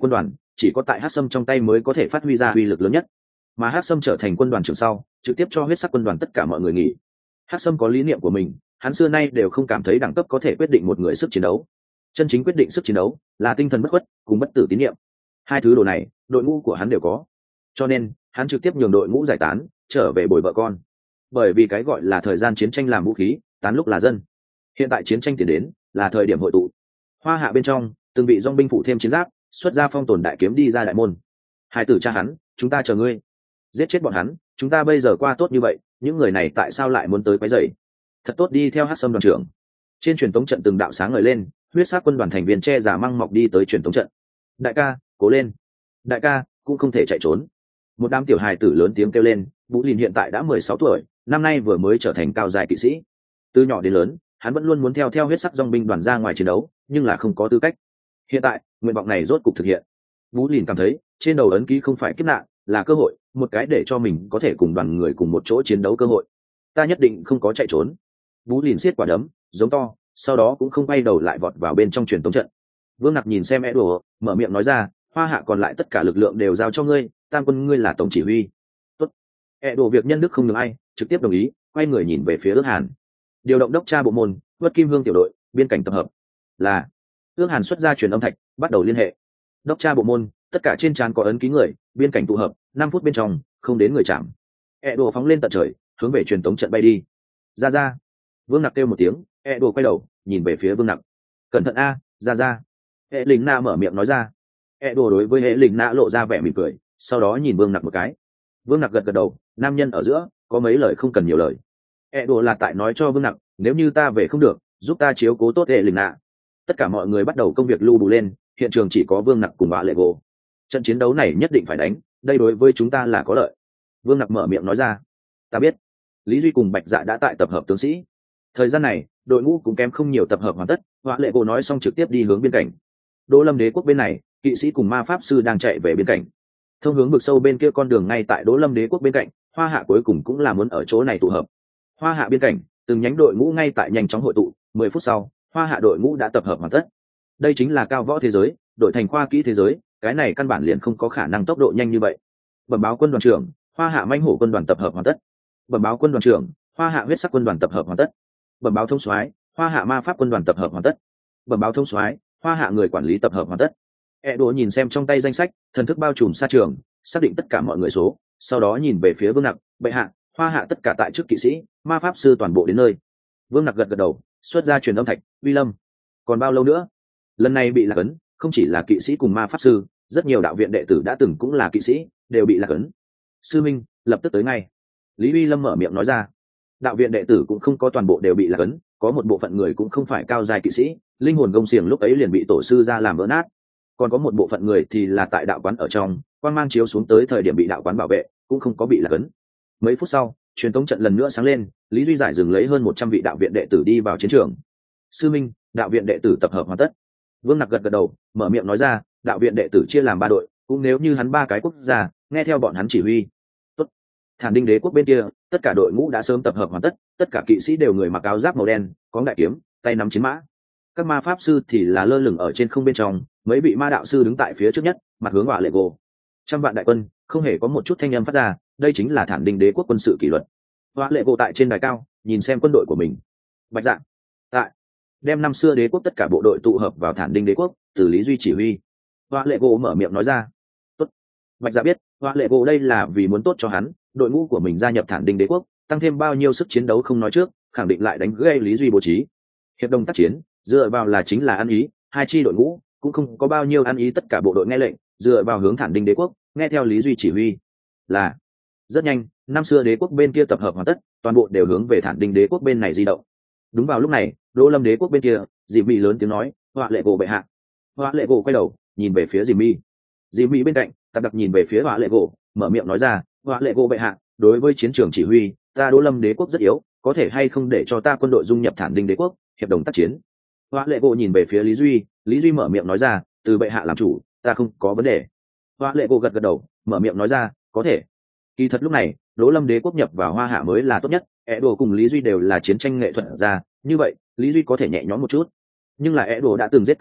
chỉ có tại Hắc Sâm trong tay mới có thể phát huy ra uy lực lớn nhất. Mà Hắc Sâm trở thành quân đoàn trưởng sau, trực tiếp cho huyết sắc quân đoàn tất cả mọi người nghỉ. Hắc Sâm có lý niệm của mình, hắn xưa nay đều không cảm thấy đẳng cấp có thể quyết định một người sức chiến đấu. Chân chính quyết định sức chiến đấu là tinh thần bất khuất cùng bất tử tín niệm. Hai thứ đồ này, đội ngũ của hắn đều có. Cho nên, hắn trực tiếp nhường đội ngũ giải tán, trở về bồi vợ con. Bởi vì cái gọi là thời gian chiến tranh làm vũ khí, tán lúc là dân. Hiện tại chiến tranh tiến đến, là thời điểm hội tụ. Hoa Hạ bên trong, từng vị dòng binh phụ thêm chiến giáp, xuất ra phong tồn đại kiếm đi ra đại môn. Hai tử cha hắn, chúng ta chờ ngươi. Giết chết bọn hắn, chúng ta bây giờ qua tốt như vậy, những người này tại sao lại muốn tới quấy rầy? Thật tốt đi theo Hắc Sâm đoàn trưởng. Trên truyền tống trận từng đạo sáng ngời lên, huyết sắc quân đoàn thành viên che giả măng mọc đi tới truyền tống trận. Đại ca, cố lên. Đại ca, cũng không thể chạy trốn. Một đám tiểu hài tử lớn tiếng kêu lên. Vũ Lìn hiện tại đã 16 tuổi, năm nay vừa mới trở thành cao giai kỵ sĩ. Từ nhỏ đến lớn, hắn vẫn luôn muốn theo huyết sắc dòng binh đoàn ra ngoài chiến đấu, nhưng là không có tư cách. Hiện tại, nguyện vọng này rốt cục thực hiện. Vũ Lìn cảm thấy, trên đầu ấn ký không phải kiếp nạn, là cơ hội, một cái để cho mình có thể cùng đoàn người cùng một chỗ chiến đấu cơ hội. Ta nhất định không có chạy trốn. Vũ Lìn siết quả đấm, giống to, sau đó cũng không quay đầu lại vọt vào bên trong truyền tống trận. Vương Nặc nhìn xem Edo, mở miệng nói ra, Hoa Hạ còn lại tất cả lực lượng đều giao cho ngươi, Tam quân ngươi là tổng chỉ huy. Tốt. Edo việc nhân đức không nhường ai, trực tiếp đồng ý, quay người nhìn về phía Ước Hàn. Điều động đốc tra bộ môn, Vất Kim Hương tiểu đội, biên cảnh tập hợp. Là. Ước Hàn xuất ra truyền âm thạch, bắt đầu liên hệ. Đốc tra bộ môn, tất cả trên trán có ấn ký người, biên cảnh tụ hợp, 5 phút bên trong, không đến người chạm. Edo phóng lên tận trời, hướng về truyền tống trận bay đi. Ra. Vương Nặc kêu một tiếng, Edo quay đầu, nhìn về phía Vương Nặc. Cẩn thận a, ra. Hệ Lĩnh Na mở miệng nói ra. Edo đối với Hệ Lĩnh Na lộ ra vẻ mỉm cười, sau đó nhìn Vương Nặc một cái. Vương Nặc gật gật đầu, nam nhân ở giữa, có mấy lời không cần nhiều lời. Edo là tại nói cho Vương Nặc, nếu như ta về không được, giúp ta chiếu cố tốt Hệ Lĩnh Na. Tất cả mọi người bắt đầu công việc lưu bù lên, hiện trường chỉ có Vương Nặc cùng Họa Lệ Gỗ. Trận chiến đấu này nhất định phải đánh, đây đối với chúng ta là có lợi. Vương Nặc mở miệng nói ra. Ta biết. Lý Duy cùng Bạch Dạ đã tại tập hợp tướng sĩ. Thời gian này, đội ngũ cũng kém không nhiều tập hợp hoàn tất. Họa Lệ Gỗ nói xong trực tiếp đi hướng biên cảnh. Đỗ Lâm Đế quốc bên này, kỵ sĩ cùng ma pháp sư đang chạy về biên cảnh. Thông hướng vực sâu bên kia con đường ngay tại Đỗ Lâm Đế quốc bên cạnh, Hoa Hạ cuối cùng cũng là muốn ở chỗ này tụ hợp. Hoa Hạ biên cảnh, từng nhánh đội ngũ ngay tại nhanh chóng hội tụ, 10 phút sau, Hoa Hạ đội ngũ đã tập hợp hoàn tất. Đây chính là cao võ thế giới, đội thành khoa kỹ thế giới, cái này căn bản liền không có khả năng tốc độ nhanh như vậy. Bẩm báo quân đoàn trưởng, Hoa Hạ mãnh hổ quân đoàn tập hợp hoàn tất. Bẩm báo quân đoàn trưởng, Hoa Hạ huyết sắc quân đoàn tập hợp hoàn tất. Bẩm báo thông soái, Hoa Hạ ma pháp quân đoàn tập hợp hoàn tất. Bẩm báo thông soái, Hoa Hạ người quản lý tập hợp hoàn tất. Edo nhìn xem trong tay danh sách, thần thức bao trùm xa trường, xác định tất cả mọi người số, sau đó nhìn về phía Vương Nặc, bệ hạ, Hoa Hạ tất cả tại chức kỵ sĩ, ma pháp sư toàn bộ đến nơi. Vương Nặc gật gật đầu, xuất ra truyền âm thạch, uy lâm. Còn bao lâu nữa? Lần này bị lạc ấn, không chỉ là kỵ sĩ cùng ma pháp sư, rất nhiều đạo viện đệ tử đã từng cũng là kỵ sĩ, đều bị lạc ấn. Sư minh, lập tức tới ngay. Lý Uy Lâm mở miệng nói ra. Đạo viện đệ tử cũng không có toàn bộ đều bị lạc ấn, có một bộ phận người cũng không phải cao giai kỵ sĩ, linh hồn gông xiềng lúc ấy liền bị tổ sư ra làm vỡ nát. Còn có một bộ phận người thì là tại đạo quán ở trong, quang mang chiếu xuống tới thời điểm bị đạo quán bảo vệ, cũng không có bị lạc ấn. Mấy phút sau, truyền tống trận lần nữa sáng lên, Lý Duy giải dừng lấy hơn 100 vị đạo viện đệ tử đi vào chiến trường. Sư minh, đạo viện đệ tử tập hợp hoàn tất. Vương Nặc gật gật đầu, mở miệng nói ra, đạo viện đệ tử chia làm 3 đội, cũng nếu như hắn 3 cái quốc gia, nghe theo bọn hắn chỉ huy. Tốt. Thản Đinh đế quốc bên kia, tất cả đội ngũ đã sớm tập hợp hoàn tất, tất cả kỵ sĩ đều người mặc áo giáp màu đen, có đại kiếm, tay nắm chiến mã. Các ma pháp sư thì là lơ lửng ở trên không bên trong, mấy vị ma đạo sư đứng tại phía trước nhất, mặt hướng Họa Lệ Gỗ. Trăm vạn đại quân, không hề có một chút thanh âm phát ra, đây chính là Thản Đinh đế quốc quân sự kỷ luật. Họa Lệ Gỗ tại trên đài cao, nhìn xem quân đội của mình. Bạch Dạ, tại đem năm xưa đế quốc tất cả bộ đội tụ hợp vào Thản Đinh đế quốc, từ Lý Duy chỉ huy. Họa Lệ Gỗ mở miệng nói ra. Tốt. Bạch Dạ biết, Họa Lệ Gỗ đây là vì muốn tốt cho hắn, đội ngũ của mình gia nhập Thản Đinh đế quốc, tăng thêm bao nhiêu sức chiến đấu không nói trước, khẳng định lại đánh gây Lý Duy bố trí. Hiệp đồng tác chiến, dựa vào là chính là ăn ý, hai chi đội ngũ cũng không có bao nhiêu ăn ý, tất cả bộ đội nghe lệnh, dựa vào hướng Thản Đinh đế quốc, nghe theo Lý Duy chỉ huy. Là rất nhanh, năm xưa đế quốc bên kia tập hợp hoàn tất, toàn bộ đều hướng về Thản Đinh đế quốc bên này di động. Đúng vào lúc này, Đỗ Lâm đế quốc bên kia, Dì Mị lớn tiếng nói, Họa Lệ Gỗ bệ hạ. Họa Lệ Gỗ quay đầu, nhìn về phía Dì Mị. Dì Mị bên cạnh, Tạp Đặc nhìn về phía Họa Lệ Gỗ, mở miệng nói ra, Họa Lệ Gỗ bệ hạ, đối với chiến trường chỉ huy, ta Đỗ Lâm đế quốc rất yếu, có thể hay không để cho ta quân đội dung nhập Thản Đinh đế quốc, hiệp đồng tác chiến. Họa Lệ Gỗ nhìn về phía Lý Duy, Lý Duy mở miệng nói ra, từ bệ hạ làm chủ, ta không có vấn đề. Họa Lệ Gỗ gật gật đầu, mở miệng nói ra, có thể. Kỳ thật lúc này, Đỗ Lâm đế quốc nhập vào Hoa Hạ mới là tốt nhất, Edo cùng Lý Duy đều là chiến tranh nghệ thuật ra, như vậy, Lý Duy có thể nhẹ nhõm một chút. Nhưng là Edo đã từng giết Tạp Kỳ,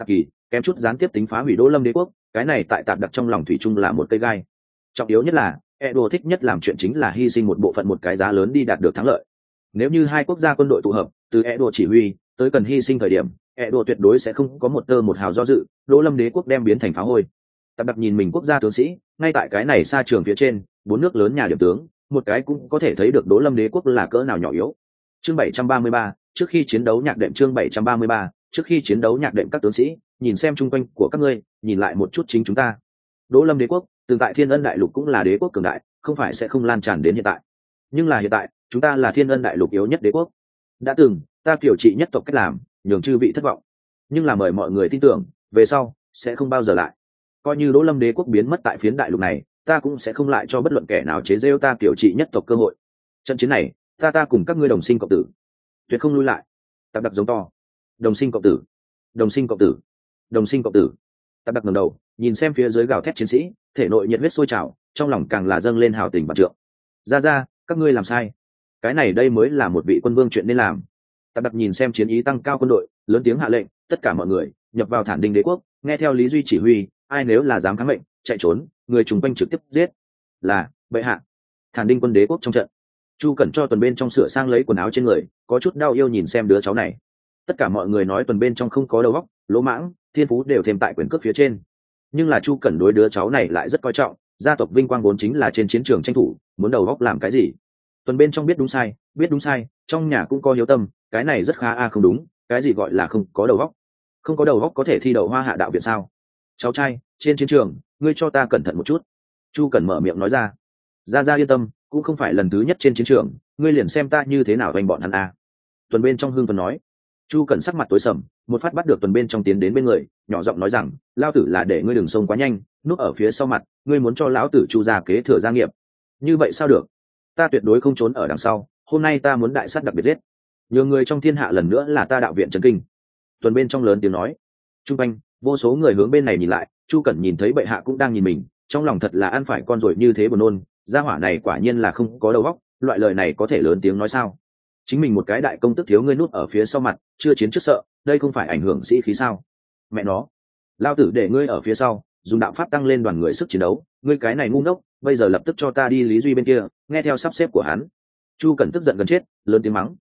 kém chút gián tiếp tính phá hủy Đỗ Lâm Đế quốc, cái này tại Tạp Đặc trong lòng thủy chung là một cây gai. Trọng yếu nhất là Edo thích nhất làm chuyện chính là hy sinh một bộ phận một cái giá lớn đi đạt được thắng lợi. Nếu như hai quốc gia quân đội tụ hợp, từ Edo chỉ huy tới cần hy sinh thời điểm, Edo tuyệt đối sẽ không có một tơ một hào do dự, Đỗ Lâm Đế quốc đem biến thành phá hôi. Tạp Đặc nhìn mình quốc gia tướng sĩ, ngay tại cái này xa trường phía trên, bốn nước lớn nhà điểm tướng, một cái cũng có thể thấy được Đỗ Lâm Đế quốc là cỡ nào nhỏ yếu. Chương 733, trước khi chiến đấu nhạc đệm. Chương 733, trước khi chiến đấu nhạc đệm. Các tướng sĩ, nhìn xem chung quanh của các ngươi, nhìn lại một chút chính chúng ta. Đỗ Lâm Đế quốc, từng tại Thiên Ân Đại Lục cũng là đế quốc cường đại, không phải sẽ không lan tràn đến hiện tại. Nhưng là hiện tại, chúng ta là Thiên Ân Đại Lục yếu nhất đế quốc. Đã từng, ta kiểu trị nhất tộc cách làm, nhường chư vị thất vọng. Nhưng là mời mọi người tin tưởng, về sau sẽ không bao giờ lại. Coi như Đỗ Lâm Đế quốc biến mất tại phiến đại lục này, ta cũng sẽ không lại cho bất luận kẻ nào chế giễu ta kiểu trị nhất tộc cơ hội. Trận chiến này, ta cùng các ngươi đồng sinh cộng tử, tuyệt không lui lại. Tạp Đặc giống to, đồng sinh cộng tử, đồng sinh cộng tử, đồng sinh cộng tử. Tạp Đặc ngẩng đầu, nhìn xem phía dưới gào thét chiến sĩ, thể nội nhiệt huyết sôi trào, trong lòng càng là dâng lên hào tình vạn trượng. Ra, các ngươi làm sai, cái này đây mới là một vị quân vương chuyện nên làm. Tạp Đặc nhìn xem chiến ý tăng cao quân đội, lớn tiếng hạ lệnh, tất cả mọi người nhập vào Thản Đinh Đế quốc, nghe theo Lý Duy chỉ huy, ai nếu là dám kháng mệnh, chạy trốn, người chúng quanh trực tiếp giết. Là bệ hạ. Thản Đinh quân đế quốc trong trận, Chu Cẩn cho tuần bên trong sửa sang lấy quần áo trên người, có chút đau yêu nhìn xem đứa cháu này. Tất cả mọi người nói tuần bên trong không có đầu óc, lỗ mãng, thiên phú đều thêm tại quyền cước phía trên. Nhưng là Chu Cẩn đối đứa cháu này lại rất coi trọng, gia tộc vinh quang vốn chính là trên chiến trường tranh thủ, muốn đầu óc làm cái gì? Tuần bên trong biết đúng sai, trong nhà cũng có hiếu tâm, cái này rất khá không đúng, cái gì gọi là không có đầu óc? Không có đầu óc có thể thi đậu Hoa Hạ đạo viện sao? Cháu trai, trên chiến trường, ngươi cho ta cẩn thận một chút. Chu Cẩn mở miệng nói ra. Ra yên tâm, cũng không phải lần thứ nhất trên chiến trường, ngươi liền xem ta như thế nào đánh bọn hắn a. Tuần bên trong hưng phấn nói. Chu Cẩn sắc mặt tối sầm, một phát bắt được tuần bên trong tiến đến bên người, nhỏ giọng nói rằng, lao tử là để ngươi đừng xông quá nhanh, núp ở phía sau mặt, ngươi muốn cho lão tử Chu gia kế thừa gia nghiệp. Như vậy sao được? Ta tuyệt đối không trốn ở đằng sau, hôm nay ta muốn đại sát đặc biệt giết. Nhiều người trong thiên hạ lần nữa là ta đạo viện trấn kinh. Tuần bên trong lớn tiếng nói. Trung quanh, vô số người hướng bên này nhìn lại, Chu Cẩn nhìn thấy bệ hạ cũng đang nhìn mình, trong lòng thật là ăn phải con ruồi như thế buồn nôn, gia hỏa này quả nhiên là không có đầu óc, loại lời này có thể lớn tiếng nói sao? Chính mình một cái đại công tức thiếu ngươi nút ở phía sau mặt, chưa chiến trước sợ, đây không phải ảnh hưởng sĩ khí sao? Mẹ nó, lao tử để ngươi ở phía sau, dùng đạo pháp tăng lên đoàn người sức chiến đấu, ngươi cái này ngu ngốc, bây giờ lập tức cho ta đi Lý Duy bên kia, nghe theo sắp xếp của hắn. Chu Cẩn tức giận gần chết, lớn tiếng mắng.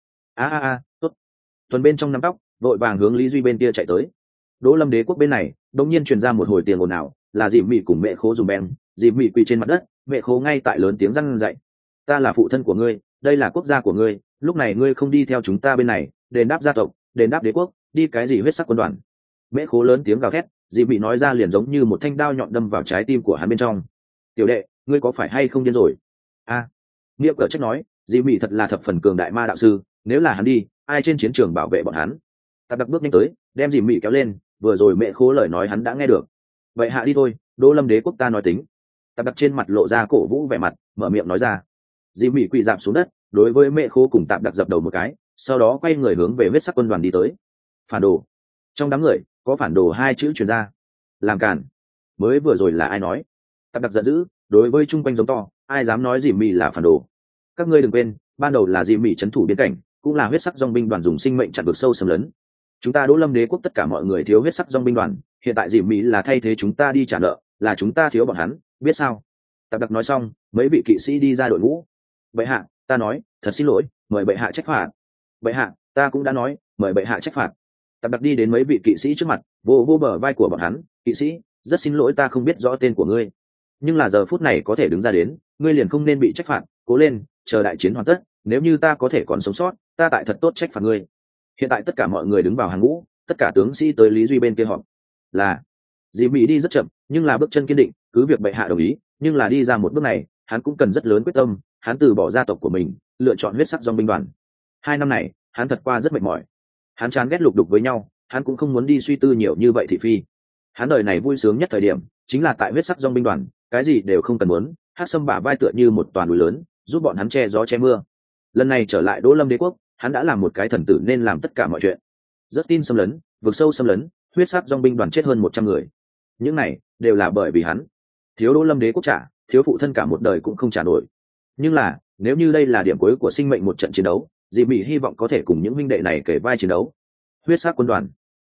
Tốt. Tuần bên trong nắm tóc, vội vàng hướng Lý Duy bên kia chạy tới. Đỗ Lâm Đế quốc bên này, đột nhiên truyền ra một hồi tiền ồn ào, là Dìm Mị cùng Mẹ Khố dùng beng, Dìm Mị quỳ trên mặt đất, Mẹ Khố ngay tại lớn tiếng răn dạy. Ta là phụ thân của ngươi, đây là quốc gia của ngươi, lúc này ngươi không đi theo chúng ta bên này, đền đáp gia tộc, đền đáp đế quốc, đi cái gì huyết sắc quân đoàn. Mẹ Khố lớn tiếng gào thét, Dìm Mị nói ra liền giống như một thanh đao nhọn đâm vào trái tim của hắn bên trong. Tiểu đệ, ngươi có phải hay không điên rồi? Nghĩa cờ trách nói, Dìm Mị thật là thập phần cường đại ma đạo sư, nếu là hắn đi, ai trên chiến trường bảo vệ bọn hắn? Tạp Đặc bước nhanh tới, đem Dìm Mị kéo lên, vừa rồi Mẹ Khố lời nói hắn đã nghe được. Vậy hạ đi thôi, Đỗ Lâm Đế quốc ta nói tính. Tạp Đặc trên mặt lộ ra cổ vũ vẻ mặt, mở miệng nói ra. Dìm Mị quỳ dạp xuống đất, đối với Mẹ Khố cùng Tạp Đặc dập đầu một cái, sau đó quay người hướng về huyết sắc quân đoàn đi tới. Phản đồ. Trong đám người có phản đồ hai chữ truyền ra. Làm cản. Mới vừa rồi là ai nói? Tạp Đặc giận dữ, đối với chung quanh giống to, ai dám nói Dìm Mị là phản đồ? Các ngươi đừng quên, ban đầu là Dìm Mị trấn thủ biên cảnh, cũng là huyết sắc dòng binh đoàn dùng sinh mệnh chặn vực sâu xâm lấn. Chúng ta Đỗ Lâm Đế quốc tất cả mọi người thiếu huyết sắc dòng binh đoàn, hiện tại Dìm Mị là thay thế chúng ta đi trả nợ, là chúng ta thiếu bọn hắn, biết sao? Tạp Đặc nói xong, mấy vị kỵ sĩ đi ra đội ngũ. Bệ hạ, ta nói, thật xin lỗi, mời bệ hạ trách phạt. Bệ hạ, ta cũng đã nói, mời bệ hạ trách phạt. Tạp Đặc đi đến mấy vị kỵ sĩ trước mặt, vô bờ vai của bọn hắn. Kỵ sĩ, rất xin lỗi ta không biết rõ tên của ngươi, nhưng là giờ phút này có thể đứng ra đến, ngươi liền không nên bị trách phạt. Cố lên, chờ đại chiến hoàn tất, nếu như ta có thể còn sống sót, ta tại thật tốt trách phạt ngươi. Hiện tại tất cả mọi người đứng vào hàng ngũ, tất cả tướng sĩ tới Lý Duy bên kia họp. Là Dìm Mị đi rất chậm, nhưng là bước chân kiên định, cứ việc bệ hạ đồng ý, nhưng là đi ra một bước này, hắn cũng cần rất lớn quyết tâm. Hắn từ bỏ gia tộc của mình, lựa chọn huyết sắc dòng binh đoàn. 2 năm này, hắn thật qua rất mệt mỏi. Hắn chán ghét lục đục với nhau, hắn cũng không muốn đi suy tư nhiều như vậy thị phi. Hắn đời này vui sướng nhất thời điểm, chính là tại huyết sắc dòng binh đoàn, cái gì đều không cần muốn, Hắc Sâm bả vai tựa như một toàn núi lớn, giúp bọn hắn che gió che mưa. Lần này trở lại Đỗ Lâm Đế quốc, hắn đã làm một cái thần tử nên làm tất cả mọi chuyện. Rất tin xâm lấn, vực sâu xâm lấn, huyết sắc dòng binh đoàn chết hơn 100 người. Những này đều là bởi vì hắn. Thiếu Đỗ Lâm Đế quốc trả, thiếu phụ thân cả một đời cũng không trả nổi. Nhưng là, nếu như đây là điểm cuối của sinh mệnh một trận chiến đấu, Dìm Mị hy vọng có thể cùng những huynh đệ này kể vai chiến đấu. Huyết sắc quân đoàn.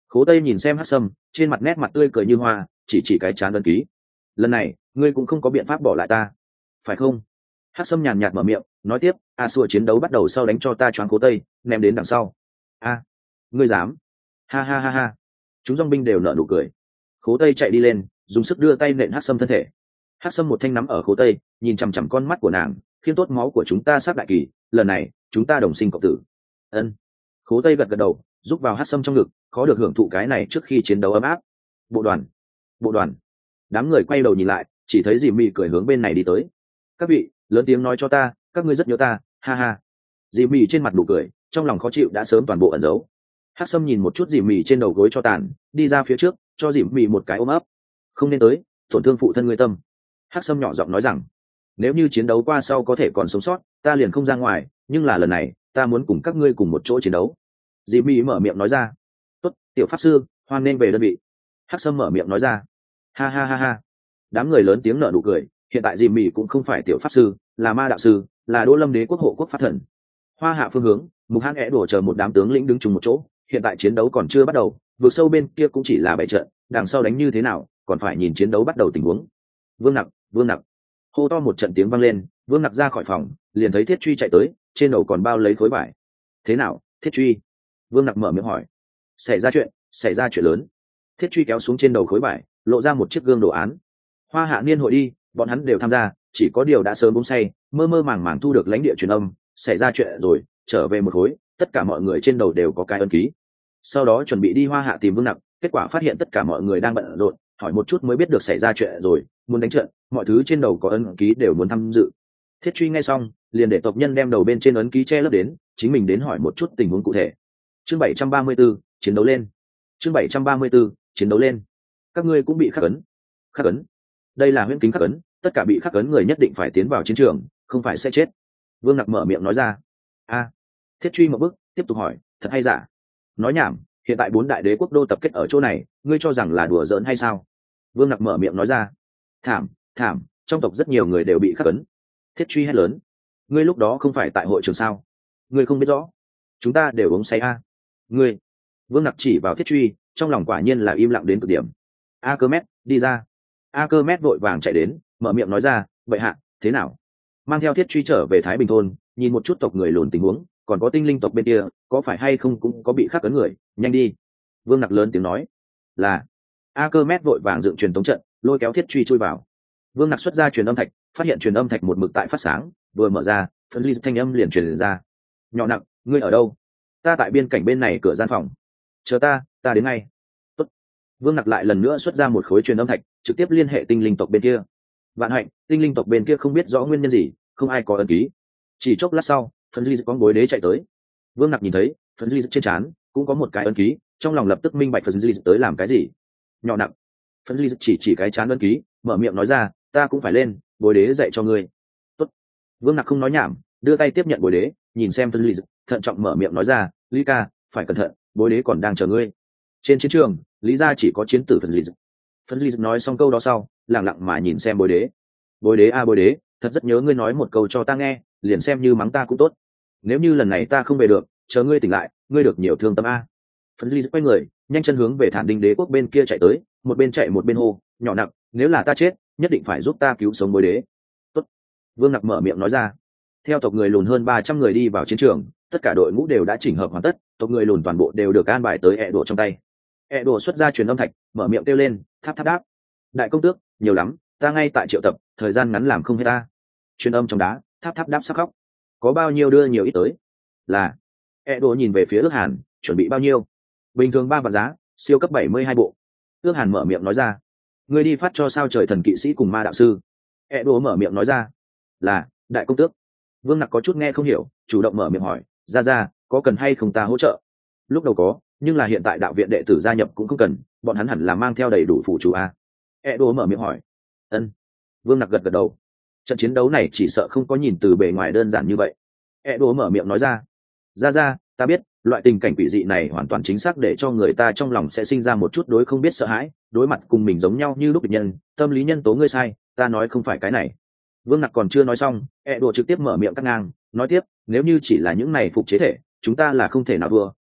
Khố Tây nhìn xem Hắc Sâm, trên mặt nét mặt tươi cười như hoa, chỉ cái chán ấn ký. Lần này ngươi cũng không có biện pháp bỏ lại ta phải không? Hắc Sâm nhàn nhạt mở miệng nói tiếp, a xua chiến đấu bắt đầu sau đánh cho ta choáng Khố Tây, ném đến đằng sau. A, ngươi dám? Ha ha ha ha. Chúng dòng binh đều nở nụ cười. Khố Tây chạy đi lên, dùng sức đưa tay nện Hắc Sâm thân thể. Hắc Sâm một thanh nắm ở Khố Tây, nhìn chằm chằm con mắt của nàng, khiên tốt máu của chúng ta sát đại kỳ, lần này chúng ta đồng sinh cộng tử. Ân. Khố Tây gật gật đầu, giúp vào Hắc Sâm trong ngực, khó được hưởng thụ cái này trước khi chiến đấu ấm áp. Bộ đoàn, bộ đoàn. Đám người quay đầu nhìn lại, chỉ thấy Dì Mị cười hướng bên này đi tới. Các vị, lớn tiếng nói cho ta, các ngươi rất nhớ ta, ha ha. Dì Mị trên mặt nụ cười, trong lòng khó chịu đã sớm toàn bộ ẩn giấu. Hắc Sâm nhìn một chút Dì Mị trên đầu gối cho tàn, đi ra phía trước, cho Dì Mị một cái ôm ấp. Không nên tới, tổn thương phụ thân ngươi tâm. Hắc Sâm nhỏ giọng nói rằng, nếu như chiến đấu qua sau có thể còn sống sót, ta liền không ra ngoài, nhưng là lần này ta muốn cùng các ngươi cùng một chỗ chiến đấu. Dì Mị mở miệng nói ra. Tốt, tiểu pháp sư, hoan nên về đơn vị. Hắc Sâm mở miệng nói ra. Ha ha ha ha. Đám người lớn tiếng nở nụ cười, hiện tại Dì Mị cũng không phải tiểu pháp sư, là ma đạo sư, là Đỗ Lâm Đế quốc hộ quốc pháp thần. Hoa Hạ phương hướng, Mục Hãn ẽ đổ chờ một đám tướng lĩnh đứng chung một chỗ, hiện tại chiến đấu còn chưa bắt đầu, vượt sâu bên kia cũng chỉ là bại trận, đằng sau đánh như thế nào, còn phải nhìn chiến đấu bắt đầu tình huống. Vương Nặc, Vương Nặc. Hô to một trận tiếng vang lên, Vương Nặc ra khỏi phòng, liền thấy Thiết Truy chạy tới, trên đầu còn bao lấy khối vải. Thế nào, Thiết Truy? Vương Nặc mở miệng hỏi. Xảy ra chuyện lớn. Thiết Truy kéo xuống trên đầu khối vải, lộ ra một chiếc gương đồ án. Hoa Hạ niên hội đi, bọn hắn đều tham gia, chỉ có điều đã sớm uống say, mơ mơ màng màng thu được lãnh địa truyền âm, xảy ra chuyện rồi, trở về một khối, tất cả mọi người trên đầu đều có cái ấn ký. Sau đó chuẩn bị đi Hoa Hạ tìm Vương Nặc, kết quả phát hiện tất cả mọi người đang bận rộn, hỏi một chút mới biết được xảy ra chuyện rồi, muốn đánh trận, mọi thứ trên đầu có ấn ký đều muốn tham dự. Thiết Truy nghe xong, liền để tộc nhân đem đầu bên trên ấn ký che lấp đến, chính mình đến hỏi một chút tình huống cụ thể. Chương 734, chiến đấu lên. Chương 734, chiến đấu lên. Các ngươi cũng bị khắc ấn. Khắc ấn? Đây là huyễn kính khắc ấn, tất cả bị khắc ấn người nhất định phải tiến vào chiến trường, không phải sẽ chết. Vương Nặc mở miệng nói ra. A. Thiết Truy một bước, tiếp tục hỏi, thật hay giả? Nói nhảm, hiện tại 4 đại đế quốc đô tập kết ở chỗ này, ngươi cho rằng là đùa giỡn hay sao? Vương Nặc mở miệng nói ra. Thảm, trong tộc rất nhiều người đều bị khắc ấn. Thiết Truy hét lớn. Ngươi lúc đó không phải tại hội trường sao? Ngươi không biết rõ? Chúng ta đều uống say a. Ngươi. Vương Nặc chỉ vào Thiết Truy, trong lòng quả nhiên là im lặng đến cực điểm. A Cơ Mét, đi ra. A Cơ Mét vội vàng chạy đến, mở miệng nói ra, vậy hạ, thế nào? Mang theo Thiết Truy trở về Thái Bình thôn, nhìn một chút tộc người lùn tình huống, còn có tinh linh tộc bên kia, có phải hay không cũng có bị khắc ấn người, nhanh đi. Vương Nặc lớn tiếng nói. Là. A Cơ Mét vội vàng dựng truyền tống trận, lôi kéo Thiết Truy chui vào. Vương Nặc xuất ra truyền âm thạch, phát hiện truyền âm thạch một mực tại phát sáng, vừa mở ra, phân ly thanh âm liền truyền ra. Nhỏ Nặc, ngươi ở đâu? Ta tại biên cảnh bên này cửa gian phòng. Chờ ta đến ngay. Tốt. Vương Nặc lại lần nữa xuất ra một khối truyền âm thạch, trực tiếp liên hệ tinh linh tộc bên kia. Vạn hạnh, tinh linh tộc bên kia không biết rõ nguyên nhân gì, không ai có ấn ký. Chỉ chốc lát sau, phân ly con bối đế chạy tới. Vương Nặc nhìn thấy phân ly trên trán cũng có một cái ấn ký, trong lòng lập tức minh bạch phân ly tới làm cái gì. Nhỏ Nặc. Phân ly chỉ cái trán ấn ký, mở miệng nói ra, ta cũng phải lên, bối đế dạy cho ngươi. Tốt. Vương Nặc không nói nhảm, đưa tay tiếp nhận bối đế, nhìn xem phân ly, thận trọng mở miệng nói ra, Lý ca, phải cẩn thận, bối đế còn đang chờ ngươi. Trên chiến trường, lý ra chỉ có chiến tử phân ly. Phân ly nói xong câu đó sau, lặng lặng mà nhìn xem bối đế. Bối đế a bối đế, thật rất nhớ ngươi nói một câu cho ta nghe, liền xem như mắng ta cũng tốt. Nếu như lần này ta không về được, chờ ngươi tỉnh lại, ngươi được nhiều thương tâm a. Phân ly quay người, nhanh chân hướng về Thản Đinh đế quốc bên kia chạy tới, một bên chạy một bên hô, nhỏ Nặc, nếu là ta chết, nhất định phải giúp ta cứu sống bối đế. Tốt. Vương Nặc mở miệng nói ra. Theo tộc người lùn hơn 300 người đi vào chiến trường, tất cả đội ngũ đều đã chỉnh hợp hoàn tất, tộc người lùn toàn bộ đều được an bài tới ẹ đổ trong tay. Ẹ đổ xuất ra truyền âm thạch, mở miệng kêu lên, tháp tháp đáp. Đại công tước, nhiều lắm, ta ngay tại triệu tập, thời gian ngắn làm không hết ta. Truyền âm trong đá, tháp tháp đáp sắc khóc. Có bao nhiêu đưa nhiều ít tới? Là. Ẹ đổ nhìn về phía Ước Hàn, chuẩn bị bao nhiêu? Bình thường 3 vạn giá, siêu cấp 72 bộ. Ước Hàn mở miệng nói ra. Người đi phát cho sao trời thần kỵ sĩ cùng ma đạo sư. Ẹ đổ mở miệng nói ra. Là, đại công tước. Vương Nặc có chút nghe không hiểu, chủ động mở miệng hỏi, ra, có cần hay không ta hỗ trợ? Lúc đầu có, nhưng là hiện tại đạo viện đệ tử gia nhập cũng không cần, bọn hắn hẳn là mang theo đầy đủ phụ chú a. Edo mở miệng hỏi. Ân. Vương Nặc gật gật đầu. Trận chiến đấu này chỉ sợ không có nhìn từ bề ngoài đơn giản như vậy. Edo mở miệng nói ra. Ra, ta biết, loại tình cảnh quỷ dị này hoàn toàn chính xác để cho người ta trong lòng sẽ sinh ra một chút đối không biết sợ hãi, đối mặt cùng mình giống nhau như lúc địch nhân, tâm lý nhân tố ngươi sai, ta nói không phải cái này. Vương Nặc còn chưa nói xong, Edo trực tiếp mở miệng cắt ngang, nói tiếp, nếu như chỉ là những này phục chế thể, chúng ta là không thể nào thua,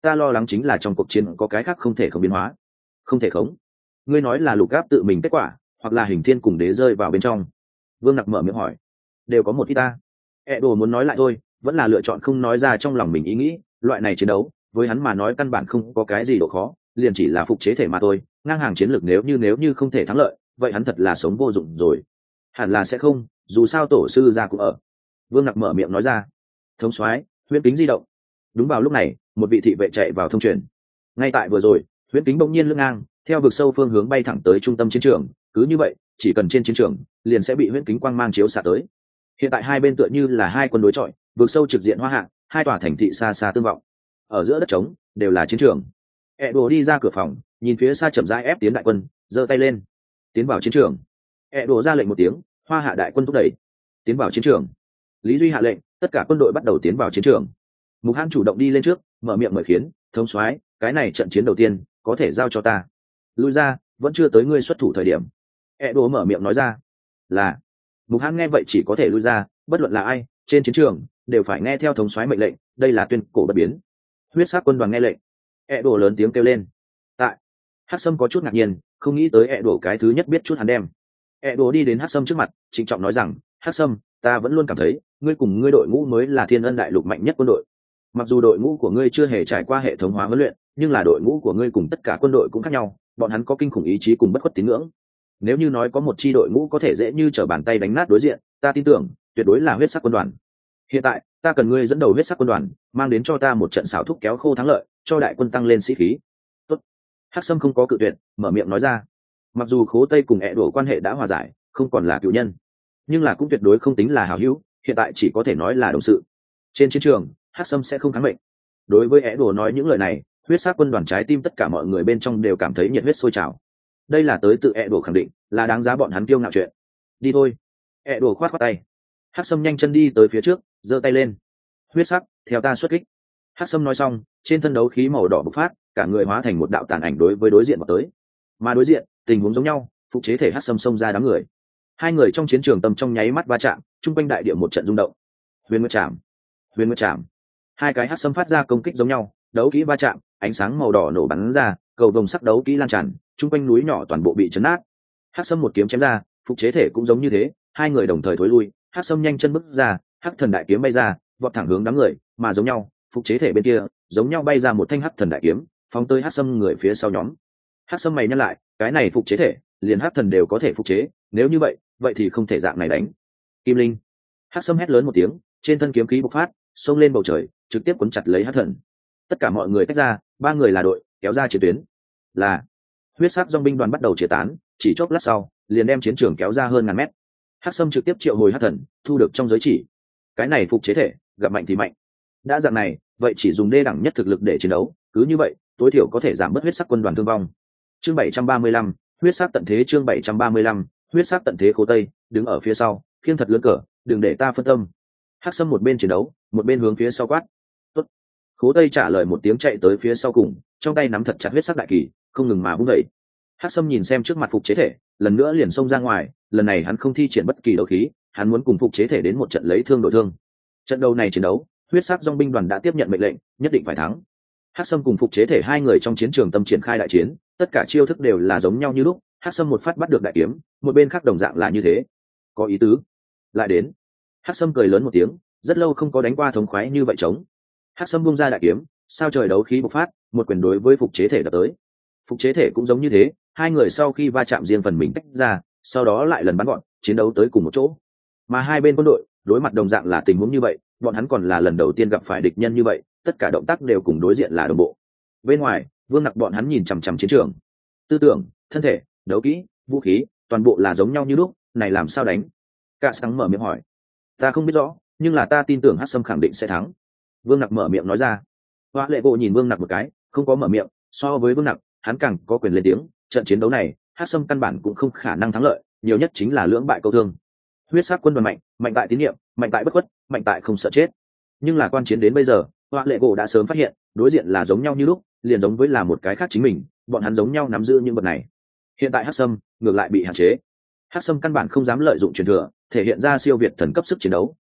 ta lo lắng chính là trong cuộc chiến có cái khác không thể không biến hóa. Không thể khống? Ngươi nói là lục gáp tự mình kết quả, hoặc là hình thiên cùng đế rơi vào bên trong? Vương Nặc mở miệng hỏi. Đều có một ít ta. Đồ muốn nói lại thôi, vẫn là lựa chọn không nói ra trong lòng mình ý nghĩ. Loại này chiến đấu với hắn mà nói căn bản không có cái gì độ khó, liền chỉ là phục chế thể mà thôi. Ngang hàng chiến lược nếu như không thể thắng lợi, vậy hắn thật là sống vô dụng rồi. Hẳn là sẽ không, dù sao tổ sư gia cũng ở. Vương Nặc mở miệng nói ra. Thống soái, huyễn kính di động. Đúng vào lúc này, một vị thị vệ chạy vào thông truyền. Ngay tại vừa rồi, huyễn kính bỗng nhiên lưng ngang, theo vực sâu phương hướng bay thẳng tới trung tâm chiến trường. Cứ như vậy, chỉ cần trên chiến trường, liền sẽ bị huyễn kính quang mang chiếu xạ tới. Hiện tại hai bên tựa như là hai quân đối chọi, vực sâu trực diện hoa hạ, hai tòa thành thị xa xa tương vọng. Ở giữa đất trống đều là chiến trường. Đồ đi ra cửa phòng, nhìn phía xa chậm rãi ép tiến đại quân, giơ tay lên, tiến vào chiến trường. Đồ ra lệnh một tiếng, hoa hạ đại quân thúc đẩy, tiến vào chiến trường. Lý Duy hạ lệnh, tất cả quân đội bắt đầu tiến vào chiến trường. Mục Hãn chủ động đi lên trước, mở miệng mời khiến, thống soái, cái này trận chiến đầu tiên có thể giao cho ta. Lui ra, vẫn chưa tới ngươi xuất thủ thời điểm. Đồ mở miệng nói ra. Là. Mục Hãn nghe vậy chỉ có thể lui ra, bất luận là ai trên chiến trường đều phải nghe theo thống soái mệnh lệnh, đây là tuyên cổ bất biến. Huyết sắc quân đoàn nghe lệnh. Đồ lớn tiếng kêu lên. Tại. Hắc Sâm có chút ngạc nhiên, không nghĩ tới Đồ cái thứ nhất biết chút hắn đem. Đồ đi đến Hắc Sâm trước mặt, trịnh trọng nói rằng, Hắc Sâm, ta vẫn luôn cảm thấy ngươi cùng ngươi đội ngũ mới là Thiên Ân đại lục mạnh nhất quân đội. Mặc dù đội ngũ của ngươi chưa hề trải qua hệ thống hóa huấn luyện, nhưng là đội ngũ của ngươi cùng tất cả quân đội cũng khác nhau, bọn hắn có kinh khủng ý chí cùng bất khuất tín ngưỡng. Nếu như nói có một chi đội ngũ có thể dễ như trở bàn tay đánh nát đối diện, ta tin tưởng tuyệt đối là huyết sắc quân đoàn. Hiện tại ta cần ngươi dẫn đầu huyết sắc quân đoàn, mang đến cho ta một trận xảo thúc kéo khô thắng lợi, cho đại quân tăng lên sĩ khí. Tốt. Hắc Sâm không có cự tuyệt, mở miệng nói ra. Mặc dù Khố Tây cùng đổ quan hệ đã hòa giải, không còn là cựu nhân, nhưng là cũng tuyệt đối không tính là hảo hữu, hiện tại chỉ có thể nói là đồng sự. Trên chiến trường, Hắc Sâm sẽ không kháng mệnh. Đối với đồ nói những lời này, huyết sắc quân đoàn trái tim tất cả mọi người bên trong đều cảm thấy nhiệt huyết sôi trào. Đây là tới tự đồ khẳng định, là đáng giá bọn hắn kiêu ngạo chuyện. Đi thôi. Đồ khoát khoát tay. Hắc Sâm nhanh chân đi tới phía trước, giơ tay lên. Huyết sắc, theo ta xuất kích. Hắc Sâm nói xong, trên thân đấu khí màu đỏ bộc phát, cả người hóa thành một đạo tàn ảnh đối với đối diện vào tới. Mà đối diện, tình huống giống nhau, phục chế thể Hắc Sâm xông ra đám người. Hai người trong chiến trường tầm trong nháy mắt va chạm, trung quanh đại địa một trận rung động. Huyền Nguyệt Trảm, Huyền Nguyệt Trảm. Hai cái Hắc Sâm phát ra công kích giống nhau, đấu kỹ va chạm, ánh sáng màu đỏ nổ bắn ra, cầu vồng sắc đấu kỹ lan tràn, trung quanh núi nhỏ toàn bộ bị chấn nát. Hắc Sâm một kiếm chém ra, phục chế thể cũng giống như thế, hai người đồng thời thối lui. Hắc Sâm nhanh chân bước ra, Hắc Thần đại kiếm bay ra, vọt thẳng hướng đám người, mà giống nhau, phục chế thể bên kia, giống nhau bay ra một thanh Hắc Thần đại kiếm, phóng tới Hắc Sâm người phía sau nhóm. Hắc Sâm mày nhăn lại, cái này phục chế thể, liền Hắc Thần đều có thể phục chế, nếu như vậy thì không thể dạng này đánh. Kim Linh. Hắc Sâm hét lớn một tiếng, trên thân kiếm khí bộc phát, xông lên bầu trời, trực tiếp cuốn chặt lấy Hắc Thần. Tất cả mọi người tách ra, ba người là đội, kéo ra chiến tuyến. Là huyết sắc dòng binh đoàn bắt đầu chia tán, chỉ chốc lát sau, liền đem chiến trường kéo ra hơn ngàn mét. Hắc Sâm trực tiếp triệu hồi Hắc Thần, thu được trong giới chỉ. Cái này phục chế thể, gặp mạnh thì mạnh. Đã dạng này, vậy chỉ dùng đê đẳng nhất thực lực để chiến đấu, cứ như vậy, tối thiểu có thể giảm bớt huyết sắc quân đoàn thương vong. Chương 735, huyết sắc tận thế. Chương 735, huyết sắc tận thế. Khố Tây đứng ở phía sau, khiêng thật lớn cờ, đừng để ta phân tâm. Hắc Sâm một bên chiến đấu, một bên hướng phía sau quát. Tốt. Khố Tây trả lời một tiếng, chạy tới phía sau cùng, trong tay nắm thật chặt huyết sắc đại kỳ, không ngừng mà vung dậy. Hắc Sâm nhìn xem trước mặt phục chế thể, lần nữa liền xông ra ngoài, lần này hắn không thi triển bất kỳ đấu khí, hắn muốn cùng phục chế thể đến một trận lấy thương đổi thương. Trận đấu này chiến đấu, huyết sắc dòng binh đoàn đã tiếp nhận mệnh lệnh, nhất định phải thắng. Hắc Sâm cùng phục chế thể hai người trong chiến trường tâm triển khai đại chiến, tất cả chiêu thức đều là giống nhau như lúc. Hắc Sâm một phát bắt được đại kiếm, một bên khác đồng dạng là như thế. Có ý tứ. Lại đến. Hắc Sâm cười lớn một tiếng, rất lâu không có đánh qua thống khoái như vậy trống. Hắc Sâm bung ra đại kiếm, sao trời đấu khí bộc phát, một quyền đối với phục chế thể đập tới. Phục chế thể cũng giống như thế, hai người sau khi va chạm riêng phần mình tách ra, sau đó lại lần bắn gọn, chiến đấu tới cùng một chỗ. Mà hai bên quân đội đối mặt đồng dạng là tình huống như vậy, bọn hắn còn là lần đầu tiên gặp phải địch nhân như vậy, tất cả động tác đều cùng đối diện là đồng bộ. Bên ngoài, Vương Nặc bọn hắn nhìn chằm chằm chiến trường, tư tưởng, thân thể, đấu kỹ, vũ khí, toàn bộ là giống nhau như lúc, này làm sao đánh? Cả Sáng mở miệng hỏi. Ta không biết rõ, nhưng là ta tin tưởng Hắc Sâm khẳng định sẽ thắng. Vương Nặc mở miệng nói ra. Hoa Lệ Bộ nhìn Vương Nặc một cái, không có mở miệng. So với Vương Nặc, hắn càng có quyền lên tiếng. Trận chiến đấu này, Hắc Sâm căn bản cũng không khả năng thắng lợi, nhiều nhất chính là lưỡng bại câu thương. Huyết sắc quân đoàn mạnh, mạnh tại tín nhiệm, mạnh tại bất khuất, mạnh tại không sợ chết. Nhưng là quan chiến đến bây giờ, Hoa Lệ Bộ đã sớm phát hiện, đối diện là giống nhau như lúc, liền giống với là một cái khác chính mình, bọn hắn giống nhau nắm giữ những vật này. Hiện tại Hắc Sâm ngược lại bị hạn chế. Hắc Sâm căn bản không dám lợi dụng truyền thừa, thể hiện ra siêu việt thần cấp sức chiến đấu,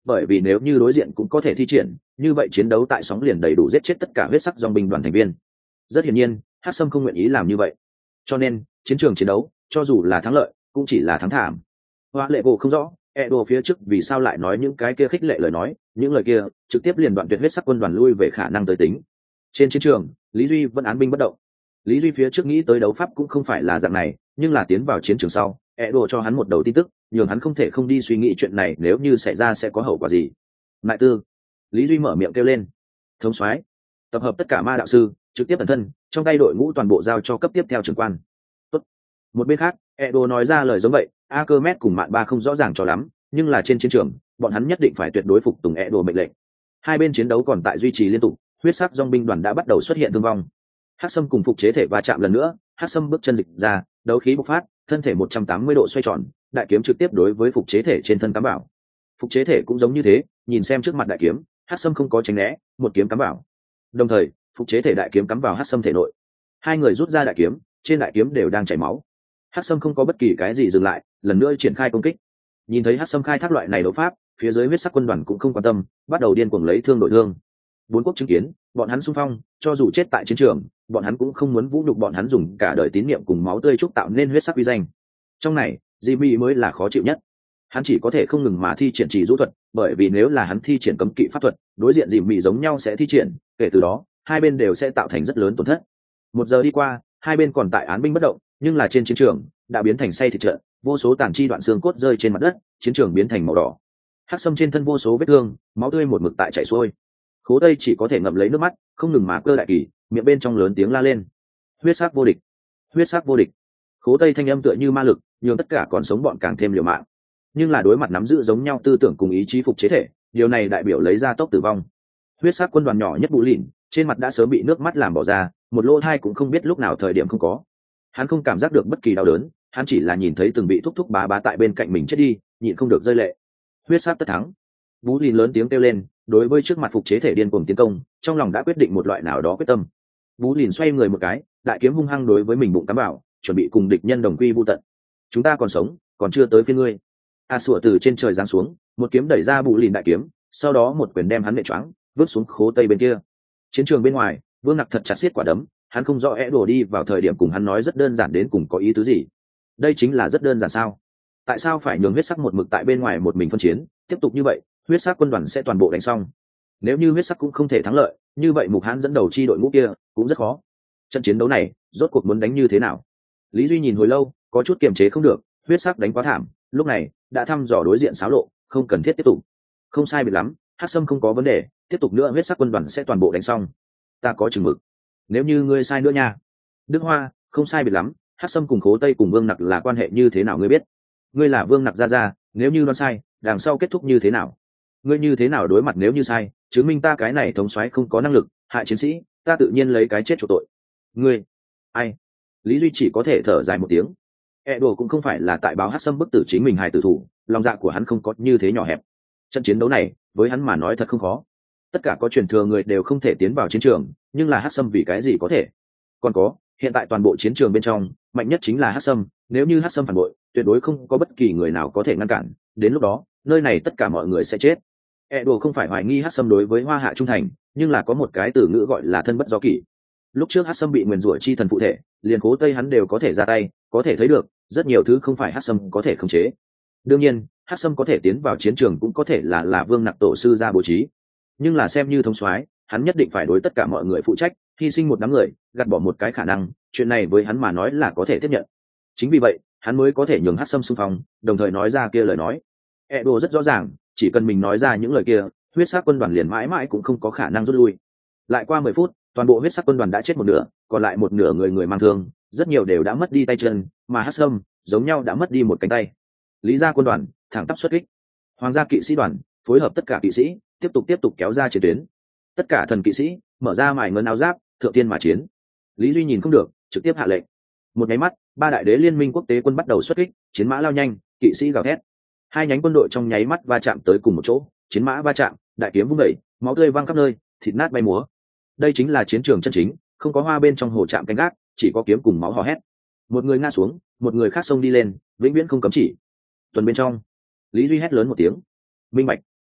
bởi vì nếu như đối diện cũng có thể thi triển, như vậy chiến đấu tại sóng liền đầy đủ giết chết tất cả huyết sắc dòng binh đoàn thành viên. Rất hiển nhiên Hắc Sâm không nguyện ý làm như vậy, cho nên chiến trường chiến đấu cho dù là thắng lợi cũng chỉ là thắng thảm. Hoa lệ bộ không rõ Edo phía trước vì sao lại nói những cái kia khích lệ lời nói, những lời kia trực tiếp liền đoạn tuyệt huyết sắc quân đoàn lui về khả năng tới tính. Trên chiến trường Lý Duy vẫn án binh bất động. Lý Duy phía trước nghĩ tới đấu pháp cũng không phải là dạng này, nhưng là tiến vào chiến trường sau Edo cho hắn một đầu tin tức, nhường hắn không thể không đi suy nghĩ chuyện này nếu như xảy ra sẽ có hậu quả gì. Ngại tư, Lý Duy mở miệng kêu lên. Thống soái, tập hợp tất cả ma đạo sư, trực tiếp ẩn thân, trong tay đội ngũ toàn bộ giao cho cấp tiếp theo trưởng quan. Tốt. Một bên khác Edo nói ra lời giống vậy, Akermet cùng Mạn Ba không rõ ràng cho lắm, nhưng là trên chiến trường bọn hắn nhất định phải tuyệt đối phục tùng Edo mệnh lệnh. Hai bên chiến đấu còn tại duy trì liên tục, huyết sắc dòng binh đoàn đã bắt đầu xuất hiện thương vong. Hắc Sâm cùng phục chế thể va chạm lần nữa, Hắc Sâm bước chân dịch ra, đấu khí bộc phát, thân thể 180 độ xoay tròn, đại kiếm trực tiếp đối với phục chế thể trên thân cắm vào. Phục chế thể cũng giống như thế, nhìn xem trước mặt đại kiếm, Hắc Sâm không có tránh né, một kiếm cắm vào. Đồng thời phục chế thể đại kiếm cắm vào Hắc Sâm thể nội, hai người rút ra đại kiếm, trên đại kiếm đều đang chảy máu. Hắc Sâm không có bất kỳ cái gì dừng lại, lần nữa triển khai công kích. Nhìn thấy Hắc Sâm khai thác loại này đấu pháp, phía dưới huyết sắc quân đoàn cũng không quan tâm, bắt đầu điên cuồng lấy thương đổi thương. Bốn quốc chứng kiến bọn hắn xung phong, cho dù chết tại chiến trường bọn hắn cũng không muốn vũ nhục bọn hắn dùng cả đời tín niệm cùng máu tươi trúc tạo nên huyết sắc uy danh. Trong này Jimmy mới là khó chịu nhất, hắn chỉ có thể không ngừng mà thi triển chỉ rũ thuật, bởi vì nếu là hắn thi triển cấm kỵ pháp thuật, đối diện Jimmy giống nhau sẽ thi triển, kể từ đó hai bên đều sẽ tạo thành rất lớn tổn thất. Một giờ đi qua, hai bên còn tại án binh bất động, nhưng là trên chiến trường đã biến thành say thịt trận, vô số tàn chi đoạn xương cốt rơi trên mặt đất, chiến trường biến thành màu đỏ. Hắc Sâm trên thân vô số vết thương, máu tươi một mực tại chảy xuôi. Khố Tây chỉ có thể ngậm lấy nước mắt, không ngừng mà cơ đại kỳ, miệng bên trong lớn tiếng la lên: huyết sắc vô địch, huyết sắc vô địch. Khố Tây thanh âm tựa như ma lực, nhường tất cả còn sống bọn càng thêm liều mạng. Nhưng là đối mặt nắm giữ giống nhau tư tưởng cùng ý chí phục chế thể, điều này đại biểu lấy ra tốc tử vong. Huyết sắc quân đoàn nhỏ nhất Bụ Lìn, trên mặt đã sớm bị nước mắt làm bỏ ra, một lỗ thai cũng không biết lúc nào thời điểm không có. Hắn không cảm giác được bất kỳ đau đớn, hắn chỉ là nhìn thấy từng bị thúc thúc bá bá tại bên cạnh mình chết đi, nhịn không được rơi lệ. Huyết sắc tất thắng. Bú Lìn lớn tiếng kêu lên, đối với trước mặt phục chế thể điên cuồng tiến công, trong lòng đã quyết định một loại nào đó quyết tâm. Bú Lìn xoay người một cái, đại kiếm hung hăng đối với mình bụng cắm vào, chuẩn bị cùng địch nhân đồng quy vu tận. Chúng ta còn sống, còn chưa tới phiên ngươi. A Sủa từ trên trời giáng xuống, một kiếm đẩy ra Bú Lìn đại kiếm, sau đó một quyền đem hắn nện choáng, vứt xuống Khố Tây bên kia. Chiến trường bên ngoài, Vương Nặc thật chặt siết quả đấm, hắn không rõ đổ đi vào thời điểm cùng hắn nói rất đơn giản đến cùng có ý tứ gì. Đây chính là rất đơn giản sao? Tại sao phải nhường huyết sắc một mực tại bên ngoài một mình phân chiến, tiếp tục như vậy huyết sắc quân đoàn sẽ toàn bộ đánh xong. Nếu như huyết sắc cũng không thể thắng lợi, như vậy Mục Hán dẫn đầu chi đội ngũ kia cũng rất khó. Trận chiến đấu này rốt cuộc muốn đánh như thế nào? Lý Duy nhìn hồi lâu, có chút kiềm chế không được, huyết sắc đánh quá thảm, lúc này đã thăm dò đối diện xáo lộ, không cần thiết tiếp tục. Không sai biệt lắm, Hắc Sâm không có vấn đề, tiếp tục nữa huyết sắc quân đoàn sẽ toàn bộ đánh xong. Ta có chừng mực. Nếu như ngươi sai nữa nha. Đức Hoa, không sai biệt lắm, Hắc Sâm cùng Khố Tây cùng Vương Nặc là quan hệ như thế nào ngươi biết? Ngươi là Vương Nặc ra, nếu như đoán sai, đằng sau kết thúc như thế nào? Ngươi như thế nào đối mặt nếu như sai, chứng minh ta cái này thống soái không có năng lực, hại chiến sĩ, ta tự nhiên lấy cái chết chuộc tội. Ngươi, ai? Lý Duy chỉ có thể thở dài một tiếng. Đồ cũng không phải là tại báo Hắc Sâm bức tử chính mình hài tử thủ, lòng dạ của hắn không có như thế nhỏ hẹp. Trận chiến đấu này, với hắn mà nói thật không khó. Tất cả có truyền thừa người đều không thể tiến vào chiến trường, nhưng là Hắc Sâm vì cái gì có thể? Còn có, hiện tại toàn bộ chiến trường bên trong, mạnh nhất chính là Hắc Sâm, nếu như Hắc Sâm phản bội, tuyệt đối không có bất kỳ người nào có thể ngăn cản, đến lúc đó, nơi này tất cả mọi người sẽ chết. Đồ không phải hoài nghi Hắc Sâm đối với Hoa Hạ trung thành, nhưng là có một cái từ ngữ gọi là thân bất do kỷ. Lúc trước Hắc Sâm bị nguyền rủa chi thần phụ thể, liền Khố Tây hắn đều có thể ra tay, có thể thấy được, rất nhiều thứ không phải Hắc Sâm có thể khống chế. Đương nhiên, Hắc Sâm có thể tiến vào chiến trường cũng có thể là Vương Nặc tổ sư ra bố trí, nhưng là xem như thống soái, hắn nhất định phải đối tất cả mọi người phụ trách, hy sinh một đám người, gạt bỏ một cái khả năng, chuyện này với hắn mà nói là có thể tiếp nhận. Chính vì vậy, hắn mới có thể nhường Hắc Sâm xung phong, đồng thời nói ra kia lời nói. Đồ rất rõ ràng, chỉ cần mình nói ra những lời kia, huyết sắc quân đoàn liền mãi mãi cũng không có khả năng rút lui. Lại qua 10 phút, toàn bộ huyết sắc quân đoàn đã chết một nửa, còn lại một nửa người mang thương, rất nhiều đều đã mất đi tay chân, mà Hắc Sâm giống nhau đã mất đi một cánh tay. Lý gia quân đoàn thẳng tắp xuất kích. Hoàng gia kỵ sĩ đoàn phối hợp tất cả kỵ sĩ, tiếp tục kéo ra chiến tuyến. Tất cả thần kỵ sĩ mở ra mài ngân áo giáp, thượng tiên mà chiến. Lý Duy nhìn không được, trực tiếp hạ lệnh. Một cái mắt, ba đại đế liên minh quốc tế quân bắt đầu xuất kích, chiến mã lao nhanh, kỵ sĩ gào thét. Hai nhánh quân đội trong nháy mắt va chạm tới cùng một chỗ, chiến mã va chạm, đại kiếm vung đẩy, máu tươi văng khắp nơi, thịt nát bay múa. Đây chính là chiến trường chân chính, không có hoa bên trong hồ chạm canh gác, chỉ có kiếm cùng máu hò hét. Một người ngã xuống, một người khác xông đi lên, vĩnh viễn không cấm chỉ. Tuần bên trong, Lý Duy hét lớn một tiếng, minh bạch.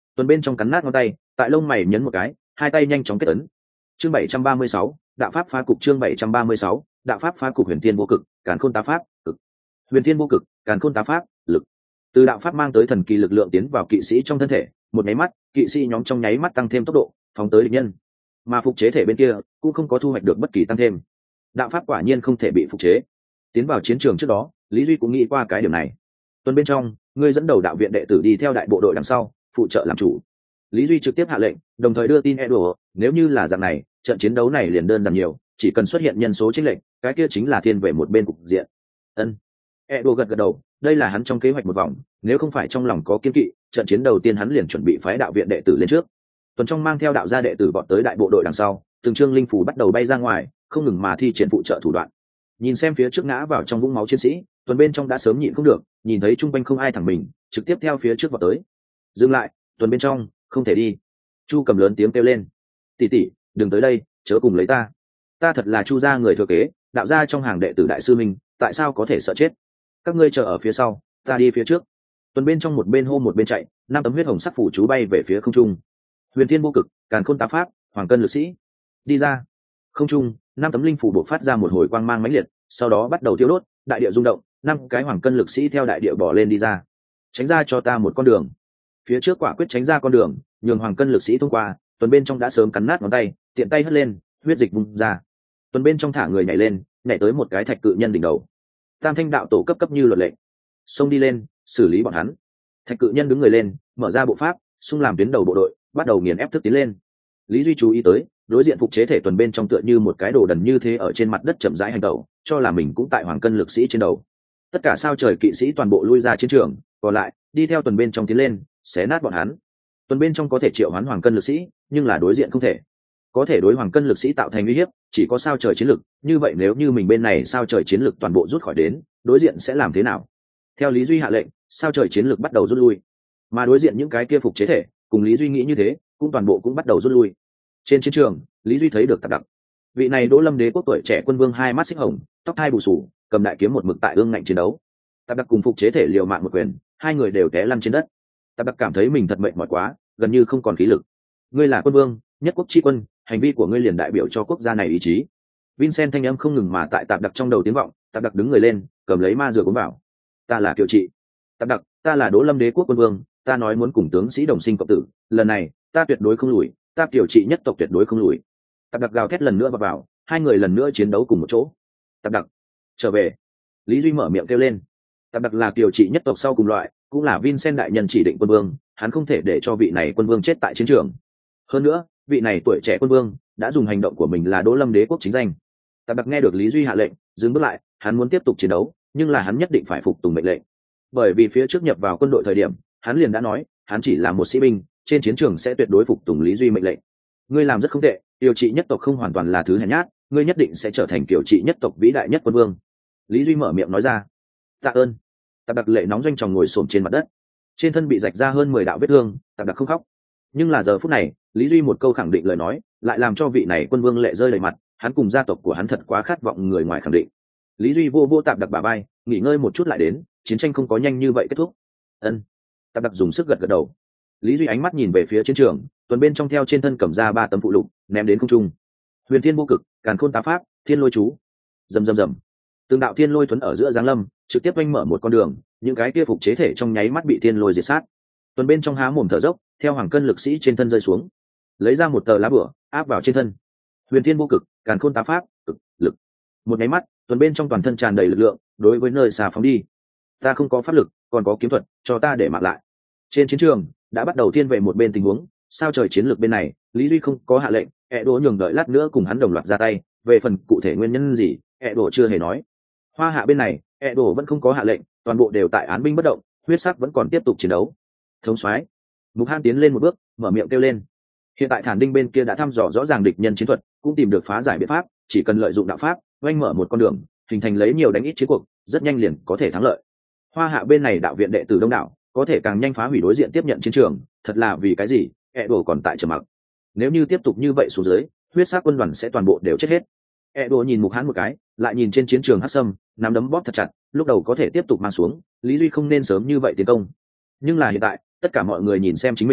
Tuần bên trong cắn nát ngón tay, tại lông mày nhấn một cái, hai tay nhanh chóng kết ấn. Chương 736, đạo pháp phá cục. Chương 736, đạo pháp phá cục. Huyền Thiên vô cực, Càn Khôn tá pháp, cực. Huyền Thiên vô cực, Càn Khôn tá pháp, lực. Từ đạo pháp mang tới thần kỳ lực lượng tiến vào kỵ sĩ trong thân thể, một nháy mắt, kỵ sĩ nhóm trong nháy mắt tăng thêm tốc độ, phóng tới địch nhân. Mà phục chế thể bên kia cũng không có thu hoạch được bất kỳ tăng thêm. Đạo pháp quả nhiên không thể bị phục chế. Tiến vào chiến trường trước đó, Lý Duy cũng nghĩ qua cái điểm này. Tuần bên trong, ngươi dẫn đầu đạo viện đệ tử đi theo đại bộ đội đằng sau, phụ trợ làm chủ. Lý Duy trực tiếp hạ lệnh, đồng thời đưa tin Edo, nếu như là dạng này, trận chiến đấu này liền đơn giản nhiều, chỉ cần xuất hiện nhân số chênh lệch, cái kia chính là thiên về một bên cục diện. Ân. Edo gật gật đầu, đây là hắn trong kế hoạch một vòng, nếu không phải trong lòng có kiên kỵ, trận chiến đầu tiên hắn liền chuẩn bị phái đạo viện đệ tử lên trước. Tuần trong mang theo đạo gia đệ tử vọt tới đại bộ đội đằng sau, từng trương linh phủ bắt đầu bay ra ngoài, không ngừng mà thi triển phụ trợ thủ đoạn. Nhìn xem phía trước ngã vào trong vũng máu chiến sĩ, Tuần bên trong đã sớm nhịn không được, nhìn thấy trung quanh không ai thẳng mình, trực tiếp theo phía trước vọt tới. Dừng lại, Tuần bên trong, không thể đi. Chu Cầm lớn tiếng kêu lên, tỷ tỷ, đừng tới đây, chớ cùng lấy ta. Ta thật là Chu gia người thừa kế, đạo gia trong hàng đệ tử đại sư minh, tại sao có thể sợ chết? Các ngươi chờ ở phía sau, ta đi phía trước. Tuần bên trong một bên hô một bên chạy, 5 tấm huyết hồng sắc phủ chú bay về phía không trung. Huyền Thiên vô cực, Càn Khôn tá pháp, Hoàng Cân lực sĩ, đi ra. Không trung, 5 tấm linh phủ bộc phát ra một hồi quang mang mãnh liệt, sau đó bắt đầu thiêu đốt, đại địa rung động, 5 cái Hoàng Cân lực sĩ theo đại địa bỏ lên đi ra. Tránh ra cho ta một con đường. Phía trước quả quyết tránh ra con đường, nhường Hoàng Cân lực sĩ thông qua. Tuần bên trong đã sớm cắn nát ngón tay, tiện tay hất lên, huyết dịch bung ra. Tuần bên trong thả người nhảy lên, nhảy tới một cái thạch cự nhân đỉnh đầu. Tam Thanh đạo tổ cấp như luật lệnh, xông đi lên, xử lý bọn hắn. Thạch cự nhân đứng người lên, mở ra bộ pháp, xung làm tuyến đầu bộ đội, bắt đầu nghiền ép thức tiến lên. Lý Duy chú ý tới, đối diện phục chế thể Tuần bên trong tựa như một cái đồ đần như thế ở trên mặt đất chậm rãi hành động, cho là mình cũng tại Hoàng Cân lực sĩ trên đầu. Tất cả sao trời kỵ sĩ toàn bộ lui ra chiến trường, còn lại đi theo Tuần bên trong tiến lên, xé nát bọn hắn. Tuần bên trong có thể triệu hoán Hoàng Cân lực sĩ, nhưng là đối diện không thể. Có thể đối Hoàng Cân lực sĩ tạo thành uy hiếp, chỉ có sao trời chiến lực. Như vậy nếu như mình bên này sao trời chiến lực toàn bộ rút khỏi đến, đối diện sẽ làm thế nào? Theo Lý Duy hạ lệnh, sao trời chiến lực bắt đầu rút lui, mà đối diện những cái kia phục chế thể cùng Lý Duy nghĩ như thế, cũng toàn bộ cũng bắt đầu rút lui. Trên chiến trường, Lý Duy thấy được Tạp Đặc. Vị này Đỗ Lâm Đế quốc tuổi trẻ quân vương, hai mắt xích hồng, tóc hai bù xù, cầm đại kiếm một mực tại ương ngạnh chiến đấu. Tạp Đặc cùng phục chế thể liều mạng một quyền, hai người đều té lăn trên đất. Tạp Đặc cảm thấy mình thật mệt mỏi quá, gần như không còn khí lực. Ngươi là quân vương, nhất quốc chi quân, hành vi của ngươi liền đại biểu cho quốc gia này ý chí. Vincent thanh âm không ngừng mà tại Tạp Đặc trong đầu tiếng vọng. Tạp Đặc đứng người lên, cầm lấy ma dược uống vào. Ta là Kiều Trị. Tạp Đặc, ta là Đỗ Lâm Đế quốc quân vương, ta nói muốn cùng tướng sĩ đồng sinh cộng tử, lần này ta tuyệt đối không lùi, ta Kiều Trị nhất tộc tuyệt đối không lùi. Tạp Đặc gào thét lần nữa vào, hai người lần nữa chiến đấu cùng một chỗ. Tạp Đặc, trở về. Lý Duy mở miệng kêu lên. Tạp Đặc là Kiều Trị nhất tộc sau cùng loại, cũng là Vincent đại nhân chỉ định quân vương, hắn không thể để cho vị này quân vương chết tại chiến trường. Hơn nữa, vị này tuổi trẻ quân vương đã dùng hành động của mình là Đỗ Lâm Đế quốc chính danh. Tạp Đặc nghe được Lý Duy hạ lệnh, dừng bước lại, hắn muốn tiếp tục chiến đấu, nhưng là hắn nhất định phải phục tùng mệnh lệnh. Bởi vì phía trước nhập vào quân đội thời điểm, hắn liền đã nói, hắn chỉ là một sĩ binh, trên chiến trường sẽ tuyệt đối phục tùng Lý Duy mệnh lệnh. Ngươi làm rất không tệ, Kiều Trị nhất tộc không hoàn toàn là thứ hèn nhát, ngươi nhất định sẽ trở thành Kiều Trị nhất tộc vĩ đại nhất quân vương. Lý Duy mở miệng nói ra. Tạ ơn. Tạp Đặc lệ nóng doanh tròng ngồi xổm trên mặt đất, trên thân bị rạch ra hơn 10 đạo vết thương. Tạp Đặc không khóc, nhưng là giờ phút này, Lý Duy một câu khẳng định lời nói, lại làm cho vị này quân vương lệ rơi đầy mặt. Hắn cùng gia tộc của hắn thật quá khát vọng người ngoài khẳng định. Lý Duy vô Tạp Đặc bả vai, nghỉ ngơi một chút lại đến, chiến tranh không có nhanh như vậy kết thúc. Ân. Tạp Đặc dùng sức gật gật đầu. Lý Duy ánh mắt nhìn về phía chiến trường, Tuần bên trong theo trên thân cầm ra 3 tấm phụ lục, ném đến không trung. Huyền Thiên vô cực, Càn Khôn tá pháp, Thiên lôi chú. Rầm rầm rầm. Từng đạo thiên lôi thuẫn ở giữa giáng lâm, trực tiếp oanh mở một con đường, những cái kia phục chế thể trong nháy mắt bị thiên lôi diệt sát. Tuần bên trong há mồm thở dốc, theo Hoàng Cân lực sĩ trên thân rơi xuống, lấy ra một tờ lá bửa, áp vào trên thân. Huyền Thiên vô cực, Càn Khôn tá pháp, cực lực. Một nháy mắt, Tuần bên trong toàn thân tràn đầy lực lượng, đối với nơi xa phóng đi. Ta không có pháp lực, còn có kiếm thuật, cho ta để mặc lại. Trên chiến trường đã bắt đầu thiên về một bên tình huống, sao trời chiến lược bên này, Lý Duy không có hạ lệnh, Đỗ nhường đợi lát nữa cùng hắn đồng loạt ra tay, về phần cụ thể nguyên nhân gì, Đỗ chưa hề nói. Hoa Hạ bên này, Đỗ vẫn không có hạ lệnh, toàn bộ đều tại án binh bất động, huyết sắc vẫn còn tiếp tục chiến đấu. Thống soái, Mục Han tiến lên một bước, mở miệng kêu lên. Hiện tại Thản Đinh bên kia đã thăm dò rõ ràng địch nhân chiến thuật, cũng tìm được phá giải biện pháp, chỉ cần lợi dụng đạo pháp, oanh mở một con đường, hình thành lấy nhiều đánh ít chiến cuộc, rất nhanh liền có thể thắng lợi. Hoa Hạ bên này đạo viện đệ tử đông đảo, có thể càng nhanh phá hủy đối diện tiếp nhận chiến trường, thật là vì cái gì? Đỗ còn tại trầm mặc. Nếu như tiếp tục như vậy xuống dưới, huyết sắc quân đoàn sẽ toàn bộ đều chết hết. Đỗ nhìn Mục Hán một cái, lại nhìn trên chiến trường Hắc Sâm, nắm đấm bóp thật chặt, lúc đầu có thể tiếp tục mang xuống, Lý Duy không nên sớm như vậy tiến công. Nhưng là hiện tại, tất cả mọi người nhìn xem chính mình,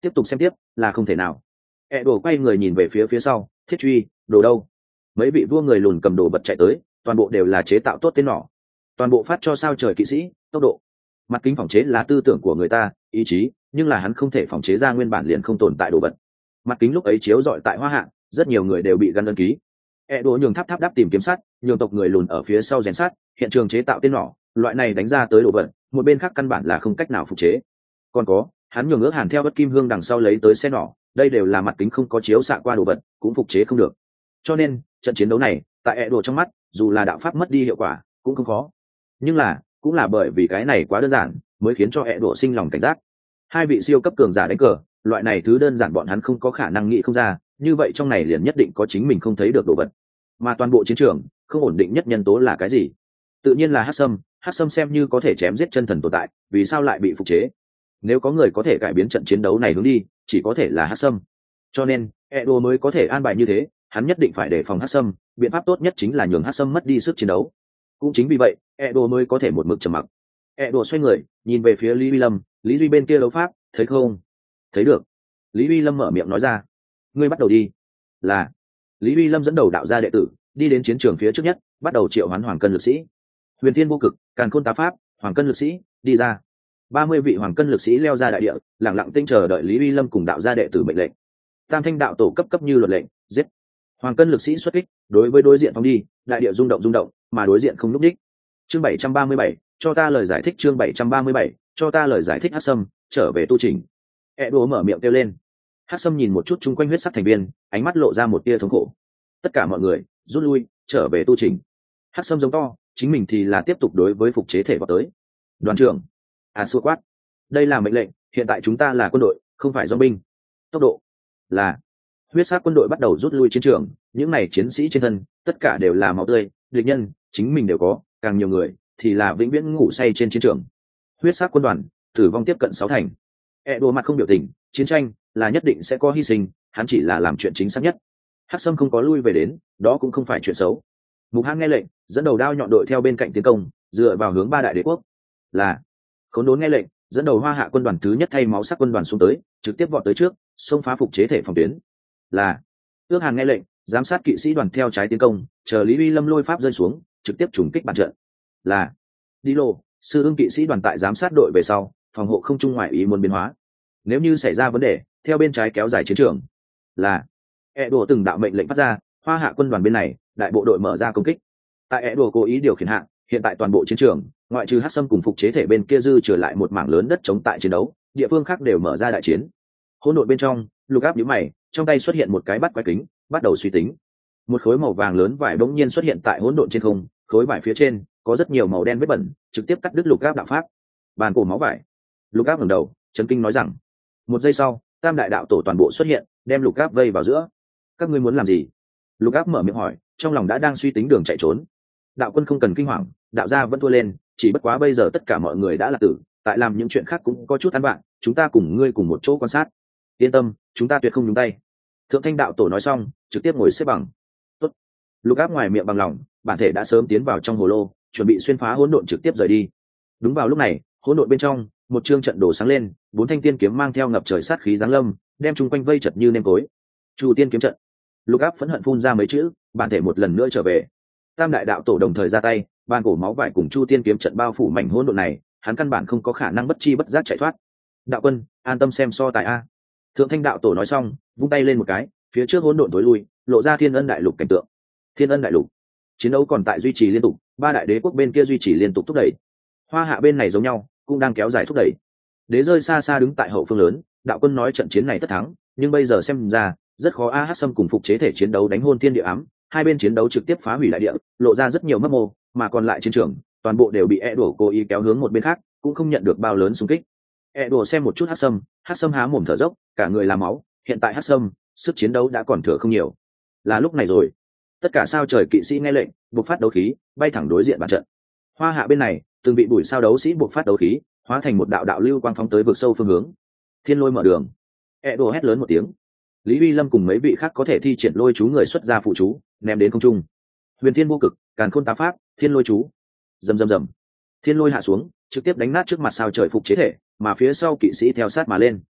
tiếp tục xem tiếp là không thể nào. Đồ quay người nhìn về phía sau, thiết truy đồ đâu? Mấy vị vua người lùn cầm đồ bật chạy tới, toàn bộ đều là chế tạo tốt tên nỏ, toàn bộ phát cho sao trời kỵ sĩ. Tốc độ, mặt kính phòng chế là tư tưởng của người ta, ý chí, nhưng là hắn không thể phòng chế ra nguyên bản liền không tồn tại đồ vật. Mặt kính lúc ấy chiếu dọi tại Hoa Hạ, rất nhiều người đều bị gắn ấn ký. Đồ nhường tháp đáp tìm kiếm sắt, nhường tộc người lùn ở phía sau rèn sắt, hiện trường chế tạo tên nỏ, loại này đánh ra tới đồ vật, một bên khác căn bản là không cách nào phục chế. Còn có, hắn nhường ước hàn theo bất kim hương đằng sau lấy tới xe nỏ, đây đều là mặt kính không có chiếu xạ qua đồ vật, cũng phục chế không được. Cho nên trận chiến đấu này tại Đồ trong mắt, dù là đạo pháp mất đi hiệu quả cũng không khó, nhưng là cũng là bởi vì cái này quá đơn giản mới khiến cho Đồ sinh lòng cảnh giác. Hai vị siêu cấp cường giả đánh cờ, loại này thứ đơn giản bọn hắn không có khả năng nghĩ không ra, như vậy trong này liền nhất định có chính mình không thấy được đồ vật. Mà toàn bộ chiến trường không ổn định nhất nhân tố là cái gì? Tự nhiên là Hắc Sâm. Hắc Sâm xem như có thể chém giết chân thần tồn tại, vì sao lại bị phục chế? Nếu có người có thể cải biến trận chiến đấu này hướng đi, chỉ có thể là Hắc Sâm. Cho nên Edo mới có thể an bài như thế, hắn nhất định phải đề phòng Hắc Sâm, biện pháp tốt nhất chính là nhường Hắc Sâm mất đi sức chiến đấu. Cũng chính vì vậy Edo mới có thể một mực trầm mặc. Edo xoay người nhìn về phía Lý Uy Lâm, Lý Duy bên kia đấu pháp thấy không? Thấy được. Lý Uy Lâm mở miệng nói ra. Ngươi bắt đầu đi. Là. Lý Uy Lâm dẫn đầu đạo gia đệ tử đi đến chiến trường phía trước nhất, bắt đầu triệu hoán hoàng cân lực sĩ. Huyền Thiên vô cực, Càn Khôn tá pháp, hoàng cân lực sĩ đi ra. 30 vị hoàng cân lực sĩ leo ra đại địa, lặng lặng tinh chờ đợi Lý Uy Lâm cùng đạo gia đệ tử mệnh lệnh. Tam thanh đạo tổ cấp như luật lệnh, giết. Hoàng cân lực sĩ xuất kích, đối với đối diện phóng đi, đại địa rung động, mà đối diện không lúc đích. Chương 737, cho ta lời giải thích. Chương 737, cho ta lời giải thích. Hắc Sâm trở về tu trình. Edo mở miệng kêu lên. Hắc Sâm nhìn một chút chung quanh huyết sắc thành viên, ánh mắt lộ ra một tia thống khổ. Tất cả mọi người rút lui, trở về tu trình. Hắc Sâm giống to, chính mình thì là tiếp tục đối với phục chế thể vào tới. Đoàn trưởng, xua quát. Đây là mệnh lệnh, hiện tại chúng ta là quân đội, không phải do binh. Tốc độ là. Huyết sắc quân đội bắt đầu rút lui chiến trường, những này chiến sĩ trên thân tất cả đều là máu tươi, địch nhân chính mình đều có, càng nhiều người thì là vĩnh viễn ngủ say trên chiến trường. Huyết sắc quân đoàn tử vong tiếp cận 6 thành. Edo mặt không biểu tình, chiến tranh là nhất định sẽ có hy sinh, hắn chỉ là làm chuyện chính xác nhất. Hắc Sâm không có lui về đến, đó cũng không phải chuyện xấu. Mục Hãn nghe lệnh, dẫn đầu đao nhọn đội theo bên cạnh tiến công, dựa vào hướng 3 đại đế quốc. Là. Khốn Đốn nghe lệnh, dẫn đầu Hoa Hạ quân đoàn thứ nhất thay máu sắc quân đoàn xuống tới, trực tiếp vọt tới trước, xông phá phục chế thể phòng tuyến. Là. Ước Hàn nghe lệnh, giám sát kỵ sĩ đoàn theo trái tiến công, chờ Lý Uy Lâm lôi pháp rơi xuống, trực tiếp trùng kích bàn trận. Là. Đi lô, sư ưng kỵ sĩ đoàn tại giám sát đội về sau, phòng hộ không trung ngoại ý muốn biến hóa. Nếu như xảy ra vấn đề, theo bên trái kéo dài chiến trường. Là. Edo từng đạo mệnh lệnh phát ra, Hoa Hạ quân đoàn bên này, đại bộ đội mở ra công kích. Tại Edo cố ý điều khiển hạ, hiện tại toàn bộ chiến trường, ngoại trừ Hắc Sâm cùng phục chế thể bên kia dư trở lại một mảng lớn đất chống tại chiến đấu, địa phương khác đều mở ra đại chiến. Hỗn độn bên trong, Lục Áp nhíu mày, trong tay xuất hiện một cái bắt quái kính, bắt đầu suy tính. Một khối màu vàng lớn vải bỗng nhiên xuất hiện tại hỗn độn trên không, khối vải phía trên có rất nhiều màu đen vết bẩn, trực tiếp cắt đứt Lục Áp đạo pháp. Bàn cổ máu vải. Lục Áp ngẩng đầu, chấn kinh nói rằng. Một giây sau, Tam đại đạo tổ toàn bộ xuất hiện, đem Lục Áp vây vào giữa. Các ngươi muốn làm gì? Lục Áp mở miệng hỏi, trong lòng đã đang suy tính đường chạy trốn. Đạo quân không cần kinh hoàng, đạo gia vẫn thua lên, chỉ bất quá bây giờ tất cả mọi người đã là tử, tại làm những chuyện khác cũng có chút ăn bạn, chúng ta cùng ngươi cùng một chỗ quan sát. Yên tâm, chúng ta tuyệt không nhúng tay. Thượng Thanh đạo tổ nói xong, trực tiếp ngồi xếp bằng. Tốt. Lục Áp ngoài miệng bằng lòng, bản thể đã sớm tiến vào trong hồ lô, chuẩn bị xuyên phá hỗn độn trực tiếp rời đi. Đúng vào lúc này, hỗn độn bên trong, một chương trận đồ sáng lên, 4 thanh tiên kiếm mang theo ngập trời sát khí giáng lâm, đem chung quanh vây chật như nêm cối. Chu tiên kiếm trận. Lục Áp phẫn hận phun ra mấy chữ, bản thể một lần nữa trở về. Tam đại đạo tổ đồng thời ra tay, bàn cổ máu vải cùng chu tiên kiếm trận bao phủ mảnh hỗn độn này, hắn căn bản không có khả năng bất chi bất giác chạy thoát. Đạo quân, an tâm xem so tài a. Thượng Thanh đạo tổ nói xong, vung tay lên một cái, phía trước hỗn độn tối lui, lộ ra Thiên Ân đại lục cảnh tượng. Thiên Ân đại lục, chiến đấu còn tại duy trì liên tục, 3 đại đế quốc bên kia duy trì liên tục thúc đẩy. Hoa Hạ bên này giống nhau, cũng đang kéo dài thúc đẩy. Đế rơi xa xa đứng tại hậu phương lớn, đạo quân nói trận chiến này tất thắng, nhưng bây giờ xem ra rất khó. Hắc Sâm cùng phục chế thể chiến đấu đánh hôn thiên địa ám, hai bên chiến đấu trực tiếp phá hủy đại địa, lộ ra rất nhiều mấp mô, mà còn lại chiến trường toàn bộ đều bị Edo cố ý kéo hướng một bên khác, cũng không nhận được bao lớn xung kích. Edo xem một chút Hắc Sâm há mồm thở dốc, cả người làm máu. Hiện tại Hắc Sâm sức chiến đấu đã còn thừa không nhiều. Là lúc này rồi, tất cả sao trời kỵ sĩ nghe lệnh, buộc phát đấu khí, bay thẳng đối diện bàn trận. Hoa Hạ bên này, từng bị bùi sao đấu sĩ buộc phát đấu khí, hóa thành một đạo đạo lưu quang phóng tới vực sâu phương hướng. Thiên lôi mở đường. Edo hét lớn một tiếng. Lý Uy Lâm cùng mấy vị khác có thể thi triển lôi chú người xuất ra phụ chú, ném đến không trung. Huyền Thiên vô cực, Càn Khôn tá pháp, thiên lôi chú. Rầm rầm rầm. Thiên lôi hạ xuống, trực tiếp đánh nát trước mặt sao trời phục chế thể, mà phía sau kỵ sĩ theo sát mà lên.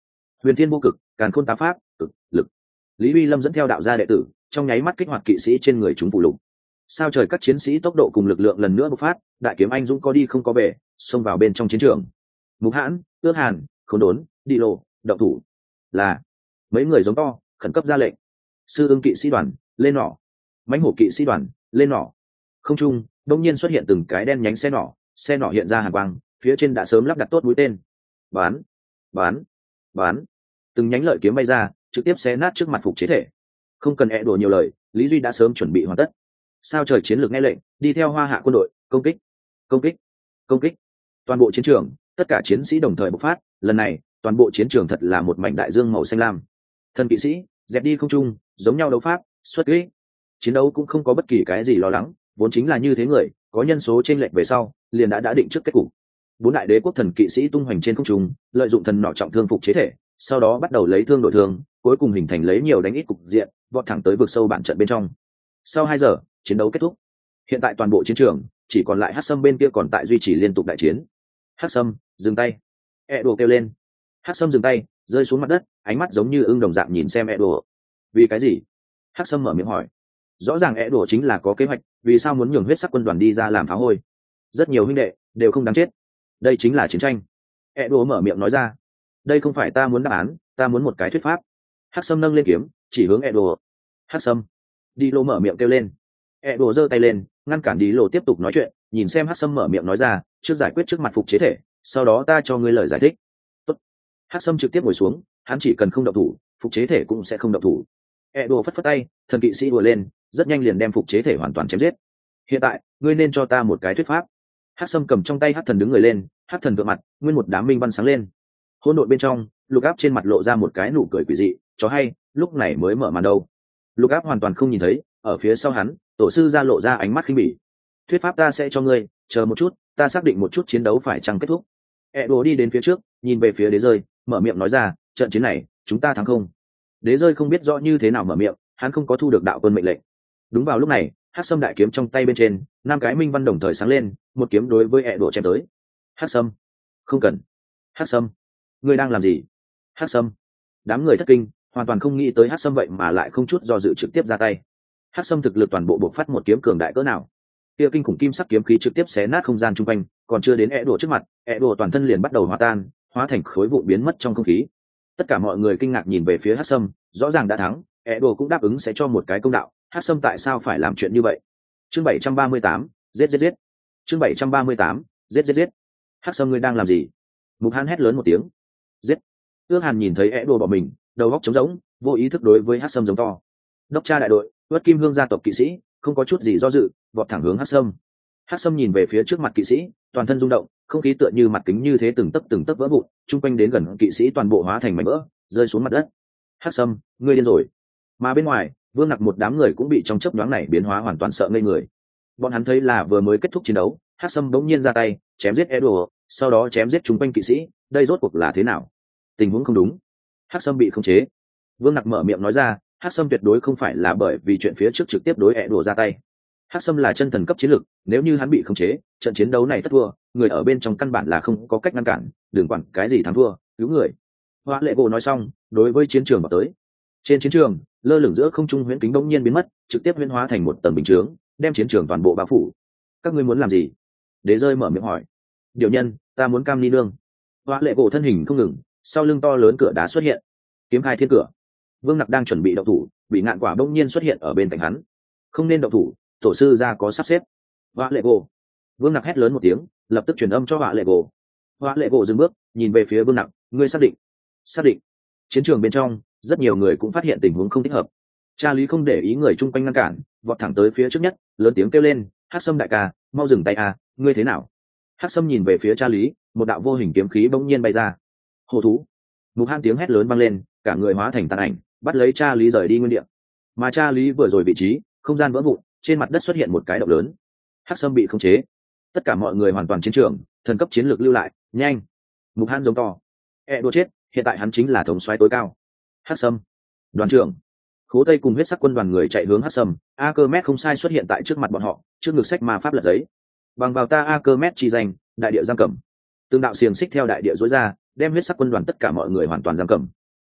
huyền thiên vô cực, càn khôn tá pháp, cực lực. Lý Uy Lâm dẫn theo đạo gia đệ tử, trong nháy mắt kích hoạt kỵ sĩ trên người chúng phụ lục. Sao trời các chiến sĩ tốc độ cùng lực lượng lần nữa bộc phát, đại kiếm anh dũng có đi không có về, xông vào bên trong chiến trường. Mục Hãn, Ước Hàn, Khốn Đốn, Đi Lộ, động thủ. Là mấy người giống to, khẩn cấp ra lệnh. Sư Ưng kỵ sĩ đoàn, lên nỏ. Mãnh hổ kỵ sĩ đoàn, lên nỏ. Không trung, đông nhiên xuất hiện từng cái đen nhánh xe nỏ hiện ra hàn quang, phía trên đã sớm lắp đặt tốt mũi tên. Bán, bán, bán. Từng nhánh lợi kiếm bay ra, trực tiếp xé nát trước mặt phục chế thể. Không cần đùa nhiều lời, Lý Duy đã sớm chuẩn bị hoàn tất. Sao trời chiến lược nghe lệnh, đi theo Hoa Hạ quân đội, công kích, công kích, công kích. Toàn bộ chiến trường, tất cả chiến sĩ đồng thời bộc phát. Lần này, toàn bộ chiến trường thật là một mảnh đại dương màu xanh lam. Thần kỵ sĩ dẹp đi không trung, giống nhau đấu pháp, xuất kích. Chiến đấu cũng không có bất kỳ cái gì lo lắng, vốn chính là như thế người, có nhân số chênh lệch về sau, liền đã định trước kết cục. 4 đại đế quốc thần kỵ sĩ tung hoành trên không trung, lợi dụng thần nỏ trọng thương phục chế thể, sau đó bắt đầu lấy thương đổi thương, cuối cùng hình thành lấy nhiều đánh ít cục diện, vọt thẳng tới vực sâu bản trận bên trong. Sau 2 giờ, chiến đấu kết thúc. Hiện tại toàn bộ chiến trường chỉ còn lại Hắc Sâm bên kia còn tại duy trì liên tục đại chiến. Hắc Sâm, dừng tay. Đồ kêu lên. Hắc Sâm dừng tay, rơi xuống mặt đất, ánh mắt giống như ưng đồng dạng nhìn xem Đồ. Vì cái gì? Hắc Sâm mở miệng hỏi. Rõ ràng Đồ chính là có kế hoạch, vì sao muốn nhường huyết sắc quân đoàn đi ra làm phá hôi? Rất nhiều huynh đệ đều không đáng chết. Đây chính là chiến tranh. Đồ mở miệng nói ra. Đây không phải ta muốn đáp án, ta muốn một cái thuyết pháp. Hắc Sâm nâng lên kiếm, chỉ hướng Đồ. Hắc Sâm. Đi Lô mở miệng kêu lên. Đồ giơ tay lên, ngăn cản Đi Lô tiếp tục nói chuyện, nhìn xem Hắc Sâm mở miệng nói ra, trước giải quyết trước mặt phục chế thể, sau đó ta cho ngươi lời giải thích. Tốt. Hắc Sâm trực tiếp ngồi xuống, hắn chỉ cần không động thủ, phục chế thể cũng sẽ không động thủ. Đồ phất phất tay, thần kỵ sĩ đùa lên, rất nhanh liền đem phục chế thể hoàn toàn chém giết. Hiện tại, ngươi nên cho ta một cái thuyết pháp. Hắc Sâm cầm trong tay Hắc Thần đứng người lên, Hắc Thần vượng mặt, nguyên một đám minh văn sáng lên. Hỗn độn bên trong, Lục Áp trên mặt lộ ra một cái nụ cười quỷ dị, cho hay, lúc này mới mở màn đâu. Lục Áp hoàn toàn không nhìn thấy, ở phía sau hắn, tổ sư ra lộ ra ánh mắt khinh bỉ. Thuyết pháp ta sẽ cho ngươi, chờ một chút, ta xác định một chút chiến đấu phải chăng kết thúc. Đồ đi đến phía trước, nhìn về phía đế rơi, mở miệng nói ra, trận chiến này, chúng ta thắng không? Đế rơi không biết rõ như thế nào mở miệng, hắn không có thu được đạo quân mệnh lệnh. Đúng vào lúc này, Hắc Sâm đại kiếm trong tay bên trên, 5 cái minh văn đồng thời sáng lên, một kiếm đối với Đồ chém tới. Hắc Sâm, không cần. Hắc Sâm, ngươi đang làm gì? Hắc Sâm. Đám người thất kinh, hoàn toàn không nghĩ tới Hắc Sâm vậy mà lại không chút do dự trực tiếp ra tay. Hắc Sâm thực lực toàn bộ bộc phát một kiếm cường đại cỡ nào? Kia kinh khủng kim sắc kiếm khí trực tiếp xé nát không gian chung quanh, còn chưa đến Đồ trước mặt, Đồ toàn thân liền bắt đầu hòa tan, hóa thành khối vụn biến mất trong không khí. Tất cả mọi người kinh ngạc nhìn về phía Hắc Sâm, rõ ràng đã thắng, Đồ cũng đáp ứng sẽ cho một cái công đạo, Hắc Sâm tại sao phải làm chuyện như vậy? Chương 738, giết. Chương 738, giết. Hắc Sâm ngươi đang làm gì? Mục Hàn hét lớn một tiếng. Giết. Ước Hàn nhìn thấy Đồ bỏ mình, đầu óc trống rỗng, vô ý thức đối với Hắc Sâm giống to. Đốc tra đại đội, Uất Kim Hương gia tộc kỵ sĩ, không có chút gì do dự, vọt thẳng hướng Hắc Sâm. Hắc Sâm nhìn về phía trước mặt kỵ sĩ, toàn thân rung động, không khí tựa như mặt kính như thế từng tấc vỡ vụn, chung quanh đến gần kỵ sĩ toàn bộ hóa thành mảnh vỡ, rơi xuống mặt đất. Hắc Sâm, ngươi điên rồi. Mà bên ngoài, Vương Nặc một đám người cũng bị trong chớp nhoáng này biến hóa hoàn toàn sợ ngây người. Bọn hắn thấy là vừa mới kết thúc chiến đấu, Hắc Sâm bỗng nhiên ra tay, chém giết Edo, sau đó chém giết chung quanh kỵ sĩ, đây rốt cuộc là thế nào? Tình huống không đúng. Hắc Sâm bị khống chế. Vương Nặc mở miệng nói ra, Hắc Sâm tuyệt đối không phải là bởi vì chuyện phía trước trực tiếp đối Edo ra tay. Hắc Sâm là chân thần cấp chiến lực, nếu như hắn bị khống chế, trận chiến đấu này tất thua, người ở bên trong căn bản là không có cách ngăn cản, đừng quản cái gì thắng thua, cứu người. Hoa Lệ Gỗ nói xong, đối với chiến trường vào tới. Trên chiến trường, lơ lửng giữa không trung huyễn kính bỗng nhiên biến mất, trực tiếp huyễn hóa thành một tầng bình chướng, đem chiến trường toàn bộ bao phủ. Các ngươi muốn làm gì? Đế rơi mở miệng hỏi. Điều nhân, ta muốn cam ni nương. Hoa Lệ Gỗ thân hình không ngừng, sau lưng to lớn cửa đá xuất hiện, kiếm khai thiên cửa. Vương Nặc đang chuẩn bị động thủ, bị ngạn quả bỗng nhiên xuất hiện ở bên cạnh hắn. Không nên động thủ, tổ sư ra có sắp xếp. Hoa Lệ Gỗ. Vương Nặc hét lớn một tiếng, lập tức truyền âm cho Hoa Lệ Gỗ. Hoa Lệ Gỗ dừng bước, nhìn về phía Vương Nặc, ngươi xác định? Xác định. Chiến trường bên trong, rất nhiều người cũng phát hiện tình huống không thích hợp. Cha Lý không để ý người chung quanh ngăn cản, vọt thẳng tới phía trước nhất, lớn tiếng kêu lên, Hắc Sâm đại ca, mau dừng tay à, ngươi thế nào? Hắc Sâm nhìn về phía Cha Lý, một đạo vô hình kiếm khí bỗng nhiên bay ra. Hổ thú. Mục Hàn tiếng hét lớn vang lên, cả người hóa thành tàn ảnh, bắt lấy Cha Lý rời đi nguyên địa. Mà Cha Lý vừa rồi vị trí, không gian vỡ vụn, trên mặt đất xuất hiện một cái động lớn. Hắc Sâm bị khống chế. Tất cả mọi người hoàn toàn chiến trường, thần cấp chiến lược lưu lại, nhanh. Mục Hàn giống to. Đùa chết, hiện tại hắn chính là thống soái tối cao. Hắc Sâm. Đoàn trưởng. Khố Tây cùng huyết sắc quân đoàn người chạy hướng Hắc Sâm, Akermet không sai xuất hiện tại trước mặt bọn họ, trước ngực sách ma pháp lật giấy. Bằng vào ta Akermet chi danh, đại địa giam cầm. Từng đạo xiềng xích theo đại địa rối ra, đem huyết sắc quân đoàn tất cả mọi người hoàn toàn giam cầm.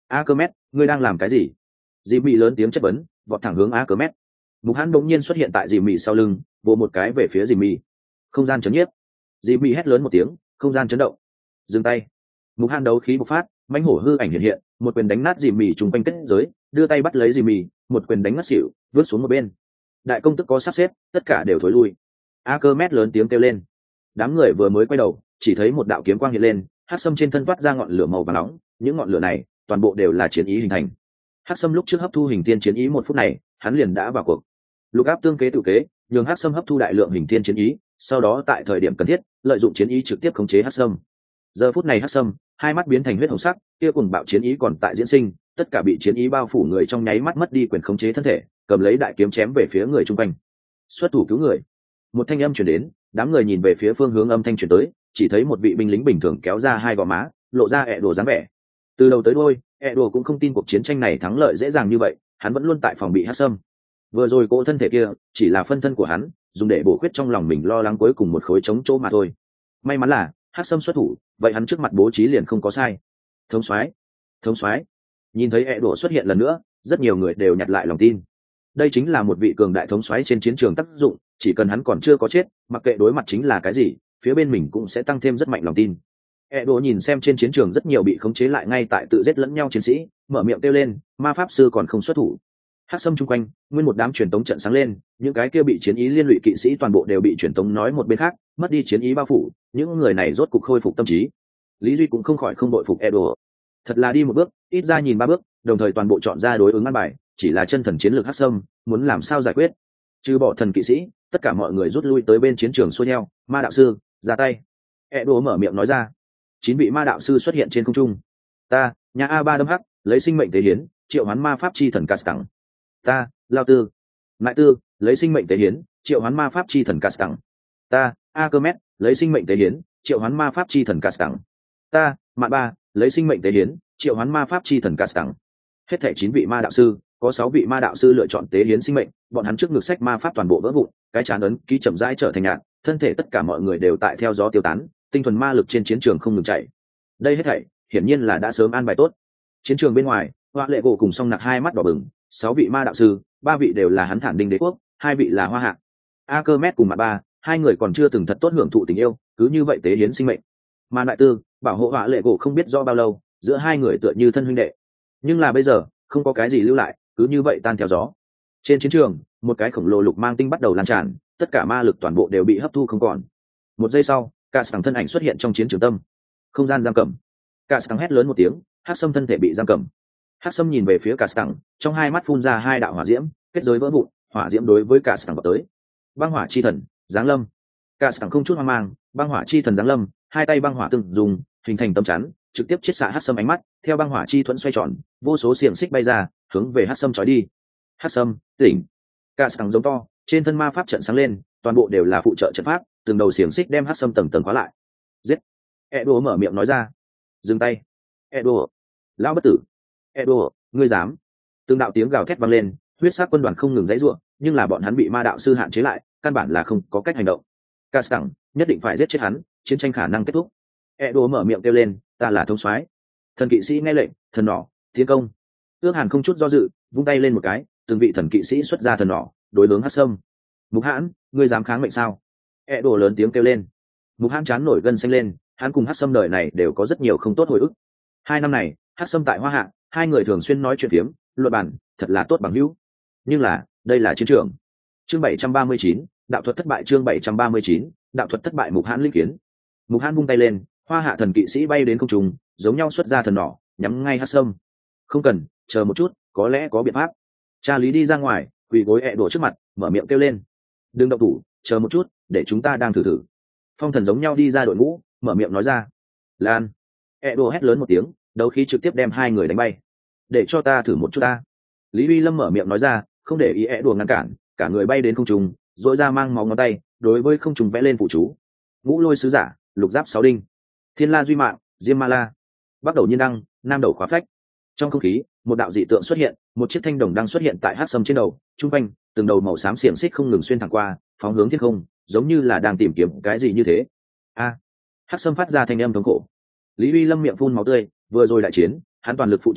Akermet, ngươi đang làm cái gì? Dì mị lớn tiếng chất vấn, vọt thẳng hướng Akermet. Mục Hãn bỗng nhiên xuất hiện tại dì mị sau lưng, vồ một cái về phía dì mị. Không gian chấn nhiếp. Dì mị hét lớn một tiếng, không gian chấn động. Dừng tay. Mục Hãn đấu khí bộc phát, mãnh hổ hư ảnh hiện hiện, một quyền đánh nát dì mị trùng quanh kết giới, đưa tay bắt lấy dì mị, một quyền đánh ngất xỉu, vứt xuống một bên. Đại công tức có sắp xếp, tất cả đều thối lui. Akermet lớn tiếng kêu lên. Đám người vừa mới quay đầu, chỉ thấy một đạo kiếm quang hiện lên, hắc sâm trên thân toát ra ngọn lửa màu vàng nóng, những ngọn lửa này toàn bộ đều là chiến ý hình thành. Hắc sâm lúc trước hấp thu hình thiên chiến ý một phút này, hắn liền đã vào cuộc. Lục áp tương kế tự kế, nhường hắc sâm hấp thu đại lượng hình thiên chiến ý, sau đó tại thời điểm cần thiết, lợi dụng chiến ý trực tiếp khống chế hắc sâm. Giờ phút này hắc sâm, hai mắt biến thành huyết hồng sắc, kia cùng bạo chiến ý còn tại diễn sinh, tất cả bị chiến ý bao phủ người trong nháy mắt mất đi quyền khống chế thân thể, cầm lấy đại kiếm chém về phía người chung quanh. Xuất thủ cứu người. Một thanh âm truyền đến, đám người nhìn về phía phương hướng âm thanh truyền tới, chỉ thấy một vị binh lính bình thường kéo ra hai gò má, lộ ra ẹ đồ dáng vẻ. Từ đầu tới đuôi, ẹ đồ cũng không tin cuộc chiến tranh này thắng lợi dễ dàng như vậy, hắn vẫn luôn tại phòng bị hắc sâm. Vừa rồi cỗ thân thể kia chỉ là phân thân của hắn, dùng để bổ khuyết trong lòng mình lo lắng cuối cùng một khối trống chỗ mà thôi. May mắn là hắc sâm xuất thủ, vậy hắn trước mặt bố trí liền không có sai. Thống soái, thống soái. Nhìn thấy ẹ đồ xuất hiện lần nữa, rất nhiều người đều nhặt lại lòng tin. Đây chính là một vị cường đại thống soái trên chiến trường tác dụng, chỉ cần hắn còn chưa có chết, mặc kệ đối mặt chính là cái gì, phía bên mình cũng sẽ tăng thêm rất mạnh lòng tin. Edo nhìn xem trên chiến trường rất nhiều bị khống chế lại ngay tại tự giết lẫn nhau chiến sĩ, mở miệng kêu lên, ma pháp sư còn không xuất thủ. Hắc sâm chung quanh, nguyên một đám truyền tống trận sáng lên, những cái kia bị chiến ý liên lụy kỵ sĩ toàn bộ đều bị truyền tống nói một bên khác, mất đi chiến ý bao phủ, những người này rốt cục khôi phục tâm trí. Lý Duy cũng không khỏi không đội phục Edo. Thật là đi một bước, ít ra nhìn ba bước, đồng thời toàn bộ chọn ra đối ứng ăn bài, chỉ là chân thần chiến lược hắc sâm, muốn làm sao giải quyết? Trừ bỏ thần kỵ sĩ, tất cả mọi người rút lui tới bên chiến trường xuôi theo. Ma đạo sư ra tay. Edo mở miệng nói ra. 9 vị ma đạo sư xuất hiện trên không trung. Ta, nhà a ba đâm hắc, lấy sinh mệnh tế hiến, triệu hoán ma pháp chi thần Castang. Ta, Lao Tư, Ngại Tư, lấy sinh mệnh tế hiến, triệu hoán ma pháp chi thần Castang. Ta, Akermet, lấy sinh mệnh tế hiến, triệu hoán ma pháp chi thần Castang. Ta, Mạn Ba, lấy sinh mệnh tế hiến, triệu hoán ma pháp chi thần Castang. Hết thảy 9 vị ma đạo sư, có 6 vị ma đạo sư lựa chọn tế hiến sinh mệnh, bọn hắn trước ngực sách ma pháp toàn bộ vỡ vụn, cái chán ấn ký chậm rãi trở thành nhạt, thân thể tất cả mọi người đều tại theo gió tiêu tán, tinh thuần ma lực trên chiến trường không ngừng chạy. Đây hết thảy hiển nhiên là đã sớm an bài tốt. Chiến trường bên ngoài, Hoa Lệ Cổ cùng Song Nặc hai mắt đỏ bừng, 6 vị ma đạo sư, 3 vị đều là hắn Thản Đinh Đế quốc, 2 vị là Hoa Hạ. Akermet cùng Mạn Ba, hai người còn chưa từng thật tốt hưởng thụ tình yêu, cứ như vậy tế hiến sinh mệnh. Mà Đại Tư, bảo hộ Hoa Lệ Cổ không biết do bao lâu, giữa hai người tựa như thân huynh đệ. Nhưng là bây giờ, không có cái gì lưu lại, cứ như vậy tan theo gió. Trên chiến trường, một cái khổng lồ lục mang tinh bắt đầu lan tràn, tất cả ma lực toàn bộ đều bị hấp thu không còn. Một giây sau, Castang thân ảnh xuất hiện trong chiến trường tâm. Không gian giam cầm. Castang hét lớn một tiếng, hắc sâm thân thể bị giam cầm. Hắc sâm nhìn về phía Castang, trong hai mắt phun ra hai đạo hỏa diễm, kết giới vỡ vụn, hỏa diễm đối với Castang vào tới. Băng hỏa chi thần, giáng lâm. Castang không chút hoang mang, băng hỏa chi thần giáng lâm, hai tay băng hỏa tương dùng, hình thành tấm chắn, trực tiếp chiết xạ hắc sâm ánh mắt, theo băng hỏa chi thuẫn xoay tròn, vô số xiềng xích bay ra, hướng về hắc sâm trói đi. Hắc sâm, tỉnh. Castang giống to, trên thân ma pháp trận sáng lên, toàn bộ đều là phụ trợ trận pháp, từng đầu xiềng xích đem hắc sâm tầng tầng khóa lại. Giết. Edo mở miệng nói ra. Dừng tay. Edo. Lão bất tử. Edo, ngươi dám. Từng đạo tiếng gào thét vang lên, huyết sắc quân đoàn không ngừng giãy giụa, nhưng là bọn hắn bị ma đạo sư hạn chế lại, căn bản là không có cách hành động. Castang, nhất định phải giết chết hắn, chiến tranh khả năng kết thúc. Edo mở miệng kêu lên, ta là thống soái. Thần kỵ sĩ nghe lệnh, thần nỏ, tiến công. Ước Hàn không chút do dự, vung tay lên một cái, từng vị thần kỵ sĩ xuất ra thần nỏ, đối hướng hắc sâm. Mục Hãn, ngươi dám kháng mệnh sao? Edo lớn tiếng kêu lên. Mục Hãn chán nổi gân xanh lên, hắn cùng hắc sâm đời này đều có rất nhiều không tốt hồi ức. 2 năm này, hắc sâm tại Hoa Hạ, hai người thường xuyên nói chuyện phiếm, luận bàn, thật là tốt bằng hữu. Nhưng là, đây là chiến trường. Chương 739, đạo thuật thất bại. Chương 739, đạo thuật thất bại. Mục Hãn linh kiến. Mục Hãn vung tay lên, Hoa Hạ thần kỵ sĩ bay đến không trung, giống nhau xuất ra thần nỏ, nhắm ngay hắc sâm. Không cần, chờ một chút, có lẽ có biện pháp. Cha Lý đi ra ngoài, quỳ gối ẹ đổ trước mặt, mở miệng kêu lên. Đừng động thủ, chờ một chút, để chúng ta đang thử thử. Phong thần giống nhau đi ra đội ngũ, mở miệng nói ra. Lan. ẹ đổ hét lớn một tiếng, đấu khí trực tiếp đem hai người đánh bay. Để cho ta thử một chút ta. Lý Uy Lâm mở miệng nói ra, không để ý ẹ đổ ngăn cản, cả người bay đến không trung, dội ra mang máu ngón tay, đối với không trung vẽ lên phụ chú. Ngũ lôi sứ giả, lục giáp 6 đinh. Thiên la duy mạng, diêm ma la. Bắc đầu nhiên đăng, nam đầu khóa phách. Trong không khí, một đạo dị tượng xuất hiện, một chiếc thanh đồng đang xuất hiện tại hắc sâm trên đầu, trung quanh từng đầu màu xám xiềng xích không ngừng xuyên thẳng qua, phóng hướng thiên không, giống như là đang tìm kiếm cái gì như thế. A! Hắc sâm phát ra thanh âm thống khổ. Lý Uy Lâm miệng phun máu tươi, vừa rồi đại chiến, hắn toàn lực phụ trợ,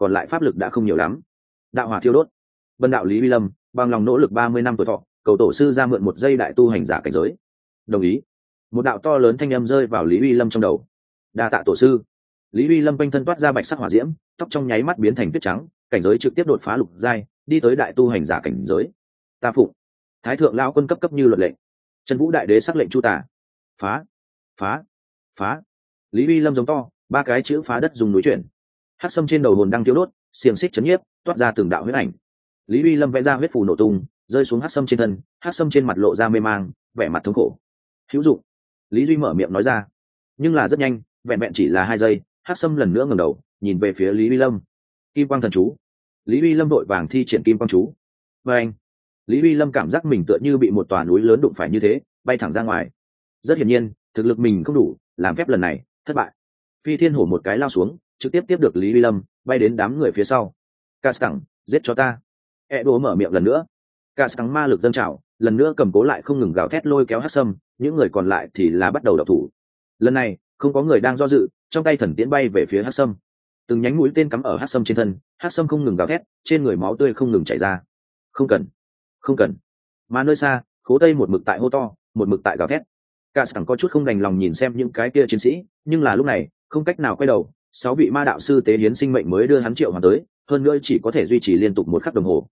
còn lại pháp lực đã không nhiều lắm. Đạo hỏa thiêu đốt. Bần đạo Lý Vi Lâm bằng lòng nỗ lực 30 năm tuổi thọ, cầu tổ sư ra mượn một giây đại tu hành giả cảnh giới. Đồng ý. Một đạo to lớn thanh âm rơi vào Lý Vi Lâm trong đầu. Đa tạ tổ sư. Lý Vi Lâm quanh thân toát ra bạch sắc hỏa diễm, tóc trong nháy mắt biến thành tuyết trắng, cảnh giới trực tiếp đột phá lục giai, đi tới đại tu hành giả cảnh giới. Ta phụng. Thái thượng lão quân cấp như luật lệnh. Trần Vũ đại đế sắc lệnh chu tả. Phá, phá, phá. Lý Vi Lâm giống to, ba cái chữ phá đất dùng núi chuyển. Hắc sâm trên đầu hồn đang thiêu đốt, xiềng xích chấn nhiếp, toát ra từng đạo huyết ảnh. Lý Vi Lâm vẽ ra huyết phù nổ tung, rơi xuống hắc sâm trên thân, hắc sâm trên mặt lộ ra mê mang, vẻ mặt thống khổ. Hữu dụng. Lý Duy mở miệng nói ra, nhưng là rất nhanh, vẹn vẹn chỉ là 2 giây, hắc sâm lần nữa ngẩng đầu, nhìn về phía Lý Vi Lâm. Kim quang thần chú. Lý Vi Lâm đội vàng thi triển kim quang chú. Và anh. Lý Vi Lâm cảm giác mình tựa như bị một tòa núi lớn đụng phải như thế, bay thẳng ra ngoài. Rất hiển nhiên, thực lực mình không đủ, làm phép lần này thất bại. Phi Thiên Hổ một cái lao xuống, trực tiếp tiếp được Lý Vi Lâm, bay đến đám người phía sau. Castăng, giết cho ta. Edo mở miệng lần nữa. Castăng ma lực dâng trào, lần nữa cầm cố lại không ngừng gào thét lôi kéo hắc sâm, những người còn lại thì là bắt đầu độc thủ. Lần này không có người đang do dự, trong tay thần tiễn bay về phía hắc sâm. Từng nhánh mũi tên cắm ở hắc sâm trên thân, hắc sâm không ngừng gào thét, trên người máu tươi không ngừng chảy ra. Không cần, không cần. Mà nơi xa, Khố Tây một mực tại hô to, một mực tại gào thét. Castăng có chút không đành lòng nhìn xem những cái kia chiến sĩ, nhưng là lúc này không cách nào quay đầu. 6 vị ma đạo sư tế hiến sinh mệnh mới đưa hắn triệu hoàn tới, hơn nữa chỉ có thể duy trì liên tục 1 khắc đồng hồ.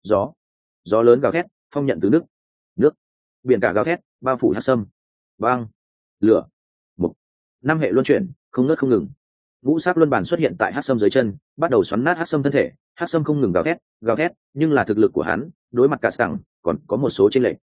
Gió lớn gào thét, phong nhận từ nước, biển cả gào thét, bao phủ hắc sâm. Băng, lửa, mục, 5 hệ luân chuyển, không ngớt không ngừng. Ngũ sắc luân bản xuất hiện tại hắc sâm dưới chân, bắt đầu xoắn nát hắc sâm thân thể. Hắc sâm không ngừng gào thét, nhưng là thực lực của hắn đối mặt Castăng còn có một số chênh lệch.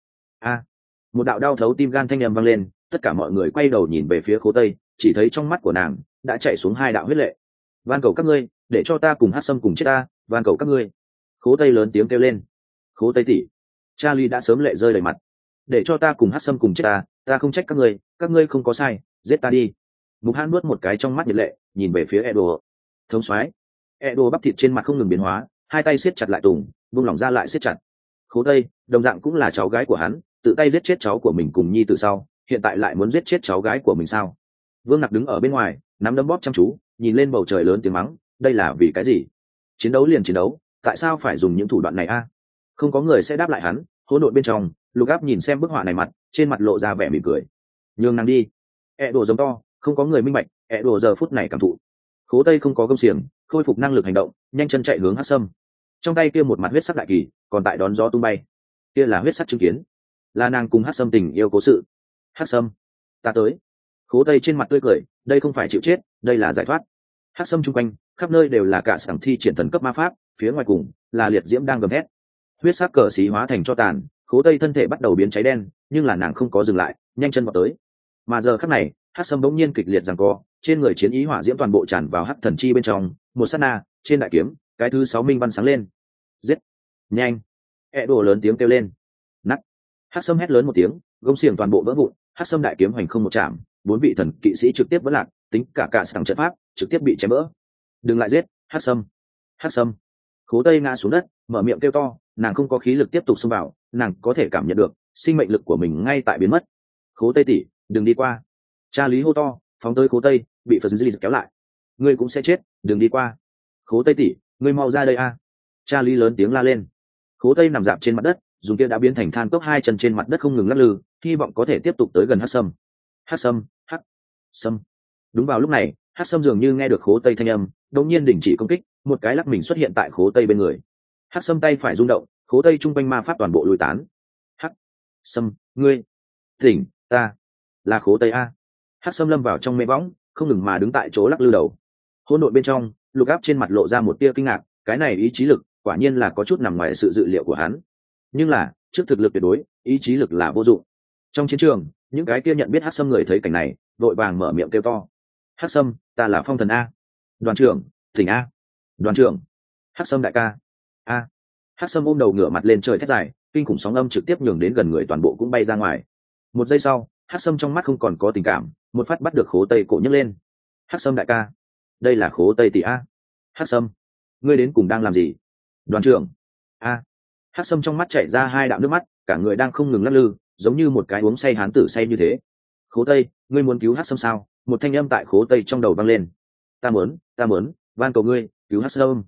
Một đạo đau thấu tim gan thanh âm vang lên, tất cả mọi người quay đầu nhìn về phía Khố Tây, chỉ thấy trong mắt của nàng đã chảy xuống 2 đạo huyết lệ. Van cầu các ngươi, để cho ta cùng hắc sâm cùng chết ta, van cầu các ngươi. Khố Tây lớn tiếng kêu lên. Khố Tây tỷ. Charlie đã sớm lệ rơi đầy mặt. Để cho ta cùng hắc sâm cùng chết ta không trách các ngươi không có sai, giết ta đi. Mục Hãn nuốt một cái trong mắt nhiệt lệ, nhìn về phía Edo. Thống soái. Edo bắp thịt trên mặt không ngừng biến hóa, 2 tay siết chặt lại tùng, buông lỏng ra lại siết chặt. Khố Tây, đồng dạng cũng là cháu gái của hắn, tự tay giết chết cháu của mình cùng nhi từ sau, hiện tại lại muốn giết chết cháu gái của mình sao? Vương Nặc đứng ở bên ngoài, nắm đấm bóp chăm chú, nhìn lên bầu trời lớn tiếng mắng, đây là vì cái gì? Chiến đấu liền chiến đấu, tại sao phải dùng những thủ đoạn này a? Không có người sẽ đáp lại hắn. Hỗn độn bên trong, Lục Áp nhìn xem bức họa này mặt, trên mặt lộ ra vẻ mỉm cười. Nhường nàng đi. Đồ giống to, không có người minh bạch, Đồ giờ phút này cảm thụ. Khố Tây không có gông xiềng, khôi phục năng lực hành động, nhanh chân chạy hướng hắc sâm. Trong tay kia một mặt huyết sắc đại kỳ, còn tại đón gió tung bay. Kia là huyết sắc chứng kiến, là nàng cùng hắc sâm tình yêu cố sự. Hắc sâm, ta tới. Khố Tây trên mặt tươi cười, đây không phải chịu chết, đây là giải thoát. Hắc sâm chung quanh, khắp nơi đều là cả sảng thi triển thần cấp ma pháp, phía ngoài cùng là liệt diễm đang gầm hét. Huyết sắc cờ xí hóa thành cho tàn, Khố Tây thân thể bắt đầu biến cháy đen, nhưng là nàng không có dừng lại, nhanh chân vào tới. Mà giờ khắc này, hắc sâm bỗng nhiên kịch liệt giằng co, trên người chiến ý hỏa diễm toàn bộ tràn vào hắc thần chi bên trong, một sát na, trên đại kiếm, cái thứ 6 minh văn sáng lên. Giết, nhanh. Đồ lớn tiếng kêu lên. Nắt. Hắc sâm hét lớn một tiếng, gông xiềng toàn bộ vỡ vụn, hắc sâm đại kiếm hoành không một chạm, 4 vị thần kỵ sĩ trực tiếp vỡ lạc, tính cả sảng trận pháp trực tiếp bị chém vỡ. Đừng lại giết, hắc sâm. Hắc sâm. Khố Tây ngã xuống đất, mở miệng kêu to, nàng không có khí lực tiếp tục xông vào, nàng có thể cảm nhận được sinh mệnh lực của mình ngay tại biến mất. Khố Tây tỷ, đừng đi qua. Cha Lý hô to, phóng tới Khố Tây, bị Phật Di kéo lại. Ngươi cũng sẽ chết, đừng đi qua. Khố Tây tỷ, ngươi mau ra đây a. Cha Lý lớn tiếng la lên. Khố Tây nằm dạp trên mặt đất, dùng kia đã biến thành than cốc 2 chân trên mặt đất không ngừng lắc lư, hy vọng có thể tiếp tục tới gần hắc sâm. Hắc sâm, hắc sâm. Đúng vào lúc này, hắc sâm dường như nghe được Khố Tây thanh âm, đột nhiên đình chỉ công kích, một cái lắc mình xuất hiện tại Khố Tây bên người. Hắc sâm tay phải rung động, Khố Tây trung quanh ma pháp toàn bộ lùi tán. Hắc sâm, ngươi tỉnh, ta là Khố Tây a. Hắc sâm lâm vào trong mê võng, không ngừng mà đứng tại chỗ lắc lư đầu. Hỗn độn bên trong, Lục Áp trên mặt lộ ra một tia kinh ngạc, cái này ý chí lực quả nhiên là có chút nằm ngoài sự dự liệu của hắn. Nhưng là trước thực lực tuyệt đối, ý chí lực là vô dụng. Trong chiến trường, những cái kia nhận biết hắc sâm người thấy cảnh này, vội vàng mở miệng kêu to. Hắc sâm, ta là Phong Thần a. Đoàn trưởng, tỉnh a. Đoàn trưởng, hắc sâm đại ca a. Hắc sâm ôm đầu ngửa mặt lên trời thét dài, kinh khủng sóng âm trực tiếp nhường đến gần người toàn bộ cũng bay ra ngoài. Một giây sau, hắc sâm trong mắt không còn có tình cảm, một phát bắt được Khố Tây cổ nhấc lên. Hắc sâm đại ca, đây là Khố Tây tỷ a. Hắc sâm, ngươi đến cùng đang làm gì? Đoàn trưởng a. Hắc sâm trong mắt chảy ra 2 đạo nước mắt, cả người đang không ngừng lắc lư, giống như một cái uống say hán tử say như thế. Khố Tây, ngươi muốn cứu hắc sâm sao? Một thanh âm tại Khố Tây trong đầu vang lên. Ta muốn, van cầu ngươi, cứu hắc sâm.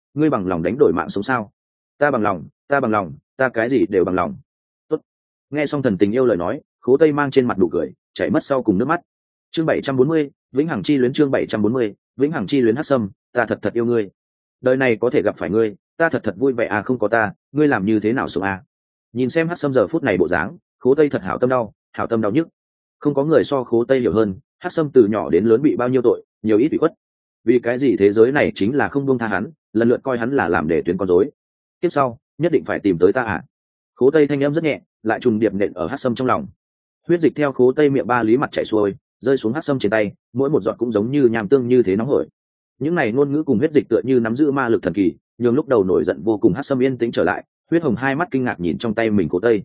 ngươi bằng lòng đánh đổi mạng sống sao? Ta bằng lòng, ta bằng lòng, ta cái gì đều bằng lòng. Tốt. Nghe xong thần tình yêu lời nói, Khố Tây mang trên mặt nụ cười chảy mất sau cùng nước mắt. Chương 740, vĩnh hằng chi luyến. Chương 740, vĩnh hằng chi luyến. Hắc Sâm, ta thật thật yêu ngươi. Đời này có thể gặp phải ngươi, ta thật thật vui vẻ à, không có ta ngươi làm như thế nào sống à? Nhìn xem Hắc Sâm giờ phút này bộ dáng, Khố Tây thật hảo tâm đau nhức. Không có người so Khố Tây hiểu hơn Hắc Sâm từ nhỏ đến lớn bị bao nhiêu tội, nhiều ít bị khuất. Vì cái gì thế giới này chính là không buông tha hắn, lần lượt coi hắn là làm để tuyến con rối. Tiếp sau nhất định phải tìm tới ta à? Khố Tây thanh âm rất nhẹ, lại trùng điệp nện ở Hắc Sâm trong lòng. Huyết dịch theo Khố Tây miệng ba lý mặt chảy xuôi, rơi xuống Hắc Sâm trên tay, mỗi một giọt cũng giống như nham tương như thế nóng hổi. Những này ngôn ngữ cùng huyết dịch tựa như nắm giữ ma lực thần kỳ, nhưng lúc đầu nổi giận vô cùng Hắc Sâm yên tĩnh trở lại, huyết hồng hai mắt kinh ngạc nhìn trong tay mình Khố Tây.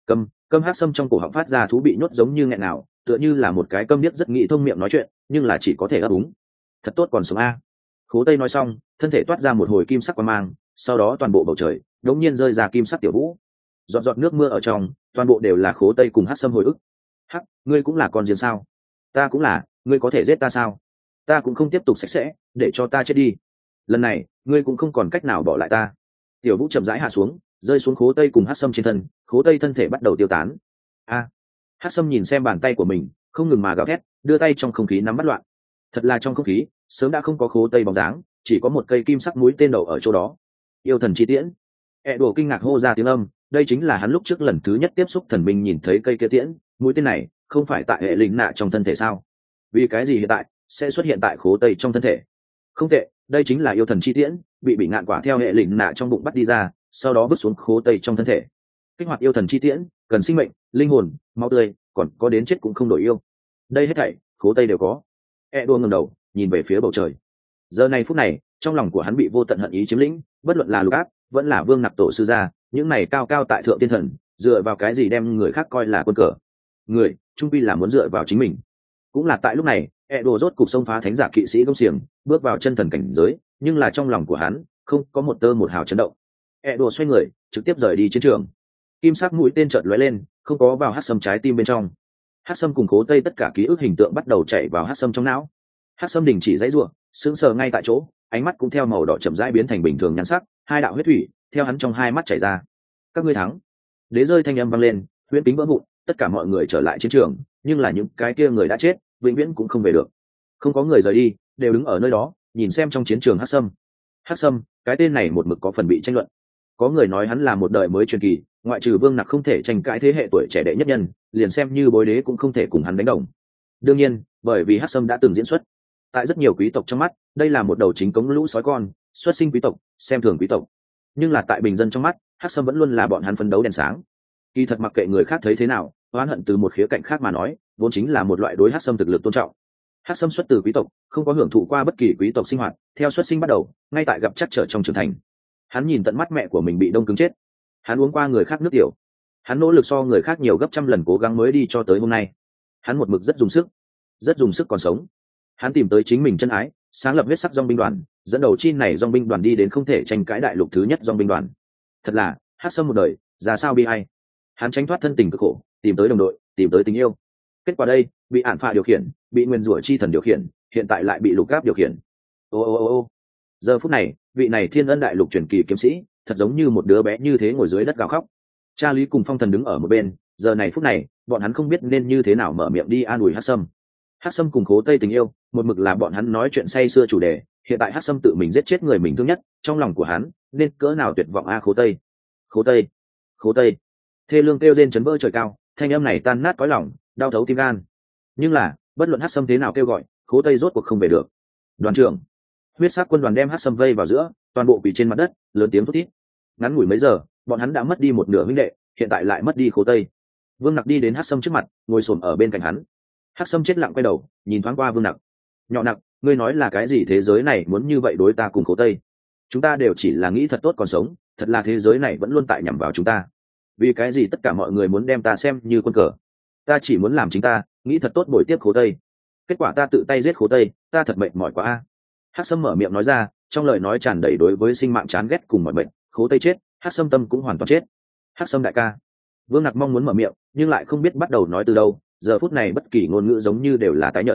Câm Hắc Sâm trong cổ họng phát ra thú bị nhốt giống như nghẹn nào, tựa như là một cái câm điếc rất nghĩ thông miệng nói chuyện, nhưng là chỉ có thể ấp úng. Thật tốt còn sống a. Khố Tây nói xong, thân thể toát ra một hồi kim sắc quang mang, sau đó toàn bộ bầu trời đột nhiên rơi ra kim sắc tiểu vũ. Giọt giọt nước mưa ở trong, toàn bộ đều là Khố Tây cùng Hắc Sâm hồi ức. Hắc, ngươi cũng là con riêng sao? Ta cũng là, ngươi có thể giết ta sao? Ta cũng không tiếp tục sạch sẽ, để cho ta chết đi. Lần này, ngươi cũng không còn cách nào bỏ lại ta. Tiểu vũ chậm rãi hạ xuống, rơi xuống Khố Tây cùng Hắc Sâm trên thân, Khố Tây thân thể bắt đầu tiêu tán. A. Hắc Sâm nhìn xem bàn tay của mình, không ngừng mà gào thét, đưa tay trong không khí nắm bắt loạn. Thật là trong không khí, sớm đã không có Khố Tây bóng dáng, chỉ có một cây kim sắc mũi tên đầu ở chỗ đó. Yêu thần chi tiễn. Đùa kinh ngạc hô ra tiếng âm, đây chính là hắn lúc trước lần thứ nhất tiếp xúc thần minh nhìn thấy cây kia tiễn, mũi tên này không phải tại hệ linh nạ trong thân thể sao? Vì cái gì hiện tại sẽ xuất hiện tại Khố Tây trong thân thể? Không tệ, đây chính là yêu thần chi tiễn, bị ngạn quả theo hệ linh nạ trong bụng bắt đi ra, sau đó vứt xuống Khố Tây trong thân thể. Kích hoạt yêu thần chi tiễn, cần sinh mệnh, linh hồn, máu tươi, còn có đến chết cũng không đổi yêu. Đây hết thảy Khố Tây đều có. Đùa ngẩng đầu nhìn về phía bầu trời. Giờ này phút này, trong lòng của hắn bị vô tận hận ý chiếm lĩnh, bất luận là Lục Áp vẫn là Vương Nặc tổ sư gia, những này cao cao tại thượng tiên thần, dựa vào cái gì đem người khác coi là quân cờ? Người trung quy là muốn dựa vào chính mình. Cũng là tại lúc này, Đùa rốt cục xông phá thánh giả kỵ sĩ công xiềng, bước vào chân thần cảnh giới, nhưng là trong lòng của hắn không có một tơ một hào chấn động. Đùa xoay người trực tiếp rời đi chiến trường. Kim sắc mũi tên chợt lóe lên, không có vào Hắc Sâm trái tim bên trong. Hắc Sâm cùng Khố Tây tất cả ký ức hình tượng bắt đầu chạy vào Hắc Sâm trong não. Hắc Sâm đình chỉ dãy rủa, sững sờ ngay tại chỗ, ánh mắt cũng theo màu đỏ chậm rãi biến thành bình thường nhan sắc, hai đạo huyết thủy theo hắn trong hai mắt chảy ra. Các ngươi thắng. Đế rơi thanh âm vang lên, huyễn kính vỡ vụn, tất cả mọi người trở lại chiến trường, nhưng là những cái kia người đã chết, vĩnh viễn cũng không về được. Không có người rời đi, đều đứng ở nơi đó, nhìn xem trong chiến trường Hắc Sâm. Hắc Sâm, cái tên này một mực có phần bị tranh luận. Có người nói hắn là một đời mới truyền kỳ, ngoại trừ Vương Nặc không thể tranh cãi thế hệ tuổi trẻ đệ nhất nhân, liền xem như bối đế cũng không thể cùng hắn đánh đồng. Đương nhiên, bởi vì Hắc Sâm đã từng diễn xuất, tại rất nhiều quý tộc trong mắt, đây là một đầu chính cống lũ sói con, xuất sinh quý tộc, xem thường quý tộc. Nhưng là tại bình dân trong mắt, Hắc Sâm vẫn luôn là bọn hắn phấn đấu đèn sáng. Kỳ thật mặc kệ người khác thấy thế nào, oán hận từ một khía cạnh khác mà nói, vốn chính là một loại đối Hắc Sâm thực lực tôn trọng. Hắc Sâm xuất từ quý tộc, không có hưởng thụ qua bất kỳ quý tộc sinh hoạt, theo xuất sinh bắt đầu, ngay tại gặp chắc trở trong trưởng thành. Hắn nhìn tận mắt mẹ của mình bị đông cứng chết, hắn uống qua người khác nước tiểu, hắn nỗ lực so người khác nhiều gấp trăm lần cố gắng mới đi cho tới hôm nay. Hắn một mực rất dùng sức còn sống. Hắn tìm tới chính mình chân ái, sáng lập huyết sắc dòng binh đoàn, dẫn đầu chi này dòng binh đoàn đi đến không thể tranh cãi đại lục thứ nhất dòng binh đoàn. Thật là Hắc Sâm một đời ra sao bi ai. Hắn tránh thoát thân tình cực khổ, tìm tới đồng đội, tìm tới tình yêu. Kết quả đây, bị ản phạ điều khiển, bị nguyên rủa chi thần điều khiển, hiện tại lại bị Lục Áp điều khiển. Ô. Giờ phút này, vị này thiên ân đại lục truyền kỳ kiếm sĩ, thật giống như một đứa bé như thế ngồi dưới đất gào khóc. Cha Lý cùng Phong Thần đứng ở một bên, giờ này phút này, bọn hắn không biết nên như thế nào mở miệng đi an ủi Hắc Sâm. Hắc Sâm cùng Khố Tây tình yêu, một mực là bọn hắn nói chuyện say sưa chủ đề, hiện tại Hắc Sâm tự mình giết chết người mình thương nhất, trong lòng của hắn nên cỡ nào tuyệt vọng a. Khố Tây. Thê lương kêu rên chấn vỡ trời cao, thanh âm này tan nát cõi lòng, đau thấu tim gan. Nhưng là, bất luận Hắc Sâm thế nào kêu gọi, Khố Tây rốt cuộc không về được. Đoàn trưởng, huyết sắc quân đoàn đem Hắc Sâm vây vào giữa, toàn bộ quỳ trên mặt đất, lớn tiếng thút thít. Ngắn ngủi mấy giờ, bọn hắn đã mất đi một nửa huynh đệ, hiện tại lại mất đi Khố Tây. Vương Nặc đi đến Hắc Sâm trước mặt, ngồi xổm ở bên cạnh hắn. Hắc Sâm chết lặng quay đầu, nhìn thoáng qua Vương Nặc. Nhỏ Nặc, ngươi nói là cái gì thế giới này muốn như vậy đối ta cùng Khố Tây? Chúng ta đều chỉ là nghĩ thật tốt còn sống, thật là thế giới này vẫn luôn tại nhằm vào chúng ta. Vì cái gì tất cả mọi người muốn đem ta xem như quân cờ? Ta chỉ muốn làm chính ta, nghĩ thật tốt bồi tiếp Khố Tây. Kết quả ta tự tay giết Khố Tây, ta thật mệt mỏi quá a. Hắc Sâm mở miệng nói ra, trong lời nói tràn đầy đối với sinh mạng chán ghét cùng mọi mệnh. Khố Tây chết, Hắc Sâm tâm cũng hoàn toàn chết. Hắc Sâm đại ca. Vương Nặc mong muốn mở miệng, nhưng lại không biết bắt đầu nói từ đâu. Giờ phút này bất kỳ ngôn ngữ giống như đều là tái nhợt.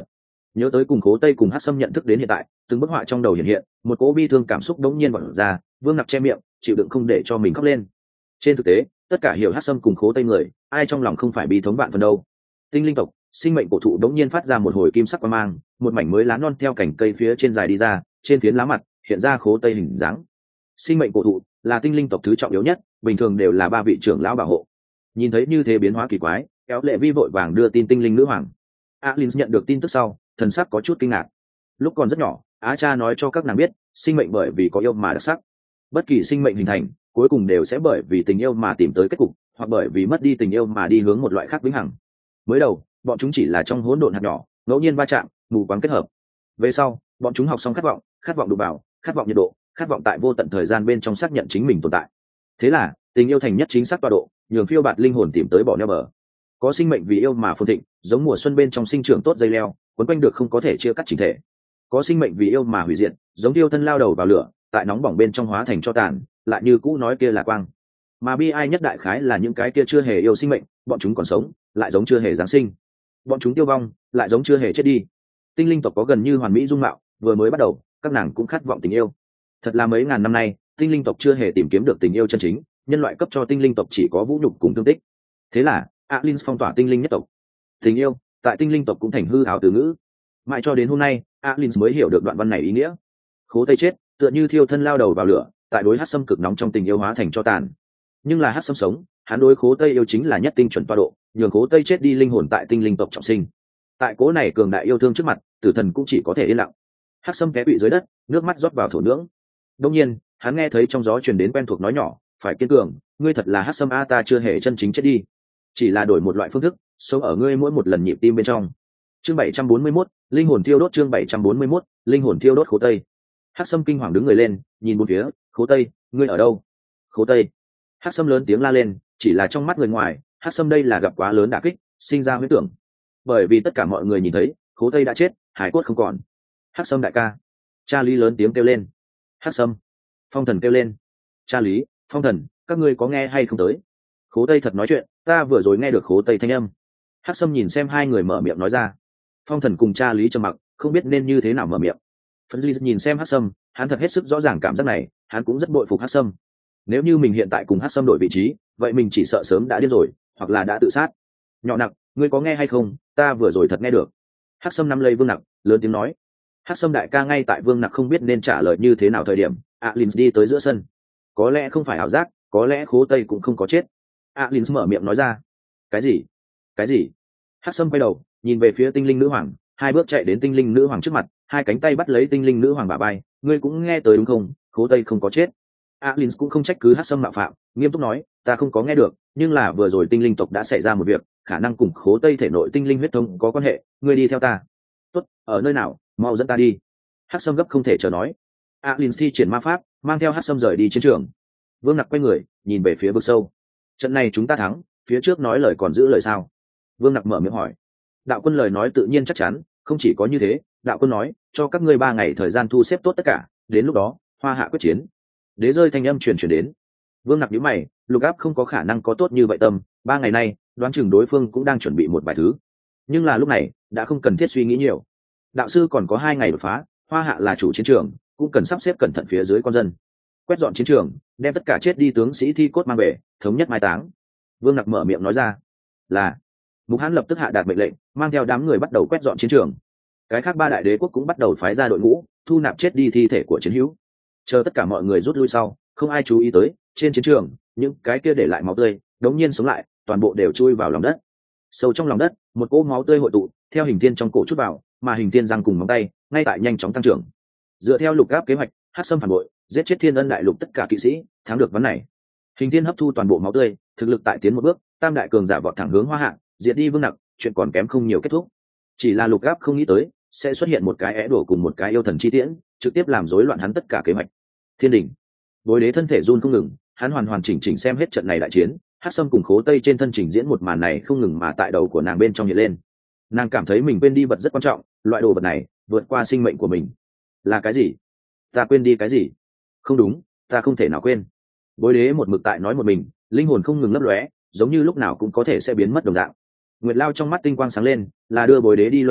Nhớ tới cùng Khố Tây cùng Hắc Sâm nhận thức đến hiện tại, từng bức họa trong đầu hiện hiện, một cỗ bi thương cảm xúc đống nhiên bật ra, Vương Nặc che miệng, chịu đựng không để cho mình khóc lên. Trên thực tế, tất cả hiểu Hắc Sâm cùng Khố Tây người, ai trong lòng không phải bi thống vạn phần đâu. Tinh linh tộc, sinh mệnh cổ thụ đống nhiên phát ra một hồi kim sắc quang mang, một mảnh mới lá non theo cành cây phía trên dài đi ra, trên phiến lá mặt hiện ra Khố Tây hình dáng. Sinh mệnh cổ thụ là tinh linh tộc thứ trọng yếu nhất, bình thường đều là ba vị trưởng lão bảo hộ. Nhìn thấy như thế biến hóa kỳ quái, kéo lệ vi vội vàng đưa tin tinh linh nữ hoàng. Alin nhận được tin tức sau, thần sắc có chút kinh ngạc. Lúc còn rất nhỏ, Á cha nói cho các nàng biết, sinh mệnh bởi vì có yêu mà đặc sắc. Bất kỳ sinh mệnh hình thành, cuối cùng đều sẽ bởi vì tình yêu mà tìm tới kết cục, hoặc bởi vì mất đi tình yêu mà đi hướng một loại khác vĩnh hằng. Mới đầu, bọn chúng chỉ là trong hỗn độn hạt nhỏ, ngẫu nhiên va chạm, mù quáng kết hợp. Về sau, bọn chúng học xong khát vọng đụng vào, khát vọng nhiệt độ, khát vọng tại vô tận thời gian bên trong xác nhận chính mình tồn tại. Thế là, tình yêu thành nhất chính xác tọa độ, nhường phiêu bạt linh hồn tìm tới bỏ neo bờ. Có sinh mệnh vì yêu mà phồn thịnh, giống mùa xuân bên trong sinh trưởng tốt dây leo, quấn quanh được không có thể chia cắt chỉnh thể. Có sinh mệnh vì yêu mà hủy diệt, giống tiêu thân lao đầu vào lửa, tại nóng bỏng bên trong hóa thành cho tàn, lại như cũ nói kia là quang. Mà bi ai nhất đại khái là những cái kia chưa hề yêu sinh mệnh, bọn chúng còn sống, lại giống chưa hề giáng sinh. Bọn chúng tiêu vong, lại giống chưa hề chết đi. Tinh linh tộc có gần như hoàn mỹ dung mạo, vừa mới bắt đầu, các nàng cũng khát vọng tình yêu. Thật là mấy ngàn năm nay, tinh linh tộc chưa hề tìm kiếm được tình yêu chân chính, nhân loại cấp cho tinh linh tộc chỉ có vũ nhục cùng thương tích. Thế là, Alin phong tỏa tinh linh nhất tộc. Tình yêu, tại tinh linh tộc cũng thành hư ảo từ ngữ. Mãi cho đến hôm nay, Alin mới hiểu được đoạn văn này ý nghĩa. Khố Tây chết, tựa như thiêu thân lao đầu vào lửa, tại đối Hắc Sâm cực nóng trong tình yêu hóa thành cho tàn. Nhưng là Hắc Sâm sống, hắn đối Khố Tây yêu chính là nhất tinh chuẩn toa độ, nhường Khố Tây chết đi linh hồn tại tinh linh tộc trọng sinh. Tại cố này cường đại yêu thương trước mặt, tử thần cũng chỉ có thể yên lặng. Hắc Sâm té quỵ dưới đất, nước mắt rót vào thổ nhưỡng. Đương nhiên, hắn nghe thấy trong gió truyền đến quen thuộc nói nhỏ, phải kiên cường, ngươi thật là Hắc Sâm a, ta chưa hề chân chính chết đi, chỉ là đổi một loại phương thức, sống ở ngươi mỗi một lần nhịp tim bên trong. Chương 741, linh hồn thiêu đốt. Chương 741, linh hồn thiêu đốt. Khố Tây. Hắc Sâm kinh hoàng đứng người lên, nhìn bốn phía. Khố Tây, ngươi ở đâu? Khố Tây. Hắc Sâm lớn tiếng la lên, chỉ là trong mắt người ngoài, Hắc Sâm đây là gặp quá lớn đả kích, sinh ra huyễn tưởng. Bởi vì tất cả mọi người nhìn thấy, Khố Tây đã chết, hải cốt không còn. Hắc Sâm đại ca. Cha Lý lớn tiếng kêu lên. Hắc Sâm. Phong Thần kêu lên. Cha Lý, Phong Thần, các ngươi có nghe hay không tới? Khố Tây thật nói chuyện, ta vừa rồi nghe được Khố Tây thanh âm. Hắc Sâm nhìn xem hai người mở miệng nói ra. Phong Thần cùng Cha Lý trầm mặc, không biết nên như thế nào mở miệng. Phân Ly nhìn xem Hắc Sâm, hắn thật hết sức rõ ràng cảm giác này, hắn cũng rất bội phục Hắc Sâm. Nếu như mình hiện tại cùng Hắc Sâm đổi vị trí, vậy mình chỉ sợ sớm đã điên rồi, hoặc là đã tự sát. Nhỏ Nặc, ngươi có nghe hay không? Ta vừa rồi thật nghe được. Hắc Sâm nắm lấy Vương Nặc, lớn tiếng nói. Hắc Sâm đại ca ngay tại Vương Nặc không biết nên trả lời như thế nào thời điểm, Alin đi tới giữa sân. Có lẽ không phải ảo giác, có lẽ Khố Tây cũng không có chết. Alin mở miệng nói ra. Cái gì? Cái gì? Hắc Sâm quay đầu, nhìn về phía tinh linh nữ hoàng, hai bước chạy đến tinh linh nữ hoàng trước mặt, hai cánh tay bắt lấy tinh linh nữ hoàng bả vai. Ngươi cũng nghe tới đúng không? Khố Tây không có chết. Alin cũng không trách cứ Hắc Sâm mạo phạm, nghiêm túc nói, ta không có nghe được, nhưng là vừa rồi tinh linh tộc đã xảy ra một việc, khả năng cùng Khố Tây thể nội tinh linh huyết thống có quan hệ, ngươi đi theo ta. Tốt, ở nơi nào? Mau dẫn ta đi. Hắc Sâm gấp không thể chờ nói. Alin thi triển ma pháp, mang theo Hắc Sâm rời đi chiến trường. Vương Nặc quay người, nhìn về phía vực sâu. Trận này chúng ta thắng, phía trước nói lời còn giữ lời sao? Vương Nặc mở miệng hỏi. Đạo quân lời nói tự nhiên chắc chắn, không chỉ có như thế, đạo quân nói, cho các ngươi 3 ngày thời gian thu xếp tốt tất cả, đến lúc đó, hoa hạ quyết chiến. Đế rơi thanh âm truyền đến. Vương Nặc nhíu mày, Lục Áp không có khả năng có tốt như vậy tâm, 3 ngày nay, đoán chừng đối phương cũng đang chuẩn bị một vài thứ. Nhưng là lúc này, đã không cần thiết suy nghĩ nhiều. Đạo sư còn có 2 ngày đột phá, hoa hạ là chủ chiến trường, cũng cần sắp xếp cẩn thận phía dưới con dân, quét dọn chiến trường, đem tất cả chết đi tướng sĩ thi cốt mang về, thống nhất mai táng. Vương Nặc mở miệng nói ra. Là. Mục Hán lập tức hạ đạt mệnh lệnh, mang theo đám người bắt đầu quét dọn chiến trường. Cái khác 3 đại đế quốc cũng bắt đầu phái ra đội ngũ, thu nạp chết đi thi thể của chiến hữu. Chờ tất cả mọi người rút lui sau, không ai chú ý tới, trên chiến trường, những cái kia để lại máu tươi, đống nhiên sống lại, toàn bộ đều chui vào lòng đất. Sâu trong lòng đất, một cỗ máu tươi hội tụ, theo hình thiên trong cổ chút vào, mà hình thiên răng cùng móng tay, ngay tại nhanh chóng tăng trưởng. Dựa theo Lục Áp kế hoạch, Hắc Sâm phản bội, giết chết Thiên Ân đại lục tất cả kỵ sĩ, thắng được ván này. Hình thiên hấp thu toàn bộ máu tươi, thực lực tại tiến một bước, tam đại cường giả vọt thẳng hướng hoa hạ, diệt đi Vương Nặc, chuyện còn kém không nhiều kết thúc. Chỉ là Lục Áp không nghĩ tới, sẽ xuất hiện một cái é đổ cùng một cái yêu thần chi tiễn, trực tiếp làm rối loạn hắn tất cả kế hoạch. Thiên đỉnh. Bối đế thân thể run không ngừng, hắn hoàn chỉnh xem hết trận này đại chiến, Hắc Sâm cùng Khố Tây trên thân trình diễn một màn này không ngừng mà tại đầu của nàng bên trong hiện lên. Nàng cảm thấy mình quên đi vật rất quan trọng, loại đồ vật này vượt qua sinh mệnh của mình. Là cái gì? Ta quên đi cái gì? Không đúng, ta không thể nào quên. Bối đế một mực tại nói một mình, linh hồn không ngừng lấp lóe, giống như lúc nào cũng có thể sẽ biến mất đồng dạng. Nguyệt Lao trong mắt tinh quang sáng lên, là đưa bối đế đi luân hồi,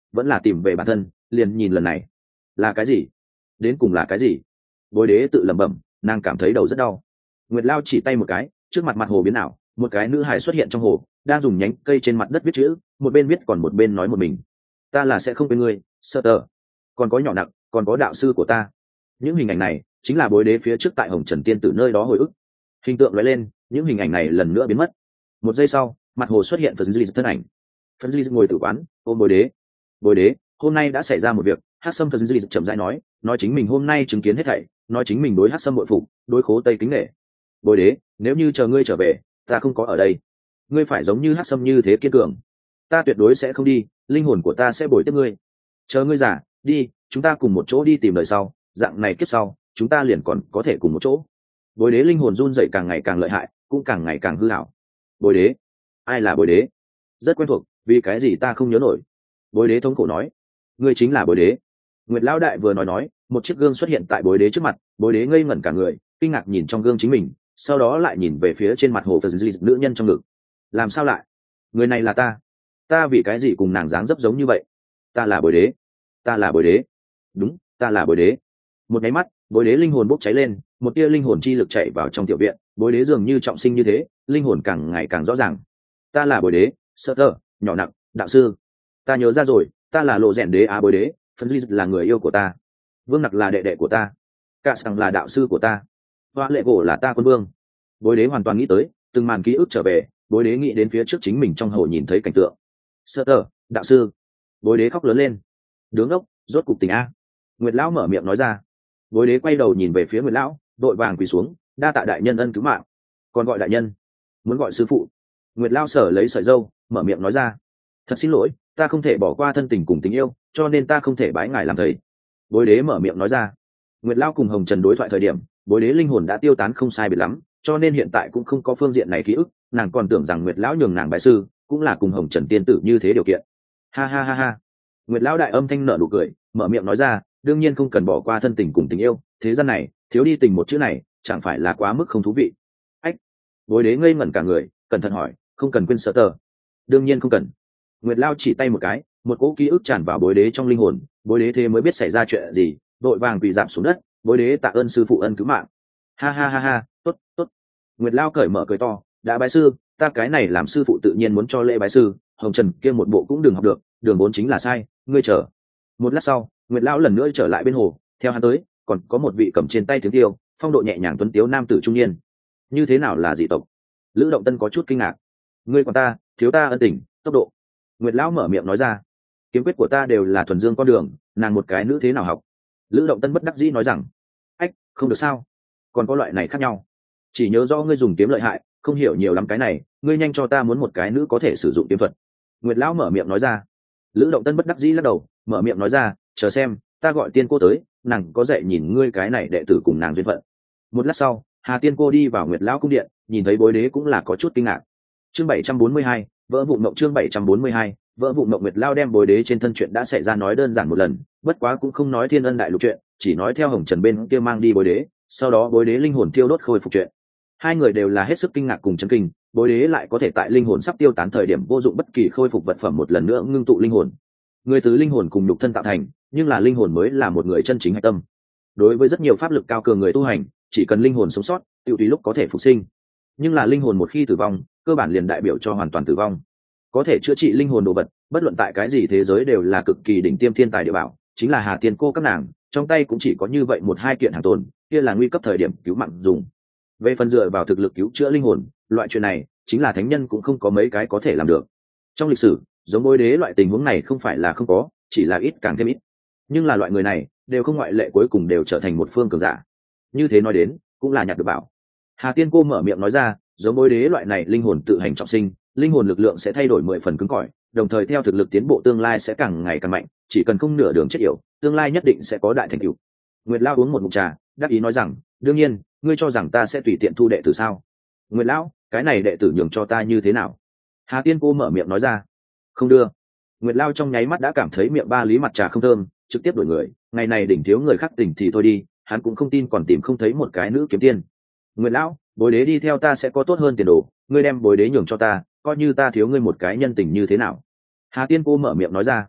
vẫn là tìm về bản thân, liền nhìn lần này là cái gì, đến cùng là cái gì. Bối đế tự lẩm bẩm, nàng cảm thấy đầu rất đau. Nguyệt Lao chỉ tay một cái, trước mặt mặt hồ biến ảo, một cái nữ hài xuất hiện trong hồ, đang dùng nhánh cây trên mặt đất viết chữ, một bên viết còn một bên nói một mình: ta là sẽ không quên ngươi, sợ tờ, còn có nhỏ nặng, còn có đạo sư của ta. Những hình ảnh này chính là bối đế phía trước tại Hồng Trần Tiên Tử nơi đó hồi ức. Hình tượng lóe lên, những hình ảnh này lần nữa biến mất. Một giây sau, mặt hồ xuất hiện phần duy thân ảnh. Phần duy ngồi tử quán, ôm bối đế. Bối đế, hôm nay đã xảy ra một việc. Hắc Sâm phần duy chậm rãi nói chính mình hôm nay chứng kiến hết thảy, nói chính mình đối Hắc Sâm bội phục, đối Khố Tây kính nể. Bối đế, nếu như chờ ngươi trở về, ta không có ở đây, ngươi phải giống như Hắc Sâm như thế kiên cường. Ta tuyệt đối sẽ không đi, linh hồn của ta sẽ bồi tiếp ngươi. Chờ ngươi già đi, chúng ta cùng một chỗ đi tìm đời sau, dạng này kiếp sau chúng ta liền còn có thể cùng một chỗ. Bối đế linh hồn run rẩy càng ngày càng lợi hại, cũng càng ngày càng hư ảo. Bối đế, ai là bối đế? Rất quen thuộc, vì cái gì ta không nhớ nổi. Bối đế thống khổ nói, ngươi chính là bối đế. Nguyệt Lão đại vừa nói, một chiếc gương xuất hiện tại bối đế trước mặt. Bối đế ngây ngẩn cả người, kinh ngạc nhìn trong gương chính mình, sau đó lại nhìn về phía trên mặt hồ phật duy nữ nhân trong ngực. Làm sao lại? Người này là ta vì cái gì cùng nàng dáng dấp giống như vậy? Ta là bối đế, ta là bối đế, đúng, ta là bối đế. Một cái mắt, bối đế linh hồn bốc cháy lên, một tia linh hồn chi lực chạy vào trong tiểu viện. Bối đế dường như trọng sinh như thế, linh hồn càng ngày càng rõ ràng. Ta là bối đế, sợ tờ, nhỏ nặng, đạo sư. Ta nhớ ra rồi, ta là lộ rèn đế á bối đế, phân ly là người yêu của ta, vương nặc là đệ đệ của ta, cả sằng là đạo sư của ta, hoa lệ cổ là ta quân vương. Bối đế hoàn toàn nghĩ tới từng màn ký ức trở về. Bối đế nghĩ đến phía trước chính mình trong hồ nhìn thấy cảnh tượng. Sợ tờ, đạo sư. Bối đế khóc lớn lên. Đứng ốc, rốt cục tình a. Nguyệt Lão mở miệng nói ra. Bối đế quay đầu nhìn về phía Nguyệt Lão, đội vàng quỳ xuống, đa tạ đại nhân ân cứu mạng. Còn gọi đại nhân, muốn gọi sư phụ. Nguyệt Lão sở lấy sợi dâu, mở miệng nói ra. Thật xin lỗi, ta không thể bỏ qua thân tình cùng tình yêu, cho nên ta không thể bái ngài làm thầy. Bối đế mở miệng nói ra. Nguyệt Lão cùng Hồng Trần đối thoại thời điểm, bối đế linh hồn đã tiêu tán không sai biệt lắm, cho nên hiện tại cũng không có phương diện này ký ức. Nàng còn tưởng rằng Nguyệt Lão nhường nàng bái sư cũng là cùng Hồng Trần tiên tử như thế điều kiện. Ha ha ha ha. Nguyệt Lão đại âm thanh nở nụ cười, mở miệng nói ra, đương nhiên không cần bỏ qua thân tình cùng tình yêu, thế gian này thiếu đi tình một chữ này chẳng phải là quá mức không thú vị. Ách. Bối đế ngây ngẩn cả người, cẩn thận hỏi, không cần quên sợ tờ? Đương nhiên không cần. Nguyệt Lão chỉ tay một cái, một cỗ ký ức tràn vào bối đế trong linh hồn. Bối đế thế mới biết xảy ra chuyện gì, đội vàng quỳ rạp xuống đất. Bối đế tạ ơn sư phụ ân cứu mạng. Ha ha ha ha, tốt tốt. Nguyệt Lão cởi mở cười to, đã bái sư, ta cái này làm sư phụ tự nhiên muốn cho lễ bái sư. Hồng Trần kia một bộ cũng đừng học được, đường vốn chính là sai, ngươi chờ. Một lát sau, Nguyệt Lão lần nữa trở lại bên hồ, theo hắn tới còn có một vị cầm trên tay tiếng tiêu, phong độ nhẹ nhàng tuấn tiếu nam tử trung niên. Như thế nào là dị tộc? Lữ Động Tân có chút kinh ngạc. Ngươi còn ta, thiếu ta ân tình, tốc độ. Nguyệt Lão mở miệng nói ra. Kiếm quyết của ta đều là thuần dương con đường, nàng một cái nữ thế nào học? Lữ Động Tân bất đắc dĩ nói rằng. Ách, không được sao? Còn có loại này khác nhau. Chỉ nhớ do ngươi dùng kiếm lợi hại, không hiểu nhiều lắm cái này, ngươi nhanh cho ta muốn một cái nữ có thể sử dụng kiếm thuật. Nguyệt Lão mở miệng nói ra. Lữ Động Tân bất đắc dĩ lắc đầu, mở miệng nói ra, chờ xem, ta gọi tiên cô tới, nàng có dạy nhìn ngươi cái này đệ tử cùng nàng duyên phận. Một lát sau, Hà tiên cô đi vào Nguyệt Lão cung điện, nhìn thấy bối đế cũng là có chút kinh ngạc. Chương 742, vỡ vụn mộng. Chương 742, vỡ vụn mộng. Nguyệt Lão đem bối đế trên thân chuyện đã xảy ra nói đơn giản một lần, bất quá cũng không nói thiên ân đại lục chuyện, chỉ nói theo Hồng Trần bên kia mang đi bối đế, sau đó bối đế linh hồn thiêu đốt khôi phục chuyện. Hai người đều là hết sức kinh ngạc cùng chấn kinh, bối đế lại có thể tại linh hồn sắp tiêu tán thời điểm vô dụng bất kỳ khôi phục vật phẩm một lần nữa ngưng tụ linh hồn. Người từ linh hồn cùng nhục thân tạo thành, nhưng là linh hồn mới là một người chân chính hạch tâm. Đối với rất nhiều pháp lực cao cường người tu hành, chỉ cần linh hồn sống sót, tự tùy lúc có thể phục sinh. Nhưng là linh hồn một khi tử vong, cơ bản liền đại biểu cho hoàn toàn tử vong. Có thể chữa trị linh hồn đồ vật, bất luận tại cái gì thế giới đều là cực kỳ đỉnh tiêm thiên tài địa bảo, chính là Hà Tiên cô các nàng, trong tay cũng chỉ có như vậy một hai kiện hàng tồn, kia là nguy cấp thời điểm cứu mạng dùng. Về phần dựa vào thực lực cứu chữa linh hồn, loại chuyện này chính là thánh nhân cũng không có mấy cái có thể làm được. Trong lịch sử, giống bối đế loại tình huống này không phải là không có, chỉ là ít càng thêm ít. Nhưng là loại người này đều không ngoại lệ, cuối cùng đều trở thành một phương cường giả. Như thế nói đến, cũng là nhặt được bảo. Hà Tiên cô mở miệng nói ra, giống bối đế loại này linh hồn tự hành trọng sinh, linh hồn lực lượng sẽ thay đổi 10 phần cứng cỏi, đồng thời theo thực lực tiến bộ tương lai sẽ càng ngày càng mạnh, chỉ cần không nửa đường chết yểu, tương lai nhất định sẽ có đại thành tựu. Nguyệt Lão uống một ngụm trà, đáp ý nói rằng, đương nhiên, ngươi cho rằng ta sẽ tùy tiện thu đệ tử sao? Nguyệt Lão, cái này đệ tử nhường cho ta như thế nào? Hà Tiên cô mở miệng nói ra. Không đưa. Nguyệt Lão trong nháy mắt đã cảm thấy miệng ba lý mặt trà không thơm, trực tiếp đổi người. Ngày này đỉnh thiếu người khác tỉnh thì thôi đi, hắn cũng không tin còn tìm không thấy một cái nữ kiếm tiên. Nguyệt Lão, bối đế đi theo ta sẽ có tốt hơn tiền đồ, ngươi đem bối đế nhường cho ta, coi như ta thiếu ngươi một cái nhân tình như thế nào? Hà Tiên cô mở miệng nói ra.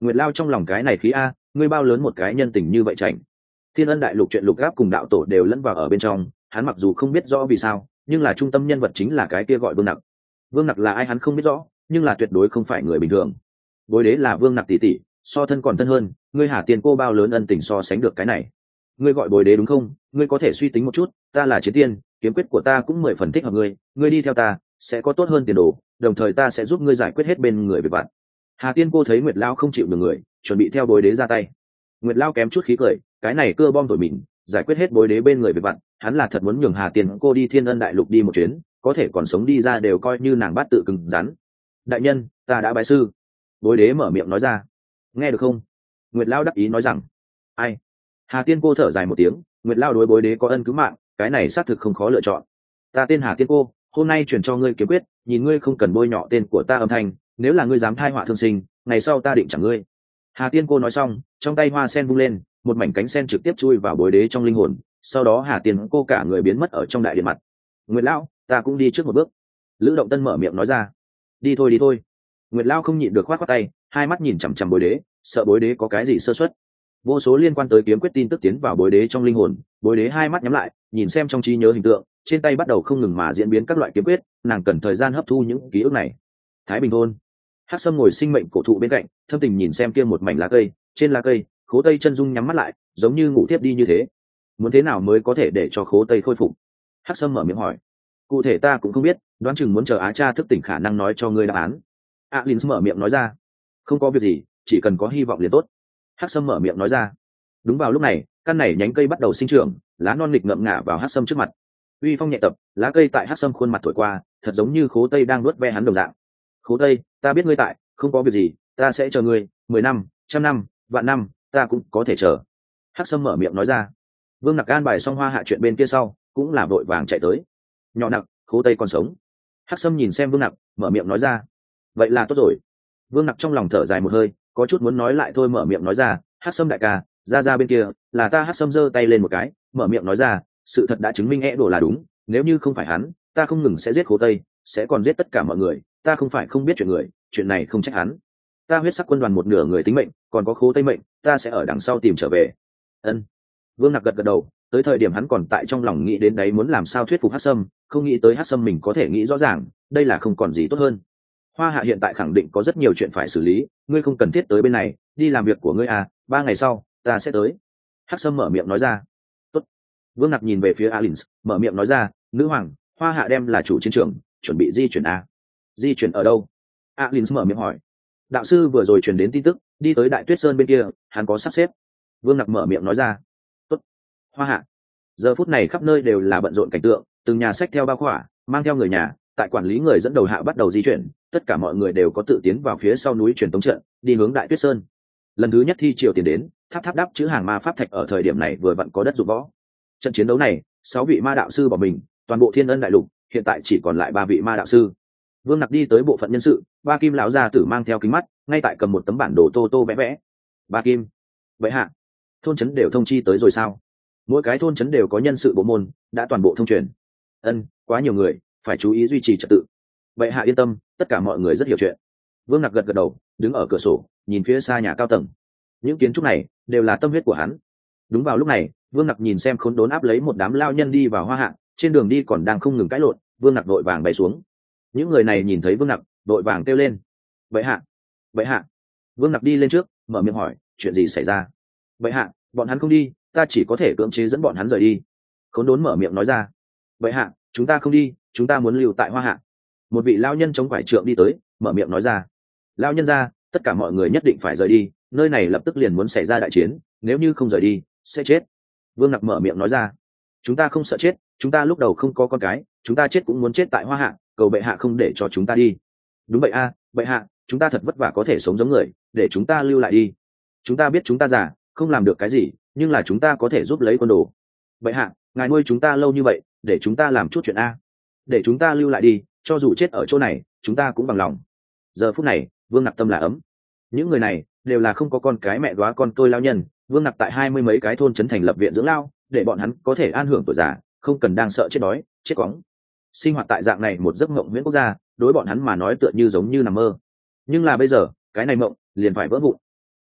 Nguyệt Lao trong lòng cái này khí a, ngươi bao lớn một cái nhân tình như vậy chảnh. Thiên Ân đại lục chuyện lục gáp cùng đạo tổ đều lẫn vào ở bên trong, hắn mặc dù không biết rõ vì sao, nhưng là trung tâm nhân vật chính là cái kia gọi Vương Nặc. Vương Nặc là ai hắn không biết rõ, nhưng là tuyệt đối không phải người bình thường. Bối đế là Vương Nặc tỷ tỷ, so thân còn thân hơn, ngươi Hà Tiên cô bao lớn ân tình so sánh được cái này. Ngươi gọi bối đế đúng không? Ngươi có thể suy tính một chút, ta là chiến tiên, kiếm quyết của ta cũng 10 phần thích hợp ngươi, ngươi đi theo ta sẽ có tốt hơn tiền đồ, đồng thời ta sẽ giúp ngươi giải quyết hết bên người việc vặt. Hà Tiên cô thấy Nguyệt Lao không chịu được người, chuẩn bị theo bối đế ra tay. Nguyệt Lao kém chút khí cười, cái này cưa bom thổi mịn, giải quyết hết bối đế bên người việc vặt, hắn là thật muốn nhường Hà Tiên cô đi Thiên Ân đại lục đi một chuyến, có thể còn sống đi ra đều coi như nàng bát tự cứng rắn. Đại nhân, ta đã bái sư. Bối đế mở miệng nói ra. Nghe được không? Nguyệt Lao đắc ý nói rằng. Ai? Hà Tiên cô thở dài một tiếng, Nguyệt Lao đối bối đế có ân cứu mạng, cái này xác thực không khó lựa chọn. Ta tên Hà Tiên cô, hôm nay truyền cho ngươi kiếm quyết, nhìn ngươi không cần bôi nhọ tên của ta âm thanh, nếu là ngươi dám thai họa thương sinh, ngày sau ta định chẳng ngươi. Hà Tiên cô nói xong, trong tay hoa sen vung lên, một mảnh cánh sen trực tiếp chui vào bối đế trong linh hồn, sau đó Hà Tiên cô cả người biến mất ở trong đại điện mặt. Nguyệt Lão, ta cũng đi trước một bước. Lữ Động Tân mở miệng nói ra. Đi thôi đi thôi. Nguyệt Lão không nhịn được khoát khoát tay, hai mắt nhìn chằm chằm bối đế, sợ bối đế có cái gì sơ suất. Vô số liên quan tới kiếm quyết tin tức tiến vào bối đế trong linh hồn, bối đế hai mắt nhắm lại, nhìn xem trong trí nhớ hình tượng, trên tay bắt đầu không ngừng mà diễn biến các loại kiếm quyết, nàng cần thời gian hấp thu những ký ức này. Thái Bình thôn, Hắc Sâm ngồi sinh mệnh cổ thụ bên cạnh, thâm tình nhìn xem kia một mảnh lá cây, trên lá cây, Khố Tây chân dung nhắm mắt lại, giống như ngủ thiếp đi như thế. Muốn thế nào mới có thể để cho Khố Tây khôi phục? Hắc Sâm mở miệng hỏi. Cụ thể ta cũng không biết, đoán chừng muốn chờ Á Cha thức tỉnh khả năng nói cho ngươi đáp án. Alin mở miệng nói ra. Không có việc gì, chỉ cần có hy vọng liền tốt. Hắc Sâm mở miệng nói ra. Đúng vào lúc này, căn này nhánh cây bắt đầu sinh trưởng, lá non nghịch ngậm ngả vào Hắc Sâm trước mặt. Uy phong nhẹ tập, lá cây tại Hắc Sâm khuôn mặt thổi qua, thật giống như Khố Tây đang nuốt ve hắn đồng dạng. Khố Tây, ta biết ngươi tại, không có việc gì, ta sẽ chờ ngươi, 10 năm, 100 năm, vạn năm, ta cũng có thể chờ. Hắc Sâm mở miệng nói ra. Vương Nặc an bài xong Hoa Hạ chuyện bên kia sau, cũng là vội vàng chạy tới. Nhỏ Nặc, Khố Tây còn sống. Hắc Sâm nhìn xem Vương Nặc, mở miệng nói ra. Vậy là tốt rồi. Vương Nặc trong lòng thở dài một hơi, có chút muốn nói lại thôi mở miệng nói ra. Hắc Sâm đại ca, ra bên kia, là ta. Hắc Sâm giơ tay lên một cái, mở miệng nói ra, sự thật đã chứng minh đồ là đúng, nếu như không phải hắn, ta không ngừng sẽ giết Khố Tây, sẽ còn giết tất cả mọi người, ta không phải không biết chuyện người, chuyện này không trách hắn. Ta huyết sắc quân đoàn một nửa người tính mệnh, còn có Khố Tây mệnh, ta sẽ ở đằng sau tìm trở về. Ân. Vương Nặc gật gật đầu, tới thời điểm hắn còn tại trong lòng nghĩ đến đấy muốn làm sao thuyết phục Hắc Sâm, không nghĩ tới Hắc Sâm mình có thể nghĩ rõ ràng, đây là không còn gì tốt hơn. Hoa Hạ hiện tại khẳng định có rất nhiều chuyện phải xử lý, ngươi không cần thiết tới bên này, đi làm việc của ngươi à, 3 ngày sau, ta sẽ tới. Hắc Sâm mở miệng nói ra. Tốt. Vương Nặc nhìn về phía Alin, mở miệng nói ra, nữ hoàng, Hoa Hạ đem là chủ chiến trường, chuẩn bị di chuyển à? Di chuyển ở đâu? Alin mở miệng hỏi. Đạo sư vừa rồi truyền đến tin tức, đi tới Đại Tuyết Sơn bên kia, hắn có sắp xếp. Vương Nặc mở miệng nói ra. Tốt. Hoa Hạ. Giờ phút này khắp nơi đều là bận rộn cảnh tượng, từng nhà sách theo bao khỏa, mang theo người nhà, tại quản lý người dẫn đầu hạ bắt đầu di chuyển, tất cả mọi người đều có tự tiến vào phía sau núi truyền tống trận, đi hướng Đại Tuyết Sơn. Lần thứ nhất thi triều tiền đến, tháp đắp chữ hàng ma pháp thạch ở thời điểm này vừa vặn có đất dụng võ. Trận chiến đấu này, 6 vị ma đạo sư bỏ mình, toàn bộ Thiên Ân đại lục hiện tại chỉ còn lại 3 vị ma đạo sư. Vương Nặc đi tới bộ phận nhân sự, Ba Kim lão gia tử mang theo kính mắt, ngay tại cầm một tấm bản đồ tô vẽ vẽ. Ba Kim, vậy hạ, thôn trấn đều thông chi tới rồi sao? Mỗi cái thôn trấn đều có nhân sự bộ môn, đã toàn bộ thông truyền. Ân, quá nhiều người, phải chú ý duy trì trật tự. Vậy hạ yên tâm, tất cả mọi người rất hiểu chuyện. Vương Nặc gật gật đầu, đứng ở cửa sổ, nhìn phía xa nhà cao tầng. Những kiến trúc này đều là tâm huyết của hắn. Đúng vào lúc này, Vương Nặc nhìn xem khốn đốn áp lấy một đám lao nhân đi vào Hoa Hạ, trên đường đi còn đang không ngừng cãi lộn, Vương Nặc vội vàng bay xuống. Những người này nhìn thấy Vương Nặc, vội vàng kêu lên. Vậy hạ, vậy hạ. Vương Nặc đi lên trước, mở miệng hỏi, chuyện gì xảy ra? Vậy hạ, bọn hắn không đi, ta chỉ có thể cưỡng chế dẫn bọn hắn rời đi. Khốn đốn mở miệng nói ra. Vậy hạ, chúng ta không đi, chúng ta muốn lưu tại Hoa Hạ. Một vị lao nhân chống quải trượng đi tới, mở miệng nói ra. Lao nhân ra, tất cả mọi người nhất định phải rời đi, nơi này lập tức liền muốn xảy ra đại chiến, nếu như không rời đi sẽ chết. Vương Nặc mở miệng nói ra. Chúng ta không sợ chết, chúng ta lúc đầu không có con cái, chúng ta chết cũng muốn chết tại Hoa Hạ, cầu bệ hạ không để cho chúng ta đi. Đúng vậy a, bệ hạ, chúng ta thật vất vả có thể sống giống người, để chúng ta lưu lại đi. Chúng ta biết chúng ta già, không làm được cái gì, nhưng là chúng ta có thể giúp lấy quân đồ. Bệ hạ, ngài nuôi chúng ta lâu như vậy, để chúng ta làm chút chuyện a. Để chúng ta lưu lại đi, cho dù chết ở chỗ này, chúng ta cũng bằng lòng. Giờ phút này, Vương Nặc tâm là ấm. Những người này đều là không có con cái mẹ đóa con tôi lao nhân, Vương Nặc tại 20 mấy cái thôn trấn thành lập viện dưỡng lao, để bọn hắn có thể an hưởng tuổi già, không cần đang sợ chết đói, chết cóng. Sinh hoạt tại dạng này một giấc mộng huyễn quốc gia, đối bọn hắn mà nói tựa như giống như nằm mơ. Nhưng là bây giờ, cái này mộng liền phải vỡ vụn.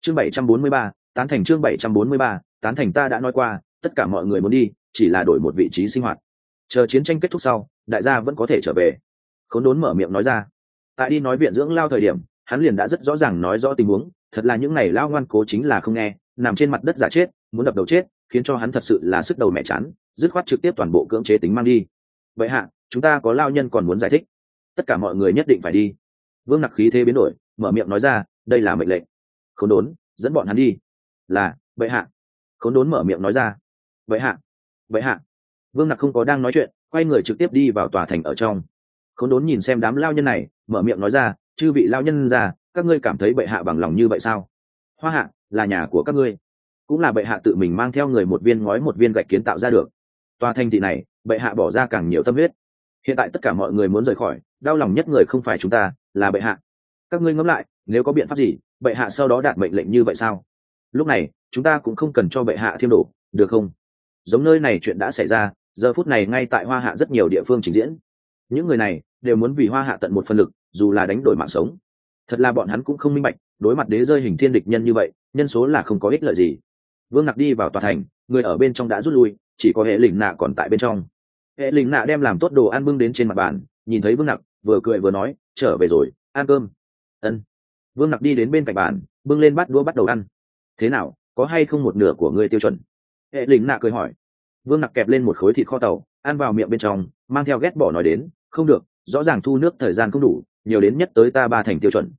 Chương 743, tán thành. Chương 743, tán thành. Ta đã nói qua, tất cả mọi người muốn đi, chỉ là đổi một vị trí sinh hoạt. Chờ chiến tranh kết thúc sau, đại gia vẫn có thể trở về. Khốn đốn mở miệng nói ra. Tại đi nói viện dưỡng lao thời điểm, hắn liền đã rất rõ ràng nói rõ tình huống, thật là những ngày lao ngoan cố chính là không nghe, nằm trên mặt đất giả chết, muốn đập đầu chết, khiến cho hắn thật sự là sức đầu mẹ chán, dứt khoát trực tiếp toàn bộ cưỡng chế tính mang đi. Vậy hạ, chúng ta có lao nhân còn muốn giải thích, tất cả mọi người nhất định phải đi. Vương Nặc khí thế biến đổi, mở miệng nói ra, đây là mệnh lệnh. Khốn đốn, dẫn bọn hắn đi. Là, vậy hạ. Khốn đốn mở miệng nói ra. Vậy hạ, vậy hạ. Vương Nặc không có đang nói chuyện, quay người trực tiếp đi vào tòa thành ở trong. Khốn đốn nhìn xem đám lao nhân này, mở miệng nói ra, chư vị lao nhân già, các ngươi cảm thấy bệ hạ bằng lòng như vậy sao? Hoa hạ là nhà của các ngươi, cũng là bệ hạ tự mình mang theo người một viên ngói một viên gạch kiến tạo ra được. Tòa thành thị này bệ hạ bỏ ra càng nhiều tâm huyết, hiện tại tất cả mọi người muốn rời khỏi, đau lòng nhất người không phải chúng ta, là bệ hạ. Các ngươi ngẫm lại, nếu có biện pháp gì, bệ hạ sau đó đạt mệnh lệnh như vậy sao? Lúc này chúng ta cũng không cần cho bệ hạ thêm đổ, được không? Giống nơi này chuyện đã xảy ra, giờ phút này ngay tại Hoa hạ rất nhiều địa phương trình diễn, những người này đều muốn vì Hoa hạ tận một phần lực, dù là đánh đổi mạng sống. Thật là bọn hắn cũng không minh bạch, đối mặt đế rơi hình thiên địch nhân như vậy, nhân số là không có ích lợi gì. Vương Nặc đi vào tòa thành, người ở bên trong đã rút lui, chỉ có hệ lĩnh nạ còn tại bên trong. Hệ lĩnh nạ đem làm tốt đồ ăn bưng đến trên mặt bàn, nhìn thấy Vương Nặc, vừa cười vừa nói, trở về rồi, ăn cơm. Ân. Vương Nặc đi đến bên cạnh bàn, bưng lên bát đũa bắt đầu ăn. Thế nào, có hay không một nửa của ngươi tiêu chuẩn? Hệ lĩnh nạ cười hỏi. Vương Nặc kẹp lên một khối thịt kho tàu, ăn vào miệng bên trong, mang theo ghét bỏ nói đến, không được, rõ ràng thu nước thời gian không đủ, nhiều đến nhất tới ta 3 thành tiêu chuẩn.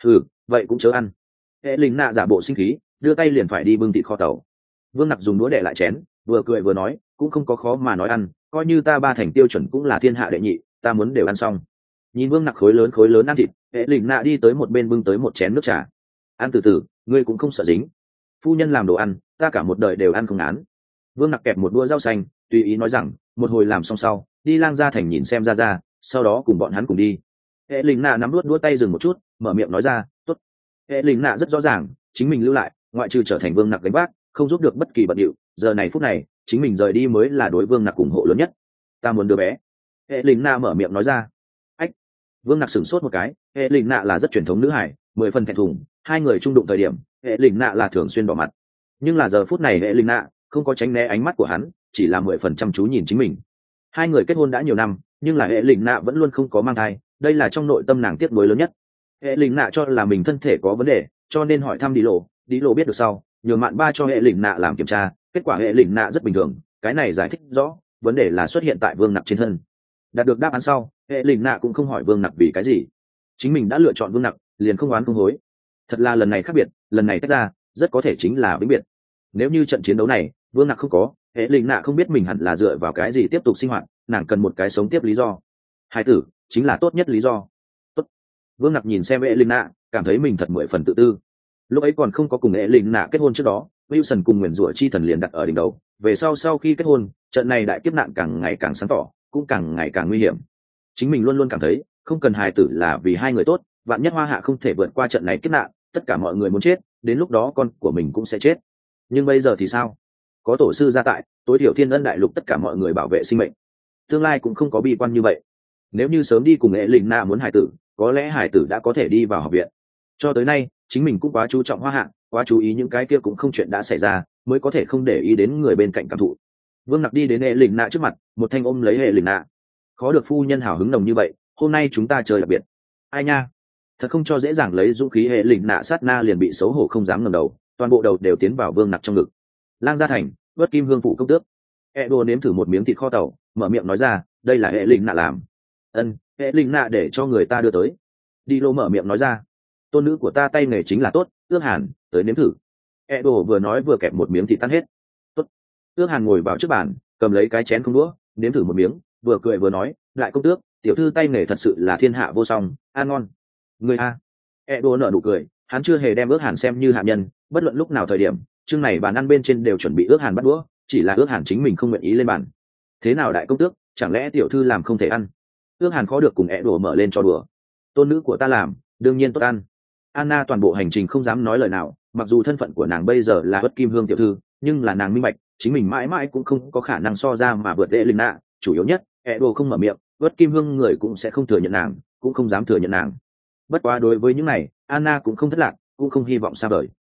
Vậy cũng chớ ăn. Hệ lĩnh nạ giả bộ sinh khí, đưa tay liền phải đi bưng thịt kho tàu. Vương Nặc dùng đũa đè lại chén, vừa cười vừa nói, cũng không có khó mà nói ăn, coi như ta 3 thành tiêu chuẩn cũng là thiên hạ đệ nhị, ta muốn đều ăn xong. Nhìn Vương Nặc khối lớn ăn thịt, hệ lĩnh nạ đi tới một bên bưng tới một chén nước trà. Ăn từ từ, ngươi cũng không sợ dính. Phu nhân làm đồ ăn, ta cả một đời đều ăn không ngán. Vương Nặc kẹp một đũa rau xanh, tùy ý nói rằng, một hồi làm xong sau, đi lang gia thành nhìn xem ra, sau đó cùng bọn hắn cùng đi. Hệ lĩnh nạ nắm đũa tay dừng một chút, mở miệng nói ra, tốt. Hệ lĩnh nạ rất rõ ràng, chính mình lưu lại, ngoại trừ trở thành Vương Nặc gánh vác, không giúp được bất kỳ bận điệu, giờ này phút này chính mình rời đi mới là đối Vương Nặc ủng hộ lớn nhất. Ta muốn đứa bé. Hệ lĩnh nạ mở miệng nói ra. Ách. Vương Nặc sửng sốt một cái, hệ lĩnh nạ là rất truyền thống nữ hải, 10 phần thẹn thùng, hai người chung đụng thời điểm, hệ lĩnh nạ là thường xuyên bỏ mặt. Nhưng là giờ phút này hệ lĩnh nạ không có tránh né ánh mắt của hắn, chỉ là 10 phần chăm chú nhìn chính mình. Hai người kết hôn đã nhiều năm, nhưng là hệ lĩnh nạ vẫn luôn không có mang thai, đây là trong nội tâm nàng tiếc nuối lớn nhất. Hệ lĩnh nạ cho là mình thân thể có vấn đề, cho nên hỏi thăm đi lộ biết được sau, nhường mạn ba cho hệ lĩnh nạ làm kiểm tra, kết quả hệ lĩnh nạ rất bình thường, cái này giải thích rõ vấn đề là xuất hiện tại Vương Nặc trên thân. Đạt được đáp án sau, hệ lĩnh nạ cũng không hỏi Vương Nặc vì cái gì, chính mình đã lựa chọn Vương Nặc, liền không oán không hối. Thật là lần này khác biệt, lần này tách ra, rất có thể chính là vĩnh biệt. Nếu như trận chiến đấu này Vương Nặc không có, hệ lĩnh nạ không biết mình hẳn là dựa vào cái gì tiếp tục sinh hoạt, nàng cần một cái sống tiếp lý do. Hai tử chính là tốt nhất lý do. Tốt. Vương Nặc nhìn xem hệ lĩnh nạ, cảm thấy mình thật 10 phần tự tư. Lúc ấy còn không có cùng hệ lĩnh nạ kết hôn trước đó, Wilson cùng nguyền rủa chi thần liền đặt ở đỉnh đầu, về sau khi kết hôn, trận này đại kiếp nạn càng ngày càng sáng tỏ, cũng càng ngày càng nguy hiểm. Chính mình luôn luôn cảm thấy không cần hài tử là vì hai người tốt, vạn nhất Hoa hạ không thể vượt qua trận này kiếp nạn, tất cả mọi người muốn chết, đến lúc đó con của mình cũng sẽ chết. Nhưng bây giờ thì sao? Có tổ sư gia tại, tối thiểu thiên ân đại lục tất cả mọi người bảo vệ sinh mệnh, tương lai cũng không có bi quan như vậy. Nếu như sớm đi cùng hệ lĩnh nạ muốn hài tử, có lẽ hài tử đã có thể đi vào học viện. Cho tới nay chính mình cũng quá chú trọng Hoa hạ, quá chú ý những cái kia cũng không chuyện đã xảy ra, mới có thể không để ý đến người bên cạnh cảm thụ. Vương Nặc đi đến hệ lĩnh nạ trước mặt, một thanh ôm lấy hệ lĩnh nạ. Khó được phu nhân hào hứng nồng như vậy, hôm nay chúng ta chơi đặc biệt. Ai nha, thật không cho dễ dàng lấy dũng khí. Hệ lĩnh nạ sát na liền bị xấu hổ không dám ngẩng đầu, toàn bộ đầu đều tiến vào Vương Nặc trong ngực. Lang gia thành, Vất Kim Hương phủ công tước. Edo nếm thử một miếng thịt kho tàu, mở miệng nói ra, đây là hệ lĩnh nạ làm. Ân, hệ lĩnh nạ để cho người ta đưa tới. Đi lô mở miệng nói ra, tôn nữ của ta tay nghề chính là tốt, Ước Hàn tới nếm thử. Edo vừa nói vừa kẹp một miếng thịt tan hết. Tốt. Ước Hàn ngồi vào trước bàn, cầm lấy cái chén không đũa, nếm thử một miếng, vừa cười vừa nói, lại công tước, tiểu thư tay nghề thật sự là thiên hạ vô song, ăn ngon. Người a. Edo nở nụ cười, hắn chưa hề đem Ước Hàn xem như hạ nhân, bất luận lúc nào thời điểm, chương này bàn ăn bên trên đều chuẩn bị Ước Hàn bắt đũa, chỉ là Ước Hàn chính mình không nguyện ý lên bàn. Thế nào đại công tước, chẳng lẽ tiểu thư làm không thể ăn? Ước Hàn khó được cùng Edo mở lên cho đùa. Tôn nữ của ta làm, đương nhiên tốt ăn. Anna toàn bộ hành trình không dám nói lời nào, mặc dù thân phận của nàng bây giờ là Bất Kim Hương tiểu thư, nhưng là nàng minh bạch, chính mình mãi mãi cũng không có khả năng so ra mà vượt hệ lĩnh nạ. Chủ yếu nhất, Edo không mở miệng, Bất Kim Hương người cũng sẽ không thừa nhận nàng, cũng không dám thừa nhận nàng. Bất quá đối với những này, Anna cũng không thất lạc, cũng không hy vọng xa vời.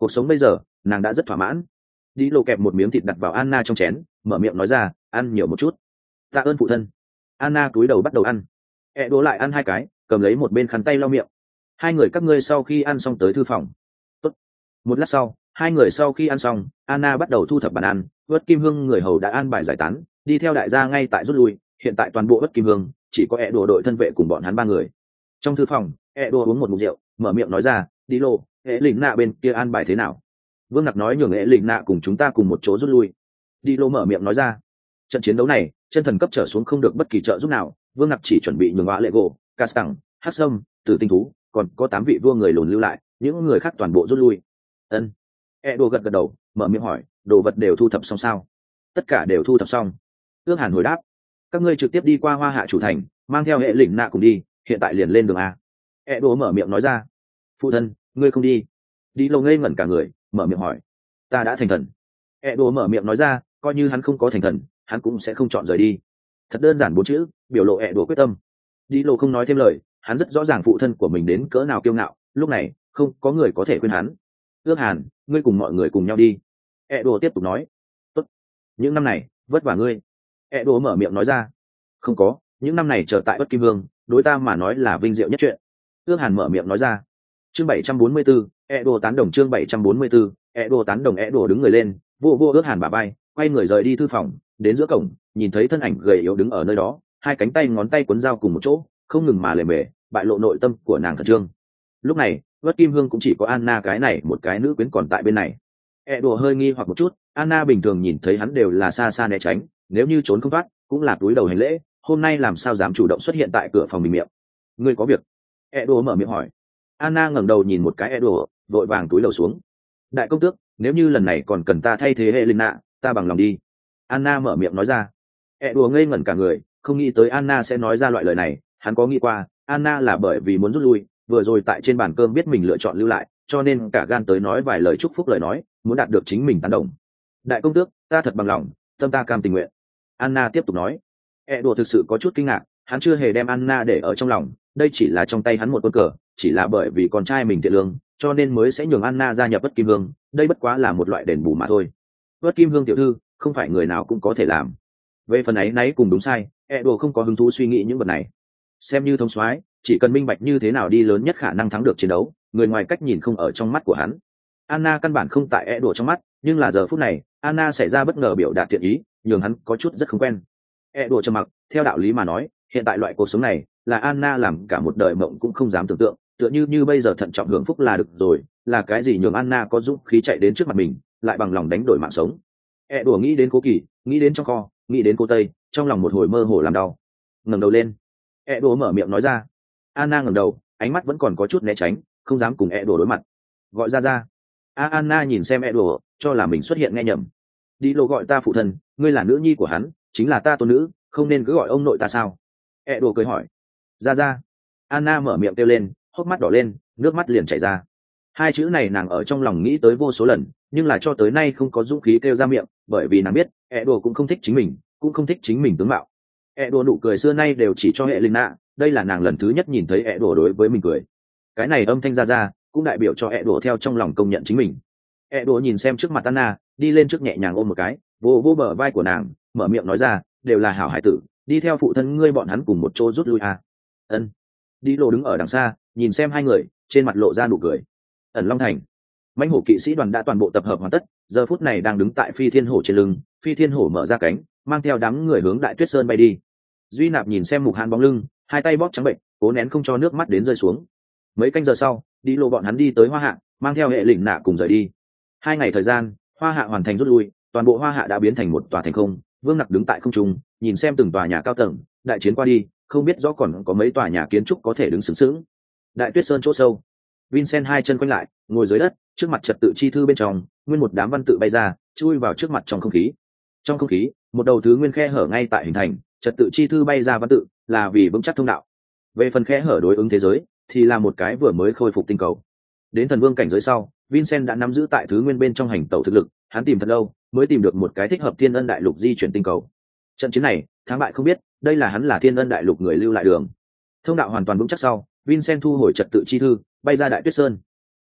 cuộc sống bây giờ nàng đã rất thỏa mãn. Đi lộ kẹp một miếng thịt đặt vào Anna trong chén, mở miệng nói ra, ăn nhiều một chút. Tạ ơn phụ thân. Anna cúi đầu bắt đầu ăn. Đố lại ăn 2 cái, cầm lấy một bên khăn tay lau miệng. Hai người các ngươi sau khi ăn xong tới thư phòng. Tốt. Một lát sau, hai người sau khi ăn xong, Anna bắt đầu thu thập bàn ăn. Vớt Kim Hương người hầu đã an bài giải tán, đi theo đại gia ngay tại rút lui. Hiện tại toàn bộ Vớt Kim Hương chỉ có Đố đội thân vệ cùng bọn hắn 3 người. Trong thư phòng, Đố uống một ngụm rượu, mở miệng nói ra, đi lộ, hệ lĩnh nạ bên kia an bài thế nào? Vương Nặc nói nhường hệ lĩnh nạ cùng chúng ta cùng một chỗ rút lui. Đi lộ mở miệng nói ra, trận chiến đấu này chân thần cấp trở xuống không được bất kỳ trợ giúp nào. Vương Nặc chỉ chuẩn bị nhường họa lệ gỗ, Castang, hát sâm, tử tinh thú, còn có 8 vị vua người lùn lưu lại, những người khác toàn bộ rút lui. Ân. Đô gật gật đầu, mở miệng hỏi, đồ vật đều thu thập xong sao? Tất cả đều thu thập xong. Ước Hàn hồi đáp, các ngươi trực tiếp đi qua Hoa Hạ chủ thành, mang theo hệ lĩnh nạ cùng đi, hiện tại liền lên đường a. Đô mở miệng nói ra, phụ thân, ngươi không đi? Đi lâu ngây ngẩn cả người, mở miệng hỏi, ta đã thành thần. Đô mở miệng nói ra, coi như hắn không có thành thần, hắn cũng sẽ không chọn rời đi. Thật đơn giản 4 chữ, biểu lộ Đô quyết tâm. Đi lâu không nói thêm lời, hắn rất rõ ràng phụ thân của mình đến cỡ nào kiêu ngạo, lúc này không có người có thể khuyên hắn. Ước Hàn, ngươi cùng mọi người cùng nhau đi. Đô tiếp tục nói, tốt, những năm này vất vả ngươi. Đô mở miệng nói ra, không có, những năm này chờ tại Bất Kim Hương đối ta mà nói là vinh diệu nhất chuyện. Ước Hàn mở miệng nói ra. Chương 744, Đô tán đồng. Chương 744, Đô tán đồng. Đô đứng người lên, vô Ước Hàn bả vai, quay người rời đi thư phòng, đến giữa cổng, nhìn thấy thân ảnh gầy yếu đứng ở nơi đó, 2 cánh tay ngón tay cuốn dao cùng một chỗ, không ngừng mà lề mề, bại lộ nội tâm của nàng khẩn trương. Lúc này Vất Kim Hương cũng chỉ có Anna cái này một cái nữ quyến còn tại bên này. Đùa hơi nghi hoặc một chút, Anna bình thường nhìn thấy hắn đều là xa xa né tránh, nếu như trốn không thoát cũng là túi đầu hành lễ, hôm nay làm sao dám chủ động xuất hiện tại cửa phòng mình miệng. Ngươi có việc? Đùa mở miệng hỏi. Anna ngẩng đầu nhìn một cái Đùa, vội vàng túi đầu xuống. Đại công tước, nếu như lần này còn cần ta thay thế Helena, ta bằng lòng đi. Anna mở miệng nói ra. Đùa ngây ngẩn cả người, không nghĩ tới Anna sẽ nói ra loại lời này. Hắn có nghĩ qua Anna là bởi vì muốn rút lui, vừa rồi tại trên bàn cơm biết mình lựa chọn lưu lại, cho nên cả gan tới nói vài lời chúc phúc lời nói, muốn đạt được chính mình tán đồng. Đại công tước, ta thật bằng lòng, tâm ta cam tình nguyện. Anna tiếp tục nói. Đùa thực sự có chút kinh ngạc, hắn chưa hề đem Anna để ở trong lòng, đây chỉ là trong tay hắn một quân cờ, chỉ là bởi vì con trai mình thiện lương, cho nên mới sẽ nhường Anna gia nhập Bất Kim Hương, đây bất quá là một loại đền bù mà thôi. Bất Kim Hương tiểu thư, không phải người nào cũng có thể làm. Về phần ấy nấy cùng đúng sai, Đùa không có hứng thú suy nghĩ những vật này. Xem như thông soái, chỉ cần minh bạch như thế nào đi lớn nhất khả năng thắng được chiến đấu, người ngoài cách nhìn không ở trong mắt của hắn. Anna căn bản không tại Đùa trong mắt, nhưng là giờ phút này, Anna xảy ra bất ngờ biểu đạt thiện ý, nhường hắn có chút rất không quen. Đùa trầm mặc, theo đạo lý mà nói, hiện tại loại cuộc sống này, là Anna làm cả một đời mộng cũng không dám tưởng tượng, tựa như bây giờ thận trọng hưởng phúc là được rồi, là cái gì nhường Anna có dũng khí chạy đến trước mặt mình, lại bằng lòng đánh đổi mạng sống. Đùa nghĩ đến Cố Kỳ, nghĩ đến trong kho, nghĩ đến cô Tây, trong lòng một hồi mơ hồ làm đau. Ngẩng đầu lên, Đùa mở miệng nói ra. Anna ngẩng đầu, ánh mắt vẫn còn có chút né tránh, không dám cùng Đùa đối mặt. Gọi ra. Anna nhìn xem Đùa, cho là mình xuất hiện nghe nhầm. Đi lô gọi ta phụ thân, ngươi là nữ nhi của hắn, chính là ta tôn nữ, không nên cứ gọi ông nội ta sao? Đùa cười hỏi. Ra. Anna mở miệng kêu lên, hốc mắt đỏ lên, nước mắt liền chảy ra. 2 chữ này nàng ở trong lòng nghĩ tới vô số lần, nhưng là cho tới nay không có dũng khí kêu ra miệng, bởi vì nàng biết, Đùa cũng không thích chính mình, cũng không thích chính mình tướng mạo. Đùa nụ cười xưa nay đều chỉ cho hệ linh nạ, đây là nàng lần thứ nhất nhìn thấy Đùa đối với mình cười. Cái này âm thanh ra cũng đại biểu cho Đùa theo trong lòng công nhận chính mình. Đùa nhìn xem trước mặt Anna, đi lên trước nhẹ nhàng ôm một cái, vô bờ vai của nàng, mở miệng nói ra, đều là hảo hải tử, đi theo phụ thân ngươi bọn hắn cùng một chỗ rút lui à. Ân. Đi lộ đứng ở đằng xa, nhìn xem 2 người, trên mặt lộ ra nụ cười. Ẩn Long Thành, mãnh hổ kỵ sĩ đoàn đã toàn bộ tập hợp hoàn tất, giờ phút này đang đứng tại Phi Thiên Hổ trên lưng, Phi Thiên Hổ mở ra cánh, mang theo đám người hướng Đại Tuyết Sơn bay đi. Duy Nạp nhìn xem Mục Hàn bóng lưng, 2 tay bóp trắng bệnh, cố nén không cho nước mắt đến rơi xuống. Mấy canh giờ sau, đi lộ bọn hắn đi tới Hoa Hạ, mang theo hệ lĩnh nạ cùng rời đi. 2 ngày thời gian, Hoa Hạ hoàn thành rút lui, toàn bộ Hoa Hạ đã biến thành một tòa thành không. Vương Nặc đứng tại không trung, nhìn xem từng tòa nhà cao tầng, đại chiến qua đi, không biết rõ còn có mấy tòa nhà kiến trúc có thể đứng sướng sướng. Đại Tuyết Sơn chỗ sâu, Vincent 2 chân quanh lại, ngồi dưới đất, trước mặt trật tự chi thư bên trong, nguyên một đám văn tự bay ra, chui vào trước mặt trong không khí. Trong không khí, một đầu thứ nguyên khe hở ngay tại hình thành, trật tự chi thư bay ra văn tự, là vì vững chắc thông đạo. Về phần khe hở đối ứng thế giới, thì là một cái vừa mới khôi phục tinh cầu. Đến thần vương cảnh giới sau, Vincent đã nắm giữ tại thứ nguyên bên trong hành tẩu thực lực, hắn tìm thật lâu, mới tìm được một cái thích hợp Thiên Ân Đại Lục di chuyển tinh cầu. Trận chiến này, thắng bại không biết, đây là hắn là Thiên Ân Đại Lục người lưu lại đường. Thông đạo hoàn toàn vững chắc sau, Vincent thu hồi trật tự chi thư, bay ra Đại Tuyết Sơn.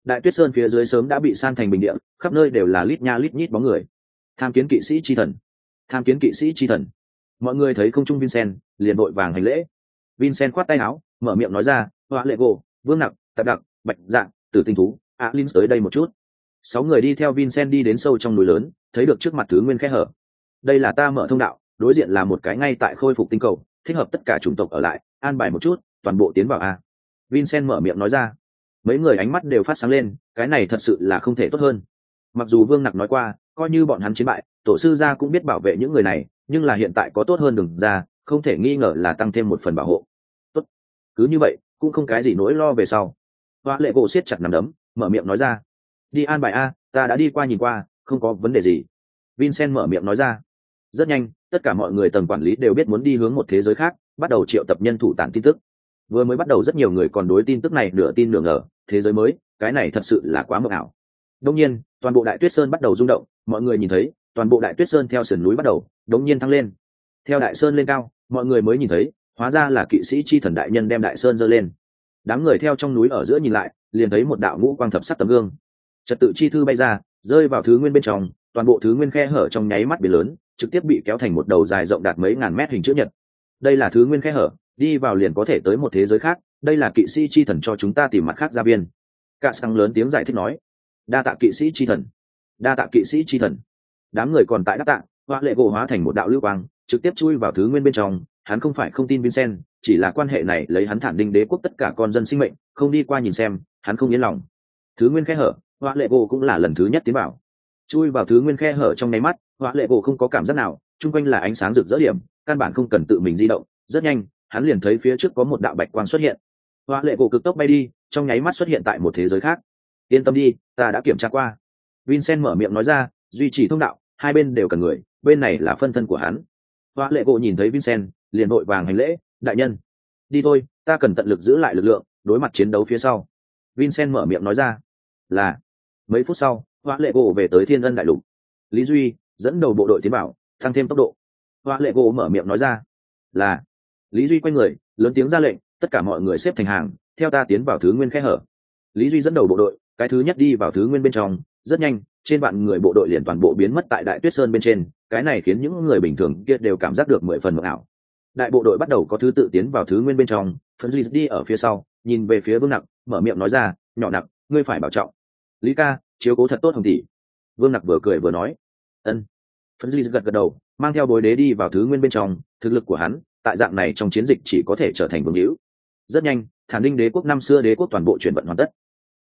Đại Tuyết Sơn phía dưới sớm đã bị san thành bình địa, khắp nơi đều là lít nha lít nhít bóng người. Tham kiến kỵ sĩ chi thần, tham kiến kỵ sĩ chi thần. Mọi người thấy không trung Vincent, liền vội vàng hành lễ. Vincent khoát tay áo, mở miệng nói ra, "Họa lệ gỗ, Vương Nặc, Tạp Đặc, Bạch Dạng, Tử Tinh Thú, Alin tới đây một chút." 6 người đi theo Vincent đi đến sâu trong núi lớn, thấy được trước mặt thứ nguyên khe hở. Đây là ta mở thông đạo, đối diện là một cái ngay tại khôi phục tinh cầu, thích hợp tất cả chủng tộc ở lại, an bài một chút, toàn bộ tiến vào a. Vincent mở miệng nói ra. Mấy người ánh mắt đều phát sáng lên, cái này thật sự là không thể tốt hơn. Mặc dù Vương Nặc nói qua, coi như bọn hắn chiến bại, tổ sư gia cũng biết bảo vệ những người này, nhưng là hiện tại có tốt hơn đừng ra, không thể nghi ngờ là tăng thêm một phần bảo hộ. Tốt, cứ như vậy, cũng không cái gì nỗi lo về sau. Hoa lệ gỗ siết chặt nắm đấm, mở miệng nói ra. Đi an bài a, ta đã đi qua nhìn qua, không có vấn đề gì. Vincent mở miệng nói ra. Rất nhanh, tất cả mọi người tầng quản lý đều biết muốn đi hướng một thế giới khác, bắt đầu triệu tập nhân thủ tản tin tức. Vừa mới bắt đầu rất nhiều người còn đối tin tức này nửa tin nửa ngờ, thế giới mới, cái này thật sự là quá mộng ảo. Đống nhiên, toàn bộ Đại Tuyết Sơn bắt đầu rung động, mọi người nhìn thấy, toàn bộ Đại Tuyết Sơn theo sườn núi bắt đầu, đống nhiên thăng lên. Theo Đại Sơn lên cao, mọi người mới nhìn thấy, hóa ra là kỵ sĩ chi thần đại nhân đem Đại Sơn giơ lên. Đám người theo trong núi ở giữa nhìn lại, liền thấy một đạo ngũ quang thập sắc tấm gương. Trật tự chi thư bay ra, rơi vào thứ nguyên bên trong, toàn bộ thứ nguyên khe hở trong nháy mắt biến lớn, trực tiếp bị kéo thành một đầu dài rộng đạt mấy ngàn mét hình chữ nhật. Đây là thứ nguyên khe hở, đi vào liền có thể tới một thế giới khác, đây là kỵ sĩ chi thần cho chúng ta tìm mặt khác gia viên. Cả sang lớn tiếng giải thích nói. Đa tạ kỵ sĩ chi thần, đa tạ kỵ sĩ chi thần. Đám người còn tại đáp tạ, Hoa lệ gỗ hóa thành một đạo lưu quang, trực tiếp chui vào thứ nguyên bên trong. Hắn không phải không tin Vincent, chỉ là quan hệ này lấy hắn Thản Đinh đế quốc tất cả con dân sinh mệnh, không đi qua nhìn xem, hắn không yên lòng. Thứ nguyên khe hở, Hoa lệ gỗ cũng là lần thứ nhất tiến vào. Chui vào thứ nguyên khe hở trong nháy mắt, Hoa lệ gỗ không có cảm giác nào, chung quanh là ánh sáng rực rỡ điểm, căn bản không cần tự mình di động. Rất nhanh, hắn liền thấy phía trước có một đạo bạch quang xuất hiện. Hoa lệ gỗ cực tốc bay đi, trong nháy mắt xuất hiện tại một thế giới khác. Yên tâm đi, ta đã kiểm tra qua. Vincent mở miệng nói ra, duy trì thông đạo, hai bên đều cần người, bên này là phân thân của hắn. Hoa lệ gỗ nhìn thấy Vincent, liền vội vàng hành lễ, đại nhân. Đi thôi, ta cần tận lực giữ lại lực lượng, đối mặt chiến đấu phía sau. Vincent mở miệng nói ra. Là. Mấy phút sau, Hoa lệ gỗ về tới Thiên Ân đại lục. Lý Duy dẫn đầu bộ đội tiến bảo, tăng thêm tốc độ. Hoa lệ gỗ mở miệng nói ra. Là. Lý Duy quay người, lớn tiếng ra lệnh, tất cả mọi người xếp thành hàng, theo ta tiến vào thứ nguyên khe hở. Lý Duy dẫn đầu bộ đội, cái thứ nhất đi vào thứ nguyên bên trong, rất nhanh, trên vạn người bộ đội liền toàn bộ biến mất tại Đại Tuyết Sơn bên trên, cái này khiến những người bình thường kia đều cảm giác được 10 phần mộng ảo. Đại bộ đội bắt đầu có thứ tự tiến vào thứ nguyên bên trong, Phân Duy đi ở phía sau, nhìn về phía Vương Nặc, mở miệng nói ra, nhỏ Nặc, ngươi phải bảo trọng. Lý ca, chiếu cố thật tốt Hồng tỷ. Vương Nặc vừa cười vừa nói. Ân. Phân Duy gật gật đầu, mang theo Bối Đế đi vào thứ nguyên bên trong, thực lực của hắn, tại dạng này trong chiến dịch chỉ có thể trở thành vương hữu. Rất nhanh, Thản Đinh đế quốc năm xưa đế quốc toàn bộ chuyển vận hoàn tất,